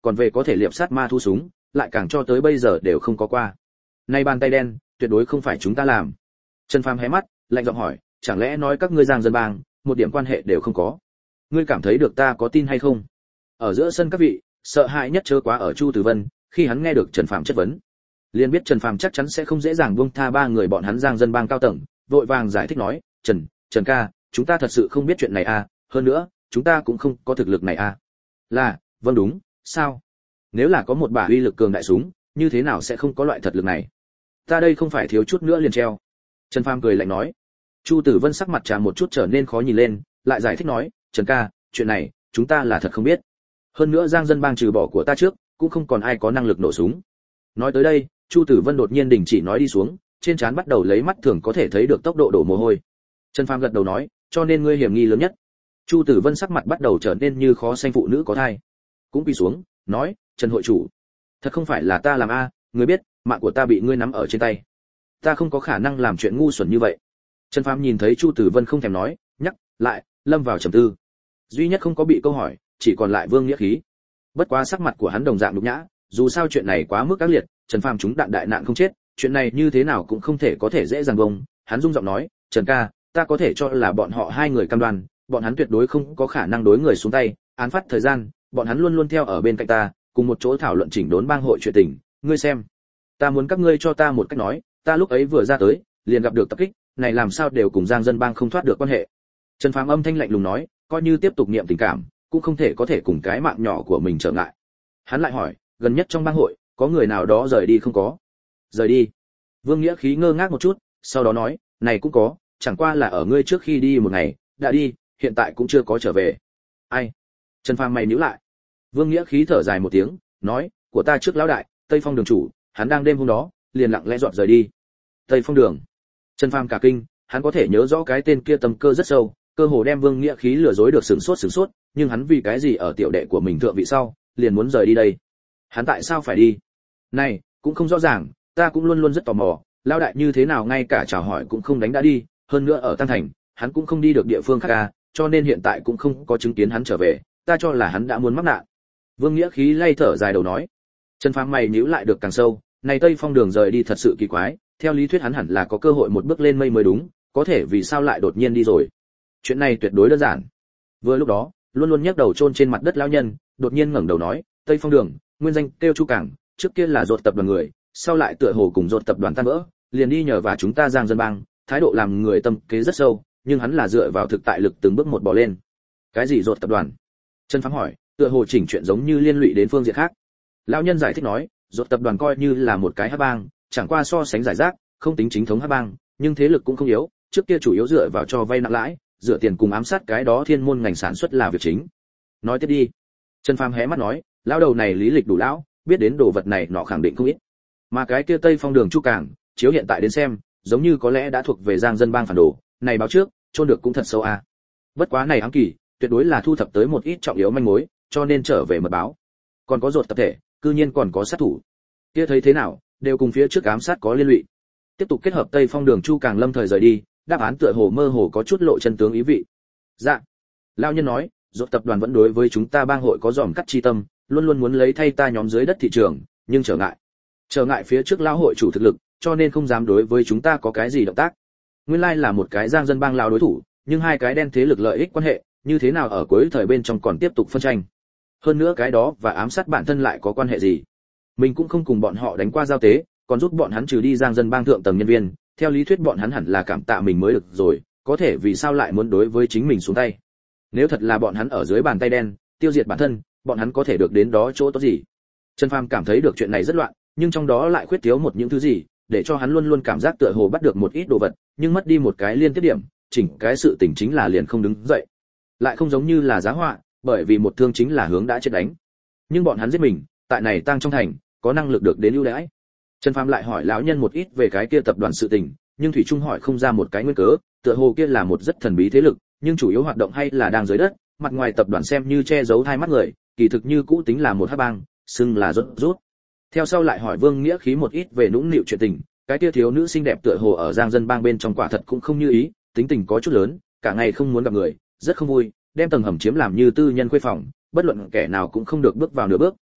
còn về có thể liệp sát ma thu súng, lại càng cho tới bây giờ đều không có qua. Nay bàn tay đen, tuyệt đối không phải chúng ta làm. Trần Phàm hé mắt, lạnh giọng hỏi, chẳng lẽ nói các ngươi Giang Dân Bang một điểm quan hệ đều không có? Ngươi cảm thấy được ta có tin hay không? Ở giữa sân các vị, sợ hãi nhất chớ quá ở Chu Tử Vân, khi hắn nghe được Trần Phàm chất vấn, liền biết Trần Phàm chắc chắn sẽ không dễ dàng buông tha ba người bọn hắn Giang Dân Bang cao tầng, vội vàng giải thích nói, "Trần, Trần ca, chúng ta thật sự không biết chuyện này à, hơn nữa, chúng ta cũng không có thực lực này à." Là, vâng đúng, sao? Nếu là có một bả uy lực cường đại súng, như thế nào sẽ không có loại thật lực này? Ta đây không phải thiếu chút nữa liền treo. Trần Phàm cười lạnh nói. Chu Tử Vân sắc mặt tràn một chút trở nên khó nhìn lên, lại giải thích nói, "Trần ca, chuyện này, chúng ta là thật không biết. Hơn nữa Giang Dân Bang trừ bỏ của ta trước, cũng không còn ai có năng lực nổ súng." Nói tới đây, Chu Tử Vân đột nhiên đình chỉ nói đi xuống, trên trán bắt đầu lấy mắt thường có thể thấy được tốc độ đổ mồ hôi. Trần Phàm gật đầu nói, "Cho nên ngươi hiểm nghi lớn nhất." Chu Tử Vân sắc mặt bắt đầu trở nên như khó sanh phụ nữ có thai, cũng quỳ xuống, nói, "Trần hội chủ, thật không phải là ta làm a, ngươi biết, mạng của ta bị ngươi nắm ở trên tay. Ta không có khả năng làm chuyện ngu xuẩn như vậy." Trần Phàm nhìn thấy Chu Tử Vân không thèm nói, nhắc lại, lâm vào trầm tư. Duy nhất không có bị câu hỏi, chỉ còn lại Vương Nghĩa Khí. Bất quá sắc mặt của hắn đồng dạng nhục nhã, dù sao chuyện này quá mức ác liệt, Trần Phàm chúng đạn đại nạn không chết, chuyện này như thế nào cũng không thể có thể dễ dàng bông. Hắn rung giọng nói, "Trần ca, ta có thể cho là bọn họ hai người cam đoan, bọn hắn tuyệt đối không có khả năng đối người xuống tay, án phát thời gian, bọn hắn luôn luôn theo ở bên cạnh ta, cùng một chỗ thảo luận chỉnh đốn bang hội chuyện tình, ngươi xem. Ta muốn các ngươi cho ta một cách nói, ta lúc ấy vừa ra tới, liền gặp được tập kích, này làm sao đều cùng Giang Dân Bang không thoát được quan hệ." Trần Phàm âm thanh lạnh lùng nói, coi như tiếp tục niệm tình cảm, cũng không thể có thể cùng cái mạng nhỏ của mình trở ngại. Hắn lại hỏi, gần nhất trong bang hội, có người nào đó rời đi không có? Rời đi? Vương Nghĩa Khí ngơ ngác một chút, sau đó nói, này cũng có, chẳng qua là ở ngươi trước khi đi một ngày, đã đi, hiện tại cũng chưa có trở về. Ai? Trần Phàm mày nhíu lại. Vương Nghĩa Khí thở dài một tiếng, nói, của ta trước lão đại, Tây Phong đường chủ, hắn đang đêm hôm đó, liền lặng lẽ dọn rời đi. Tây Phong đường. Trần Phàm cả kinh, hắn có thể nhớ rõ cái tên kia tâm cơ rất sâu, cơ hồ đem Vương Nghĩa Khí lừa dối được sửng sốt sửng sốt, nhưng hắn vì cái gì ở tiểu đệ của mình thượng vị sau, liền muốn rời đi đây? Hắn tại sao phải đi? Này, cũng không rõ ràng, ta cũng luôn luôn rất tò mò, lão đại như thế nào ngay cả chào hỏi cũng không đánh đã đi, hơn nữa ở Tăng Thành, hắn cũng không đi được địa phương khác à, cho nên hiện tại cũng không có chứng kiến hắn trở về, ta cho là hắn đã muốn mắc nạn. Vương Nghĩa Khí lay thở dài đầu nói. Trần Phàm mày nhíu lại được càng sâu, này Tây Phong đường rời đi thật sự kỳ quái, theo lý thuyết hắn hẳn là có cơ hội một bước lên mây mới đúng, có thể vì sao lại đột nhiên đi rồi? Chuyện này tuyệt đối đơn giản. Vừa lúc đó, luôn luôn nhấc đầu chôn trên mặt đất lão nhân, đột nhiên ngẩng đầu nói, Tây Phong đường, nguyên danh kêu Chu Cảng, trước kia là Rột tập đoàn người, sau lại tựa hồ cùng Rột tập đoàn tan vỡ, liền đi nhờ vào chúng ta Giang Dân Bang, thái độ làm người tâm kế rất sâu, nhưng hắn là dựa vào thực tại lực từng bước một bò lên. Cái gì Rột tập đoàn? Trần Phàm hỏi, tựa hồ chỉnh chuyện giống như liên lụy đến phương diện khác. Lão nhân giải thích nói, Rột tập đoàn coi như là một cái hắc bang, chẳng qua so sánh giải rác, không tính chính thống hắc bang, nhưng thế lực cũng không yếu, trước kia chủ yếu dựa vào cho vay nặng lãi, dựa tiền cùng ám sát cái đó thiên môn ngành sản xuất là việc chính. Nói tiếp đi. Trần Phàm hé mắt nói, lão đầu này lý lịch đủ lão, biết đến đồ vật này nọ khẳng định không ít. Mà cái kia Tây Phong đường Chu Cảng, chiếu hiện tại đến xem, giống như có lẽ đã thuộc về Giang Dân Bang phản đồ, này báo trước, chôn được cũng thật sâu à. Bất quá này ám kỳ, tuyệt đối là thu thập tới một ít trọng yếu manh mối, cho nên trở về mật báo. Còn có Rột tập thể, cư nhiên còn có sát thủ. Kia thấy thế nào, đều cùng phía trước ám sát có liên lụy. Tiếp tục kết hợp Tây Phong đường Chu Cảng lâm thời rời đi, đáp án tựa hồ mơ hồ có chút lộ chân tướng ý vị. Dạ. Lão nhân nói, Rột tập đoàn vẫn đối với chúng ta bang hội có dòm cắt chi tâm, luôn luôn muốn lấy thay ta nhóm dưới đất thị trường, nhưng trở ngại. Trở ngại phía trước lão hội chủ thực lực, cho nên không dám đối với chúng ta có cái gì động tác. Nguyên lai là một cái Giang Dân Bang lão đối thủ, nhưng hai cái đen thế lực lợi ích quan hệ, như thế nào ở cuối thời bên trong còn tiếp tục phân tranh. Hơn nữa cái đó và ám sát bản thân lại có quan hệ gì? Mình cũng không cùng bọn họ đánh qua giao tế, còn giúp bọn hắn trừ đi Giang Dân Bang thượng tầng nhân viên, theo lý thuyết bọn hắn hẳn là cảm tạ mình mới được rồi, có thể vì sao lại muốn đối với chính mình xuống tay? Nếu thật là bọn hắn ở dưới bàn tay đen, tiêu diệt bản thân, bọn hắn có thể được đến đó chỗ tốt gì? Trần Phàm cảm thấy được chuyện này rất loạn, nhưng trong đó lại khuyết thiếu một những thứ gì, để cho hắn luôn luôn cảm giác tựa hồ bắt được một ít đồ vật, nhưng mất đi một cái liên tiếp điểm, chỉnh cái sự tình chính là liền không đứng dậy. Lại không giống như là giá họa, bởi vì một thương chính là hướng đã chết đánh. Nhưng bọn hắn giết mình, tại này tăng trong thành, có năng lực được đến ưu đãi. Trần Phàm lại hỏi lão nhân một ít về cái kia tập đoàn sự tình, nhưng thủy trung hỏi không ra một cái nguyên cớ, tựa hồ kia là một rất thần bí thế lực, nhưng chủ yếu hoạt động hay là đang dưới đất, mặt ngoài tập đoàn xem như che giấu hai mắt người, kỳ thực như cũ tính là một hắc bang, xưng là rốt rút. Theo sau lại hỏi Vương Nghĩa Khí một ít về nũng nịu chuyện tình, cái kia thiếu nữ xinh đẹp tựa hồ ở Giang Dân Bang bên trong quả thật cũng không như ý, tính tình có chút lớn, cả ngày không muốn gặp người, rất không vui, đem tầng hầm chiếm làm như tư nhân khuê phòng, bất luận kẻ nào cũng không được bước vào nửa bước,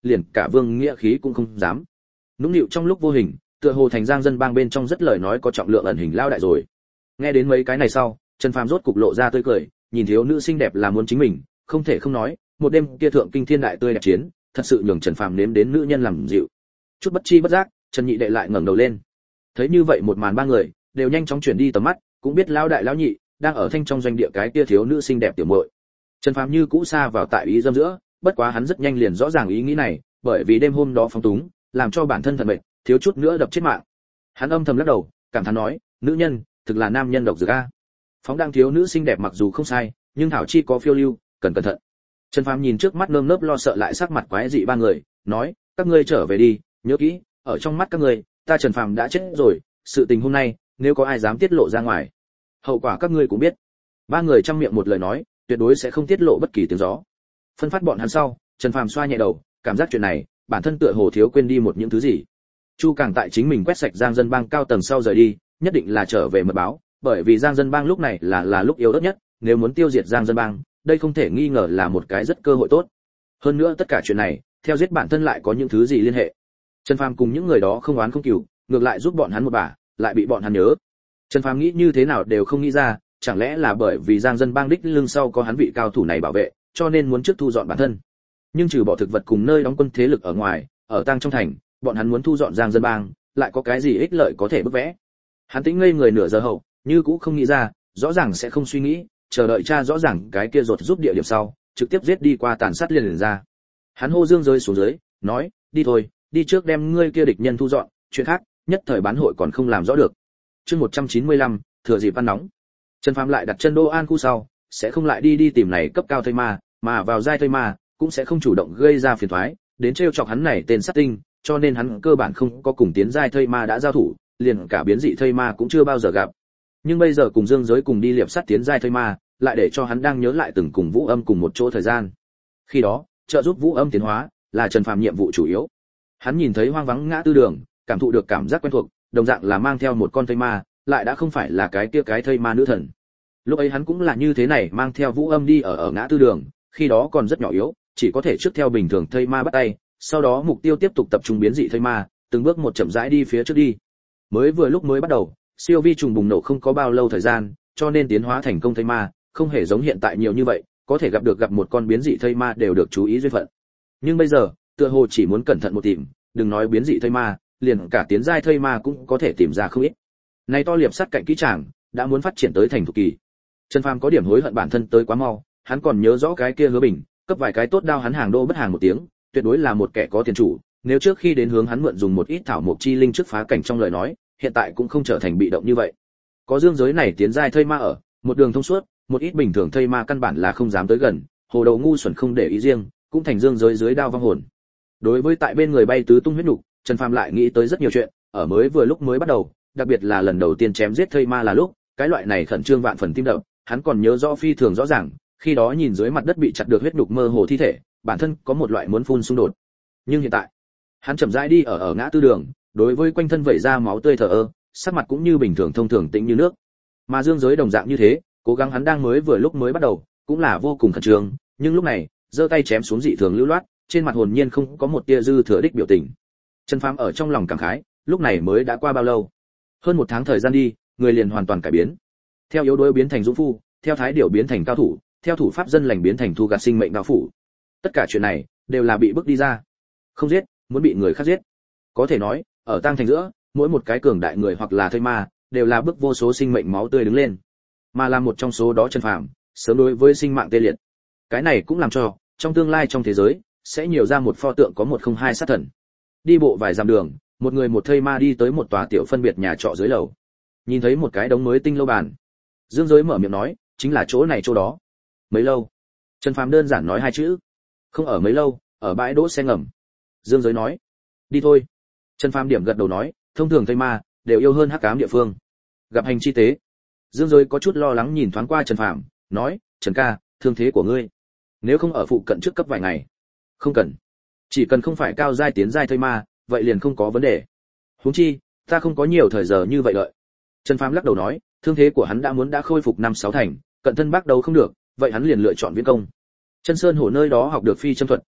liền cả vương nghĩa khí cũng không dám. Nũng nịu trong lúc vô hình, tựa hồ thành Giang Dân Bang bên trong rất lời nói có trọng lượng ẩn hình lao đại rồi. Nghe đến mấy cái này sau, Trần Phàm rốt cục lộ ra tươi cười, nhìn thiếu nữ xinh đẹp là muốn chính mình, không thể không nói, một đêm kia thượng kinh thiên đại tươi đẹp chiến, thật sự nhường Trần Phàm nếm đến nữ nhân làm dịu. Chút bất chi bất giác, Trần Nhị đệ lại ngẩng đầu lên. Thấy như vậy một màn ba người đều nhanh chóng chuyển đi tầm mắt, cũng biết lão đại lão nhị đang ở thanh trong doanh địa cái kia thiếu nữ xinh đẹp tiểu muội. Trần Phàm như cũ xa vào tại ý dâm giữa, bất quá hắn rất nhanh liền rõ ràng ý nghĩ này, bởi vì đêm hôm đó phóng túng, làm cho bản thân thật mệt, thiếu chút nữa đập chết mạng. Hắn âm thầm lắc đầu, cảm thán nói, nữ nhân, thực là nam nhân độc dược a. Phóng đang thiếu nữ xinh đẹp mặc dù không sai, nhưng thảo chi có phiêu lưu, cần cẩn thận. Trần Phàm nhìn trước mắt nơm nớp lo sợ lại sắc mặt quái dị ba người, nói, các ngươi trở về đi, nhớ kỹ, ở trong mắt các ngươi, ta Trần Phàm đã chết rồi, sự tình hôm nay, nếu có ai dám tiết lộ ra ngoài, hậu quả các ngươi cũng biết. Ba người trăm miệng một lời nói, tuyệt đối sẽ không tiết lộ bất kỳ tiếng gió. Phân phát bọn hắn sau, Trần Phàm xoa nhẹ đầu, cảm giác chuyện này, bản thân tựa hồ thiếu quên đi một những thứ gì. Chu Càng tại chính mình quét sạch Giang Dân Bang cao tầng sau rời đi, nhất định là trở về mật báo, bởi vì Giang Dân Bang lúc này là là lúc yếu ớt nhất, nếu muốn tiêu diệt Giang Dân Bang, đây không thể nghi ngờ là một cái rất cơ hội tốt. Hơn nữa tất cả chuyện này, theo giết bản thân lại có những thứ gì liên hệ. Trần Phàm cùng những người đó không oán không cừu, ngược lại giúp bọn hắn một bà, lại bị bọn hắn nhớ. Trần Phàm nghĩ như thế nào đều không nghĩ ra, chẳng lẽ là bởi vì Giang Dân Bang đích lưng sau có hắn vị cao thủ này bảo vệ, cho nên muốn trước thu dọn bản thân. Nhưng trừ bỏ thực vật cùng nơi đóng quân thế lực ở ngoài, ở Tang trong thành, bọn hắn muốn thu dọn Giang Dân Bang, lại có cái gì ích lợi có thể bức vẽ. Hắn tĩnh ngây người nửa giờ hậu, như cũ không nghĩ ra, rõ ràng sẽ không suy nghĩ, chờ đợi cha rõ ràng cái kia rột giúp địa điểm sau, trực tiếp giết đi qua tàn sát liền liền ra. Hắn hô Dương rơi xuống dưới, nói, đi thôi, đi trước đem ngươi kia địch nhân thu dọn, chuyện khác, nhất thời bán hội còn không làm rõ được. Chương một trăm chín mươi lăm, thừa dịp ăn nóng. Trần Phàm lại đặt chân Đô An khu sau, sẽ không lại đi đi tìm này cấp cao thây ma, mà vào giai thây ma, cũng sẽ không chủ động gây ra phiền toái, đến trêu chọc hắn này tên sát tinh, cho nên hắn cơ bản không có cùng tiến giai thây ma đã giao thủ, liền cả biến dị thây ma cũng chưa bao giờ gặp. Nhưng bây giờ cùng Dương Giới cùng đi liệp sát tiến giai thây ma, lại để cho hắn đang nhớ lại từng cùng Vũ Âm cùng một chỗ thời gian. Khi đó, trợ giúp Vũ Âm tiến hóa là Trần Phàm nhiệm vụ chủ yếu. Hắn nhìn thấy hoang vắng ngã tư đường, cảm thụ được cảm giác quen thuộc, đồng dạng là mang theo một con thây ma, lại đã không phải là cái kia cái thây ma nữ thần. Lúc ấy hắn cũng là như thế này, mang theo Vũ Âm đi ở ở ngã tư đường, khi đó còn rất nhỏ yếu, chỉ có thể trước theo bình thường thây ma bắt tay, sau đó mục tiêu tiếp tục tập trung biến dị thây ma, từng bước một chậm rãi đi phía trước đi. Mới vừa lúc mới bắt đầu, siêu vi trùng bùng nổ không có bao lâu thời gian, cho nên tiến hóa thành công thây ma, không hề giống hiện tại nhiều như vậy, có thể gặp được gặp một con biến dị thây ma đều được chú ý duyên phận. Nhưng bây giờ, tựa hồ chỉ muốn cẩn thận một tìm, đừng nói biến dị thây ma, liền cả tiến giai thây ma cũng có thể tìm ra không ít. Này to liệp sát cạnh kỹ tràng, đã muốn phát triển tới thành thục kỳ. Trần Phàm có điểm hối hận bản thân tới quá mau, hắn còn nhớ rõ cái kia Hứa Bình, cấp vài cái tốt đao hắn hàng đô bất hàng một tiếng, tuyệt đối là một kẻ có tiền chủ, nếu trước khi đến hướng hắn mượn dùng một ít thảo mộc chi linh trước phá cảnh trong lời nói, hiện tại cũng không trở thành bị động như vậy. Có Dương Giới này tiến giai thây ma ở, một đường thông suốt, một ít bình thường thây ma căn bản là không dám tới gần, hồ đầu ngu xuẩn không để ý riêng, cũng thành Dương Giới dưới đao vong hồn. Đối với tại bên người bay tứ tung huyết nục, Trần Phàm lại nghĩ tới rất nhiều chuyện, ở mới vừa lúc mới bắt đầu, đặc biệt là lần đầu tiên chém giết thây ma là lúc, cái loại này khẩn trương vạn phần tim đập, hắn còn nhớ rõ phi thường rõ ràng, khi đó nhìn dưới mặt đất bị chặt được huyết nục mơ hồ thi thể, bản thân có một loại muốn phun xung đột. Nhưng hiện tại, hắn chậm rãi đi ở ở ngã tư đường, đối với quanh thân vẩy ra máu tươi thờ ơ, sắc mặt cũng như bình thường thông thường tĩnh như nước. Mà Dương Giới đồng dạng như thế, cố gắng hắn đang mới vừa lúc mới bắt đầu, cũng là vô cùng khẩn trương, nhưng lúc này, giơ tay chém xuống dị thường lưu loát, trên mặt hồn nhiên không có một tia dư thừa đích biểu tình. Trần Phàm ở trong lòng cảm khái, lúc này mới đã qua bao lâu? Hơn một tháng thời gian đi, người liền hoàn toàn cải biến. Theo yếu đuối biến thành dũng phu, theo thái điểu biến thành cao thủ, theo thủ pháp dân lành biến thành thu gạt sinh mệnh đạo phủ. Tất cả chuyện này đều là bị bức đi ra. Không giết, muốn bị người khác giết. Có thể nói, ở Tang thành giữa, mỗi một cái cường đại người hoặc là thây ma, đều là bức vô số sinh mệnh máu tươi đứng lên. Mà là một trong số đó Trần Phàm, sớm đối với sinh mạng tê liệt. Cái này cũng làm cho, trong tương lai trong thế giới, sẽ nhiều ra một pho tượng có một không hai sát thần. Đi bộ vài dặm đường, một người một thây ma đi tới một tòa tiểu phân biệt nhà trọ dưới lầu. Nhìn thấy một cái đống mới tinh lâu bàn. Dương Giới mở miệng nói, chính là chỗ này chỗ đó. Mấy lâu? Trần Phàm đơn giản nói hai chữ. Không ở mấy lâu, ở bãi đỗ xe ngầm. Dương Giới nói, đi thôi. Trần Phàm điểm gật đầu nói, thông thường thây ma đều yêu hơn hắc ám địa phương. Gặp hành chi tế. Dương Giới có chút lo lắng nhìn thoáng qua Trần Phàm, nói, Trần ca, thương thế của ngươi, nếu không ở phụ cận trước cấp vài ngày. Không cần, chỉ cần không phải cao giai tiến giai thây ma, vậy liền không có vấn đề. Huống chi, ta không có nhiều thời giờ như vậy đợi. Trần Phàm lắc đầu nói, thương thế của hắn đã muốn đã khôi phục năm sáu thành, cận thân bắt đầu không được, vậy hắn liền lựa chọn viễn công. Chân Sơn Hổ nơi đó học được phi châm thuật,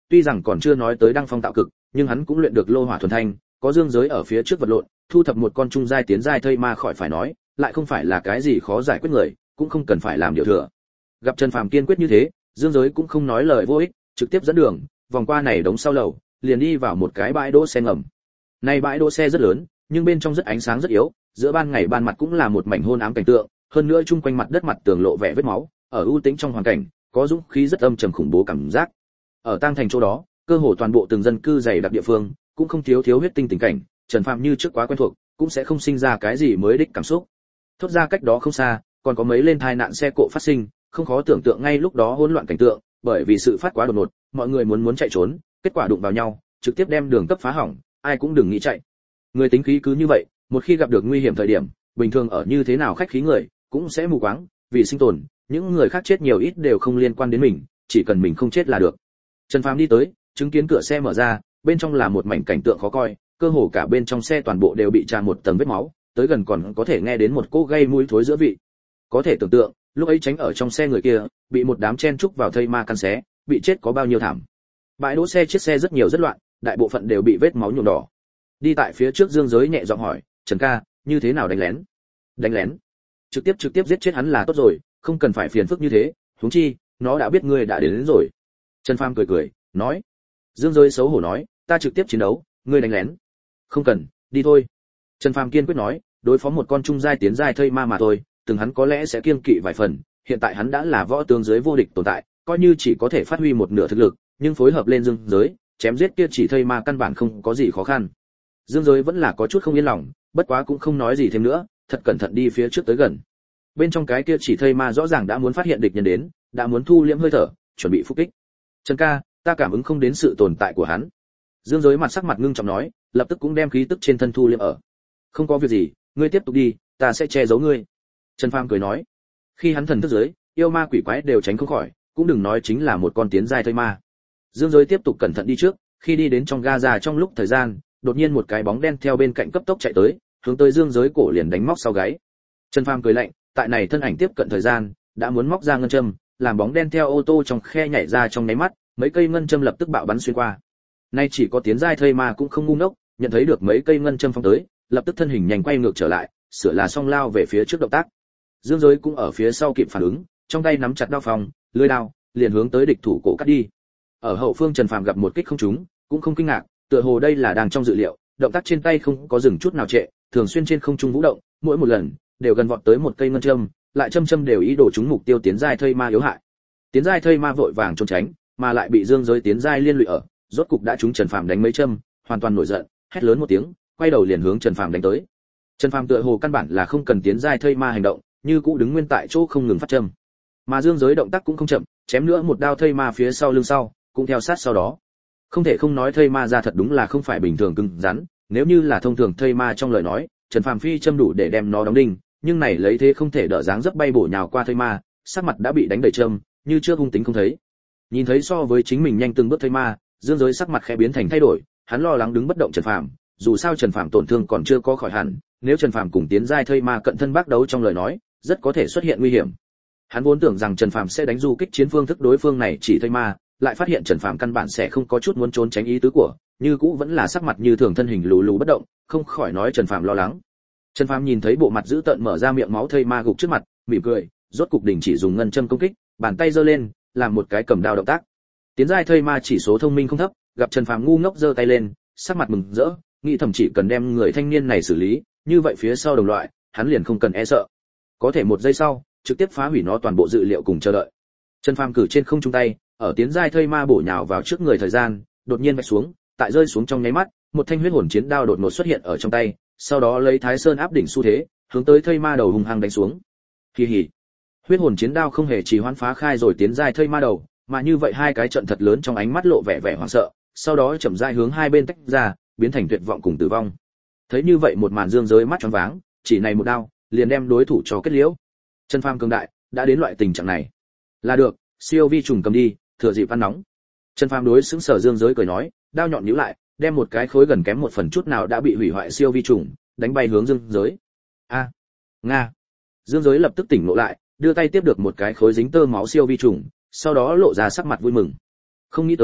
tuy rằng còn chưa nói tới đăng phong tạo cực, nhưng hắn cũng luyện được lô hỏa thuần thanh, có dương giới ở phía trước vật lộn, thu thập một con trung giai tiến giai thây ma khỏi phải nói, lại không phải là cái gì khó giải quyết người, cũng không cần phải làm điều thừa. Gặp Trần Phàm kiên quyết như thế, dương giới cũng không nói lời vô ích, trực tiếp dẫn đường, vòng qua này đống sau lầu, liền đi vào một cái bãi đỗ xe ngầm. Này bãi đỗ xe rất lớn, nhưng bên trong rất ánh sáng rất yếu, giữa ban ngày ban mặt cũng là một mảnh hôn ám cảnh tượng, hơn nữa chung quanh mặt đất mặt tường lộ vẻ vết máu, ở ưu tĩnh trong hoàn cảnh, có dũng khí rất âm trầm khủng bố cảm giác. Ở tang thành chỗ đó, cơ hồ toàn bộ từng dân cư dày đặc địa phương, cũng không thiếu thiếu huyết tinh tình cảnh, Trần Phàm như trước quá quen thuộc, cũng sẽ không sinh ra cái gì mới đích cảm xúc. Thốt ra cách đó không xa, còn có mấy lên tai nạn xe cộ phát sinh, không khó tưởng tượng ngay lúc đó hỗn loạn cảnh tượng, bởi vì sự phát quá đột ngột, mọi người muốn muốn chạy trốn, kết quả đụng vào nhau, trực tiếp đem đường cấp phá hỏng, ai cũng đừng nghĩ chạy. Người tính khí cứ như vậy, một khi gặp được nguy hiểm thời điểm, bình thường ở như thế nào khách khí người, cũng sẽ mù quáng, vì sinh tồn, những người khác chết nhiều ít đều không liên quan đến mình, chỉ cần mình không chết là được. Trần Phàm đi tới, chứng kiến cửa xe mở ra, bên trong là một mảnh cảnh tượng khó coi, cơ hồ cả bên trong xe toàn bộ đều bị tràn một tầng vết máu, tới gần còn có thể nghe đến một cỗ gây mũi thối giữa vị. Có thể tưởng tượng, lúc ấy tránh ở trong xe người kia, bị một đám chen trúc vào thây ma căn xé, bị chết có bao nhiêu thảm. Bãi đỗ xe chiếc xe rất nhiều rất loạn, đại bộ phận đều bị vết máu nhuộm đỏ. Đi tại phía trước Dương Giới nhẹ giọng hỏi, "Trần ca, như thế nào đánh lén?" "Đánh lén? Trực tiếp trực tiếp giết chết hắn là tốt rồi, không cần phải phiền phức như thế, huống chi, nó đã biết ngươi đã đến, đến rồi." Trần Phàm cười cười, nói. Dương Giới xấu hổ nói, "Ta trực tiếp chiến đấu, ngươi đánh lén." "Không cần, đi thôi." Trần Phàm kiên quyết nói, đối phó một con trung giai tiến giai thây ma mà thôi, từng hắn có lẽ sẽ kiêng kỵ vài phần, hiện tại hắn đã là võ tướng giới vô địch tồn tại, coi như chỉ có thể phát huy một nửa thực lực, nhưng phối hợp lên Dương Giới, chém giết kia chỉ thây ma căn bản không có gì khó khăn. Dương Giới vẫn là có chút không yên lòng, bất quá cũng không nói gì thêm nữa, thật cẩn thận đi phía trước tới gần. Bên trong cái kia chỉ thây ma rõ ràng đã muốn phát hiện địch nhân đến, đã muốn thu liễm hơi thở, chuẩn bị phục kích. "Trần ca, ta cảm ứng không đến sự tồn tại của hắn." Dương Giới mặt sắc mặt ngưng trọng nói, lập tức cũng đem khí tức trên thân thu liễm ở. "Không có việc gì, ngươi tiếp tục đi, ta sẽ che giấu ngươi." Trần Phàm cười nói. Khi hắn thần thức giới, yêu ma quỷ quái đều tránh không khỏi, cũng đừng nói chính là một con tiến giai thây ma. Dương Giới tiếp tục cẩn thận đi trước, khi đi đến trong Gaza trong lúc thời gian, đột nhiên một cái bóng đen theo bên cạnh cấp tốc chạy tới, hướng tới Dương Giới cổ liền đánh móc sau gáy. Trần Phàm cười lạnh, tại này thân ảnh tiếp cận thời gian, đã muốn móc ra ngân châm, làm bóng đen theo ô tô trong khe nhảy ra trong nháy mắt, mấy cây ngân châm lập tức bạo bắn xuyên qua. Nay chỉ có tiến giai thây ma cũng không ngu ngốc, nhận thấy được mấy cây ngân châm phóng tới, lập tức thân hình nhanh quay ngược trở lại, sửa là song lao về phía trước động tác. Dương Giới cũng ở phía sau kịp phản ứng, trong tay nắm chặt đao phòng, lưỡi đao, liền hướng tới địch thủ cổ cắt đi. Ở hậu phương Trần Phàm gặp một kích không trúng, cũng không kinh ngạc, tựa hồ đây là đang trong dự liệu, động tác trên tay không có dừng chút nào trệ, thường xuyên trên không trung vũ động, mỗi một lần đều gần vọt tới một cây ngân châm, lại châm châm đều ý đồ trúng mục tiêu tiến giai thây ma yếu hại. Tiến giai thây ma vội vàng trốn tránh, mà lại bị Dương Giới tiến giai liên lụy ở, rốt cục đã trúng Trần Phàm đánh mấy châm, hoàn toàn nổi giận, hét lớn một tiếng, quay đầu liền hướng Trần Phàm đánh tới. Trần Phàm tựa hồ căn bản là không cần tiến giai thây ma hành động, như cũ đứng nguyên tại chỗ không ngừng phát châm. Mà Dương Giới động tác cũng không chậm, chém nữa một đao thây ma phía sau lưng sau, cũng theo sát sau đó. Không thể không nói thây ma ra thật đúng là không phải bình thường cứng rắn, nếu như là thông thường thây ma trong lời nói, Trần Phàm phi châm đủ để đem nó đóng đinh, nhưng này lấy thế không thể đỡ dáng dấp bay bổ nhào qua thây ma, sắc mặt đã bị đánh đầy châm, như trước hung tính không thấy. Nhìn thấy so với chính mình nhanh từng bước thây ma, Dương Giới sắc mặt khẽ biến thành thay đổi, hắn lo lắng đứng bất động Trần Phàm, dù sao Trần Phàm tổn thương còn chưa có khỏi hẳn, nếu Trần Phàm cùng tiến giai thây ma cận thân bác đấu trong lời nói, rất có thể xuất hiện nguy hiểm. Hắn vốn tưởng rằng Trần Phàm sẽ đánh du kích chiến phương thức đối phương này chỉ thây ma, lại phát hiện Trần Phàm căn bản sẽ không có chút muốn trốn tránh ý tứ của, như cũ vẫn là sắc mặt như thường thân hình lù lù bất động, không khỏi nói Trần Phàm lo lắng. Trần Phàm nhìn thấy bộ mặt dữ tợn mở ra miệng máu thây ma gục trước mặt, mỉm cười, rốt cục đình chỉ dùng ngân châm công kích, bàn tay giơ lên, làm một cái cầm đao động tác. Tiến giai thây ma chỉ số thông minh không thấp, gặp Trần Phàm ngu ngốc giơ tay lên, sắc mặt mừng rỡ, nghĩ thầm chỉ cần đem người thanh niên này xử lý, như vậy phía sau đồng loại, hắn liền không cần e sợ. Có thể một giây sau, trực tiếp phá hủy nó toàn bộ dự liệu cùng chờ đợi. Trần Phàm cử trên không trung tay, ở tiến giai thây ma bổ nhào vào trước người thời gian, đột nhiên vạch xuống, tại rơi xuống trong nháy mắt, một thanh huyết hồn chiến đao đột ngột xuất hiện ở trong tay, sau đó lấy Thái Sơn áp đỉnh xu thế, hướng tới thây ma đầu hung hăng đánh xuống. Kỳ hỉ. Huyết hồn chiến đao không hề trì hoãn phá khai rồi tiến giai thây ma đầu, mà như vậy hai cái trận thật lớn trong ánh mắt lộ vẻ vẻ hoảng sợ, sau đó chậm rãi hướng hai bên tách ra, biến thành tuyệt vọng cùng tử vong. Thấy như vậy một màn Dương Giới mắt choáng váng, chỉ này một đao, liền đem đối thủ cho kết liễu. Trần Phàm cường đại, đã đến loại tình trạng này. Là được, siêu vi trùng cầm đi, thừa dịp ăn nóng. Trần Phàm đối xứng sở Dương Giới cười nói, đao nhọn nhíu lại, đem một cái khối gần kém một phần chút nào đã bị hủy hoại siêu vi trùng, đánh bay hướng Dương Giới. A, nga. Dương Giới lập tức tỉnh ngộ lại, đưa tay tiếp được một cái khối dính tơ máu siêu vi trùng, sau đó lộ ra sắc mặt vui mừng. Không nghĩ tới,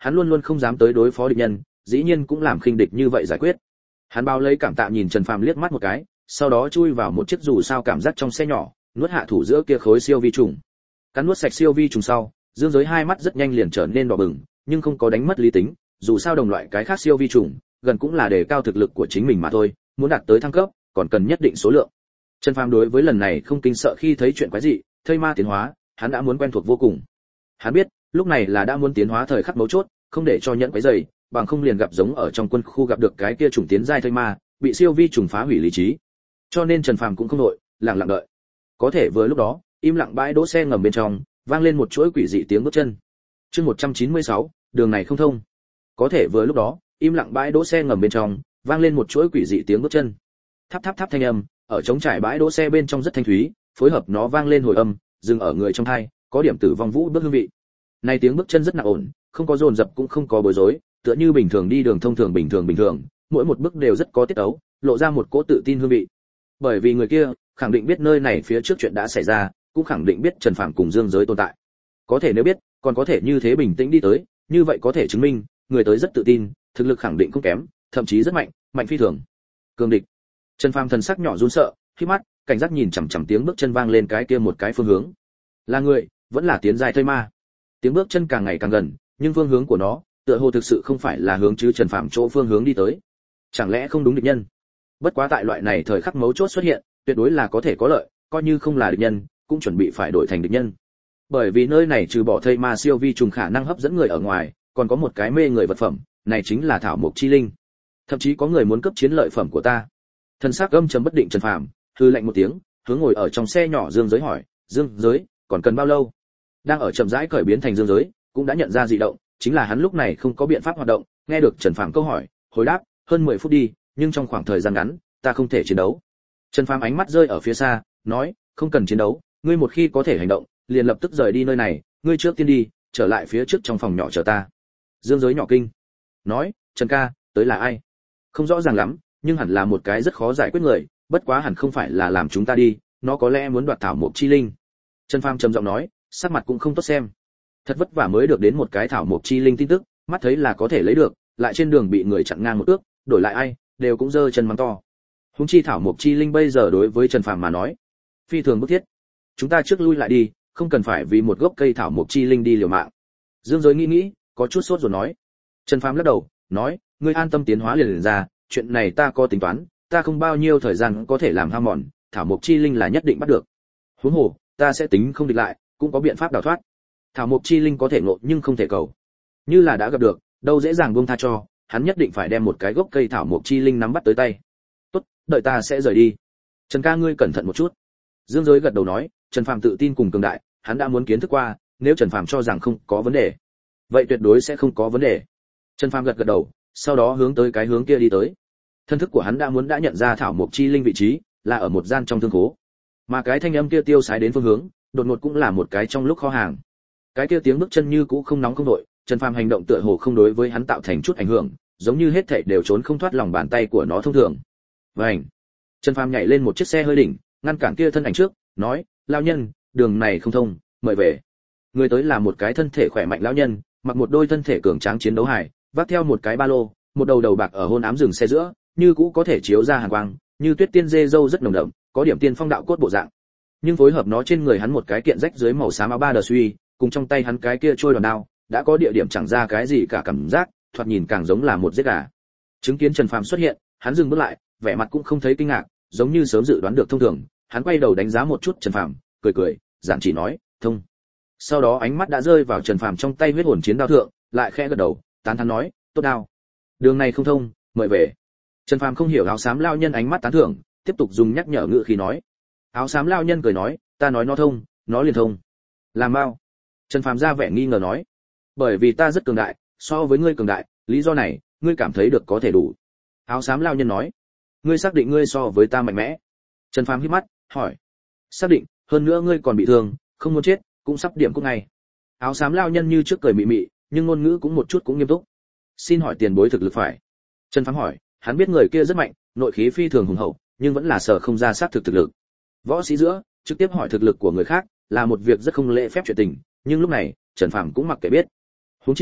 hắn luôn luôn không dám tới đối phó địch nhân, dĩ nhiên cũng làm khinh địch như vậy giải quyết. Hắn bao lấy cảm tạ nhìn Trần Phàm liếc mắt một cái, sau đó chui vào một chiếc dù sao cảm giác trong xe nhỏ, nuốt hạ thủ giữa kia khối siêu vi trùng. Cắn nuốt sạch siêu vi trùng sau, Dương Giới hai mắt rất nhanh liền trở nên đỏ bừng, nhưng không có đánh mất lý tính, dù sao đồng loại cái khác siêu vi trùng, gần cũng là đề cao thực lực của chính mình mà thôi, muốn đạt tới thăng cấp, còn cần nhất định số lượng. Trần Phàm đối với lần này không kinh sợ khi thấy chuyện quái dị, thây ma tiến hóa, hắn đã muốn quen thuộc vô cùng. Hắn biết, lúc này là đã muốn tiến hóa thời khắc mấu chốt, không để cho nhẫn quấy rầy, bằng không liền gặp giống ở trong quân khu gặp được cái kia trùng tiến giai thây ma, bị siêu vi trùng phá hủy lý trí. Cho nên Trần Phàm cũng không đội, lặng lặng đợi. Có thể vừa lúc đó, im lặng bãi đỗ xe ngầm bên trong, vang lên một chuỗi quỷ dị tiếng bước chân. Chương một trăm chín mươi sáu, đường này không thông. Có thể vừa lúc đó, im lặng bãi đỗ xe ngầm bên trong, vang lên một chuỗi quỷ dị tiếng bước chân. Tháp tháp tháp thanh âm, ở trống trải bãi đỗ xe bên trong rất thanh thúy, phối hợp nó vang lên hồi âm, dừng ở người trong tai, có điểm tử vong vũ bước hương vị. Này tiếng bước chân rất nặng ổn, không có dồn dập cũng không có bối rối, tựa như bình thường đi đường thông thường bình thường bình thường, mỗi một bước đều rất có tiết tấu, lộ ra một cỗ tự tin hương vị. Bởi vì người kia khẳng định biết nơi này phía trước chuyện đã xảy ra, cũng khẳng định biết Trần Phàm cùng Dương Giới tồn tại. Có thể nếu biết, còn có thể như thế bình tĩnh đi tới, như vậy có thể chứng minh, người tới rất tự tin, thực lực khẳng định không kém, thậm chí rất mạnh, mạnh phi thường. Cường địch. Trần Phàm thần sắc nhỏ run sợ, khép mắt, cảnh giác nhìn chằm chằm tiếng bước chân vang lên cái kia một cái phương hướng. Là người, vẫn là tiến giai thây ma. Tiếng bước chân càng ngày càng gần, nhưng phương hướng của nó, tựa hồ thực sự không phải là hướng chứ Trần Phàm chỗ phương hướng đi tới. Chẳng lẽ không đúng địch nhân? Bất quá tại loại này thời khắc mấu chốt xuất hiện, tuyệt đối là có thể có lợi, coi như không là địch nhân, cũng chuẩn bị phải đổi thành địch nhân. Bởi vì nơi này trừ bỏ thây ma siêu vi trùng khả năng hấp dẫn người ở ngoài, còn có một cái mê người vật phẩm, này chính là thảo mộc chi linh. Thậm chí có người muốn cướp chiến lợi phẩm của ta. Thân xác âm trầm bất định Trần Phàm, hư lạnh một tiếng, hướng ngồi ở trong xe nhỏ Dương Giới hỏi, "Dương Giới, còn cần bao lâu?" Đang ở chậm rãi cởi biến thành Dương Giới, cũng đã nhận ra dị động, chính là hắn lúc này không có biện pháp hoạt động, nghe được Trần Phàm câu hỏi, hồi đáp, "Hơn mười phút đi, nhưng trong khoảng thời gian ngắn, ta không thể chiến đấu." Trần Phàm ánh mắt rơi ở phía xa, nói, "Không cần chiến đấu, ngươi một khi có thể hành động, liền lập tức rời đi nơi này, ngươi trước tiên đi, trở lại phía trước trong phòng nhỏ chờ ta." Dương Giới nhỏ kinh, nói, "Trần ca, tới là ai?" Không rõ ràng lắm, nhưng hẳn là một cái rất khó giải quyết người, bất quá hẳn không phải là làm chúng ta đi, nó có lẽ muốn đoạt thảo mộc chi linh. Trần Phàm trầm giọng nói, sắc mặt cũng không tốt xem. Thật vất vả mới được đến một cái thảo mộc chi linh tin tức, mắt thấy là có thể lấy được, lại trên đường bị người chặn ngang một ước, đổi lại ai, đều cũng giơ chân mắng to. Huống chi thảo mộc chi linh bây giờ đối với Trần Phàm mà nói, phi thường bức thiết. Chúng ta trước lui lại đi, không cần phải vì một gốc cây thảo mộc chi linh đi liều mạng. Dương Giới nghĩ nghĩ, có chút sốt rồi nói. Trần Phàm lắc đầu, nói, ngươi an tâm tiến hóa liền, liền ra, chuyện này ta có tính toán, ta không bao nhiêu thời gian có thể làm ham mòn, thảo mộc chi linh là nhất định bắt được. Huống hồ, ta sẽ tính không địch lại, cũng có biện pháp đào thoát. Thảo mộc chi linh có thể ngộ nhưng không thể cầu. Như là đã gặp được, đâu dễ dàng buông tha cho, hắn nhất định phải đem một cái gốc cây thảo mộc chi linh nắm bắt tới tay. Tốt, đợi ta sẽ rời đi. Trần ca ngươi cẩn thận một chút. Dương Giới gật đầu nói, Trần Phàm tự tin cùng cường đại, hắn đã muốn kiến thức qua, nếu Trần Phàm cho rằng không có vấn đề, vậy tuyệt đối sẽ không có vấn đề. Trần Phàm gật gật đầu, sau đó hướng tới cái hướng kia đi tới. Thân thức của hắn đã muốn đã nhận ra thảo mộc chi linh vị trí, là ở một gian trong thương khố. Mà cái thanh âm kia tiêu sái đến phương hướng, đột ngột cũng là một cái trong lúc kho hàng. Cái kia tiếng bước chân như cũ không nóng không đội, Trần Phàm hành động tựa hồ không đối với hắn tạo thành chút ảnh hưởng, giống như hết thảy đều trốn không thoát lòng bàn tay của nó thông thường. Vành. Trần Phàm nhảy lên một chiếc xe hơi đỉnh, ngăn cản kia thân ảnh trước, nói, lão nhân, đường này không thông, mời về. Người tới là một cái thân thể khỏe mạnh lão nhân, mặc một đôi thân thể cường tráng chiến đấu hài, vác theo một cái ba lô, một đầu đầu bạc ở hôn ám rừng xe giữa, như cũ có thể chiếu ra hàn quang, như tuyết tiên dê dâu rất nồng đậm, có điểm tiên phong đạo cốt bộ dạng. Nhưng phối hợp nó trên người hắn một cái kiện rách dưới màu xám áo ba đờ suy, cùng trong tay hắn cái kia trôi đòn đao, đã có địa điểm chẳng ra cái gì cả cảm giác, thoạt nhìn càng giống là một giết gà. Chứng kiến Trần Phàm xuất hiện, hắn dừng bước lại, vẻ mặt cũng không thấy kinh ngạc, giống như sớm dự đoán được thông thường, hắn quay đầu đánh giá một chút Trần Phàm, cười cười, giản chỉ nói, "Thông." Sau đó ánh mắt đã rơi vào Trần Phàm trong tay huyết hồn chiến đao thượng, lại khẽ gật đầu, tán thán nói, "Tốt đao. Đường này không thông, mời về." Trần Phàm không hiểu áo xám lao nhân ánh mắt tán thưởng, tiếp tục dùng nhắc nhở ngữ khí nói. Áo xám lao nhân cười nói, "Ta nói nó thông, nó liền thông." Làm bao? Trần Phàm ra vẻ nghi ngờ nói, "Bởi vì ta rất cường đại, so với ngươi cường đại, lý do này, ngươi cảm thấy được có thể đủ." Áo xám lao nhân nói, "Ngươi xác định ngươi so với ta mạnh mẽ?" Trần Phàm híp mắt, hỏi, "Xác định, hơn nữa ngươi còn bị thương, không muốn chết, cũng sắp điểm cúc ngay." Áo xám lao nhân như trước cười mị mị, nhưng ngôn ngữ cũng một chút cũng nghiêm túc. "Xin hỏi tiền bối thực lực phải?" Trần Phàm hỏi, hắn biết người kia rất mạnh, nội khí phi thường hùng hậu, nhưng vẫn là sợ không ra xác thực thực lực. Võ sĩ giữa, trực tiếp hỏi thực lực của người khác là một việc rất không lễ phép chuyện tình, nhưng lúc này, Trần Phàm cũng mặc kệ biết. Huống chi,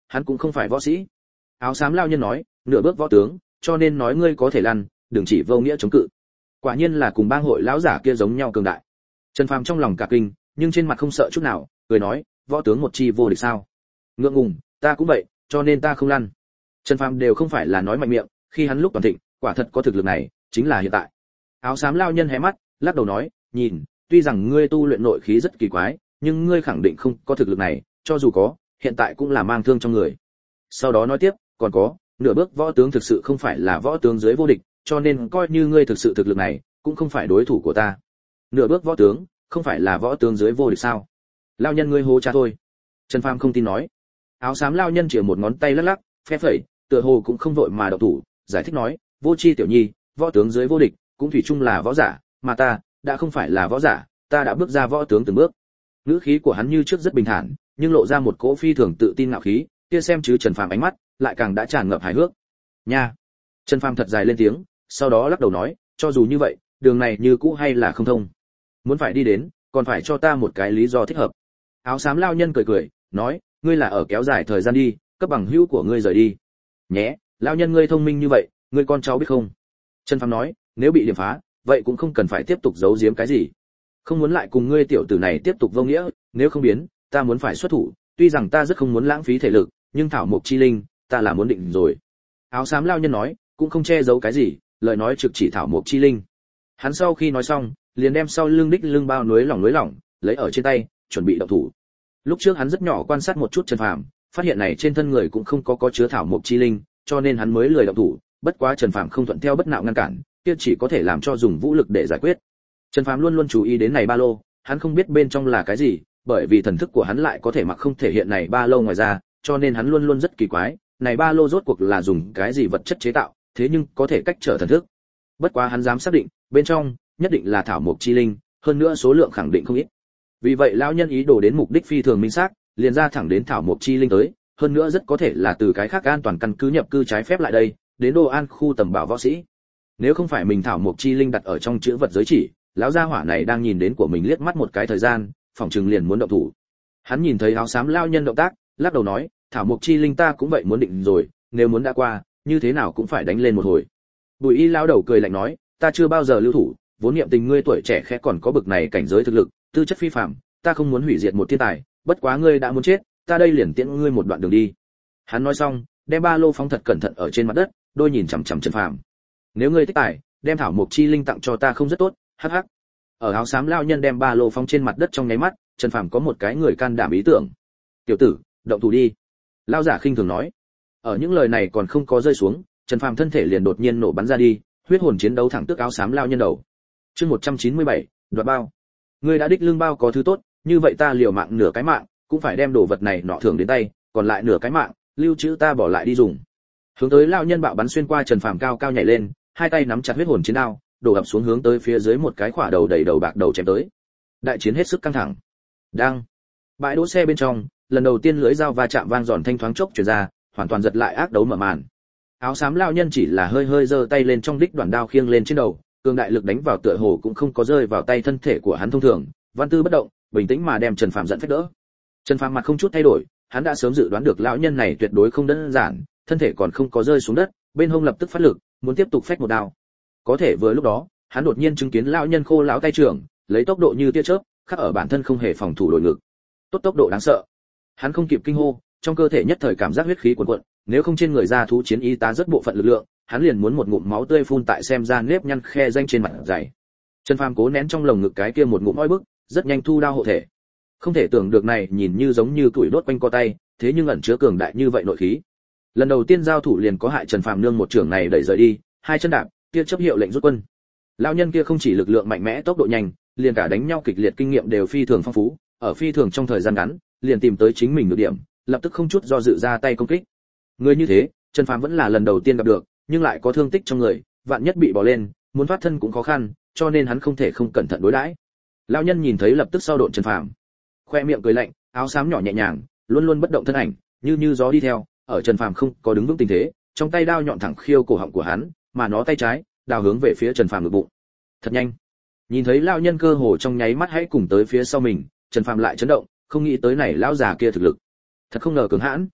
hắn cũng không phải võ sĩ. Áo xám lao nhân nói, nửa bước võ tướng, cho nên nói ngươi có thể lăn, đừng chỉ vô nghĩa chống cự. Quả nhiên là cùng bang hội lão giả kia giống nhau cường đại. Trần Phàm trong lòng cả kinh, nhưng trên mặt không sợ chút nào, cười nói, võ tướng một chi vô địch sao? Ngượng ngùng, ta cũng vậy, cho nên ta không lăn. Trần Phàm đều không phải là nói mạnh miệng, khi hắn lúc toàn thịnh, quả thật có thực lực này, chính là hiện tại. Áo xám lao nhân hé mắt, lắc đầu nói, nhìn, tuy rằng ngươi tu luyện nội khí rất kỳ quái, nhưng ngươi khẳng định không có thực lực này, cho dù có, hiện tại cũng là mang thương trong người. Sau đó nói tiếp, còn có, nửa bước võ tướng thực sự không phải là võ tướng dưới vô địch, cho nên coi như ngươi thực sự thực lực này, cũng không phải đối thủ của ta. Nửa bước võ tướng, không phải là võ tướng dưới vô địch sao? Lao nhân ngươi hố cha thôi. Trần Phàm không tin nói. Áo xám lao nhân chỉ một ngón tay lắc lắc, phe phẩy, tựa hồ cũng không vội mà động thủ, giải thích nói, vô chi tiểu nhi, võ tướng dưới vô địch, cũng thủy chung là võ giả, mà ta đã không phải là võ giả, ta đã bước ra võ tướng từng bước. Ngữ khí của hắn như trước rất bình thản, nhưng lộ ra một cỗ phi thường tự tin ngạo khí, kia xem chứ Trần Phàm ánh mắt lại càng đã tràn ngập hài hước. Nha. Trần Phàm thật dài lên tiếng, sau đó lắc đầu nói, cho dù như vậy, đường này như cũ hay là không thông. Muốn phải đi đến, còn phải cho ta một cái lý do thích hợp. Áo xám lao nhân cười cười, nói, ngươi là ở kéo dài thời gian đi, cấp bằng hữu của ngươi rời đi. Nhé, lao nhân ngươi thông minh như vậy, ngươi con cháu biết không? Trần Phàm nói, nếu bị điểm phá, vậy cũng không cần phải tiếp tục giấu giếm cái gì. Không muốn lại cùng ngươi tiểu tử này tiếp tục vô nghĩa, nếu không biến, ta muốn phải xuất thủ, tuy rằng ta rất không muốn lãng phí thể lực, nhưng thảo mộc chi linh, ta là muốn định rồi. Áo xám lao nhân nói, cũng không che giấu cái gì, lời nói trực chỉ thảo mộc chi linh. Hắn sau khi nói xong, liền đem sau lưng đích lưng bao núi lỏng núi lỏng, lấy ở trên tay, chuẩn bị động thủ. Lúc trước hắn rất nhỏ quan sát một chút Trần Phàm, phát hiện này trên thân người cũng không có có chứa thảo mộc chi linh, cho nên hắn mới lười động thủ, bất quá Trần Phàm không thuận theo bất nạo ngăn cản, kia chỉ có thể làm cho dùng vũ lực để giải quyết. Trần Phàm luôn luôn chú ý đến này ba lô, hắn không biết bên trong là cái gì, bởi vì thần thức của hắn lại có thể mặc không thể hiện này ba lô ngoài ra, cho nên hắn luôn luôn rất kỳ quái, này ba lô rốt cuộc là dùng cái gì vật chất chế tạo, thế nhưng có thể cách trở thần thức. Bất quá hắn dám xác định, bên trong nhất định là thảo mộc chi linh, hơn nữa số lượng khẳng định không ít. Vì vậy lão nhân ý đồ đến mục đích phi thường minh xác, liền ra thẳng đến thảo mộc chi linh tới, hơn nữa rất có thể là từ cái khác an toàn căn cứ nhập cư trái phép lại đây, đến Đô An khu tầm bảo võ sĩ. Nếu không phải mình thảo mộc chi linh đặt ở trong chữ vật giới chỉ, lão gia hỏa này đang nhìn đến của mình liếc mắt một cái thời gian, phỏng chừng liền muốn động thủ. Hắn nhìn thấy áo xám lão nhân động tác, lắc đầu nói, thảo mộc chi linh ta cũng vậy muốn định rồi, nếu muốn đã qua, như thế nào cũng phải đánh lên một hồi. Bùi Y lão đầu cười lạnh nói, ta chưa bao giờ lưu thủ, vốn niệm tình ngươi tuổi trẻ khẽ còn có bực này cảnh giới thực lực, tư chất phi phàm, ta không muốn hủy diệt một thiên tài, bất quá ngươi đã muốn chết, ta đây liền tiễn ngươi một đoạn đường đi. Hắn nói xong, đem ba lô phóng thật cẩn thận ở trên mặt đất, đôi nhìn chằm chằm Trần Phàm. Nếu ngươi thích tài, đem thảo mộc chi linh tặng cho ta không rất tốt, hắc hắc. Ở áo xám lão nhân đem ba lô phóng trên mặt đất trong nháy mắt, Trần Phàm có một cái người can đảm ý tưởng. Tiểu tử, động thủ đi. Lão giả khinh thường nói. Ở những lời này còn không có rơi xuống, Trần Phàm thân thể liền đột nhiên nổ bắn ra đi, huyết hồn chiến đấu thẳng tức áo xám lão nhân đầu. Chương một trăm chín mươi bảy, đoạt bao. Ngươi đã đích lương bao có thứ tốt, như vậy ta liều mạng nửa cái mạng, cũng phải đem đồ vật này nọ thưởng đến tay, còn lại nửa cái mạng, lưu trữ ta bỏ lại đi dùng. Hướng tới lão nhân bạo bắn xuyên qua Trần Phàm cao cao nhảy lên, hai tay nắm chặt huyết hồn chiến đao, đổ ập xuống hướng tới phía dưới một cái khỏa đầu đầy đầu bạc đầu chém tới. Đại chiến hết sức căng thẳng. Đang bãi đỗ xe bên trong, lần đầu tiên lưỡi dao va chạm vang giòn thanh thoáng chốc truyền ra, hoàn toàn giật lại ác đấu mở màn. Áo xám lão nhân chỉ là hơi hơi giơ tay lên trong đích đoạn đao khiêng lên trên đầu, cường đại lực đánh vào tựa hồ cũng không có rơi vào tay thân thể của hắn thông thường, văn tư bất động, bình tĩnh mà đem Trần Phàm giận phách đỡ. Trần Phàm mặt không chút thay đổi, hắn đã sớm dự đoán được lão nhân này tuyệt đối không đơn giản, thân thể còn không có rơi xuống đất, bên hông lập tức phát lực, muốn tiếp tục phách một đao. Có thể vừa lúc đó, hắn đột nhiên chứng kiến lão nhân khô lão tay trưởng, lấy tốc độ như tia chớp, khắc ở bản thân không hề phòng thủ đổi ngực. Tốt tốc độ đáng sợ. Hắn không kịp kinh hô, trong cơ thể nhất thời cảm giác huyết khí cuồn cuộn, nếu không trên người ra thú chiến y tá rất bộ phận lực lượng, hắn liền muốn một ngụm máu tươi phun tại xem ra nếp nhăn khe danh trên mặt dày. Trần Phàm cố nén trong lồng ngực cái kia một ngụm oi bức, rất nhanh thu đao hộ thể. Không thể tưởng được này nhìn như giống như tuổi đốt quanh co tay, thế nhưng ẩn chứa cường đại như vậy nội khí. Lần đầu tiên giao thủ liền có hại Trần Phàm nương một trưởng này đẩy rời đi, hai chân đạp, kia chấp hiệu lệnh rút quân. Lão nhân kia không chỉ lực lượng mạnh mẽ tốc độ nhanh, liền cả đánh nhau kịch liệt kinh nghiệm đều phi thường phong phú, ở phi thường trong thời gian ngắn, liền tìm tới chính mình nhược điểm, lập tức không chút do dự ra tay công kích. Người như thế, Trần Phàm vẫn là lần đầu tiên gặp được, nhưng lại có thương tích trong người, vạn nhất bị bỏ lên, muốn thoát thân cũng khó khăn, cho nên hắn không thể không cẩn thận đối đãi. Lão nhân nhìn thấy lập tức sau độn Trần Phàm, khoe miệng cười lạnh, áo xám nhỏ nhẹ nhàng, luôn luôn bất động thân ảnh, như như gió đi theo, ở Trần Phàm không có đứng vững tình thế, trong tay đao nhọn thẳng khiêu cổ họng của hắn, mà nó tay trái đào hướng về phía Trần Phàm ngực bụng. Thật nhanh. Nhìn thấy lão nhân cơ hồ trong nháy mắt hãy cùng tới phía sau mình, Trần Phàm lại chấn động, không nghĩ tới này lão già kia thực lực, thật không ngờ cường hãn.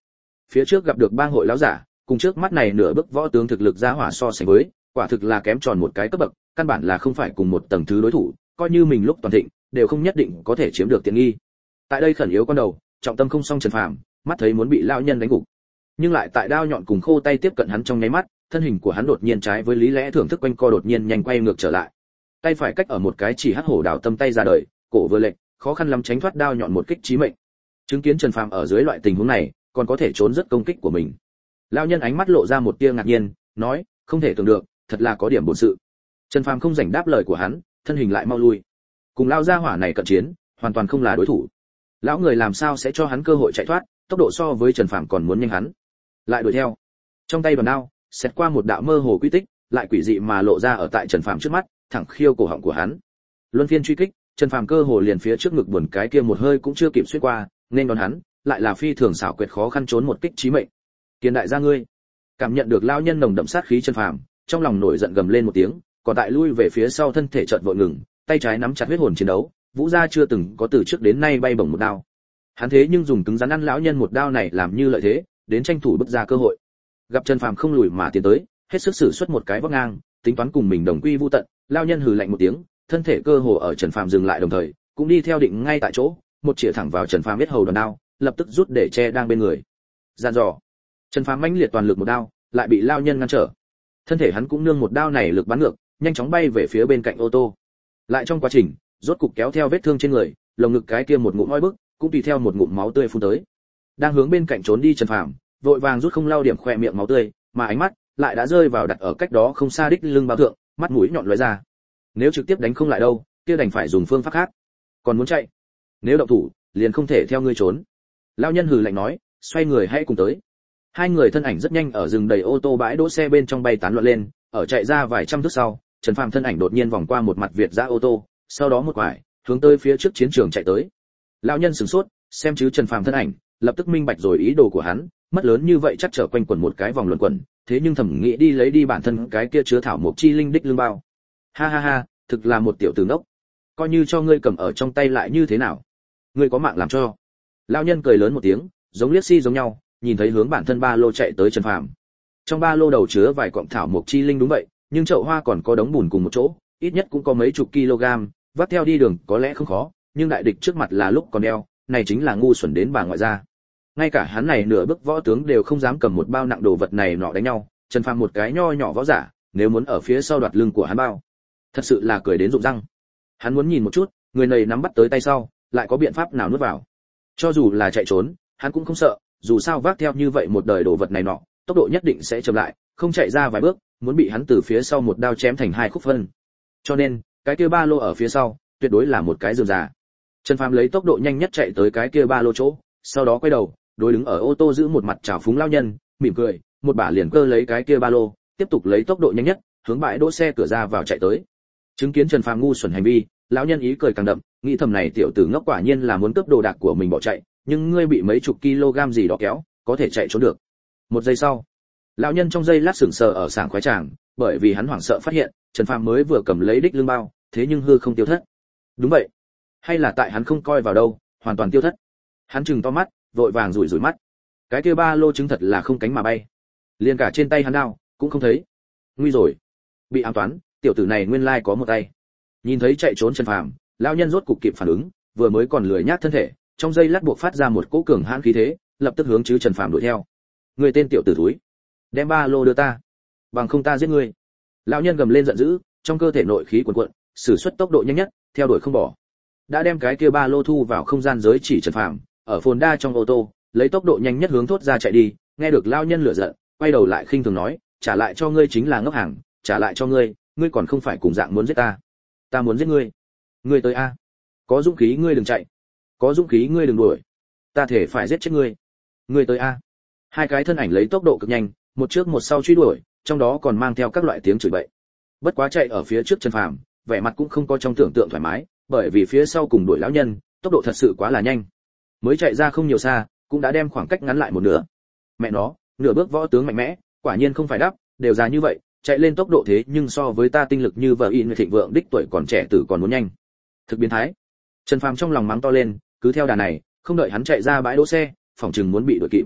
Phía trước gặp được bang hội lão giả, cùng trước mắt này nửa bước võ tướng thực lực giá hỏa so sánh với, quả thực là kém tròn một cái cấp bậc, căn bản là không phải cùng một tầng thứ đối thủ, coi như mình lúc toàn thịnh, đều không nhất định có thể chiếm được tiện nghi. Tại đây khẩn yếu con đầu, trọng tâm không xong Trần Phàm, mắt thấy muốn bị lão nhân đánh gục. Nhưng lại tại đao nhọn cùng khô tay tiếp cận hắn trong nháy mắt, thân hình của hắn đột nhiên trái với lý lẽ thưởng thức quanh co đột nhiên nhanh quay ngược trở lại. Tay phải cách ở một cái chỉ hắc hổ đảo tâm tay ra đời, cổ vừa lệch, khó khăn lắm tránh thoát đao nhọn một kích chí mệnh. Chứng kiến Trần Phàm ở dưới loại tình huống này, còn có thể trốn rất công kích của mình. Lão nhân ánh mắt lộ ra một tia ngạc nhiên, nói, không thể tưởng được, thật là có điểm bổn sự. Trần Phàm không rảnh đáp lời của hắn, thân hình lại mau lui. Cùng lao gia hỏa này cận chiến, hoàn toàn không là đối thủ. Lão người làm sao sẽ cho hắn cơ hội chạy thoát, tốc độ so với Trần Phàm còn muốn nhanh hắn. Lại đuổi theo. Trong tay đoàn đao, xét qua một đạo mơ hồ quy tích, lại quỷ dị mà lộ ra ở tại Trần Phàm trước mắt, thẳng khiêu cổ họng của hắn. Luân phiên truy kích, Trần Phàm cơ hồ liền phía trước ngực buồn cái kia một hơi cũng chưa kịp xuyên qua, nên đón hắn, lại là phi thường xảo quyệt khó khăn trốn một kích chí mệnh. Kiên đại gia ngươi. Cảm nhận được lão nhân nồng đậm sát khí Trần Phàm, trong lòng nổi giận gầm lên một tiếng, còn tại lui về phía sau thân thể chợt vội ngừng, tay trái nắm chặt huyết hồn chiến đấu, vũ gia chưa từng có từ trước đến nay bay bổng một đao. Hắn thế nhưng dùng cứng rắn ăn lão nhân một đao này làm như lợi thế, đến tranh thủ bứt ra cơ hội. Gặp Trần Phàm không lùi mà tiến tới, hết sức sử xuất một cái vóc ngang, tính toán cùng mình đồng quy vu tận, lão nhân hừ lạnh một tiếng, thân thể cơ hồ ở Trần Phàm dừng lại đồng thời, cũng đi theo định ngay tại chỗ, một chĩa thẳng vào Trần Phàm biết hầu đòn đao, lập tức rút để che đang bên người. Gian dò. Trần Phàm mãnh liệt toàn lực một đao, lại bị lão nhân ngăn trở. Thân thể hắn cũng nương một đao này lực bắn ngược, nhanh chóng bay về phía bên cạnh ô tô. Lại trong quá trình, rốt cục kéo theo vết thương trên người, lồng ngực cái kia một ngụm oi bức, cũng tùy theo một ngụm máu tươi phun tới. Đang hướng bên cạnh trốn đi Trần Phàm, vội vàng rút không lau điểm khỏe miệng máu tươi, mà ánh mắt lại đã rơi vào đặt ở cách đó không xa đích lưng bao thượng, mắt mũi nhọn lóe ra. Nếu trực tiếp đánh không lại đâu, kia đành phải dùng phương pháp khác. Còn muốn chạy, nếu động thủ, liền không thể theo ngươi trốn. Lão nhân hừ lạnh nói, xoay người hãy cùng tới. Hai người thân ảnh rất nhanh ở rừng đầy ô tô bãi đỗ xe bên trong bay tán loạn lên, ở chạy ra vài trăm thước sau, Trần Phàm thân ảnh đột nhiên vòng qua một mặt Việt dã ô tô, sau đó một quải, hướng tới phía trước chiến trường chạy tới. Lão nhân sửng sốt, xem chứ Trần Phàm thân ảnh, lập tức minh bạch rồi ý đồ của hắn, mất lớn như vậy chắc trở quanh quẩn một cái vòng luẩn quẩn, thế nhưng thẩm nghĩ đi lấy đi bản thân cái kia chứa thảo mộc chi linh đích lương bao. Ha ha ha, thực là một tiểu tử ngốc. Coi như cho ngươi cầm ở trong tay lại như thế nào? Ngươi có mạng làm cho. Lão nhân cười lớn một tiếng, giống liếc si giống nhau, nhìn thấy hướng bản thân ba lô chạy tới Trần Phàm. Trong ba lô đầu chứa vài cọng thảo mộc chi linh đúng vậy, nhưng chậu hoa còn có đống bùn cùng một chỗ, ít nhất cũng có mấy chục kg, vác theo đi đường có lẽ không khó, nhưng đại địch trước mặt là lúc còn đeo, này chính là ngu xuẩn đến bà ngoại gia. Ngay cả hắn này nửa bước võ tướng đều không dám cầm một bao nặng đồ vật này nọ đánh nhau, Trần Phàm một cái nho nhỏ võ giả, nếu muốn ở phía sau đoạt lưng của hắn bao, thật sự là cười đến rụng răng. Hắn muốn nhìn một chút, người này nắm bắt tới tay sau, lại có biện pháp nào nuốt vào. Cho dù là chạy trốn, hắn cũng không sợ, dù sao vác theo như vậy một đời đồ vật này nọ, tốc độ nhất định sẽ chậm lại, không chạy ra vài bước, muốn bị hắn từ phía sau một đao chém thành hai khúc phân. Cho nên, cái kia ba lô ở phía sau, tuyệt đối là một cái giường già. Trần Phàm lấy tốc độ nhanh nhất chạy tới cái kia ba lô chỗ, sau đó quay đầu, đối đứng ở ô tô giữ một mặt trào phúng lao nhân, mỉm cười, một bả liền cơ lấy cái kia ba lô, tiếp tục lấy tốc độ nhanh nhất, hướng bãi đỗ xe cửa ra vào chạy tới. Chứng kiến Trần Phàm ngu xuẩn hành vi, lão nhân ý cười càng đậm, nghĩ thầm này tiểu tử ngốc quả nhiên là muốn cướp đồ đạc của mình bỏ chạy, nhưng ngươi bị mấy chục kg gì đó kéo, có thể chạy trốn được. Một giây sau, lão nhân trong giây lát sững sờ ở sảng khoái tràng, bởi vì hắn hoảng sợ phát hiện, Trần Phàm mới vừa cầm lấy đích lương bao, thế nhưng hư không tiêu thất. Đúng vậy, hay là tại hắn không coi vào đâu, hoàn toàn tiêu thất. Hắn trừng to mắt, vội vàng rủi rủi mắt. Cái kia ba lô chứng thật là không cánh mà bay, liền cả trên tay hắn đao cũng không thấy. Nguy rồi, bị ám toán, tiểu tử này nguyên lai có một tay. Nhìn thấy chạy trốn Trần Phàm, lão nhân rốt cục kịp phản ứng, vừa mới còn lười nhác thân thể, trong giây lát buộc phát ra một cỗ cường hãn khí thế, lập tức hướng chứ Trần Phàm đuổi theo. Người tên tiểu tử thúi, đem ba lô đưa ta, bằng không ta giết ngươi. Lão nhân gầm lên giận dữ, trong cơ thể nội khí cuồn cuộn, sử xuất tốc độ nhanh nhất, theo đuổi không bỏ. Đã đem cái kia ba lô thu vào không gian giới chỉ Trần Phàm, ở phồn đa trong ô tô, lấy tốc độ nhanh nhất hướng thốt ra chạy đi, nghe được lão nhân lửa giận, quay đầu lại khinh thường nói, trả lại cho ngươi chính là ngốc hàng, trả lại cho ngươi, ngươi còn không phải cùng dạng muốn giết ta. Ta muốn giết ngươi. Ngươi tới a. Có dũng khí ngươi đừng chạy. Có dũng khí ngươi đừng đuổi. Ta thể phải giết chết ngươi. Ngươi tới a. Hai cái thân ảnh lấy tốc độ cực nhanh, một trước một sau truy đuổi, trong đó còn mang theo các loại tiếng chửi bậy. Bất quá chạy ở phía trước Trần Phàm, vẻ mặt cũng không có trong tưởng tượng thoải mái, bởi vì phía sau cùng đuổi lão nhân, tốc độ thật sự quá là nhanh. Mới chạy ra không nhiều xa, cũng đã đem khoảng cách ngắn lại một nửa. Mẹ nó, nửa bước võ tướng mạnh mẽ, quả nhiên không phải đắp, đều già như vậy, chạy lên tốc độ thế nhưng so với ta tinh lực như vợ in người thịnh vượng đích tuổi còn trẻ tử còn muốn nhanh. Thực biến thái. Trần Phàm trong lòng mắng to lên, cứ theo đà này, không đợi hắn chạy ra bãi đỗ xe, phòng chừng muốn bị đuổi kịp.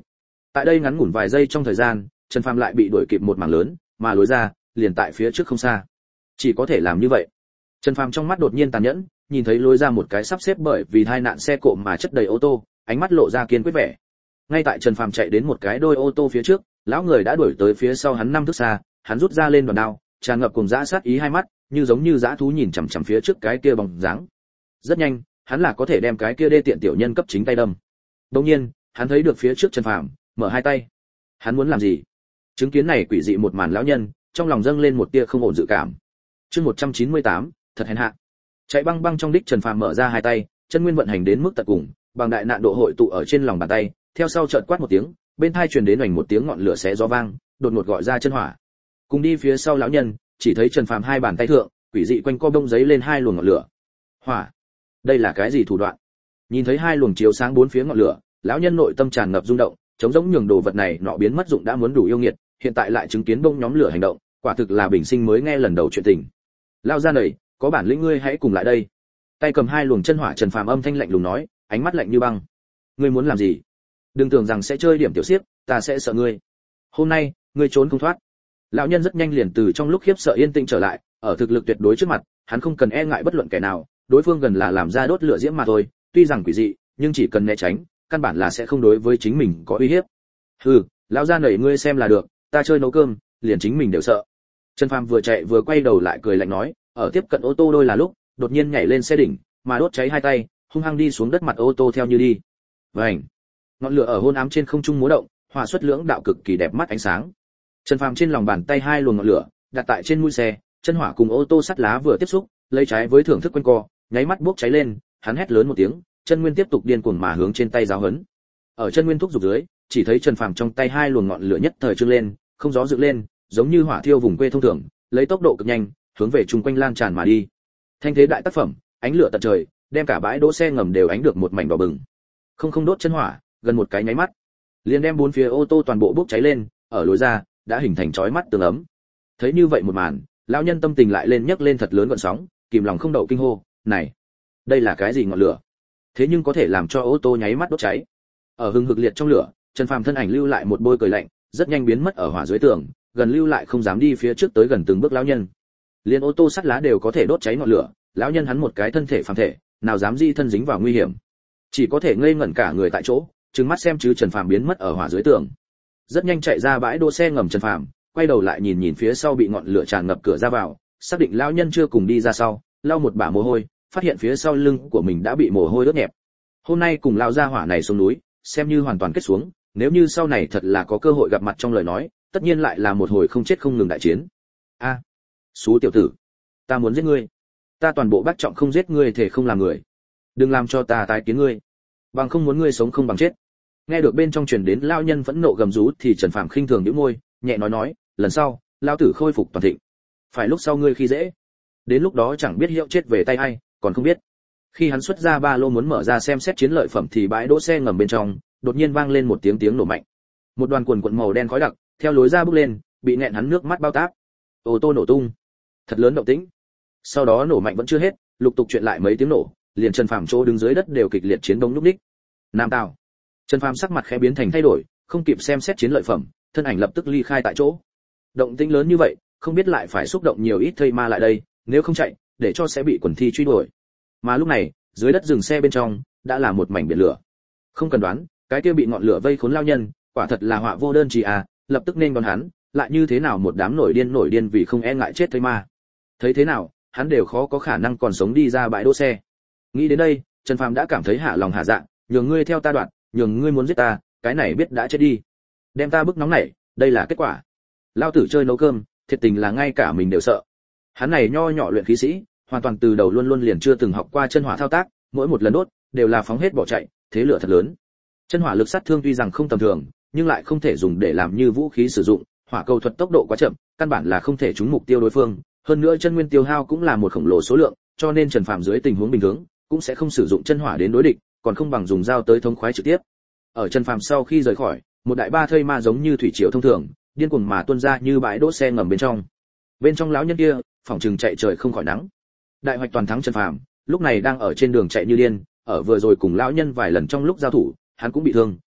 Tại đây ngắn ngủn vài giây trong thời gian, Trần Phàm lại bị đuổi kịp một mảng lớn, mà lối ra liền tại phía trước không xa. Chỉ có thể làm như vậy. Trần Phàm trong mắt đột nhiên tàn nhẫn, nhìn thấy lối ra một cái sắp xếp bởi vì tai nạn xe cộ mà chất đầy ô tô, ánh mắt lộ ra kiên quyết vẻ. Ngay tại Trần Phàm chạy đến một cái đôi ô tô phía trước, lão người đã đuổi tới phía sau hắn năm thước xa, hắn rút ra lên đòn đao, tràn ngập cùng dã sát ý hai mắt, như giống như dã thú nhìn chằm chằm phía trước cái kia bóng dáng. Rất nhanh, hắn là có thể đem cái kia đê tiện tiểu nhân cấp chính tay đâm. Đương nhiên, hắn thấy được phía trước Trần Phàm, mở hai tay. Hắn muốn làm gì? Chứng kiến này quỷ dị một màn lão nhân, trong lòng dâng lên một tia không ổn dự cảm. Chương một trăm chín mươi tám, thật hèn hạ. Chạy băng băng trong đích Trần Phàm mở ra hai tay, chân nguyên vận hành đến mức tận cùng, bằng đại nạn độ hội tụ ở trên lòng bàn tay, theo sau chợt quát một tiếng, bên tai truyền đến oành một tiếng ngọn lửa xé gió vang, đột ngột gọi ra chân hỏa. Cùng đi phía sau lão nhân, chỉ thấy Trần Phàm hai bàn tay thượng, quỷ dị quanh co bông giấy lên hai luồng ngọn lửa. Hỏa, đây là cái gì thủ đoạn? Nhìn thấy hai luồng chiếu sáng bốn phía ngọn lửa, lão nhân nội tâm tràn ngập rung động, chống giống nhường đồ vật này nọ biến mất dụng đã muốn đủ yêu nghiệt, hiện tại lại chứng kiến bông nhóm lửa hành động, quả thực là bình sinh mới nghe lần đầu chuyện tình. Lao ra nảy, có bản lĩnh ngươi hãy cùng lại đây. Tay cầm hai luồng chân hỏa Trần Phàm âm thanh lạnh lùng nói, ánh mắt lạnh như băng. Ngươi muốn làm gì? Đừng tưởng rằng sẽ chơi điểm tiểu xiếc, ta sẽ sợ ngươi. Hôm nay, ngươi trốn không thoát. Lão nhân rất nhanh liền từ trong lúc khiếp sợ yên tĩnh trở lại, ở thực lực tuyệt đối trước mặt, hắn không cần e ngại bất luận kẻ nào, đối phương gần là làm ra đốt lửa diễm mà thôi, tuy rằng quỷ dị, nhưng chỉ cần né tránh, căn bản là sẽ không đối với chính mình có uy hiếp. Hừ, lão gia nảy ngươi xem là được, ta chơi nấu cơm, liền chính mình đều sợ. Trần Phàm vừa chạy vừa quay đầu lại cười lạnh nói, ở tiếp cận ô tô đôi là lúc, đột nhiên nhảy lên xe đỉnh, mà đốt cháy hai tay, hung hăng đi xuống đất mặt ô tô theo như đi. Vành, ngọn lửa ở hôn ám trên không trung múa động, hỏa xuất lưỡng đạo cực kỳ đẹp mắt ánh sáng. Trần Phàm trên lòng bàn tay hai luồng ngọn lửa, đặt tại trên mũi xe, chân hỏa cùng ô tô sắt lá vừa tiếp xúc, lấy trái với thưởng thức quanh co, nháy mắt bốc cháy lên, hắn hét lớn một tiếng, chân nguyên tiếp tục điên cuồng mà hướng trên tay giáo hấn. Ở chân nguyên thúc dục dưới, chỉ thấy Trần Phàm trong tay hai luồng ngọn lửa nhất thời trương lên, không gió dựng lên, giống như hỏa thiêu vùng quê thông thường, lấy tốc độ cực nhanh, hướng về chung quanh lan tràn mà đi. Thanh thế đại tác phẩm, ánh lửa tận trời, đem cả bãi đỗ xe ngầm đều ánh được một mảnh đỏ bừng. Không không đốt chân hỏa, gần một cái nháy mắt, liền đem bốn phía ô tô toàn bộ bốc cháy lên, ở lối ra đã hình thành chói mắt tường ấm. Thấy như vậy một màn, lão nhân tâm tình lại lên nhấc lên thật lớn gợn sóng, kìm lòng không đậu kinh hô, này, đây là cái gì ngọn lửa? Thế nhưng có thể làm cho ô tô nháy mắt đốt cháy. Ở hừng hực liệt trong lửa, Trần Phàm thân ảnh lưu lại một bôi cười lạnh, rất nhanh biến mất ở hỏa dưới tường, gần lưu lại không dám đi phía trước tới gần từng bước lão nhân. Liên ô tô sắt lá đều có thể đốt cháy ngọn lửa, lão nhân hắn một cái thân thể phàm thể, nào dám di thân dính vào nguy hiểm. Chỉ có thể ngây ngẩn cả người tại chỗ, trừng mắt xem chứ Trần Phàm biến mất ở hỏa dưới tường. Rất nhanh chạy ra bãi đỗ xe ngầm Trần Phàm, quay đầu lại nhìn nhìn phía sau bị ngọn lửa tràn ngập cửa ra vào, xác định lão nhân chưa cùng đi ra sau, lau một bả mồ hôi, phát hiện phía sau lưng của mình đã bị mồ hôi ướt nhẹp. Hôm nay cùng lão gia hỏa này xuống núi, xem như hoàn toàn kết xuống, nếu như sau này thật là có cơ hội gặp mặt trong lời nói, tất nhiên lại là một hồi không chết không ngừng đại chiến. A, à, xú tiểu tử, ta muốn giết ngươi. Ta toàn bộ bác trọng không giết ngươi thể không làm người. Đừng làm cho ta tái kiến ngươi. Bằng không muốn ngươi sống không bằng chết. Nghe được bên trong truyền đến lão nhân phẫn nộ gầm rú thì Trần Phàm khinh thường nhếch môi, nhẹ nói nói, lần sau, lão tử khôi phục toàn thịnh. Phải lúc sau ngươi khi dễ. Đến lúc đó chẳng biết hiệu chết về tay ai, còn không biết. Khi hắn xuất ra ba lô muốn mở ra xem xét chiến lợi phẩm thì bãi đỗ xe ngầm bên trong, đột nhiên vang lên một tiếng tiếng nổ mạnh. Một đoàn quần quần màu đen khói đặc, theo lối ra bốc lên, bị nẹn hắn nước mắt bao táp. Ô tô nổ tung. Thật lớn động tĩnh. Sau đó nổ mạnh vẫn chưa hết, lục tục chuyện lại mấy tiếng nổ, liền Trần Phàm chỗ đứng dưới đất đều kịch liệt chiến đông lúc đích. Nam Tào. Trần Phàm sắc mặt khẽ biến thành thay đổi, không kịp xem xét chiến lợi phẩm, thân ảnh lập tức ly khai tại chỗ. Động tĩnh lớn như vậy, không biết lại phải xúc động nhiều ít thây ma lại đây, nếu không chạy, để cho sẽ bị quần thi truy đuổi. Mà lúc này, dưới đất dừng xe bên trong đã là một mảnh biển lửa. Không cần đoán, cái kia bị ngọn lửa vây khốn lao nhân, quả thật là họa vô đơn chí à, lập tức nên đón hắn, lại như thế nào một đám nổi điên nổi điên vì không e ngại chết thây ma. Thấy thế nào, hắn đều khó có khả năng còn sống đi ra bãi đỗ xe. Nghĩ đến đây, Trần Phàm đã cảm thấy hạ lòng hạ dạ, nhường ngươi theo ta đoạn, nhường ngươi muốn giết ta, cái này biết đã chết đi. Đem ta bức nóng này, đây là kết quả. Lao tử chơi nấu cơm, thiệt tình là ngay cả mình đều sợ. Hắn này nho nhỏ luyện khí sĩ, hoàn toàn từ đầu luôn luôn liền chưa từng học qua chân hỏa thao tác, mỗi một lần đốt đều là phóng hết bỏ chạy, thế lửa thật lớn. Chân hỏa lực sát thương tuy rằng không tầm thường, nhưng lại không thể dùng để làm như vũ khí sử dụng, hỏa cầu thuật tốc độ quá chậm, căn bản là không thể trúng mục tiêu đối phương, hơn nữa chân nguyên tiêu hao cũng là một khổng lồ số lượng, cho nên Trần Phàm dưới tình huống bình thường cũng sẽ không sử dụng chân hỏa đến đối địch, còn không bằng dùng dao tới thống khoái trực tiếp. Ở Trần Phàm sau khi rời khỏi, một đại ba thây ma giống như thủy triều thông thường, điên cuồng mà tuôn ra như bãi đỗ xe ngầm bên trong. Bên trong lão nhân kia, phỏng chừng chạy trời không khỏi nắng. Đại hoạch toàn thắng Trần Phàm, lúc này đang ở trên đường chạy như điên, ở vừa rồi cùng lão nhân vài lần trong lúc giao thủ, hắn cũng bị thương,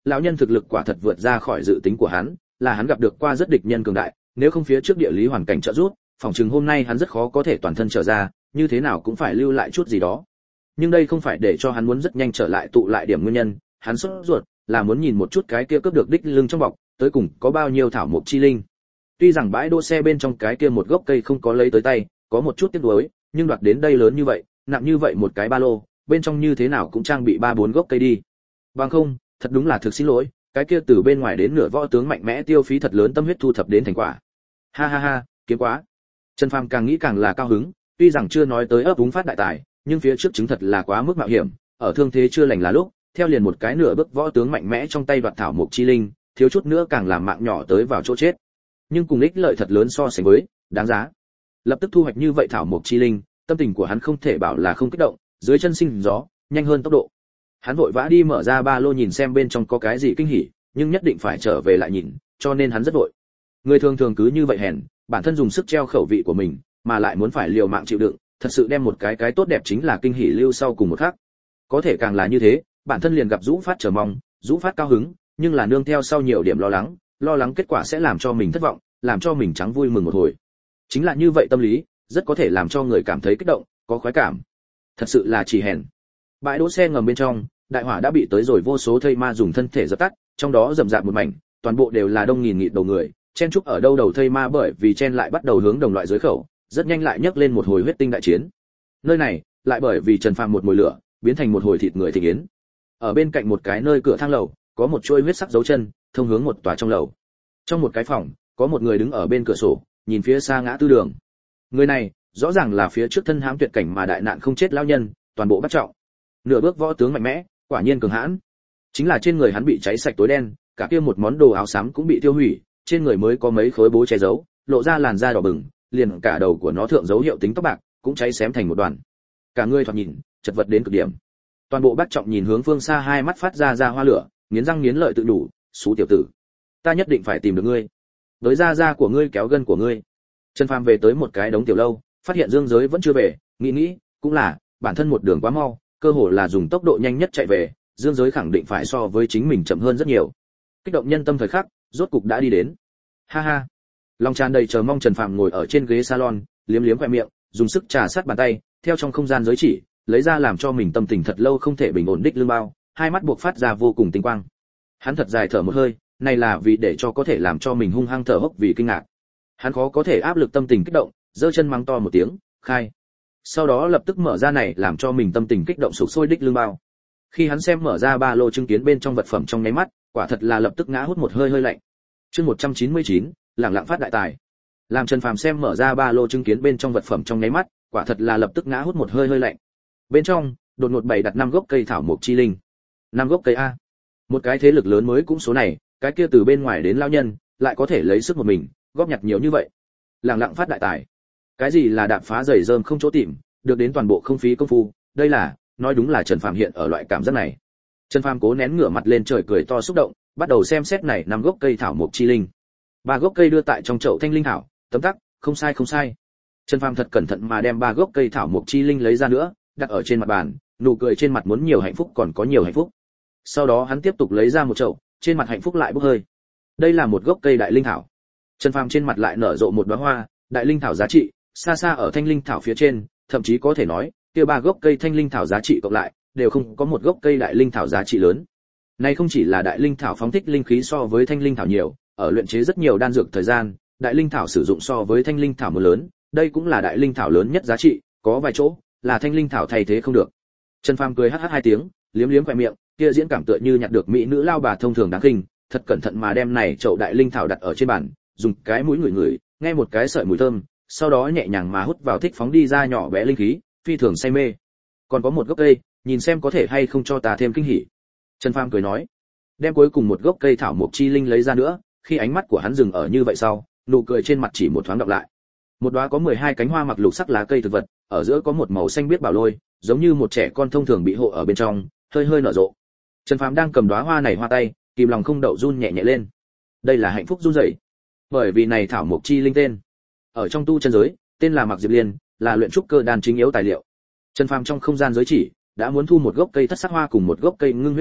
lão nhân thực lực quả thật vượt ra khỏi dự tính của hắn, là hắn gặp được qua rất địch nhân cường đại, nếu không phía trước địa lý hoàn cảnh trợ giúp, phòng chừng hôm nay hắn rất khó có thể toàn thân trở ra, như thế nào cũng phải lưu lại chút gì đó. Nhưng đây không phải để cho hắn muốn rất nhanh trở lại tụ lại điểm nguyên nhân, hắn sốt ruột là muốn nhìn một chút cái kia cướp được đích lưng trong bọc, tới cùng có bao nhiêu thảo mộc chi linh. Tuy rằng bãi đỗ xe bên trong cái kia một gốc cây không có lấy tới tay, có một chút tiếc nuối, nhưng đoạt đến đây lớn như vậy, nặng như vậy một cái ba lô, bên trong như thế nào cũng trang bị ba bốn gốc cây đi. Bằng không, thật đúng là thực xin lỗi, cái kia từ bên ngoài đến nửa võ tướng mạnh mẽ tiêu phí thật lớn tâm huyết thu thập đến thành quả. Ha ha ha, kiếm quá. Trần Phàm càng nghĩ càng là cao hứng, tuy rằng chưa nói tới ấp úng phát đại tài, nhưng phía trước chứng thật là quá mức mạo hiểm, ở thương thế chưa lành là lúc, theo liền một cái nửa bước võ tướng mạnh mẽ trong tay đoạt thảo mộc chi linh, thiếu chút nữa càng làm mạng nhỏ tới vào chỗ chết. Nhưng cùng ích lợi thật lớn so sánh với, đáng giá. Lập tức thu hoạch như vậy thảo mộc chi linh, tâm tình của hắn không thể bảo là không kích động, dưới chân sinh gió, nhanh hơn tốc độ. Hắn vội vã đi mở ra ba lô nhìn xem bên trong có cái gì kinh hỉ, nhưng nhất định phải trở về lại nhìn, cho nên hắn rất vội. Người thường thường cứ như vậy hèn, bản thân dùng sức treo khẩu vị của mình, mà lại muốn phải liều mạng chịu đựng, thật sự đem một cái cái tốt đẹp chính là kinh hỉ lưu sau cùng một khắc. Có thể càng là như thế, bản thân liền gặp Dũ Phát chờ mong, Dũ Phát cao hứng, nhưng là nương theo sau nhiều điểm lo lắng, lo lắng kết quả sẽ làm cho mình thất vọng, làm cho mình trắng vui mừng một hồi. Chính là như vậy tâm lý, rất có thể làm cho người cảm thấy kích động, có khoái cảm. Thật sự là chỉ hèn. Bãi đỗ xe ngầm bên trong, đại hỏa đã bị tới rồi vô số thây ma dùng thân thể dập tắt, trong đó rầm rạp một mảnh, toàn bộ đều là đông nghìn nghịt đầu người, chen chúc ở đâu đầu thây ma bởi vì chen lại bắt đầu hướng đồng loại dưới khẩu, rất nhanh lại nhấc lên một hồi huyết tinh đại chiến. Nơi này, lại bởi vì Trần Phàm một mùi lửa, biến thành một hồi thịt người thịnh yến. Ở bên cạnh một cái nơi cửa thang lầu, có một chuôi huyết sắc dấu chân, thông hướng một tòa trong lầu. Trong một cái phòng, có một người đứng ở bên cửa sổ, nhìn phía xa ngã tư đường. Người này, rõ ràng là phía trước thân hãm tuyệt cảnh mà đại nạn không chết lão nhân, toàn bộ bắt trọng. Nửa bước võ tướng mạnh mẽ, quả nhiên cường hãn. Chính là trên người hắn bị cháy sạch tối đen, cả kia một món đồ áo xám cũng bị tiêu hủy, trên người mới có mấy khối bố che giấu, lộ ra làn da đỏ bừng, liền cả đầu của nó thượng dấu hiệu tính tóc bạc, cũng cháy xém thành một đoàn. Cả người thoạt nhìn, chật vật đến cực điểm. Toàn bộ bắt trọng nhìn hướng phương xa, hai mắt phát ra ra hoa lửa, nghiến răng nghiến lợi tự đủ, "Xú tiểu tử, ta nhất định phải tìm được ngươi. Với da da của ngươi kéo gân của ngươi." Trần Phàm về tới một cái đống tiểu lâu, phát hiện Dương Giới vẫn chưa về, nghĩ nghĩ, cũng là, bản thân một đường quá mau, cơ hồ là dùng tốc độ nhanh nhất chạy về, Dương Giới khẳng định phải so với chính mình chậm hơn rất nhiều. Kích động nhân tâm thời khắc, rốt cục đã đi đến. Ha ha. Lòng tràn đầy chờ mong Trần Phàm ngồi ở trên ghế salon, liếm liếm khóe miệng, dùng sức trà sát bàn tay, theo trong không gian giới chỉ, lấy ra làm cho mình tâm tình thật lâu không thể bình ổn đích lương bao, hai mắt buộc phát ra vô cùng tinh quang. Hắn thật dài thở một hơi, này là vì để cho có thể làm cho mình hung hăng thở hốc vì kinh ngạc. Hắn khó có thể áp lực tâm tình kích động, giơ chân mắng to một tiếng, "Khai." Sau đó lập tức mở ra này làm cho mình tâm tình kích động sục sôi đích lương bao. Khi hắn xem mở ra ba lô chứng kiến bên trong vật phẩm trong nháy mắt, quả thật là lập tức ngã hút một hơi hơi lạnh. Chương một trăm chín mươi chín, lẳng lặng phát đại tài. Làm Trần Phàm xem mở ra ba lô chứng kiến bên trong vật phẩm trong nháy mắt, quả thật là lập tức ngã hút một hơi hơi lạnh. Bên trong, đột ngột bày đặt năm gốc cây thảo mộc chi linh. Năm gốc cây a. Một cái thế lực lớn mới cũng số này, cái kia từ bên ngoài đến lao nhân, lại có thể lấy sức một mình, góp nhặt nhiều như vậy. Lẳng lặng phát đại tài. Cái gì là đạp phá giày rơm không chỗ tìm, được đến toàn bộ không phí công phu, đây là, nói đúng là Trần Phàm hiện ở loại cảm giác này. Trần Phàm cố nén ngửa mặt lên trời cười to xúc động, bắt đầu xem xét này năm gốc cây thảo mộc chi linh. Ba gốc cây đưa tại trong chậu thanh linh thảo, tấm tắc, không sai không sai. Trần Phàm thật cẩn thận mà đem ba gốc cây thảo mộc chi linh lấy ra nữa, đặt ở trên mặt bàn, nụ cười trên mặt muốn nhiều hạnh phúc còn có nhiều hạnh phúc. Sau đó hắn tiếp tục lấy ra một chậu, trên mặt hạnh phúc lại bốc hơi. Đây là một gốc cây đại linh thảo. Trần Phàm trên mặt lại nở rộ một đóa hoa, đại linh thảo giá trị, xa xa ở thanh linh thảo phía trên, thậm chí có thể nói, kia ba gốc cây thanh linh thảo giá trị cộng lại, đều không có một gốc cây đại linh thảo giá trị lớn. Này không chỉ là đại linh thảo phóng thích linh khí so với thanh linh thảo nhiều, ở luyện chế rất nhiều đan dược thời gian, đại linh thảo sử dụng so với thanh linh thảo một lớn, đây cũng là đại linh thảo lớn nhất giá trị, có vài chỗ là thanh linh thảo thay thế không được. Trần Phàm cười hắc hắc hai tiếng, liếm liếm khóe miệng, kia diễn cảm tựa như nhặt được mỹ nữ lao bà thông thường đáng kinh, thật cẩn thận mà đem này chậu đại linh thảo đặt ở trên bàn, dùng cái mũi ngửi ngửi, nghe một cái sợi mùi thơm, sau đó nhẹ nhàng mà hút vào thích phóng đi ra nhỏ bé linh khí, phi thường say mê. Còn có một gốc cây, nhìn xem có thể hay không cho ta thêm kinh hỉ. Trần Phàm cười nói, đem cuối cùng một gốc cây thảo mộc chi linh lấy ra nữa, khi ánh mắt của hắn dừng ở như vậy sau, nụ cười trên mặt chỉ một thoáng đọc lại. Một đóa có mười hai cánh hoa mặc lục sắc lá cây thực vật, ở giữa có một màu xanh biếc bảo lôi, giống như một trẻ con thông thường bị hộ ở bên trong, hơi hơi nở rộ. Trần Phàm đang cầm đóa hoa này hoa tay, kìm lòng không đậu run nhẹ nhẹ lên. Đây là hạnh phúc run rẩy. Bởi vì này thảo mộc chi linh tên, ở trong tu chân giới, tên là Mạc Diệp Liên, là luyện trúc cơ đan chính yếu tài liệu. Trần Phàm trong không gian giới chỉ, đã muốn thu một gốc cây thất sắc hoa cùng một gốc cây ngưng huyết thảo,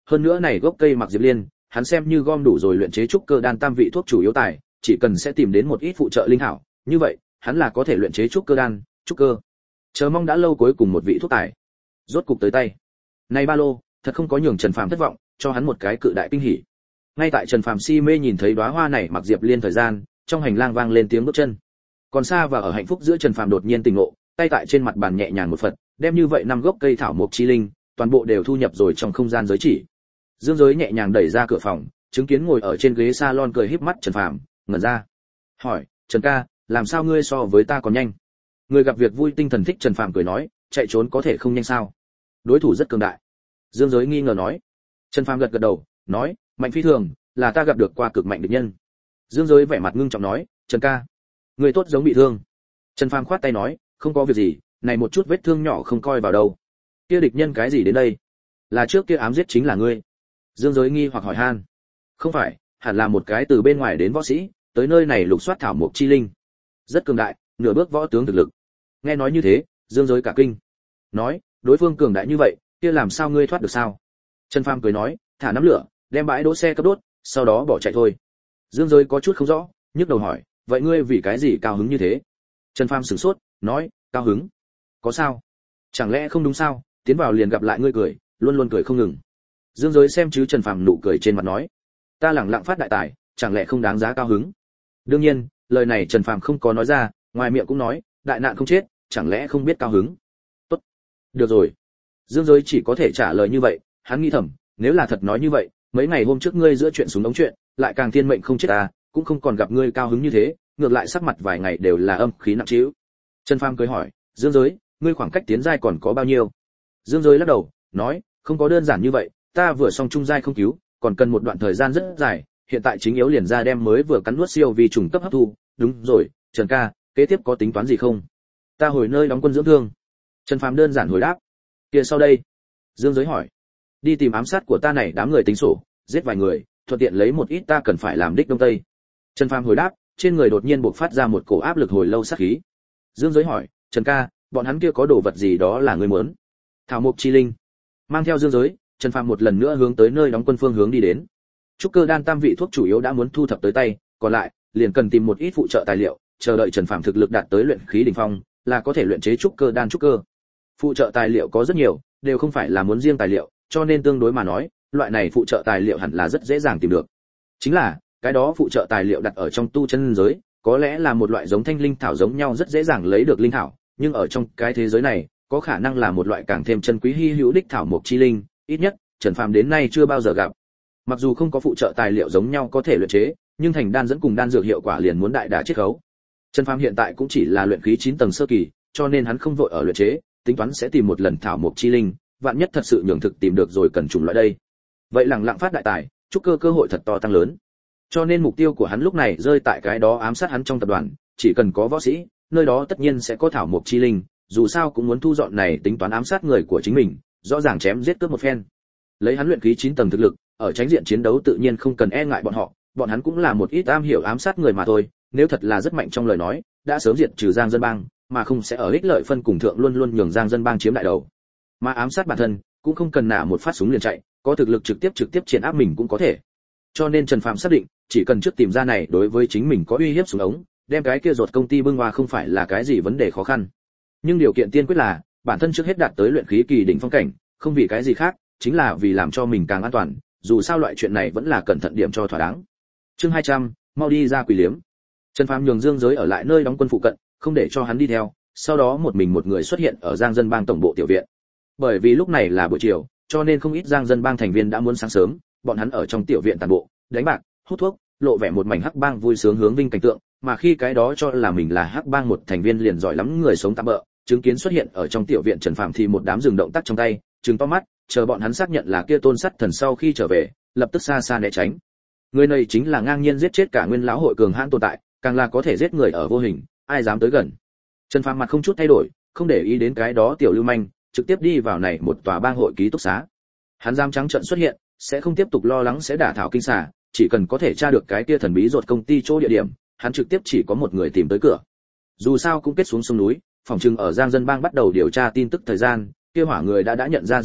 hơn nữa này gốc cây mặc diệp liên, hắn xem như gom đủ rồi luyện chế trúc cơ đan tam vị thuốc chủ yếu tài, chỉ cần sẽ tìm đến một ít phụ trợ linh thảo, như vậy, hắn là có thể luyện chế trúc cơ đan, trúc cơ. Chờ mong đã lâu cuối cùng một vị thuốc tài, rốt cục tới tay. Này ba lô, thật không có nhường Trần Phàm thất vọng, cho hắn một cái cự đại kinh hỉ. Ngay tại Trần Phàm si mê nhìn thấy đóa hoa này mặc diệp liên thời gian, trong hành lang vang lên tiếng bước chân. Còn xa và ở hạnh phúc giữa Trần Phàm đột nhiên tỉnh ngộ, tay tại trên mặt bàn nhẹ nhàng một phật, đem như vậy năm gốc cây thảo mộc chi linh, toàn bộ đều thu nhập rồi trong không gian giới chỉ. Dương Giới nhẹ nhàng đẩy ra cửa phòng, chứng kiến ngồi ở trên ghế salon cười híp mắt Trần Phàm, ngẩn ra. Hỏi, "Trần ca, làm sao ngươi so với ta còn nhanh?" Người gặp việc vui tinh thần thích Trần Phàm cười nói, "Chạy trốn có thể không nhanh sao? Đối thủ rất cường đại." Dương Giới nghi ngờ nói. Trần Phàm gật gật đầu, nói, "Mạnh phi thường, là ta gặp được qua cực mạnh địch nhân." Dương Giới vẻ mặt ngưng trọng nói, "Trần ca, người tốt giống bị thương." Trần Phàm khoát tay nói, "Không có việc gì, này một chút vết thương nhỏ không coi vào đâu." Kia địch nhân cái gì đến đây? Là trước kia ám giết chính là ngươi? Dương Giới nghi hoặc hỏi han. Không phải, hẳn là một cái từ bên ngoài đến võ sĩ, tới nơi này lục soát thảo mộc chi linh. Rất cường đại, nửa bước võ tướng thực lực. Nghe nói như thế, Dương Giới cả kinh. Nói, đối phương cường đại như vậy, kia làm sao ngươi thoát được sao? Trần Phàm cười nói, thả nắm lửa, đem bãi đỗ xe cấp đốt, sau đó bỏ chạy thôi. Dương Giới có chút không rõ, nhức đầu hỏi, vậy ngươi vì cái gì cao hứng như thế? Trần Phàm sửng sốt, nói, cao hứng? Có sao? Chẳng lẽ không đúng sao? Tiến vào liền gặp lại ngươi cười, luôn luôn cười không ngừng. Dương Giới xem chứ Trần Phàm nụ cười trên mặt nói, ta lẳng lặng phát đại tài, chẳng lẽ không đáng giá cao hứng? Đương nhiên, lời này Trần Phàm không có nói ra, ngoài miệng cũng nói, đại nạn không chết, chẳng lẽ không biết cao hứng? Tốt, được rồi. Dương Giới chỉ có thể trả lời như vậy, hắn nghĩ thầm, nếu là thật nói như vậy, mấy ngày hôm trước ngươi giữa chuyện súng ống chuyện, lại càng thiên mệnh không chết ta, cũng không còn gặp ngươi cao hứng như thế, ngược lại sắc mặt vài ngày đều là âm khí nặng trĩu. Trần Phàm cười hỏi, Dương Giới, ngươi khoảng cách tiến giai còn có bao nhiêu? Dương Giới lắc đầu, nói, không có đơn giản như vậy, ta vừa xong trung giai không cứu, còn cần một đoạn thời gian rất dài, hiện tại chính yếu liền ra đem mới vừa cắn nuốt siêu vi trùng cấp hấp thu, đúng rồi, Trần ca, kế tiếp có tính toán gì không? Ta hồi nơi đóng quân dưỡng thương. Trần Phàm đơn giản hồi đáp. Kia sau đây? Dương Giới hỏi. Đi tìm ám sát của ta này đám người tính sổ, giết vài người, thuận tiện lấy một ít ta cần phải làm đích đông tây. Trần Phàm hồi đáp, trên người đột nhiên bộc phát ra một cổ áp lực hồi lâu sát khí. Dương Giới hỏi, Trần ca, bọn hắn kia có đồ vật gì đó là ngươi muốn? Thảo mộc chi linh. Mang theo Dương Giới, Trần Phàm một lần nữa hướng tới nơi đóng quân phương hướng đi đến. Trúc cơ đan tam vị thuốc chủ yếu đã muốn thu thập tới tay, còn lại liền cần tìm một ít phụ trợ tài liệu, chờ đợi Trần Phàm thực lực đạt tới luyện khí đỉnh phong, là có thể luyện chế trúc cơ đan trúc cơ. Phụ trợ tài liệu có rất nhiều, đều không phải là muốn riêng tài liệu, cho nên tương đối mà nói, loại này phụ trợ tài liệu hẳn là rất dễ dàng tìm được. Chính là, cái đó phụ trợ tài liệu đặt ở trong tu chân giới, có lẽ là một loại giống thanh linh thảo giống nhau rất dễ dàng lấy được linh thảo, nhưng ở trong cái thế giới này, có khả năng là một loại càng thêm chân quý hi hữu đích thảo mộc chi linh, ít nhất Trần Phàm đến nay chưa bao giờ gặp. Mặc dù không có phụ trợ tài liệu giống nhau có thể luyện chế, nhưng thành đan dẫn cùng đan dược hiệu quả liền muốn đại đả chiết khấu. Trần Phàm hiện tại cũng chỉ là luyện khí chín tầng sơ kỳ, cho nên hắn không vội ở luyện chế, tính toán sẽ tìm một lần thảo mộc chi linh, vạn nhất thật sự nhường thực tìm được rồi cần chủng loại đây. Vậy lẳng lặng phát đại tài, chúc cơ cơ hội thật to tăng lớn. Cho nên mục tiêu của hắn lúc này rơi tại cái đó ám sát hắn trong tập đoàn, chỉ cần có võ sĩ, nơi đó tất nhiên sẽ có thảo mộc chi linh, dù sao cũng muốn thu dọn này tính toán ám sát người của chính mình, rõ ràng chém giết cướp một phen. Lấy hắn luyện khí chín tầng thực lực, ở tránh diện chiến đấu tự nhiên không cần e ngại bọn họ, bọn hắn cũng là một ít am hiểu ám sát người mà thôi, nếu thật là rất mạnh trong lời nói, đã sớm diệt trừ Giang Dân Bang, mà không sẽ ở ích lợi phân cùng thượng luôn luôn nhường Giang Dân Bang chiếm đại đầu. Mà ám sát bản thân, cũng không cần nã một phát súng liền chạy, có thực lực trực tiếp trực tiếp triển áp mình cũng có thể. Cho nên Trần Phạm xác định, chỉ cần trước tìm ra này đối với chính mình có uy hiếp súng ống, đem cái kia ruột công ty bưng hoa không phải là cái gì vấn đề khó khăn. Nhưng điều kiện tiên quyết là, bản thân trước hết đạt tới luyện khí kỳ đỉnh phong cảnh, không vì cái gì khác, chính là vì làm cho mình càng an toàn, dù sao loại chuyện này vẫn là cẩn thận điểm cho thỏa đáng. Chương hai trăm, mau đi ra quỷ liếm. Trần Phàm nhường Dương Giới ở lại nơi đóng quân phụ cận, không để cho hắn đi theo, sau đó một mình một người xuất hiện ở Giang Dân Bang tổng bộ tiểu viện. Bởi vì lúc này là buổi chiều, cho nên không ít Giang Dân Bang thành viên đã muốn sáng sớm, bọn hắn ở trong tiểu viện tản bộ, đánh bạc, hút thuốc, lộ vẻ một mảnh hắc bang vui sướng hướng vinh cảnh tượng, mà khi cái đó cho là mình là hắc bang một thành viên liền giỏi lắm người sống tạm bợ, chứng kiến xuất hiện ở trong tiểu viện Trần Phàm thì một đám dừng động tác trong tay, trừng to mắt, chờ bọn hắn xác nhận là kia Tôn Sắt Thần sau khi trở về, lập tức xa xa né tránh. Người này chính là ngang nhiên giết chết cả nguyên lão hội cường hãn tồn tại, càng là có thể giết người ở vô hình, ai dám tới gần. Trần Phàm mặt không chút thay đổi, không để ý đến cái đó tiểu lưu manh, trực tiếp đi vào này một tòa bang hội ký túc xá. Hắn dám trắng trợn xuất hiện, sẽ không tiếp tục lo lắng sẽ đả thảo kinh xà, chỉ cần có thể tra được cái kia thần bí ruột công ty chỗ địa điểm, hắn trực tiếp chỉ có một người tìm tới cửa. Dù sao cũng kết xuống sông núi, phòng trưng ở Giang Dân Bang bắt đầu điều tra tin tức thời gian, kia hỏa người đã đã nhận ra dị động,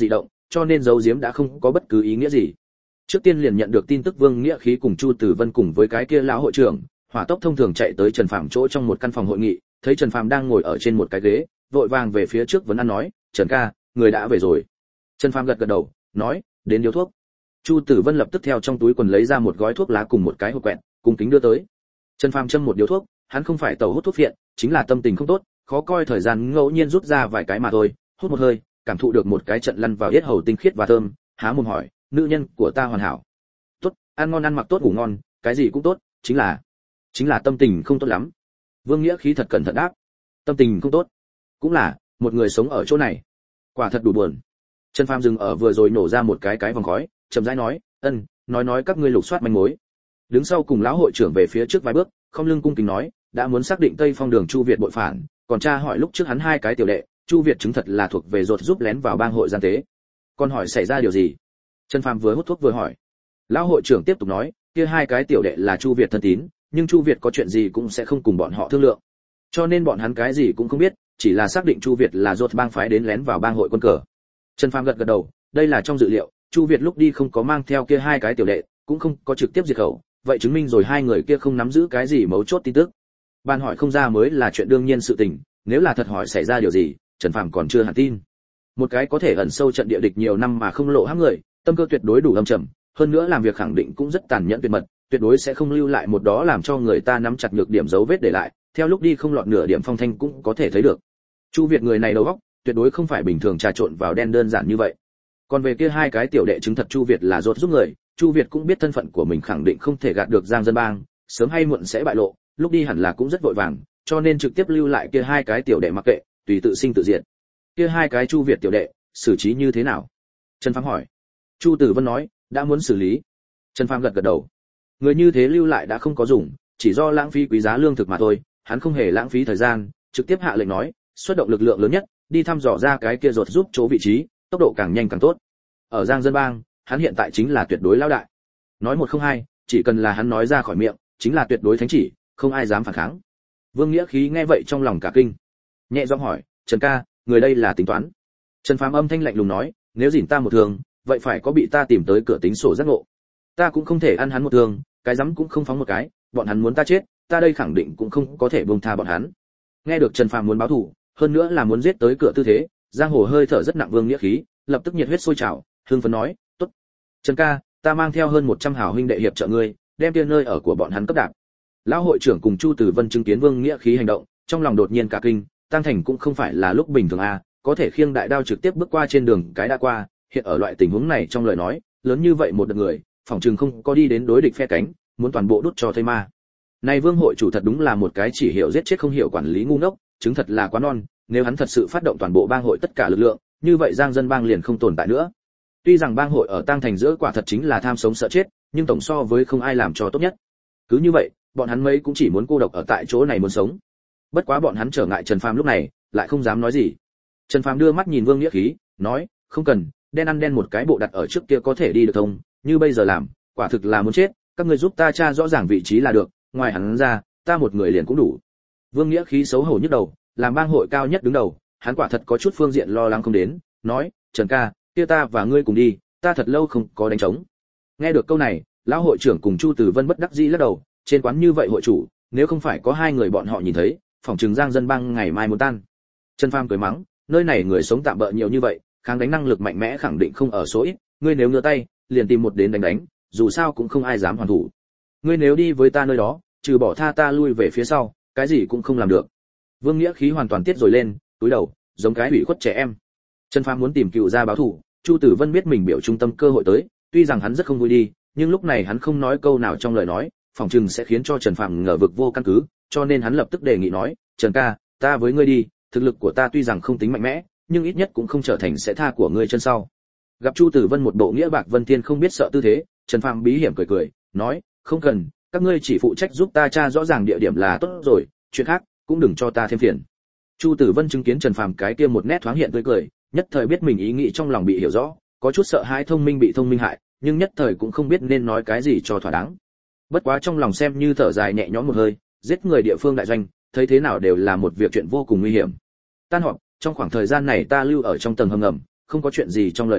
cho nên giấu giếm đã không có bất cứ ý nghĩa gì. Trước tiên liền nhận được tin tức Vương Nghĩa Khí cùng Chu Tử Vân cùng với cái kia lão hội trưởng, hỏa tốc thông thường chạy tới Trần Phàm chỗ trong một căn phòng hội nghị, thấy Trần Phàm đang ngồi ở trên một cái ghế, vội vàng về phía trước vấn an nói, "Trần ca, người đã về rồi." Trần Phàm gật gật đầu, nói, "Đến điếu thuốc." Chu Tử Vân lập tức theo trong túi quần lấy ra một gói thuốc lá cùng một cái hộp quẹt, cung kính đưa tới. Trần Phàm châm một điếu thuốc, hắn không phải tẩu hút thuốc phiện, chính là tâm tình không tốt, khó coi thời gian ngẫu nhiên rút ra vài cái mà thôi, hút một hơi, cảm thụ được một cái trận lăn vào yết hầu tinh khiết và thơm, há mồm hỏi, "Nữ nhân của ta hoàn hảo." "Tốt, ăn ngon ăn mặc tốt ngủ ngon, cái gì cũng tốt, chính là chính là tâm tình không tốt lắm." Vương Nghĩa Khí thật cẩn thận đáp. "Tâm tình không tốt, cũng là một người sống ở chỗ này, quả thật đủ buồn." Trần Phàm dừng ở vừa rồi nổ ra một cái cái vòng khói, chậm rãi nói, "Ân, nói nói các ngươi lục soát manh mối." Đứng sau cùng lão hội trưởng về phía trước vài bước, không lưng cung kính nói, "Đã muốn xác định Tây Phong Đường Chu Việt bội phản, còn tra hỏi lúc trước hắn hai cái tiểu đệ, Chu Việt chứng thật là thuộc về rột giúp lén vào bang hội gian tế. Còn hỏi xảy ra điều gì?" Trần Phàm vừa hút thuốc vừa hỏi. Lão hội trưởng tiếp tục nói, "Kia hai cái tiểu đệ là Chu Việt thân tín, nhưng Chu Việt có chuyện gì cũng sẽ không cùng bọn họ thương lượng. Cho nên bọn hắn cái gì cũng không biết, chỉ là xác định Chu Việt là rột bang phái đến lén vào bang hội quân cờ." Trần Phàm gật gật đầu, đây là trong dự liệu, Chu Việt lúc đi không có mang theo kia hai cái tiểu đệ, cũng không có trực tiếp diệt khẩu, vậy chứng minh rồi hai người kia không nắm giữ cái gì mấu chốt tin tức. Ban hỏi không ra mới là chuyện đương nhiên sự tình, nếu là thật hỏi xảy ra điều gì, Trần Phàm còn chưa hẳn tin. Một cái có thể ẩn sâu trận địa địch nhiều năm mà không lộ hắc người, tâm cơ tuyệt đối đủ âm trầm, hơn nữa làm việc khẳng định cũng rất tàn nhẫn tuyệt mật, tuyệt đối sẽ không lưu lại một đó làm cho người ta nắm chặt nhược điểm dấu vết để lại, theo lúc đi không lọt nửa điểm phong thanh cũng có thể thấy được. Chu Việt người này đầu óc, tuyệt đối không phải bình thường trà trộn vào đen đơn giản như vậy. Còn về kia hai cái tiểu đệ chứng thật Chu Việt là rốt giúp người, Chu Việt cũng biết thân phận của mình khẳng định không thể gạt được Giang Dân Bang, sớm hay muộn sẽ bại lộ, lúc đi hẳn là cũng rất vội vàng, cho nên trực tiếp lưu lại kia hai cái tiểu đệ mặc kệ, tùy tự sinh tự diệt. Kia hai cái Chu Việt tiểu đệ, xử trí như thế nào? Trần Phàm hỏi. Chu Tử Vân nói, đã muốn xử lý. Trần Phàm gật gật đầu. Người như thế lưu lại đã không có dùng, chỉ do lãng phí quý giá lương thực mà thôi, hắn không hề lãng phí thời gian, trực tiếp hạ lệnh nói, xuất động lực lượng lớn nhất, đi thăm dò ra cái kia rột giúp chỗ vị trí, tốc độ càng nhanh càng tốt. Ở Giang Dân Bang, hắn hiện tại chính là tuyệt đối lão đại. Nói một không hai, chỉ cần là hắn nói ra khỏi miệng, chính là tuyệt đối thánh chỉ, không ai dám phản kháng. Vương Nghĩa Khí nghe vậy trong lòng cả kinh, nhẹ giọng hỏi, Trần ca, người đây là tính toán? Trần Phàm âm thanh lạnh lùng nói, nếu dỉn ta một thương, vậy phải có bị ta tìm tới cửa tính sổ giác ngộ. Ta cũng không thể ăn hắn một thương, cái dám cũng không phóng một cái, bọn hắn muốn ta chết, ta đây khẳng định cũng không có thể buông tha bọn hắn. Nghe được Trần Phàm muốn báo thù, hơn nữa là muốn giết tới cửa tư thế, giang hồ hơi thở rất nặng Vương Nghĩa Khí, lập tức nhiệt huyết sôi trào, hưng phấn nói, tốt. Trần ca, ta mang theo hơn một trăm hảo huynh đệ hiệp trợ ngươi, đem tiên nơi ở của bọn hắn cấp đạp. Lão hội trưởng cùng Chu Tử Vân chứng kiến Vương Nghĩa Khí hành động, trong lòng đột nhiên cả kinh, Tăng Thành cũng không phải là lúc bình thường a, có thể khiêng đại đao trực tiếp bước qua trên đường cái đã qua, hiện ở loại tình huống này trong lời nói, lớn như vậy một đợt người, phòng trường không có đi đến đối địch phe cánh, muốn toàn bộ đút cho thây ma. Này Vương hội chủ thật đúng là một cái chỉ hiểu giết chết không hiểu quản lý ngu ngốc, chứng thật là quá non, nếu hắn thật sự phát động toàn bộ bang hội tất cả lực lượng, như vậy Giang Dân Bang liền không tồn tại nữa. Tuy rằng bang hội ở Tăng Thành giữa quả thật chính là tham sống sợ chết, nhưng tổng so với không ai làm cho tốt nhất. Cứ như vậy, bọn hắn mấy cũng chỉ muốn cô độc ở tại chỗ này muốn sống. Bất quá bọn hắn trở ngại Trần Phàm lúc này, lại không dám nói gì. Trần Phàm đưa mắt nhìn Vương Nghĩa Khí, nói, không cần, đen ăn đen một cái bộ đặt ở trước kia có thể đi được thông, như bây giờ làm, quả thực là muốn chết, các ngươi giúp ta tra rõ ràng vị trí là được, ngoài hắn ra, ta một người liền cũng đủ. Vương Nghĩa Khí xấu hổ nhức đầu, làm bang hội cao nhất đứng đầu, hắn quả thật có chút phương diện lo lắng không đến, nói, Trần ca, kia ta và ngươi cùng đi, ta thật lâu không có đánh trống. Nghe được câu này, lão hội trưởng cùng Chu Tử Vân bất đắc dĩ lắc đầu, trên quán như vậy hội chủ, nếu không phải có hai người bọn họ nhìn thấy, phòng trường Giang Dân Bang ngày mai muốn tan. Trần Phàm cười mắng, nơi này người sống tạm bợ nhiều như vậy, kháng đánh năng lực mạnh mẽ khẳng định không ở số ít, ngươi nếu ngửa tay, liền tìm một đến đánh đánh, dù sao cũng không ai dám hoàn thủ. Ngươi nếu đi với ta nơi đó, trừ bỏ tha ta lui về phía sau, cái gì cũng không làm được. Vương Nghĩa Khí hoàn toàn tiết rồi lên, túi đầu, giống cái ủy khuất trẻ em. Trần Phàm muốn tìm cựu gia báo thù, Chu Tử Vân biết mình biểu trung tâm cơ hội tới, tuy rằng hắn rất không vui đi, nhưng lúc này hắn không nói câu nào trong lời nói, phòng trừng sẽ khiến cho Trần Phàm ngờ vực vô căn cứ, cho nên hắn lập tức đề nghị nói, Trần ca, ta với ngươi đi, thực lực của ta tuy rằng không tính mạnh mẽ, nhưng ít nhất cũng không trở thành sẽ tha của ngươi chân sau. Gặp Chu Tử Vân một bộ nghĩa bạc vân thiên không biết sợ tư thế, Trần Phàm bí hiểm cười cười, nói, không cần, các ngươi chỉ phụ trách giúp ta tra rõ ràng địa điểm là tốt rồi, chuyện khác cũng đừng cho ta thêm phiền. Chu Tử Vân chứng kiến Trần Phàm cái kia một nét thoáng hiện tươi cười, nhất thời biết mình ý nghĩ trong lòng bị hiểu rõ, có chút sợ hãi thông minh bị thông minh hại, nhưng nhất thời cũng không biết nên nói cái gì cho thỏa đáng. Bất quá trong lòng xem như thở dài nhẹ nhõm một hơi, giết người địa phương đại doanh, thấy thế nào đều là một việc chuyện vô cùng nguy hiểm. Tan họp, trong khoảng thời gian này ta lưu ở trong tầng hầm ngầm, không có chuyện gì trong lời nói,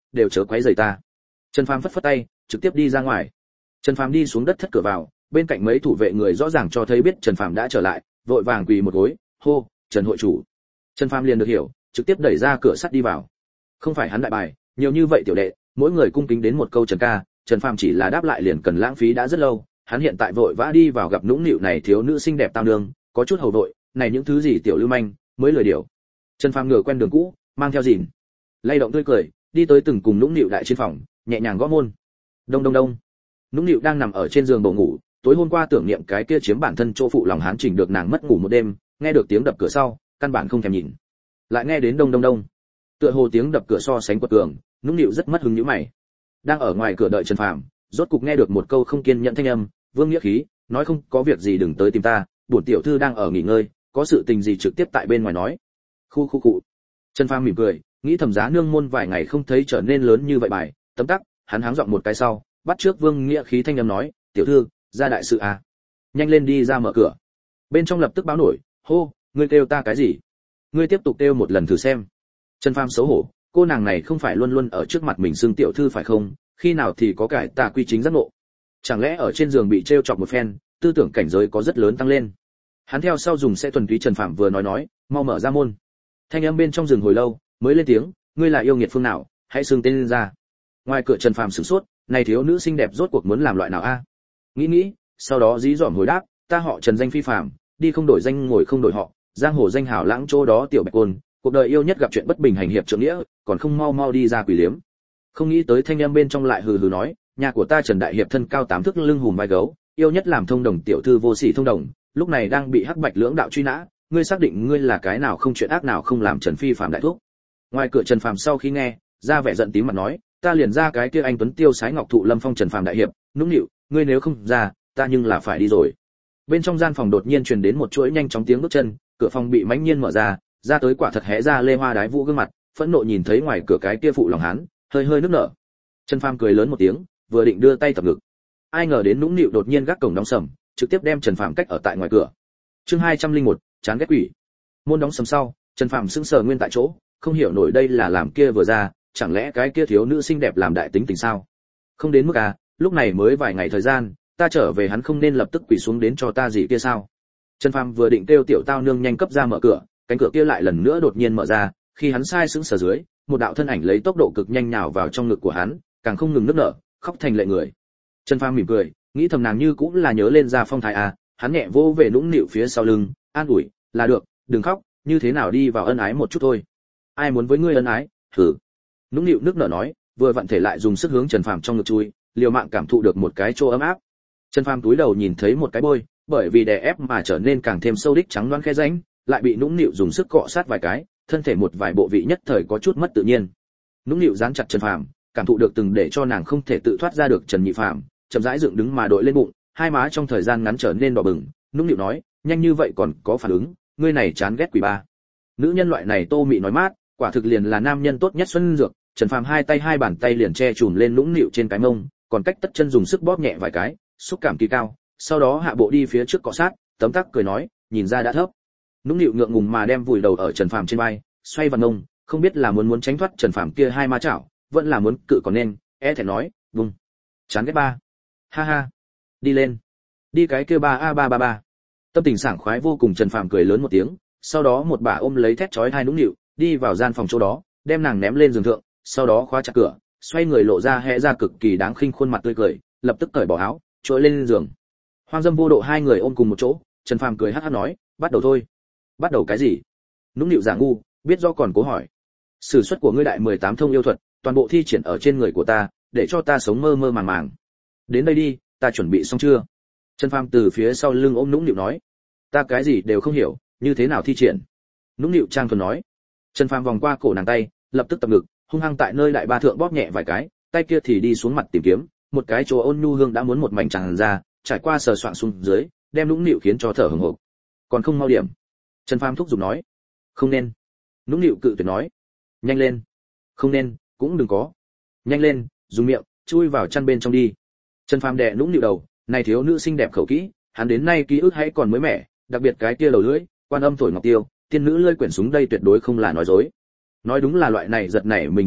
đều chớ quấy rầy ta. Trần Phàm phất phất tay, trực tiếp đi ra ngoài. Trần Phàm đi xuống đất thất cửa vào, bên cạnh mấy thủ vệ người rõ ràng cho thấy biết Trần Phàm đã trở lại, vội vàng quỳ một gối, hô, "Trần hội chủ." Trần Phàm liền được hiểu, trực tiếp đẩy ra cửa sắt đi vào. Không phải hắn đại bài, nhiều như vậy tiểu đệ, mỗi người cung kính đến một câu Trần ca, Trần Phàm chỉ là đáp lại liền cần lãng phí đã rất lâu, hắn hiện tại vội vã đi vào gặp nũng nịu này thiếu nữ xinh đẹp tao nương, có chút hầu vội, này những thứ gì tiểu lưu manh, mới lười điều. Trần Phàm ngửa quen đường cũ, mang theo gìn, lay động tươi cười, đi tới từng cùng nũng nịu đại trên phòng, nhẹ nhàng gõ môn. Đông đông đông. Nũng nịu đang nằm ở trên giường bổ ngủ, tối hôm qua tưởng niệm cái kia chiếm bản thân chỗ phụ lòng hán chỉnh được nàng mất ngủ một đêm, nghe được tiếng đập cửa sau, căn bản không thèm nhìn. Lại nghe đến đông đông đông. Tựa hồ tiếng đập cửa so sánh quật cường, nũng nịu rất mất hứng nhíu mày. Đang ở ngoài cửa đợi Trần Phàm, rốt cục nghe được một câu không kiên nhẫn thanh âm, "Vương Nghĩa Khí, nói không có việc gì đừng tới tìm ta, bổn tiểu thư đang ở nghỉ ngơi, có sự tình gì trực tiếp tại bên ngoài nói." Khu khu cụ. Trần Phàm mỉm cười, nghĩ thầm giá nương môn vài ngày không thấy trở nên lớn như vậy bài, tấm tắc, hắn háng giọng một cái sau, bắt trước Vương Nghĩa Khí thanh âm nói, "Tiểu thư, ra đại sự à? Nhanh lên đi ra mở cửa." Bên trong lập tức báo nổi, "Hô, ngươi kêu ta cái gì? Ngươi tiếp tục kêu một lần thử xem." Trần Phàm xấu hổ, cô nàng này không phải luôn luôn ở trước mặt mình xưng tiểu thư phải không, khi nào thì có cải tà quy chính giác ngộ. Chẳng lẽ ở trên giường bị trêu chọc một phen, tư tưởng cảnh giới có rất lớn tăng lên. Hắn theo sau dùng sẽ thuần túy Trần Phàm vừa nói nói, "Mau mở ra môn." Thanh âm bên trong rừng hồi lâu, mới lên tiếng, "Ngươi là yêu nghiệt phương nào, hãy xưng tên lên ra." Ngoài cửa Trần Phàm sửng sốt, này thiếu nữ xinh đẹp rốt cuộc muốn làm loại nào a? Nghĩ nghĩ, sau đó dí dỏm hồi đáp, "Ta họ Trần danh phi phàm, đi không đổi danh ngồi không đổi họ, giang hồ danh hào lãng chỗ đó tiểu bạch côn, cuộc đời yêu nhất gặp chuyện bất bình hành hiệp trượng nghĩa, còn không mau mau đi ra quỷ liếm." Không nghĩ tới thanh âm bên trong lại hừ hừ nói, "Nhà của ta Trần đại hiệp thân cao tám thước lưng hùm vai gấu, yêu nhất làm thông đồng tiểu thư vô sỉ thông đồng, lúc này đang bị hắc bạch lưỡng đạo truy nã, ngươi xác định ngươi là cái nào không chuyện ác nào không làm Trần phi phàm đại thúc." Ngoài cửa Trần Phàm sau khi nghe, ra vẻ giận tím mặt nói, "Ta liền ra cái kia anh tuấn tiêu sái ngọc thụ lâm phong Trần phàm đại hiệp, nũng nịu, ngươi nếu không ra, ta nhưng là phải đi rồi." Bên trong gian phòng đột nhiên truyền đến một chuỗi nhanh chóng tiếng bước chân, cửa phòng bị mãnh nhiên mở ra, ra tới quả thật hé ra lê hoa đái vũ gương mặt, phẫn nộ nhìn thấy ngoài cửa cái kia phụ lòng hán, hơi hơi nức nở. Trần Phàm cười lớn một tiếng, vừa định đưa tay tập ngực, ai ngờ đến nũng nịu đột nhiên gác cổng đóng sầm, trực tiếp đem Trần Phàm cách ở tại ngoài cửa. Chương hai trăm lẻ một, chán ghét quỷ. Môn đóng sầm sau, Trần Phàm sững sờ nguyên tại chỗ, không hiểu nổi đây là làm kia vừa ra, chẳng lẽ cái kia thiếu nữ xinh đẹp làm đại tính tình sao? Không đến mức à, lúc này mới vài ngày thời gian, ta trở về hắn không nên lập tức quỳ xuống đến cho ta gì kia sao? Trần Phàm vừa định kêu tiểu tao nương nhanh cấp ra mở cửa, cánh cửa kia lại lần nữa đột nhiên mở ra, khi hắn sai sững sờ dưới, một đạo thân ảnh lấy tốc độ cực nhanh nhào vào trong ngực của hắn, càng không ngừng nức nở, khóc thành lệ người. Trần Phàm mỉm cười, nghĩ thầm nàng như cũng là nhớ lên ra phong thái à, hắn nhẹ vỗ về nũng nịu phía sau lưng, an ủi, "Là được, đừng khóc, như thế nào đi vào ân ái một chút thôi." "Ai muốn với ngươi ân ái?" "Thử." Nũng nịu nức nở nói, vừa vặn thể lại dùng sức hướng Trần Phàm trong ngực chui, liều mạng cảm thụ được một cái chỗ ấm áp. Trần Phàm túi đầu nhìn thấy một cái bôi, bởi vì đè ép mà trở nên càng thêm sâu đích trắng loáng khe rãnh, lại bị nũng nịu dùng sức cọ sát vài cái, thân thể một vài bộ vị nhất thời có chút mất tự nhiên. Nũng nịu dán chặt Trần Phàm, cảm thụ được từng để cho nàng không thể tự thoát ra được Trần Nhị Phàm, chậm rãi dựng đứng mà đội lên bụng, hai má trong thời gian ngắn trở nên đỏ bừng. Nũng nịu nói, "Nhanh như vậy còn có phản ứng, ngươi này chán ghét quỷ ba." Nữ nhân loại này Tô Mị nói mát, quả thực liền là nam nhân tốt nhất xuân dược. Trần Phàm hai tay hai bàn tay liền che chùm lên nũng nịu trên cái mông, còn cách tất chân dùng sức bóp nhẹ vài cái, xúc cảm kỳ cao, sau đó hạ bộ đi phía trước cọ sát, tấm tắc cười nói, nhìn ra đã thấp. Nũng nịu ngượng ngùng mà đem vùi đầu ở Trần Phàm trên vai, xoay vần mông, không biết là muốn muốn tránh thoát Trần Phàm kia hai má chảo, vẫn là muốn cự còn nên, e thẹn nói, "Vung, chán ghét ba." Ha ha, đi lên, đi cái kia ba a ba ba ba. Tâm tình sảng khoái vô cùng, Trần Phàm cười lớn một tiếng, sau đó một bà ôm lấy thét chói hai nũng nịu, đi vào gian phòng chỗ đó, đem nàng ném lên giường thượng, sau đó khóa chặt cửa, xoay người lộ ra hé ra cực kỳ đáng khinh khuôn mặt tươi cười, lập tức cởi bỏ áo, trỗi lên giường. Hoang dâm vô độ hai người ôm cùng một chỗ, Trần Phàm cười hắc hắc nói, "Bắt đầu thôi." "Bắt đầu cái gì?" Nũng nịu giả ngu, biết do còn cố hỏi. "Sử xuất của ngươi đại mười tám thông yêu thuật, toàn bộ thi triển ở trên người của ta, để cho ta sống mơ mơ màng màng. Đến đây đi, ta chuẩn bị xong chưa?" Trần Phàm từ phía sau lưng ôm nũng nịu nói. "Ta cái gì đều không hiểu, như thế nào thi triển?" Nũng nịu trang thuần nói. Trần Phàm vòng qua cổ nàng tay, lập tức tập ngực, hung hăng tại nơi đại ba thượng bóp nhẹ vài cái, tay kia thì đi xuống mặt tìm kiếm, một cái chỗ ôn nhu hương đã muốn một mảnh tràn ra, trải qua sờ soạng xuống dưới, đem nũng nịu khiến cho thở hổn hộc. "Còn không mau điểm." Trần Phàm thúc giục nói. "Không nên." Nũng nịu cự tuyệt nói. "Nhanh lên." "Không nên, cũng đừng có." "Nhanh lên, dùng miệng chui vào chăn bên trong đi." Trần Phàm đè nũng nịu đầu, này thiếu nữ xinh đẹp khẩu kỹ, hắn đến nay ký ức hãy còn mới mẻ, đặc biệt cái kia đầu lưỡi, quan âm thổi ngọc tiêu, tiên nữ lơi quyển súng đây tuyệt đối không là nói dối. Nói đúng là loại này giật nảy mình phong thuật,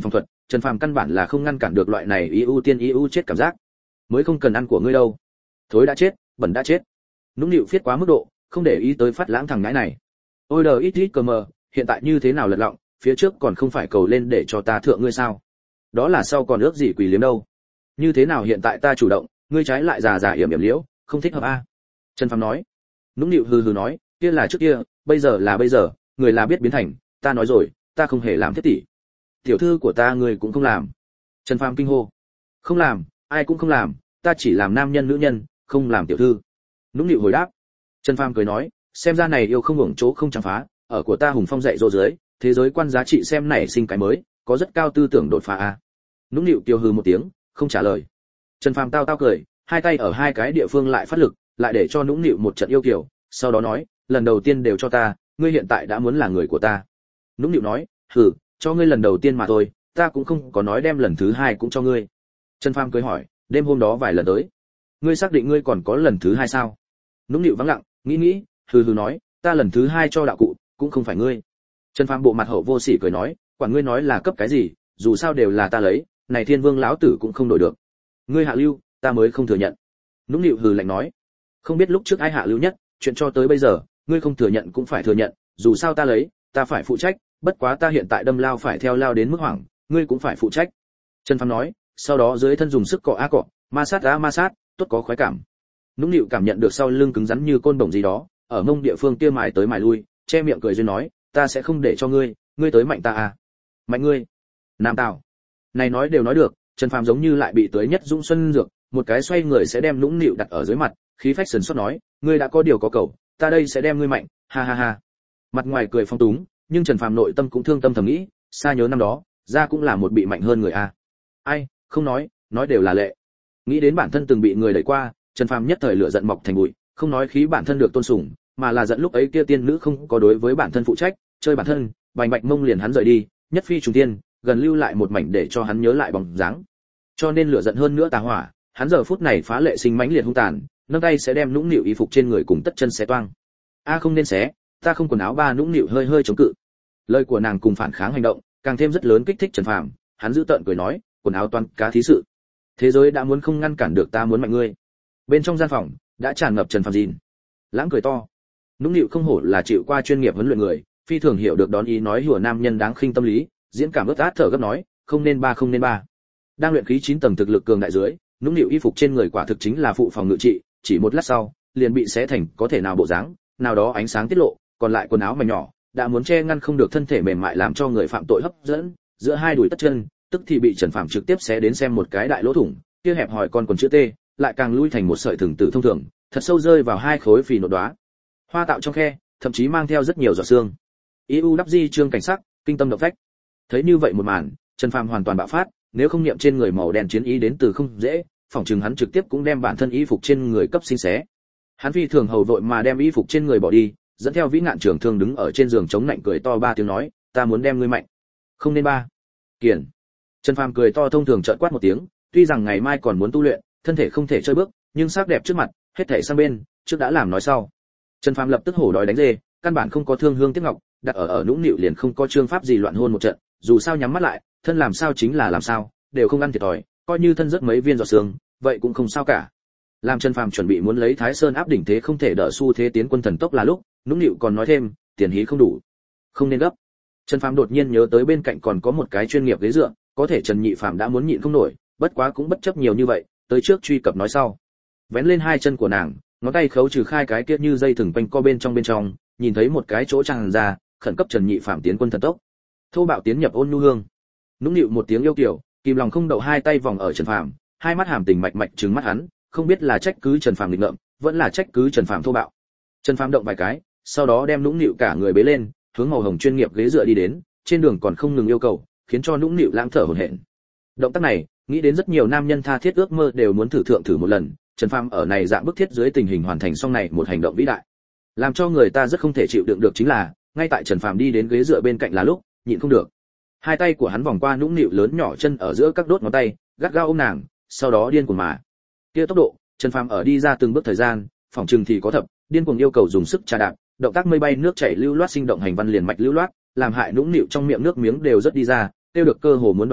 Trần Phàm căn bản là không ngăn cản được loại này y ưu tiên y ưu chết cảm giác. Mới không cần ăn của ngươi đâu. Thối đã chết, bẩn đã chết. Nũng nịu phiết quá mức độ, không để ý tới phát lãng thằng ngãi này. Ôi đời ít ít cờ mờ, hiện tại như thế nào lật lọng, phía trước còn không phải cầu lên để cho ta thượng ngươi sao? Đó là sau còn ước gì quỷ liếm đâu. Như thế nào hiện tại ta chủ động, ngươi trái lại già già yểm yểm liễu, không thích hợp a. Trần Phàm nói. Nũng nịu hừ hừ nói, kia là trước kia, bây giờ là bây giờ, người là biết biến thành, ta nói rồi, ta không hề làm thiết tỷ. Tiểu thư của ta người cũng không làm. Trần Phàm kinh hô. Không làm, ai cũng không làm, ta chỉ làm nam nhân nữ nhân, không làm tiểu thư. Nũng nịu hồi đáp. Trần Phàm cười nói, xem ra này yêu không hưởng chỗ không chẳng phá, ở của ta hùng phong dạy dỗ dưới, thế giới quan giá trị xem nảy sinh cái mới, có rất cao tư tưởng đột phá a. Nũng nịu tiêu hừ một tiếng, không trả lời. Trần Phàm tao tao cười, hai tay ở hai cái địa phương lại phát lực, lại để cho nũng nịu một trận yêu kiều, sau đó nói, lần đầu tiên đều cho ta, ngươi hiện tại đã muốn là người của ta. Nũng nịu nói, hừ, cho ngươi lần đầu tiên mà thôi, ta cũng không có nói đem lần thứ hai cũng cho ngươi. Trần Phàm cười hỏi, đêm hôm đó vài lần tới, ngươi xác định ngươi còn có lần thứ hai sao? Nũng nịu vắng lặng, nghĩ nghĩ, hừ hừ nói, ta lần thứ hai cho đạo cụ, cũng không phải ngươi. Trần Phàm bộ mặt hậu vô sỉ cười nói, quản ngươi nói là cấp cái gì, dù sao đều là ta lấy, này Thiên Vương lão tử cũng không đổi được. Ngươi hạ lưu, ta mới không thừa nhận. Nũng nịu hừ lạnh nói, không biết lúc trước ai hạ lưu nhất, chuyện cho tới bây giờ, ngươi không thừa nhận cũng phải thừa nhận, dù sao ta lấy, ta phải phụ trách, bất quá ta hiện tại đâm lao phải theo lao đến mức hoảng, ngươi cũng phải phụ trách. Trần Phàm nói, sau đó dưới thân dùng sức cọ a cọ, ma sát a ma sát, tốt có khoái cảm. Nũng nịu cảm nhận được sau lưng cứng rắn như côn đồng gì đó, ở mông địa phương kia mài tới mài lui, che miệng cười duyên nói, ta sẽ không để cho ngươi, ngươi tới mạnh ta à? Mạnh ngươi? Nam Tào. Này nói đều nói được, Trần Phàm giống như lại bị tới nhất dũng xuân dược, một cái xoay người sẽ đem Nũng nịu đặt ở dưới mặt, khí phách sần sốt nói, ngươi đã có điều có cầu, ta đây sẽ đem ngươi mạnh, ha ha ha. Mặt ngoài cười phong túng, nhưng Trần Phàm nội tâm cũng thương tâm thầm nghĩ, xa nhớ năm đó, ra cũng là một bị mạnh hơn người a. Ai, không nói, nói đều là lệ. Nghĩ đến bản thân từng bị người đẩy qua, Trần Phàm nhất thời lửa giận mọc thành bụi, không nói khí bản thân được tôn sủng, mà là giận lúc ấy kia tiên nữ không có đối với bản thân phụ trách, chơi bản thân, bành bạch mông liền hắn rời đi, nhất phi trùng tiên, gần lưu lại một mảnh để cho hắn nhớ lại bóng dáng. Cho nên lửa giận hơn nữa tà hỏa, hắn giờ phút này phá lệ sinh mãnh liệt hung tàn, nâng tay sẽ đem Nũng nịu y phục trên người cùng tất chân xé toang. A không nên xé, ta không quần áo ba. Nũng nịu hơi hơi chống cự. Lời của nàng cùng phản kháng hành động, càng thêm rất lớn kích thích Trần Phàm, hắn giữ tợn cười nói, quần áo toan cá thí sự. Thế giới đã muốn không ngăn cản được ta muốn mạnh ngươi. Bên trong gian phòng đã tràn ngập Trần Phàm gìn. Lãng cười to. Nũng nịu không hổ là chịu qua chuyên nghiệp huấn luyện người, phi thường hiểu được đón ý nói hùa nam nhân đáng khinh tâm lý, diễn cảm ướt át thở gấp nói, không nên ba không nên ba. Đang luyện khí chín tầng thực lực cường đại dưới, Nũng nịu y phục trên người quả thực chính là phụ phòng ngự trị, chỉ một lát sau, liền bị xé thành có thể nào bộ dáng, nào đó ánh sáng tiết lộ, còn lại quần áo mảnh nhỏ, đã muốn che ngăn không được thân thể mềm mại làm cho người phạm tội hấp dẫn, giữa hai đùi tất chân, tức thì bị Trần Phàm trực tiếp xé đến xem một cái đại lỗ thủng, kia hẹp hòi con quần chữ T, lại càng lui thành một sợi thừng tử thông thường, thật sâu rơi vào hai khối phì nộn đóa. Hoa tạo trong khe, thậm chí mang theo rất nhiều giọt xương. i u đắp di trương cảnh sắc, kinh tâm động phách. Thấy như vậy một màn, Trần Phàm hoàn toàn bạo phát, nếu không niệm trên người màu đen chiến ý đến từ không dễ, phỏng chừng hắn trực tiếp cũng đem bản thân y phục trên người cấp sinh xé. Hắn phi thường hầu vội mà đem y phục trên người bỏ đi, dẫn theo Vĩ Ngạn trưởng thương đứng ở trên giường chống nạnh cười to ba tiếng nói, ta muốn đem ngươi mạnh. Không nên ba. Kiền. Trần Phàm cười to thông thường trợn quát một tiếng, tuy rằng ngày mai còn muốn tu luyện, thân thể không thể chơi bước, nhưng sắc đẹp trước mặt, hết thảy sang bên, trước đã làm nói sau. Trần Phàm lập tức hổ đòi đánh dê, căn bản không có thương hương tiếc ngọc, đặt ở ở Nũng nịu liền không có chương pháp gì loạn hôn một trận, dù sao nhắm mắt lại, thân làm sao chính là làm sao, đều không ăn thiệt thòi, coi như thân rất mấy viên giọt xương, vậy cũng không sao cả. Làm Trần Phàm chuẩn bị muốn lấy Thái Sơn áp đỉnh thế không thể đỡ xu thế tiến quân thần tốc là lúc, Nũng nịu còn nói thêm, tiền hí không đủ, không nên gấp. Trần Phàm đột nhiên nhớ tới bên cạnh còn có một cái chuyên nghiệp ghế dựa, có thể Trần Nhị Phàm đã muốn nhịn không nổi, bất quá cũng bất chấp nhiều như vậy, tới trước truy cập nói sau. Vén lên hai chân của nàng, ngón tay khấu trừ khai cái kia như dây thừng quanh co bên trong bên trong, nhìn thấy một cái chỗ tràn ra, khẩn cấp Trần Nhị Phàm tiến quân thần tốc. Thô bạo tiến nhập ôn nhu hương. Nũng nịu một tiếng yêu kiều, kìm lòng không đậu hai tay vòng ở Trần Phàm, hai mắt hàm tình mạch mạch trừng mắt hắn, không biết là trách cứ Trần Phàm nghịch ngợm, vẫn là trách cứ Trần Phàm thô bạo. Trần Phàm động vài cái, sau đó đem Nũng nịu cả người bế lên, hướng màu hồng chuyên nghiệp ghế dựa đi đến, trên đường còn không ngừng yêu cầu, khiến cho Nũng nịu lãng thở hổn hển. Động tác này, nghĩ đến rất nhiều nam nhân tha thiết ước mơ đều muốn thử thượng thử một lần, Trần Phàm ở này dạng bức thiết dưới tình hình hoàn thành xong này một hành động vĩ đại. Làm cho người ta rất không thể chịu đựng được chính là, ngay tại Trần Phàm đi đến ghế dựa bên cạnh là lúc, nhịn không được. Hai tay của hắn vòng qua Nũng nịu lớn nhỏ chân ở giữa các đốt ngón tay, gắt gao ôm nàng, sau đó điên cuồng mà. Kia tốc độ, Trần Phàm ở đi ra từng bước thời gian, phòng trừng thì có thập, điên cuồng yêu cầu dùng sức trà đạp, động tác mây bay nước chảy lưu loát sinh động hành văn liền mạch lưu loát, làm hại Nũng nịu trong miệng nước miếng đều rất đi ra, tiêu được cơ hồ muốn đoạt khí,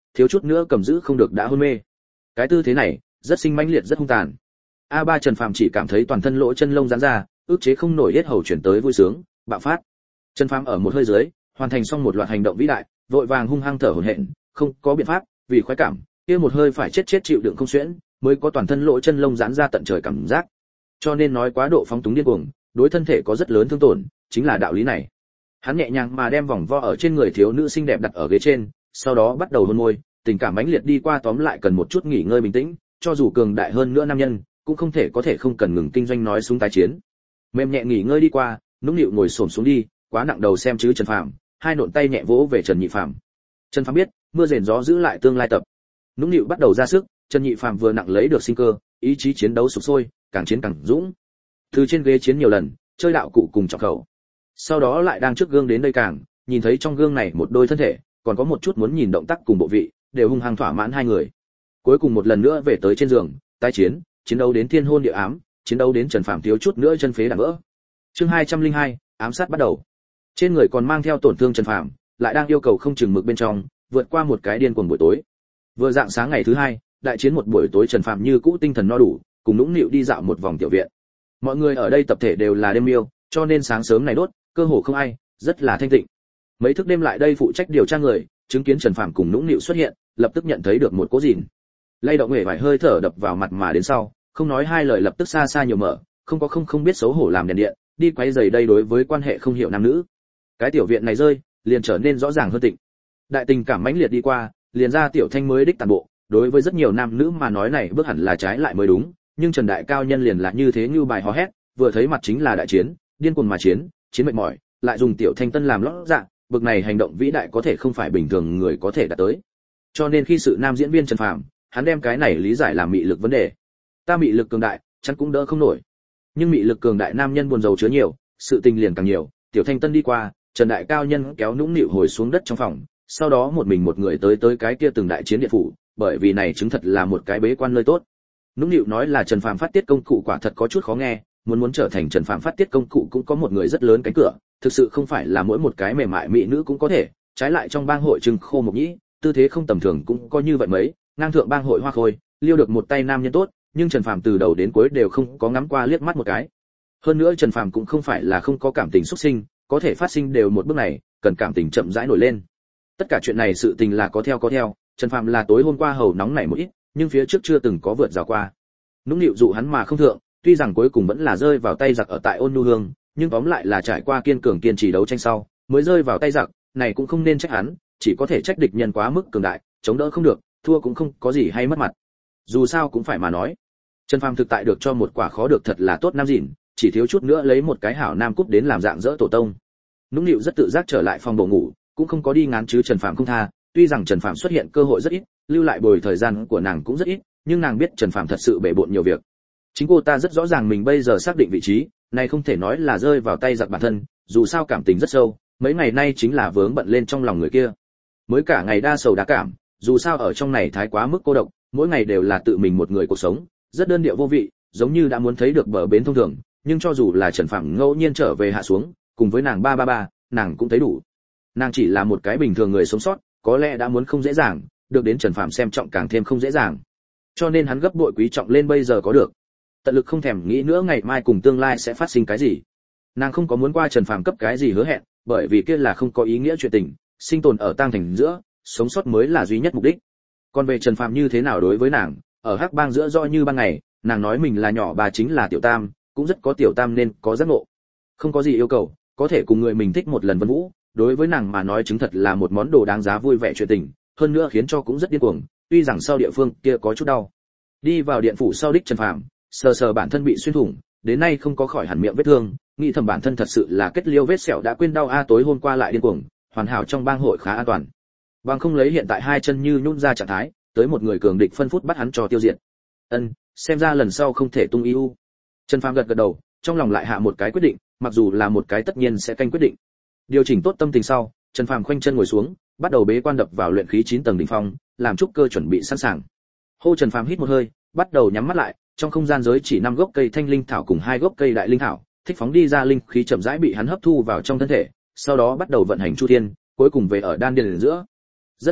thiếu chút nữa cầm giữ không được đã hôn mê. Cái tư thế này rất sinh mãnh liệt, rất hung tàn. A ba Trần Phàm chỉ cảm thấy toàn thân lỗ chân lông giãn ra, ức chế không nổi hết hầu chuyển tới vui sướng, bạo phát. Trần Phàm ở một hơi dưới, hoàn thành xong một loạt hành động vĩ đại, vội vàng hung hăng thở hổn hển, không có biện pháp, vì khoái cảm, kia một hơi phải chết chết chịu đựng không xuyễn, mới có toàn thân lỗ chân lông giãn ra tận trời cảm giác. Cho nên nói quá độ phóng túng điên cuồng, đối thân thể có rất lớn thương tổn, chính là đạo lý này. Hắn nhẹ nhàng mà đem vòng vo ở trên người thiếu nữ xinh đẹp đặt ở ghế trên, sau đó bắt đầu hôn môi, tình cảm mãnh liệt đi qua, tóm lại cần một chút nghỉ ngơi bình tĩnh, cho dù cường đại hơn nữa nam nhân, cũng không thể có thể không cần ngừng kinh doanh nói súng tái chiến. Mềm nhẹ nghỉ ngơi đi qua, nũng nịu ngồi xổm xuống đi, quá nặng đầu xem chứ Trần Phàm, hai nộn tay nhẹ vỗ về Trần Nhị Phàm. Trần Phàm biết, mưa rền gió giữ lại tương lai tập. Nũng nịu bắt đầu ra sức, Trần Nhị Phàm vừa nặng lấy được sinh cơ, ý chí chiến đấu sục sôi, càng chiến càng dũng. Từ trên ghế chiến nhiều lần, chơi đạo cụ cùng trọng khẩu. Sau đó lại đang trước gương đến đây càng, nhìn thấy trong gương này một đôi thân thể, còn có một chút muốn nhìn động tác cùng bộ vị, đều hung hăng thỏa mãn hai người. Cuối cùng một lần nữa về tới trên giường, tái chiến, chiến đấu đến thiên hôn địa ám, chiến đấu đến Trần Phàm thiếu chút nữa chân phế đàn vỡ. Chương hai trăm lẻ hai, ám sát bắt đầu. Trên người còn mang theo tổn thương Trần Phàm, lại đang yêu cầu không chừng mực bên trong, vượt qua một cái điên cuồng buổi tối. Vừa dạng sáng ngày thứ hai, đại chiến một buổi tối, Trần Phàm như cũ tinh thần no đủ, cùng nũng nịu đi dạo một vòng tiểu viện. Mọi người ở đây tập thể đều là đêm miêu, cho nên sáng sớm này đốt, cơ hồ không ai, rất là thanh tịnh. Mấy thức đêm lại đây phụ trách điều tra người, chứng kiến Trần Phàm cùng nũng nịu xuất hiện, lập tức nhận thấy được một cố gìn. Lay động nghề vài hơi thở đập vào mặt mà đến sau, không nói hai lời lập tức xa xa nhiều mở, không có không không biết xấu hổ làm đèn điện, đi quấy giày đây đối với quan hệ không hiểu nam nữ. Cái tiểu viện này rơi, liền trở nên rõ ràng hơn tịnh. Đại tình cảm mãnh liệt đi qua, liền ra tiểu thanh mới đích tàn bộ, đối với rất nhiều nam nữ mà nói này bước hẳn là trái lại mới đúng, nhưng Trần đại cao nhân liền là như thế như bài hò hét, vừa thấy mặt chính là đại chiến, điên cuồng mà chiến, chiến mệt mỏi, lại dùng tiểu thanh tân làm lót dạ, bực này hành động vĩ đại có thể không phải bình thường người có thể đạt tới. Cho nên khi sự nam diễn viên Trần Phàm, hắn đem cái này lý giải làm mị lực vấn đề. Ta mị lực cường đại, chắc cũng đỡ không nổi. Nhưng mị lực cường đại nam nhân buồn rầu chứa nhiều, sự tình liền càng nhiều, tiểu thanh tân đi qua, Trần đại cao nhân kéo nũng nịu hồi xuống đất trong phòng, sau đó một mình một người tới tới cái kia từng đại chiến địa phủ, bởi vì này chứng thật là một cái bế quan nơi tốt. Nũng nịu nói là Trần Phàm phát tiết công cụ quả thật có chút khó nghe, muốn muốn trở thành Trần Phàm phát tiết công cụ cũng có một người rất lớn cánh cửa, thực sự không phải là mỗi một cái mềm mại mỹ nữ cũng có thể, trái lại trong bang hội Trừng Khô Mộc Nhĩ, tư thế không tầm thường cũng có như vậy mấy, ngang thượng bang hội Hoa Khôi, liêu được một tay nam nhân tốt, nhưng Trần Phàm từ đầu đến cuối đều không có ngắm qua liếc mắt một cái. Hơn nữa Trần Phàm cũng không phải là không có cảm tình xuất sinh, có thể phát sinh đều một bước này, cần cảm tình chậm rãi nổi lên. Tất cả chuyện này sự tình là có theo có theo, Trần Phàm là tối hôm qua hầu nóng nảy một ít, nhưng phía trước chưa từng có vượt rào qua. Nũng nịu dụ hắn mà không thượng, tuy rằng cuối cùng vẫn là rơi vào tay giặc ở tại Ôn Nhu Hương, nhưng tóm lại là trải qua kiên cường kiên trì đấu tranh sau, mới rơi vào tay giặc, này cũng không nên trách hắn, chỉ có thể trách địch nhân quá mức cường đại, chống đỡ không được, thua cũng không có gì hay mất mặt. Dù sao cũng phải mà nói. Trần Phàm thực tại được cho một quả khó được thật là tốt nam dịn, chỉ thiếu chút nữa lấy một cái hảo nam cúp đến làm dạng dỡ tổ tông. Nũng nịu rất tự giác trở lại phòng bổ ngủ, cũng không có đi ngán chứ Trần Phàm không tha, tuy rằng Trần Phàm xuất hiện cơ hội rất ít, lưu lại bồi thời gian của nàng cũng rất ít, nhưng nàng biết Trần Phàm thật sự bể bộn nhiều việc. Chính cô ta rất rõ ràng mình bây giờ xác định vị trí, này không thể nói là rơi vào tay giặc bản thân, dù sao cảm tình rất sâu, mấy ngày nay chính là vướng bận lên trong lòng người kia. Mới cả ngày đa sầu đa cảm, dù sao ở trong này thái quá mức cô độc, mỗi ngày đều là tự mình một người cuộc sống, rất đơn điệu vô vị, giống như đã muốn thấy được bờ bến thông thường, nhưng cho dù là Trần Phàm ngẫu nhiên trở về hạ xuống, cùng với nàng ba ba ba, nàng cũng thấy đủ. Nàng chỉ là một cái bình thường người sống sót, có lẽ đã muốn không dễ dàng, được đến Trần Phàm xem trọng càng thêm không dễ dàng. Cho nên hắn gấp bội quý trọng lên bây giờ có được. Tận lực không thèm nghĩ nữa ngày mai cùng tương lai sẽ phát sinh cái gì. Nàng không có muốn qua Trần Phàm cấp cái gì hứa hẹn, bởi vì kia là không có ý nghĩa chuyện tình, sinh tồn ở tang thành giữa, sống sót mới là duy nhất mục đích. Còn về Trần Phàm như thế nào đối với nàng, ở Hắc Bang giữa do như ban ngày, nàng nói mình là nhỏ bà chính là tiểu tam, cũng rất có tiểu tam nên có giác ngộ. Không có gì yêu cầu, có thể cùng người mình thích một lần vân vũ, đối với nàng mà nói chứng thật là một món đồ đáng giá vui vẻ chuyện tình, hơn nữa khiến cho cũng rất điên cuồng, tuy rằng sau địa phương kia có chút đau. Đi vào điện phủ sau đích Trần Phàm, sờ sờ bản thân bị xuyên thủng, đến nay không có khỏi hẳn miệng vết thương, nghĩ thầm bản thân thật sự là kết liêu vết sẹo đã quên đau a, tối hôm qua lại điên cuồng, hoàn hảo trong bang hội khá an toàn. Bằng không lấy hiện tại hai chân như nhũn ra trạng thái, tới một người cường địch phân phút bắt hắn cho tiêu diệt. Ân, xem ra lần sau không thể tung ưu. Trần Phàm gật gật đầu, trong lòng lại hạ một cái quyết định, mặc dù là một cái tất nhiên sẽ canh quyết định. Điều chỉnh tốt tâm tình sau, Trần Phàm khoanh chân ngồi xuống, bắt đầu bế quan đập vào luyện khí chín tầng đỉnh phong, làm trúc cơ chuẩn bị sẵn sàng. Hô Trần Phàm hít một hơi, bắt đầu nhắm mắt lại, trong không gian giới chỉ năm gốc cây thanh linh thảo cùng hai gốc cây đại linh thảo, thích phóng đi ra linh khí chậm rãi bị hắn hấp thu vào trong thân thể, sau đó bắt đầu vận hành chu thiên, cuối cùng về ở đan điền giữa. Rất nhanh,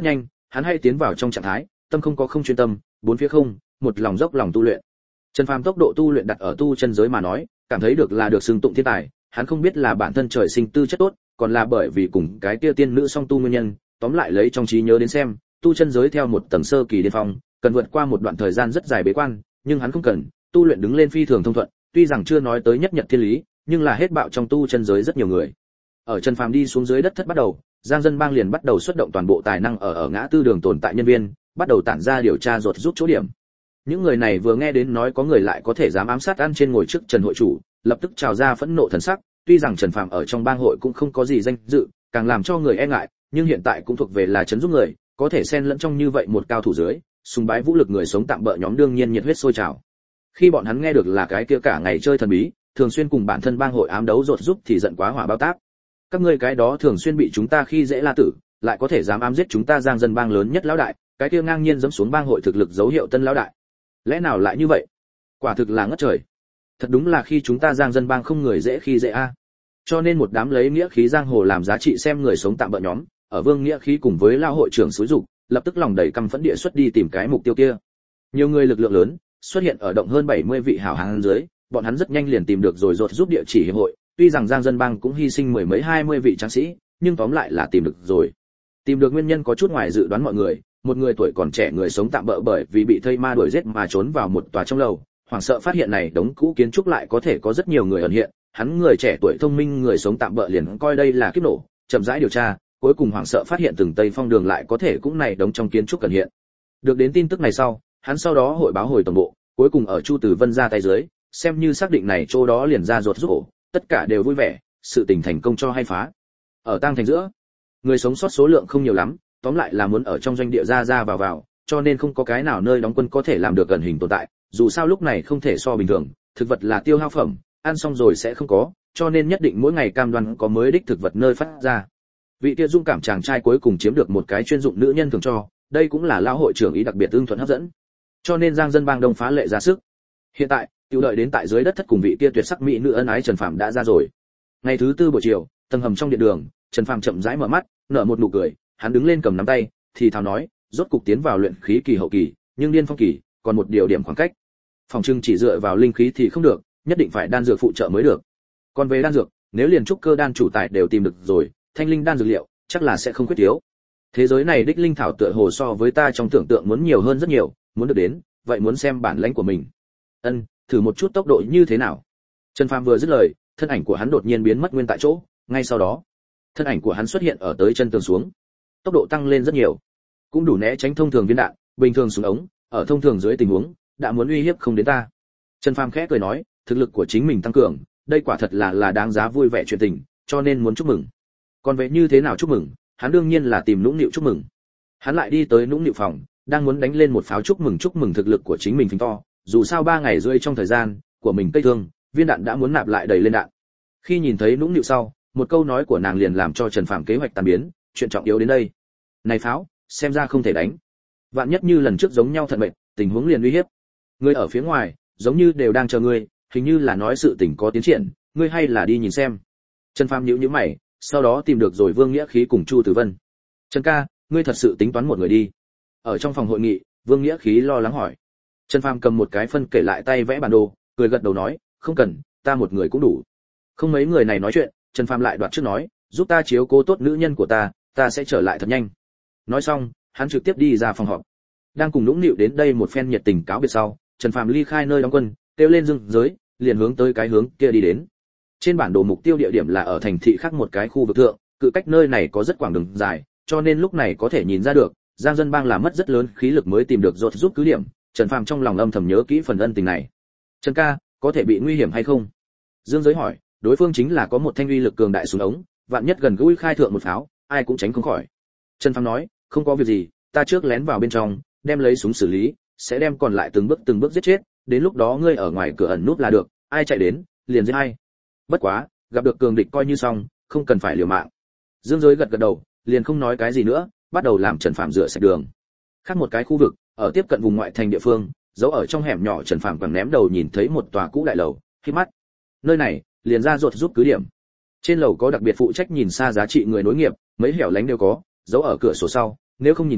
hắn hay tiến vào trong trạng thái tâm không có không chuyên tâm, bốn phía không, một lòng dốc lòng tu luyện. Trần Phàm tốc độ tu luyện đặt ở tu chân giới mà nói, cảm thấy được là được xưng tụng thiên tài, hắn không biết là bản thân trời sinh tư chất tốt, còn là bởi vì cùng cái kia tiên nữ song tu nguyên nhân, tóm lại lấy trong trí nhớ đến xem, tu chân giới theo một tầng sơ kỳ điên phong, cần vượt qua một đoạn thời gian rất dài bế quan, nhưng hắn không cần, tu luyện đứng lên phi thường thông thuận, tuy rằng chưa nói tới nhất nhật thiên lý, nhưng là hết bạo trong tu chân giới rất nhiều người. Ở Trần Phàm đi xuống dưới đất thất bắt đầu, Giang Dân Bang liền bắt đầu xuất động toàn bộ tài năng ở ở ngã tư đường tồn tại nhân viên, bắt đầu tản ra điều tra ruột rút chỗ điểm. Những người này vừa nghe đến nói có người lại có thể dám ám sát ăn trên ngồi trước Trần hội chủ, lập tức trào ra phẫn nộ thần sắc, tuy rằng Trần Phàm ở trong bang hội cũng không có gì danh dự, càng làm cho người e ngại, nhưng hiện tại cũng thuộc về là trấn giúp người, có thể xen lẫn trong như vậy một cao thủ dưới, sùng bái vũ lực người sống tạm bợ nhóm đương nhiên nhiệt huyết sôi trào. Khi bọn hắn nghe được là cái kia cả ngày chơi thần bí, thường xuyên cùng bản thân bang hội ám đấu rột giúp thì giận quá hỏa bao tác. Các ngươi cái đó thường xuyên bị chúng ta khi dễ la tử, lại có thể dám ám giết chúng ta Giang Dân Bang lớn nhất lão đại, cái kia ngang nhiên giẫm xuống bang hội thực lực dấu hiệu tân lão đại. Lẽ nào lại như vậy? Quả thực là ngất trời. Thật đúng là khi chúng ta Giang Dân Bang không người dễ khi dễ a. Cho nên một đám lấy nghĩa khí giang hồ làm giá trị xem người sống tạm bợ nhóm, ở Vương nghĩa khí cùng với lão hội trưởng xúi dục, lập tức lòng đầy căm phẫn địa xuất đi tìm cái mục tiêu kia. Nhiều người lực lượng lớn xuất hiện ở động hơn bảy mươi vị hảo hán dưới, bọn hắn rất nhanh liền tìm được rồi rột giúp địa chỉ hiệp hội, tuy rằng Giang Dân Bang cũng hy sinh mười mấy hai mươi vị tráng sĩ, nhưng tóm lại là tìm được rồi. Tìm được nguyên nhân có chút ngoài dự đoán mọi người, một người tuổi còn trẻ người sống tạm bợ bởi vì bị thây ma đuổi giết mà trốn vào một tòa trong lầu, hoảng sợ phát hiện này đống cũ kiến trúc lại có thể có rất nhiều người ẩn hiện, hắn người trẻ tuổi thông minh người sống tạm bợ liền coi đây là kiếp nổ, chậm rãi điều tra, cuối cùng hoảng sợ phát hiện từng tây phong đường lại có thể cũng này đống trong kiến trúc ẩn hiện. Được đến tin tức này sau, hắn sau đó hội báo hồi tổng bộ, cuối cùng ở Chu Tử Vân ra tay dưới, xem như xác định này chỗ đó liền ra ruột giúp ổ, tất cả đều vui vẻ, sự tình thành công cho hay phá. Ở tang thành giữa, người sống sót số lượng không nhiều lắm, tóm lại là muốn ở trong doanh địa ra ra vào vào, cho nên không có cái nào nơi đóng quân có thể làm được gần hình tồn tại, dù sao lúc này không thể so bình thường, thực vật là tiêu hao phẩm, ăn xong rồi sẽ không có, cho nên nhất định mỗi ngày cam đoan có mới đích thực vật nơi phát ra. Vị kia dung cảm chàng trai cuối cùng chiếm được một cái chuyên dụng nữ nhân thường cho, đây cũng là lão hội trưởng ý đặc biệt ưng thuận hấp dẫn. Cho nên Giang Dân Bang đông phá lệ ra sức. Hiện tại, tiểu đợi đến tại dưới đất thất cùng vị kia tuyệt sắc mỹ nữ ân ái Trần Phàm đã ra rồi. Ngày thứ tư buổi chiều, tầng hầm trong điện đường, Trần Phàm chậm rãi mở mắt, nở một nụ cười, hắn đứng lên cầm nắm tay, thì thào nói, rốt cục tiến vào luyện khí kỳ hậu kỳ, nhưng điên phong kỳ, còn một điều điểm khoảng cách. Phòng trưng chỉ dựa vào linh khí thì không được, nhất định phải đan dược phụ trợ mới được. Còn về đan dược, nếu liền trúc cơ đan chủ tài đều tìm được rồi, thanh linh đan dược liệu, chắc là sẽ không khuyết thiếu. Thế giới này đích linh thảo tựa hồ so với ta trong tưởng tượng muốn nhiều hơn rất nhiều, muốn được đến, vậy muốn xem bản lãnh của mình. Ân, thử một chút tốc độ như thế nào. Trần Phàm vừa dứt lời, thân ảnh của hắn đột nhiên biến mất nguyên tại chỗ, ngay sau đó, thân ảnh của hắn xuất hiện ở tới chân tường xuống. Tốc độ tăng lên rất nhiều, cũng đủ né tránh thông thường viên đạn, bình thường súng ống, ở thông thường dưới tình huống, đã muốn uy hiếp không đến ta. Trần Phàm khẽ cười nói, thực lực của chính mình tăng cường, đây quả thật là là đáng giá vui vẻ chuyện tình, cho nên muốn chúc mừng. Còn về như thế nào chúc mừng, hắn đương nhiên là tìm Nũng Nịu chúc mừng. Hắn lại đi tới Nũng Nịu phòng, đang muốn đánh lên một pháo chúc mừng chúc mừng thực lực của chính mình phình to, dù sao ba ngày rưỡi trong thời gian của mình cây thương, viên đạn đã muốn nạp lại đầy lên đạn. Khi nhìn thấy Nũng Nịu sau, một câu nói của nàng liền làm cho Trần Phàm kế hoạch tan biến, chuyện trọng yếu đến đây. Này pháo, xem ra không thể đánh. Vạn nhất như lần trước giống nhau thật mệnh, tình huống liền uy hiếp. Người ở phía ngoài, giống như đều đang chờ ngươi, hình như là nói sự tình có tiến triển, ngươi hay là đi nhìn xem. Trần Phàm nhíu nhíu mày, sau đó tìm được rồi Vương Nghĩa Khí cùng Chu Tử Vân. Trần ca, ngươi thật sự tính toán một người đi? Ở trong phòng hội nghị, Vương Nghĩa Khí lo lắng hỏi. Trần Phàm cầm một cái phân kể lại tay vẽ bản đồ, cười gật đầu nói, không cần, ta một người cũng đủ. Không mấy người này nói chuyện, Trần Phàm lại đoạt trước nói, giúp ta chiếu cố tốt nữ nhân của ta, ta sẽ trở lại thật nhanh. Nói xong, hắn trực tiếp đi ra phòng họp. Đang cùng Nũng Nịu đến đây một phen nhiệt tình cáo biệt sau, Trần Phàm ly khai nơi đóng quân, kêu lên dương giới, liền hướng tới cái hướng kia đi đến. Trên bản đồ mục tiêu địa điểm là ở thành thị khác một cái khu vực thượng, cự cách nơi này có rất quãng đường dài, cho nên lúc này có thể nhìn ra được, Giang Dân Bang là mất rất lớn khí lực mới tìm được rốt giúp cứ điểm. Trần Phàm trong lòng âm thầm nhớ kỹ phần ân tình này. Trần ca, có thể bị nguy hiểm hay không? Dương Giới hỏi, đối phương chính là có một thanh uy lực cường đại súng ống, vạn nhất gần gũi khai thượng một pháo, ai cũng tránh không khỏi. Trần Phàm nói, không có việc gì, ta trước lén vào bên trong, đem lấy súng xử lý, sẽ đem còn lại từng bước từng bước giết chết, đến lúc đó ngươi ở ngoài cửa ẩn núp là được, ai chạy đến, liền giết ai. Bất quá, gặp được cường địch coi như xong, không cần phải liều mạng. Dương Giới gật gật đầu, liền không nói cái gì nữa, bắt đầu làm Trần Phàm rửa sạch đường. Khác một cái khu vực, ở tiếp cận vùng ngoại thành địa phương, giấu ở trong hẻm nhỏ, Trần Phàm quẳng ném đầu nhìn thấy một tòa cũ đại lầu, khi mắt. Nơi này, liền ra ruột giúp cứ điểm. Trên lầu có đặc biệt phụ trách nhìn xa giá trị người nối nghiệp, mấy hẻo lánh đều có, giấu ở cửa sổ sau, nếu không nhìn kỹ,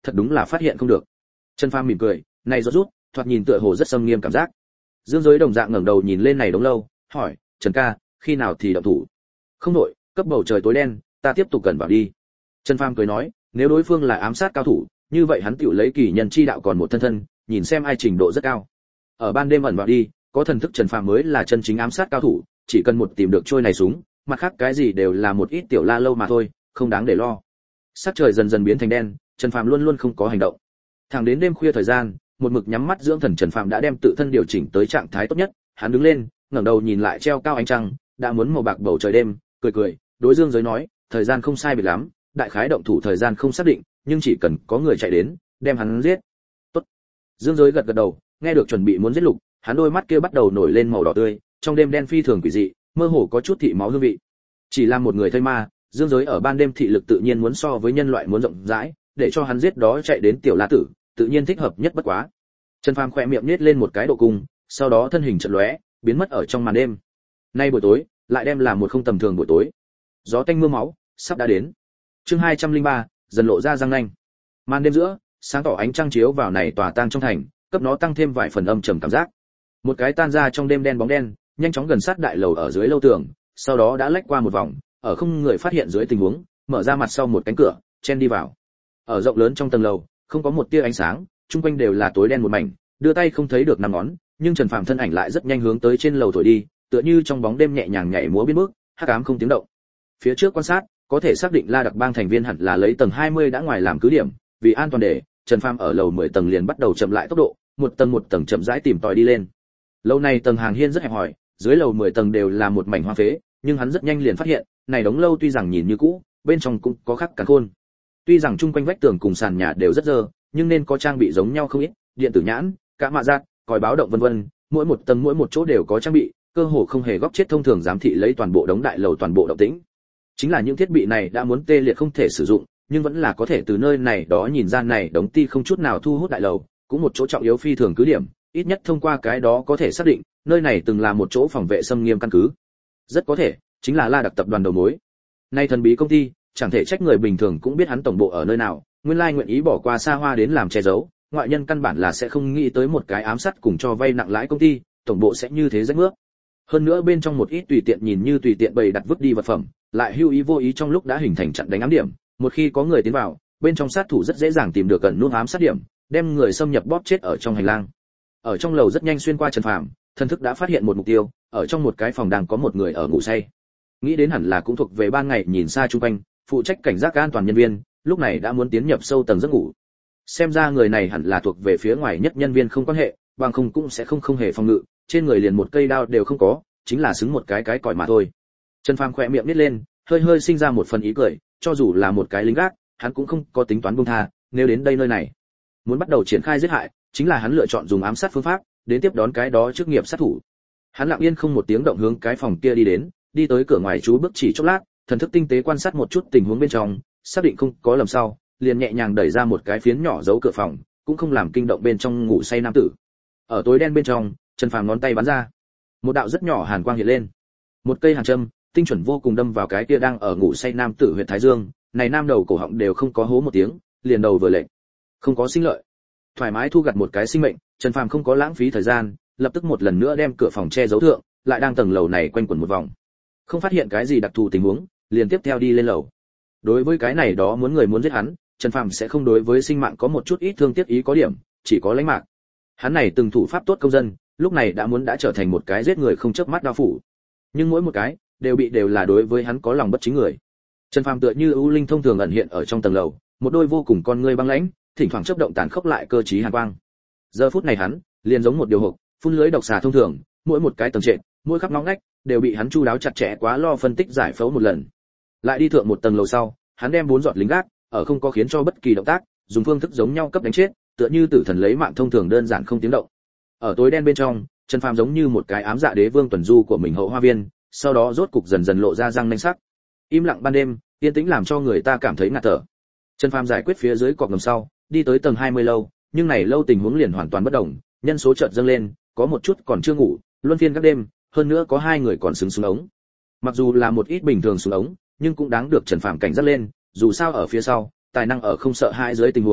thật đúng là phát hiện không được. Trần Phàm mỉm cười, này rốt rút, thoạt nhìn tựa hồ rất sâm nghiêm cảm giác. Dương Giới đồng dạng ngẩng đầu nhìn lên này đống lâu, hỏi, Trần ca, khi nào thì động thủ? Không đổi, cấp bầu trời tối đen, ta tiếp tục cần vào đi. Trần Phàm cười nói, nếu đối phương là ám sát cao thủ, như vậy hắn tiểu lấy kỳ nhân chi đạo còn một thân thân, nhìn xem ai trình độ rất cao. Ở ban đêm ẩn vào đi, có thần thức Trần Phàm mới là chân chính ám sát cao thủ, chỉ cần một tìm được trôi này súng, mặt khác cái gì đều là một ít tiểu la lâu mà thôi, không đáng để lo. Sắc trời dần dần biến thành đen, Trần Phàm luôn luôn không có hành động. Thẳng đến đêm khuya thời gian, một mực nhắm mắt dưỡng thần Trần Phàm đã đem tự thân điều chỉnh tới trạng thái tốt nhất, hắn đứng lên, ngẩng đầu nhìn lại treo cao ánh trăng, đã muốn màu bạc bầu trời đêm, cười cười, đối Dương Giới nói, thời gian không sai biệt lắm, đại khái động thủ thời gian không xác định, nhưng chỉ cần có người chạy đến, đem hắn giết. Tốt. Dương Giới gật gật đầu, nghe được chuẩn bị muốn giết lục, hắn đôi mắt kia bắt đầu nổi lên màu đỏ tươi, trong đêm đen phi thường quỷ dị, mơ hồ có chút thị máu hương vị. Chỉ là một người thây ma, Dương Giới ở ban đêm thị lực tự nhiên muốn so với nhân loại muốn rộng rãi, để cho hắn giết đó chạy đến tiểu la tử, tự nhiên thích hợp nhất bất quá. Trần Phàm khẽ miệng nhếch lên một cái độ cung, sau đó thân hình chợt lóe, biến mất ở trong màn đêm. Nay buổi tối, lại đem là một không tầm thường buổi tối. Gió tanh mưa máu, sắp đã đến. Chương hai trăm linh ba, dần lộ ra răng nanh. Màn đêm giữa, sáng tỏ ánh trăng chiếu vào này tòa tang trong thành, cấp nó tăng thêm vài phần âm trầm cảm giác. Một cái tan ra trong đêm đen bóng đen, nhanh chóng gần sát đại lầu ở dưới lâu tường, sau đó đã lách qua một vòng, ở không người phát hiện dưới tình huống, mở ra mặt sau một cánh cửa, chen đi vào. Ở rộng lớn trong tầng lầu, không có một tia ánh sáng, chung quanh đều là tối đen một mảnh, đưa tay không thấy được năm ngón, nhưng Trần Phàm thân ảnh lại rất nhanh hướng tới trên lầu thổi đi, tựa như trong bóng đêm nhẹ nhàng nhảy múa biến bước, hắc ám không tiếng động. Phía trước quan sát, có thể xác định La Đặc Bang thành viên hẳn là lấy tầng hai mươi đã ngoài làm cứ điểm, vì an toàn để, Trần Phàm ở lầu mười tầng liền bắt đầu chậm lại tốc độ, một tầng một tầng chậm rãi tìm tòi đi lên. Lâu này tầng hàng hiên rất hẹp hòi, dưới lầu mười tầng đều là một mảnh hoang phế, nhưng hắn rất nhanh liền phát hiện, này đống lâu tuy rằng nhìn như cũ, bên trong cũng có khắc càn khôn. Tuy rằng chung quanh vách tường cùng sàn nhà đều rất dơ, nhưng nên có trang bị giống nhau không ít, điện tử nhãn, cả mạ giác, còi báo động vân vân, mỗi một tầng mỗi một chỗ đều có trang bị, cơ hồ không hề góc chết thông thường giám thị lấy toàn bộ đống đại lầu toàn bộ động tĩnh. Chính là những thiết bị này đã muốn tê liệt không thể sử dụng, nhưng vẫn là có thể từ nơi này đó nhìn ra này đống ti không chút nào thu hút đại lầu, cũng một chỗ trọng yếu phi thường cứ điểm, ít nhất thông qua cái đó có thể xác định, nơi này từng là một chỗ phòng vệ xâm nghiêm căn cứ. Rất có thể, chính là La Đặc tập đoàn đầu mối. Nay thần bí công ty, chẳng thể trách người bình thường cũng biết hắn tổng bộ ở nơi nào, nguyên lai nguyện ý bỏ qua xa hoa đến làm che giấu, ngoại nhân căn bản là sẽ không nghĩ tới một cái ám sát cùng cho vay nặng lãi công ty, tổng bộ sẽ như thế rách mướp. Hơn nữa bên trong một ít tùy tiện nhìn như tùy tiện bày đặt vứt đi vật phẩm, lại hữu ý vô ý trong lúc đã hình thành trận đánh ám điểm, một khi có người tiến vào, bên trong sát thủ rất dễ dàng tìm được gần nút ám sát điểm, đem người xâm nhập bóp chết ở trong hành lang. Ở trong lầu rất nhanh xuyên qua Trần Phàm, thần thức đã phát hiện một mục tiêu, ở trong một cái phòng đang có một người ở ngủ say. Nghĩ đến hẳn là cũng thuộc về ban ngày nhìn xa chung quanh, phụ trách cảnh giác an toàn nhân viên, lúc này đã muốn tiến nhập sâu tầng giấc ngủ. Xem ra người này hẳn là thuộc về phía ngoài nhất nhân viên không quan hệ, bằng không cũng sẽ không không hề phòng ngự, trên người liền một cây đao đều không có, chính là xứng một cái cái còi mà thôi. Trần Phàm khẽ miệng nhếch lên, hơi hơi sinh ra một phần ý cười, cho dù là một cái lính gác, hắn cũng không có tính toán buông tha, nếu đến đây nơi này, muốn bắt đầu triển khai giết hại, chính là hắn lựa chọn dùng ám sát phương pháp, đến tiếp đón cái đó chức nghiệp sát thủ. Hắn lặng yên không một tiếng động hướng cái phòng kia đi đến, đi tới cửa ngoài chú bước chỉ chốc lát, thần thức tinh tế quan sát một chút tình huống bên trong, xác định không có lầm sau, liền nhẹ nhàng đẩy ra một cái phiến nhỏ giấu cửa phòng, cũng không làm kinh động bên trong ngủ say nam tử. Ở tối đen bên trong, Trần Phàm ngón tay bắn ra, một đạo rất nhỏ hàn quang hiện lên, một cây hàn châm tinh chuẩn vô cùng đâm vào cái kia đang ở ngủ say nam tử huyệt thái dương, này nam đầu cổ họng đều không có hố một tiếng, liền đầu vừa lệnh, không có sinh lợi, thoải mái thu gặt một cái sinh mệnh. Trần Phàm không có lãng phí thời gian, lập tức một lần nữa đem cửa phòng che giấu thượng, lại đang tầng lầu này quanh quẩn một vòng, không phát hiện cái gì đặc thù tình huống, liền tiếp theo đi lên lầu. Đối với cái này đó muốn người muốn giết hắn, Trần Phàm sẽ không đối với sinh mạng có một chút ít thương tiếc ý có điểm, chỉ có lãnh mạc. Hắn này từng thủ pháp tốt công dân, lúc này đã muốn đã trở thành một cái giết người không chớp mắt đao phủ. Nhưng mỗi một cái đều bị đều là đối với hắn có lòng bất chính người. Trần Phàm tựa như ưu linh thông thường ẩn hiện ở trong tầng lầu, một đôi vô cùng con ngươi băng lãnh, thỉnh thoảng chớp động tàn khốc lại cơ trí hàn quang. Giờ phút này hắn, liền giống một điều hộp, phun lưới độc xà thông thường, mỗi một cái tầng trệt, mỗi khắp ngóc ngách đều bị hắn chu đáo chặt chẽ quá lo phân tích giải phẫu một lần. Lại đi thượng một tầng lầu sau, hắn đem bốn giọt lính gác, ở không có khiến cho bất kỳ động tác, dùng phương thức giống nhau cấp đánh chết, tựa như tử thần lấy mạng thông thường đơn giản không tiếng động. Ở tối đen bên trong, Trần Phàm giống như một cái ám dạ đế vương tuần du của mình hậu hoa viên, sau đó rốt cục dần dần lộ ra răng nanh sắc. Im lặng ban đêm, yên tĩnh làm cho người ta cảm thấy ngạt thở. Trần Phàm giải quyết phía dưới cọc ngầm sau, đi tới tầng hai mươi lâu, nhưng này lâu tình huống liền hoàn toàn bất động, nhân số chợt dâng lên, có một chút còn chưa ngủ, luân phiên các đêm, hơn nữa có hai người còn xứng súng ống. Mặc dù là một ít bình thường súng ống, nhưng cũng đáng được Trần Phàm cảnh giác lên, dù sao ở phía sau, tài năng ở không sợ hãi dưới tình huống,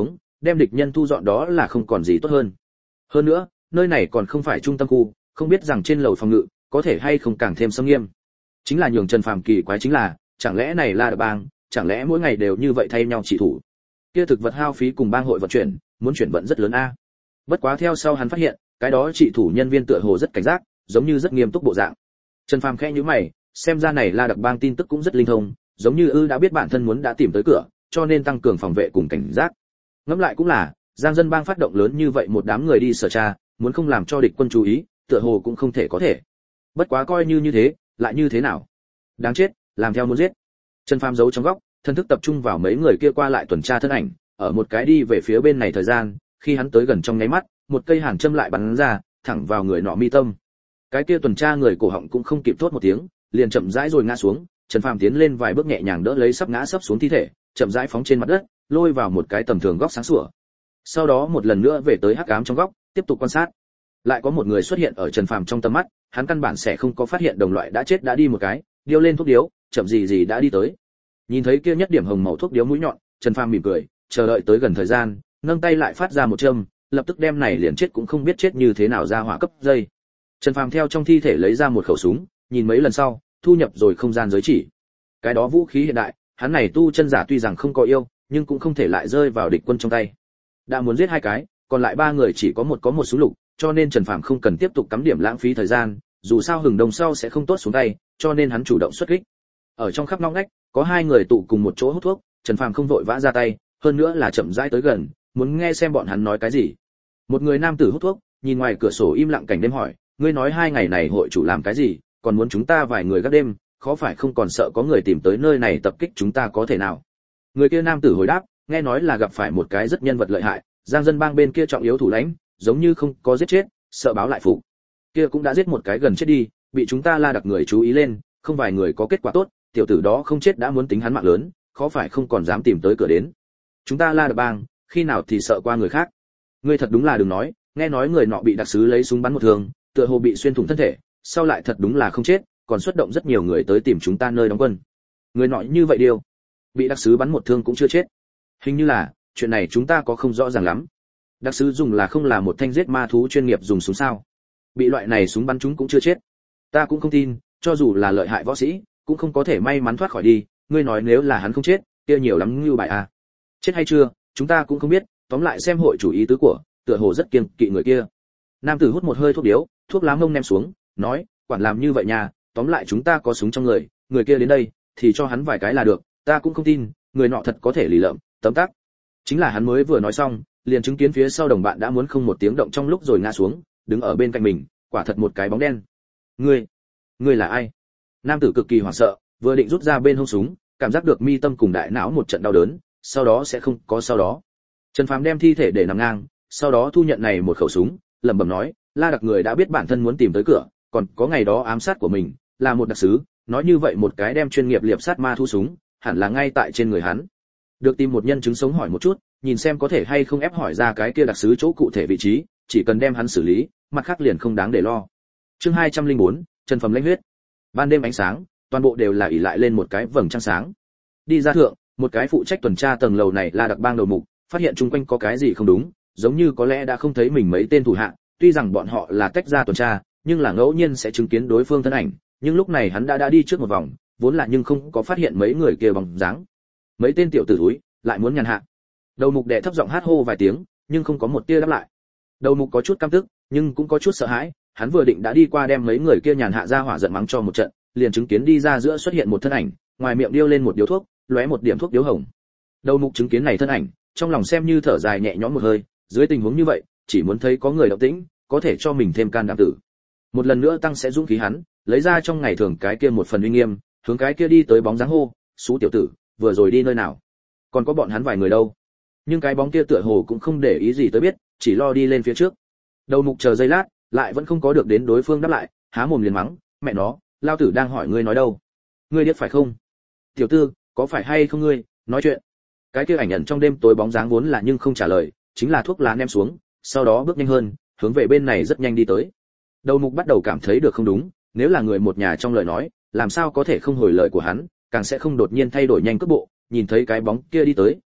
đem địch nhân thu dọn đó là không còn gì tốt hơn. Hơn nữa, nơi này còn không phải trung tâm khu, không biết rằng trên lầu phòng ngự có thể hay không càng thêm xâm nghiêm. Chính là nhường Trần Phàm kỳ quái chính là, chẳng lẽ này La Đập Bang, chẳng lẽ mỗi ngày đều như vậy thay nhau chỉ thủ? Kia thực vật hao phí cùng bang hội vận chuyển, muốn chuyển vận rất lớn a. Bất quá theo sau hắn phát hiện, cái đó chỉ thủ nhân viên tựa hồ rất cảnh giác, giống như rất nghiêm túc bộ dạng. Trần Phàm khẽ nhíu mày, xem ra này La Đập Bang tin tức cũng rất linh thông, giống như ư đã biết bản thân muốn đã tìm tới cửa, cho nên tăng cường phòng vệ cùng cảnh giác. Ngẫm lại cũng là, Giang Dân Bang phát động lớn như vậy một đám người đi sở tra, muốn không làm cho địch quân chú ý, tựa hồ cũng không thể có thể. Bất quá coi như như thế, lại như thế nào? Đáng chết, làm theo muốn giết. Trần Phàm giấu trong góc, thân thức tập trung vào mấy người kia qua lại tuần tra thân ảnh, ở một cái đi về phía bên này thời gian, khi hắn tới gần trong nháy mắt, một cây hàn châm lại bắn ra, thẳng vào người nọ mi tâm. Cái kia tuần tra người cổ họng cũng không kịp thốt một tiếng, liền chậm rãi rồi ngã xuống. Trần Phàm tiến lên vài bước nhẹ nhàng đỡ lấy sắp ngã sắp xuống thi thể, chậm rãi phóng trên mặt đất, lôi vào một cái tầm thường góc sáng sủa. Sau đó một lần nữa về tới hắc ám trong góc, tiếp tục quan sát. Lại có một người xuất hiện ở Trần Phàm trong tầm mắt, hắn căn bản sẽ không có phát hiện đồng loại đã chết đã đi một cái, điêu lên thuốc điếu, chậm gì gì đã đi tới. Nhìn thấy kia nhất điểm hồng màu thuốc điếu mũi nhọn, Trần Phàm mỉm cười, chờ đợi tới gần thời gian, nâng tay lại phát ra một châm, lập tức đem này liền chết cũng không biết chết như thế nào ra hỏa cấp dây. Trần Phàm theo trong thi thể lấy ra một khẩu súng, nhìn mấy lần sau, thu nhập rồi không gian giới chỉ. Cái đó vũ khí hiện đại, hắn này tu chân giả tuy rằng không có yêu, nhưng cũng không thể lại rơi vào địch quân trong tay. Đã muốn giết hai cái, còn lại ba người chỉ có một có một súng lục, cho nên Trần Phàm không cần tiếp tục cắm điểm lãng phí thời gian, dù sao hừng đông sau sẽ không tốt xuống tay, cho nên hắn chủ động xuất kích. Ở trong khắp ngóc ngách, có hai người tụ cùng một chỗ hút thuốc, Trần Phàm không vội vã ra tay, hơn nữa là chậm rãi tới gần, muốn nghe xem bọn hắn nói cái gì. Một người nam tử hút thuốc, nhìn ngoài cửa sổ im lặng cảnh đêm hỏi, ngươi nói hai ngày này hội chủ làm cái gì, còn muốn chúng ta vài người gác đêm, khó phải không còn sợ có người tìm tới nơi này tập kích chúng ta có thể nào? Người kia nam tử hồi đáp, nghe nói là gặp phải một cái rất nhân vật lợi hại, Giang Dân Bang bên kia trọng yếu thủ lãnh, giống như không có giết chết, sợ báo lại phục. Kia cũng đã giết một cái gần chết đi, bị chúng ta La Đặc người chú ý lên, không vài người có kết quả tốt, tiểu tử đó không chết đã muốn tính hắn mạng lớn, khó phải không còn dám tìm tới cửa đến. Chúng ta La Đặc Bang, khi nào thì sợ qua người khác. Ngươi thật đúng là đừng nói, nghe nói người nọ bị đặc sứ lấy súng bắn một thương, tựa hồ bị xuyên thủng thân thể, sau lại thật đúng là không chết, còn xuất động rất nhiều người tới tìm chúng ta nơi đóng quân. Người nọ như vậy điều, bị đặc sứ bắn một thương cũng chưa chết. Hình như là, chuyện này chúng ta có không rõ ràng lắm. Đặc sứ dùng là không là một thanh giết ma thú chuyên nghiệp dùng súng sao? Bị loại này súng bắn chúng cũng chưa chết. Ta cũng không tin, cho dù là lợi hại võ sĩ, cũng không có thể may mắn thoát khỏi đi, ngươi nói nếu là hắn không chết, kia nhiều lắm như bài à. Chết hay chưa, chúng ta cũng không biết, tóm lại xem hội chủ ý tứ của, tựa hồ rất kiêng kỵ người kia. Nam tử hút một hơi thuốc điếu, thuốc lá mông ném xuống, nói, quản làm như vậy nha, tóm lại chúng ta có súng trong người, người kia đến đây, thì cho hắn vài cái là được, ta cũng không tin, người nọ thật có thể lì lợm, tấm tắc. Chính là hắn mới vừa nói xong, liền chứng kiến phía sau đồng bạn đã muốn không một tiếng động trong lúc rồi ngã xuống, đứng ở bên cạnh mình, quả thật một cái bóng đen. Ngươi, ngươi là ai? Nam tử cực kỳ hoảng sợ, vừa định rút ra bên hông súng, cảm giác được mi tâm cùng đại não một trận đau đớn, sau đó sẽ không có sau đó. Trần Phàm đem thi thể để nằm ngang, sau đó thu nhận này một khẩu súng, lẩm bẩm nói, La Đặc người đã biết bản thân muốn tìm tới cửa, còn có ngày đó ám sát của mình, là một đặc sứ, nói như vậy một cái đem chuyên nghiệp liệp sát ma thu súng, hẳn là ngay tại trên người hắn. Được tìm một nhân chứng sống hỏi một chút, nhìn xem có thể hay không ép hỏi ra cái kia đặc sứ chỗ cụ thể vị trí, chỉ cần đem hắn xử lý, mặt khác liền không đáng để lo. Chương hai trăm lẻ bốn, Trần Phẩm lãnh huyết. Ban đêm ánh sáng, toàn bộ đều là ỷ lại lên một cái vầng trăng sáng. Đi ra thượng, một cái phụ trách tuần tra tầng lầu này là Đặc Bang đầu mục, phát hiện chung quanh có cái gì không đúng, giống như có lẽ đã không thấy mình mấy tên thủ hạ, tuy rằng bọn họ là tách ra tuần tra, nhưng là ngẫu nhiên sẽ chứng kiến đối phương thân ảnh, nhưng lúc này hắn đã đã đi trước một vòng, vốn là nhưng không có phát hiện mấy người kia bóng dáng. Mấy tên tiểu tử thúi, lại muốn nhàn hạ. Đầu mục đệ thấp giọng hát hô vài tiếng, nhưng không có một tia đáp lại. Đầu mục có chút căm tức, nhưng cũng có chút sợ hãi, hắn vừa định đã đi qua đem mấy người kia nhàn hạ ra hỏa giận mắng cho một trận, liền chứng kiến đi ra giữa xuất hiện một thân ảnh, ngoài miệng điêu lên một điếu thuốc, lóe một điểm thuốc điếu hồng. Đầu mục chứng kiến này thân ảnh, trong lòng xem như thở dài nhẹ nhõm một hơi, dưới tình huống như vậy, chỉ muốn thấy có người động tĩnh, có thể cho mình thêm can đảm tử. Một lần nữa tăng sẽ dũng khí hắn, lấy ra trong ngày thường cái kia một phần uy nghiêm, hướng cái kia đi tới bóng dáng hô, "Sú tiểu tử, vừa rồi đi nơi nào? Còn có bọn hắn vài người đâu?" Nhưng cái bóng kia tựa hồ cũng không để ý gì tới biết, chỉ lo đi lên phía trước. Đầu mục chờ giây lát, lại vẫn không có được đến đối phương đáp lại, há mồm liền mắng, "Mẹ nó, lao tử đang hỏi ngươi nói đâu? Ngươi điếc phải không? Tiểu tư, có phải hay không ngươi, nói chuyện." Cái kia ảnh nhận trong đêm tối bóng dáng vốn là nhưng không trả lời, chính là thuốc lá ném xuống, sau đó bước nhanh hơn, hướng về bên này rất nhanh đi tới. Đầu mục bắt đầu cảm thấy được không đúng, nếu là người một nhà trong lời nói, làm sao có thể không hồi lời của hắn, càng sẽ không đột nhiên thay đổi nhanh cước bộ, nhìn thấy cái bóng kia đi tới,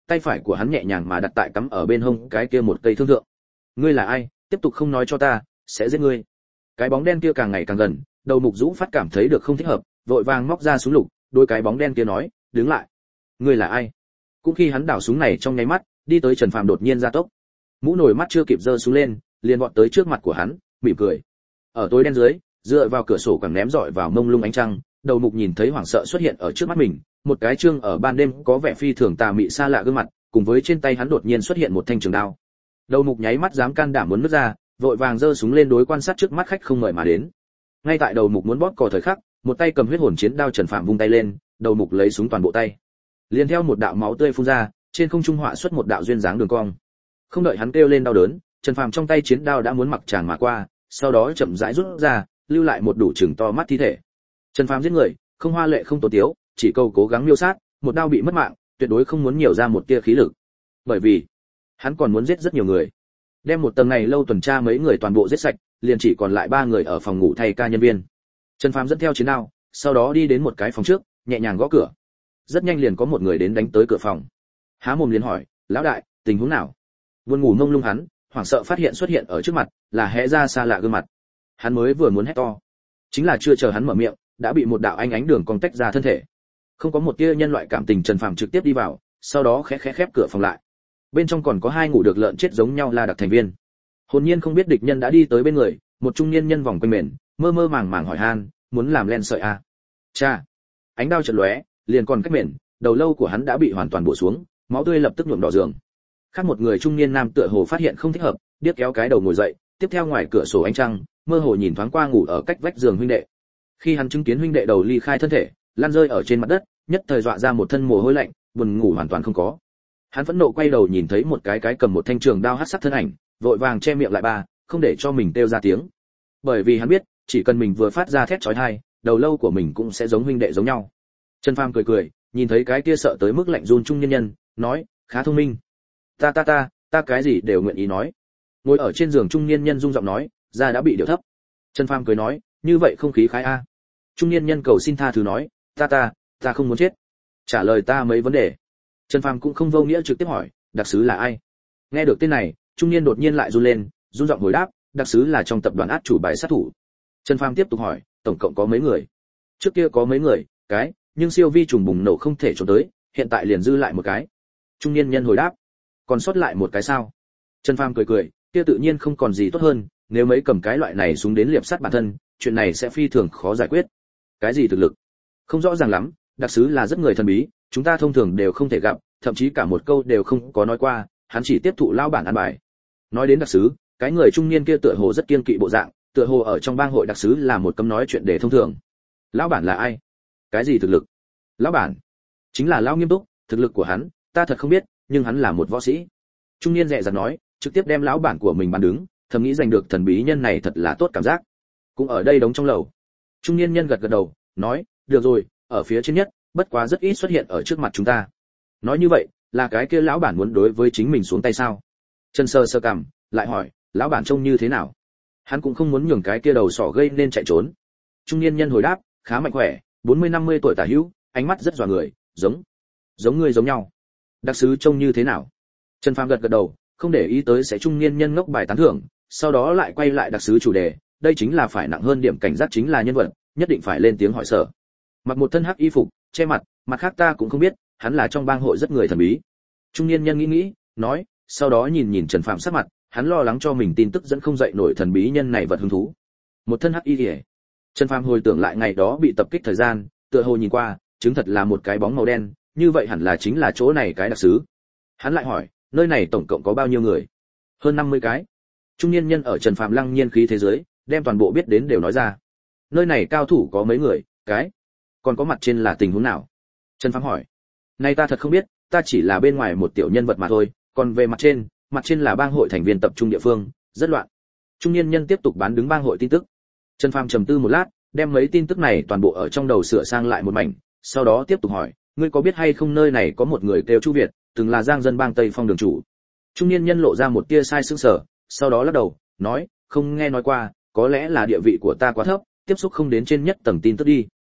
tay phải của hắn nhẹ nhàng mà đặt tại cắm ở bên hông cái kia một cây thương thượng. Ngươi là ai? Tiếp tục không nói cho ta, sẽ giết ngươi. Cái bóng đen kia càng ngày càng gần, đầu mục Dũ Phát cảm thấy được không thích hợp, vội vàng móc ra súng lục, đôi cái bóng đen kia nói, đứng lại. Ngươi là ai? Cũng khi hắn đảo súng này trong nháy mắt, đi tới Trần Phàm đột nhiên ra tốc. Mũ nổi mắt chưa kịp giơ súng lên, liền vọt tới trước mặt của hắn, mỉm cười. Ở tối đen dưới, dựa vào cửa sổ quẳng ném rọi vào mông lung ánh trăng, đầu mục nhìn thấy hoảng sợ xuất hiện ở trước mắt mình, một cái trương ở ban đêm có vẻ phi thường tà mị xa lạ gương mặt, cùng với trên tay hắn đột nhiên xuất hiện một thanh trường đao. Đầu mục nháy mắt dám can đảm muốn nứt ra, vội vàng giơ súng lên đối quan sát trước mắt khách không mời mà đến. Ngay tại đầu mục muốn bóp cò thời khắc, một tay cầm huyết hồn chiến đao Trần Phạm vung tay lên, đầu mục lấy súng toàn bộ tay. Liền theo một đạo máu tươi phun ra, trên không trung họa xuất một đạo duyên dáng đường cong. Không đợi hắn kêu lên đau đớn, Trần Phạm trong tay chiến đao đã muốn mặc tràn mà qua, sau đó chậm rãi rút ra, lưu lại một đủ chừng to mắt thi thể. Trần Phạm giết người, không hoa lệ không tố tiếu, chỉ câu cố gắng miêu sát, một đao bị mất mạng, tuyệt đối không muốn nhiều ra một tia khí lực. Bởi vì, hắn còn muốn giết rất nhiều người. Đem một tầng này lâu tuần tra mấy người toàn bộ giết sạch, liền chỉ còn lại ba người ở phòng ngủ thay ca nhân viên. Trần Phàm dẫn theo chiến đao, sau đó đi đến một cái phòng trước, nhẹ nhàng gõ cửa. Rất nhanh liền có một người đến đánh tới cửa phòng. Há mồm liền hỏi, "Lão đại, tình huống nào?" Buồn ngủ mông lung hắn, hoảng sợ phát hiện xuất hiện ở trước mặt, là hé ra xa lạ gương mặt. Hắn mới vừa muốn hét to, chính là chưa chờ hắn mở miệng, đã bị một đạo ánh ánh đường cong tách ra thân thể. Không có một tia nhân loại cảm tình, Trần Phàm trực tiếp đi vào, sau đó khẽ khẽ khép cửa phòng lại. Bên trong còn có hai ngủ được lợn chết giống nhau là đặc thành viên. Hồn nhiên không biết địch nhân đã đi tới bên người, một trung niên nhân vòng quanh mền, mơ mơ màng màng hỏi han, muốn làm len sợi à? Cha. Ánh đao chợt lóe, liền còn cách mền, đầu lâu của hắn đã bị hoàn toàn bổ xuống, máu tươi lập tức nhuộm đỏ giường. Khác một người trung niên nam tựa hồ phát hiện không thích hợp, điếc kéo cái đầu ngồi dậy, tiếp theo ngoài cửa sổ ánh trăng, mơ hồ nhìn thoáng qua ngủ ở cách vách giường huynh đệ. Khi hắn chứng kiến huynh đệ đầu ly khai thân thể, lăn rơi ở trên mặt đất, nhất thời dọa ra một thân mồ hôi lạnh, buồn ngủ hoàn toàn không có. Hắn phẫn nộ quay đầu nhìn thấy một cái cái cầm một thanh trường đao hắc sắc thân ảnh, vội vàng che miệng lại ba, không để cho mình kêu ra tiếng. Bởi vì hắn biết, chỉ cần mình vừa phát ra thét chói tai, đầu lâu của mình cũng sẽ giống huynh đệ giống nhau. Trần Phàm cười cười, nhìn thấy cái kia sợ tới mức lạnh run trung nhân nhân, nói, khá thông minh. Ta ta ta, ta cái gì đều nguyện ý nói. Ngồi ở trên giường trung niên nhân rung giọng nói, da đã bị điệu thấp. Trần Phàm cười nói, như vậy không khí khái a. Trung niên nhân cầu xin tha thứ nói, ta ta, ta không muốn chết. Trả lời ta mấy vấn đề. Trần Phàm cũng không vô nghĩa trực tiếp hỏi, đặc sứ là ai? Nghe được tên này, trung niên đột nhiên lại run lên, run giọng hồi đáp, đặc sứ là trong tập đoàn át chủ bài sát thủ. Trần Phàm tiếp tục hỏi, tổng cộng có mấy người? Trước kia có mấy người, cái, nhưng siêu vi trùng bùng nổ không thể trốn tới, hiện tại liền dư lại một cái. Trung niên nhân hồi đáp, còn sót lại một cái sao? Trần Phàm cười cười, kia tự nhiên không còn gì tốt hơn, nếu mấy cầm cái loại này súng đến liệp sát bản thân, chuyện này sẽ phi thường khó giải quyết. Cái gì thực lực? Không rõ ràng lắm, đặc sứ là rất người thần bí, chúng ta thông thường đều không thể gặp, thậm chí cả một câu đều không có nói qua, hắn chỉ tiếp thụ lao bản ăn bài. Nói đến đặc sứ, cái người trung niên kia tựa hồ rất kiên kỵ bộ dạng, tựa hồ ở trong bang hội đặc sứ là một cấm nói chuyện để thông thường. Lão bản là ai? Cái gì thực lực? Lão bản chính là lão nghiêm túc, thực lực của hắn ta thật không biết, nhưng hắn là một võ sĩ. Trung niên dè dặt nói, trực tiếp đem lão bản của mình bán đứng, thầm nghĩ giành được thần bí nhân này thật là tốt cảm giác. Cũng ở đây đóng trong lầu. Trung niên nhân gật gật đầu, nói, được rồi, ở phía trên nhất, bất quá rất ít xuất hiện ở trước mặt chúng ta. Nói như vậy, là cái kia lão bản muốn đối với chính mình xuống tay sao? Trần Sơ sơ cằm, lại hỏi, lão bản trông như thế nào? Hắn cũng không muốn nhường cái kia đầu sỏ gây nên chạy trốn. Trung niên nhân hồi đáp, khá mạnh khỏe, bốn mươi năm mươi tuổi tả hữu, ánh mắt rất dọa người, giống, giống người giống nhau. Đặc sứ trông như thế nào? Trần Phàm gật gật đầu, không để ý tới sẽ trung niên nhân ngốc bài tán thưởng, sau đó lại quay lại đặc sứ chủ đề, đây chính là phải nặng hơn điểm cảnh giác chính là nhân vật, nhất định phải lên tiếng hỏi sở. Mặc một thân hắc y phục, che mặt, mặt khác ta cũng không biết, hắn là trong bang hội rất người thần bí. Trung niên nhân nghĩ nghĩ, nói, sau đó nhìn nhìn Trần Phàm sắc mặt, hắn lo lắng cho mình tin tức dẫn không dậy nổi thần bí nhân này vật hứng thú. Một thân hắc y liễu. Trần Phàm hồi tưởng lại ngày đó bị tập kích thời gian, tựa hồ nhìn qua, chứng thật là một cái bóng màu đen, như vậy hẳn là chính là chỗ này cái đặc sứ. Hắn lại hỏi, nơi này tổng cộng có bao nhiêu người? Hơn năm mươi cái. Trung niên nhân ở Trần Phàm lăng nhiên khí thế giới, đem toàn bộ biết đến đều nói ra. Nơi này cao thủ có mấy người, cái? Còn có mặt trên là tình huống nào? Trần Phàm hỏi. Này ta thật không biết, ta chỉ là bên ngoài một tiểu nhân vật mà thôi, còn về mặt trên, mặt trên là bang hội thành viên tập trung địa phương, rất loạn. Trung niên nhân tiếp tục bán đứng bang hội tin tức. Trần Phàm trầm tư một lát, đem mấy tin tức này toàn bộ ở trong đầu sửa sang lại một mảnh, sau đó tiếp tục hỏi, ngươi có biết hay không nơi này có một người kêu Chu Việt, từng là Giang dân bang Tây Phong đường chủ. Trung niên nhân lộ ra một tia sai sững sờ, sau đó lắc đầu, nói, không nghe nói qua, có lẽ là địa vị của ta quá thấp, tiếp xúc không đến trên nhất tầng tin tức đi.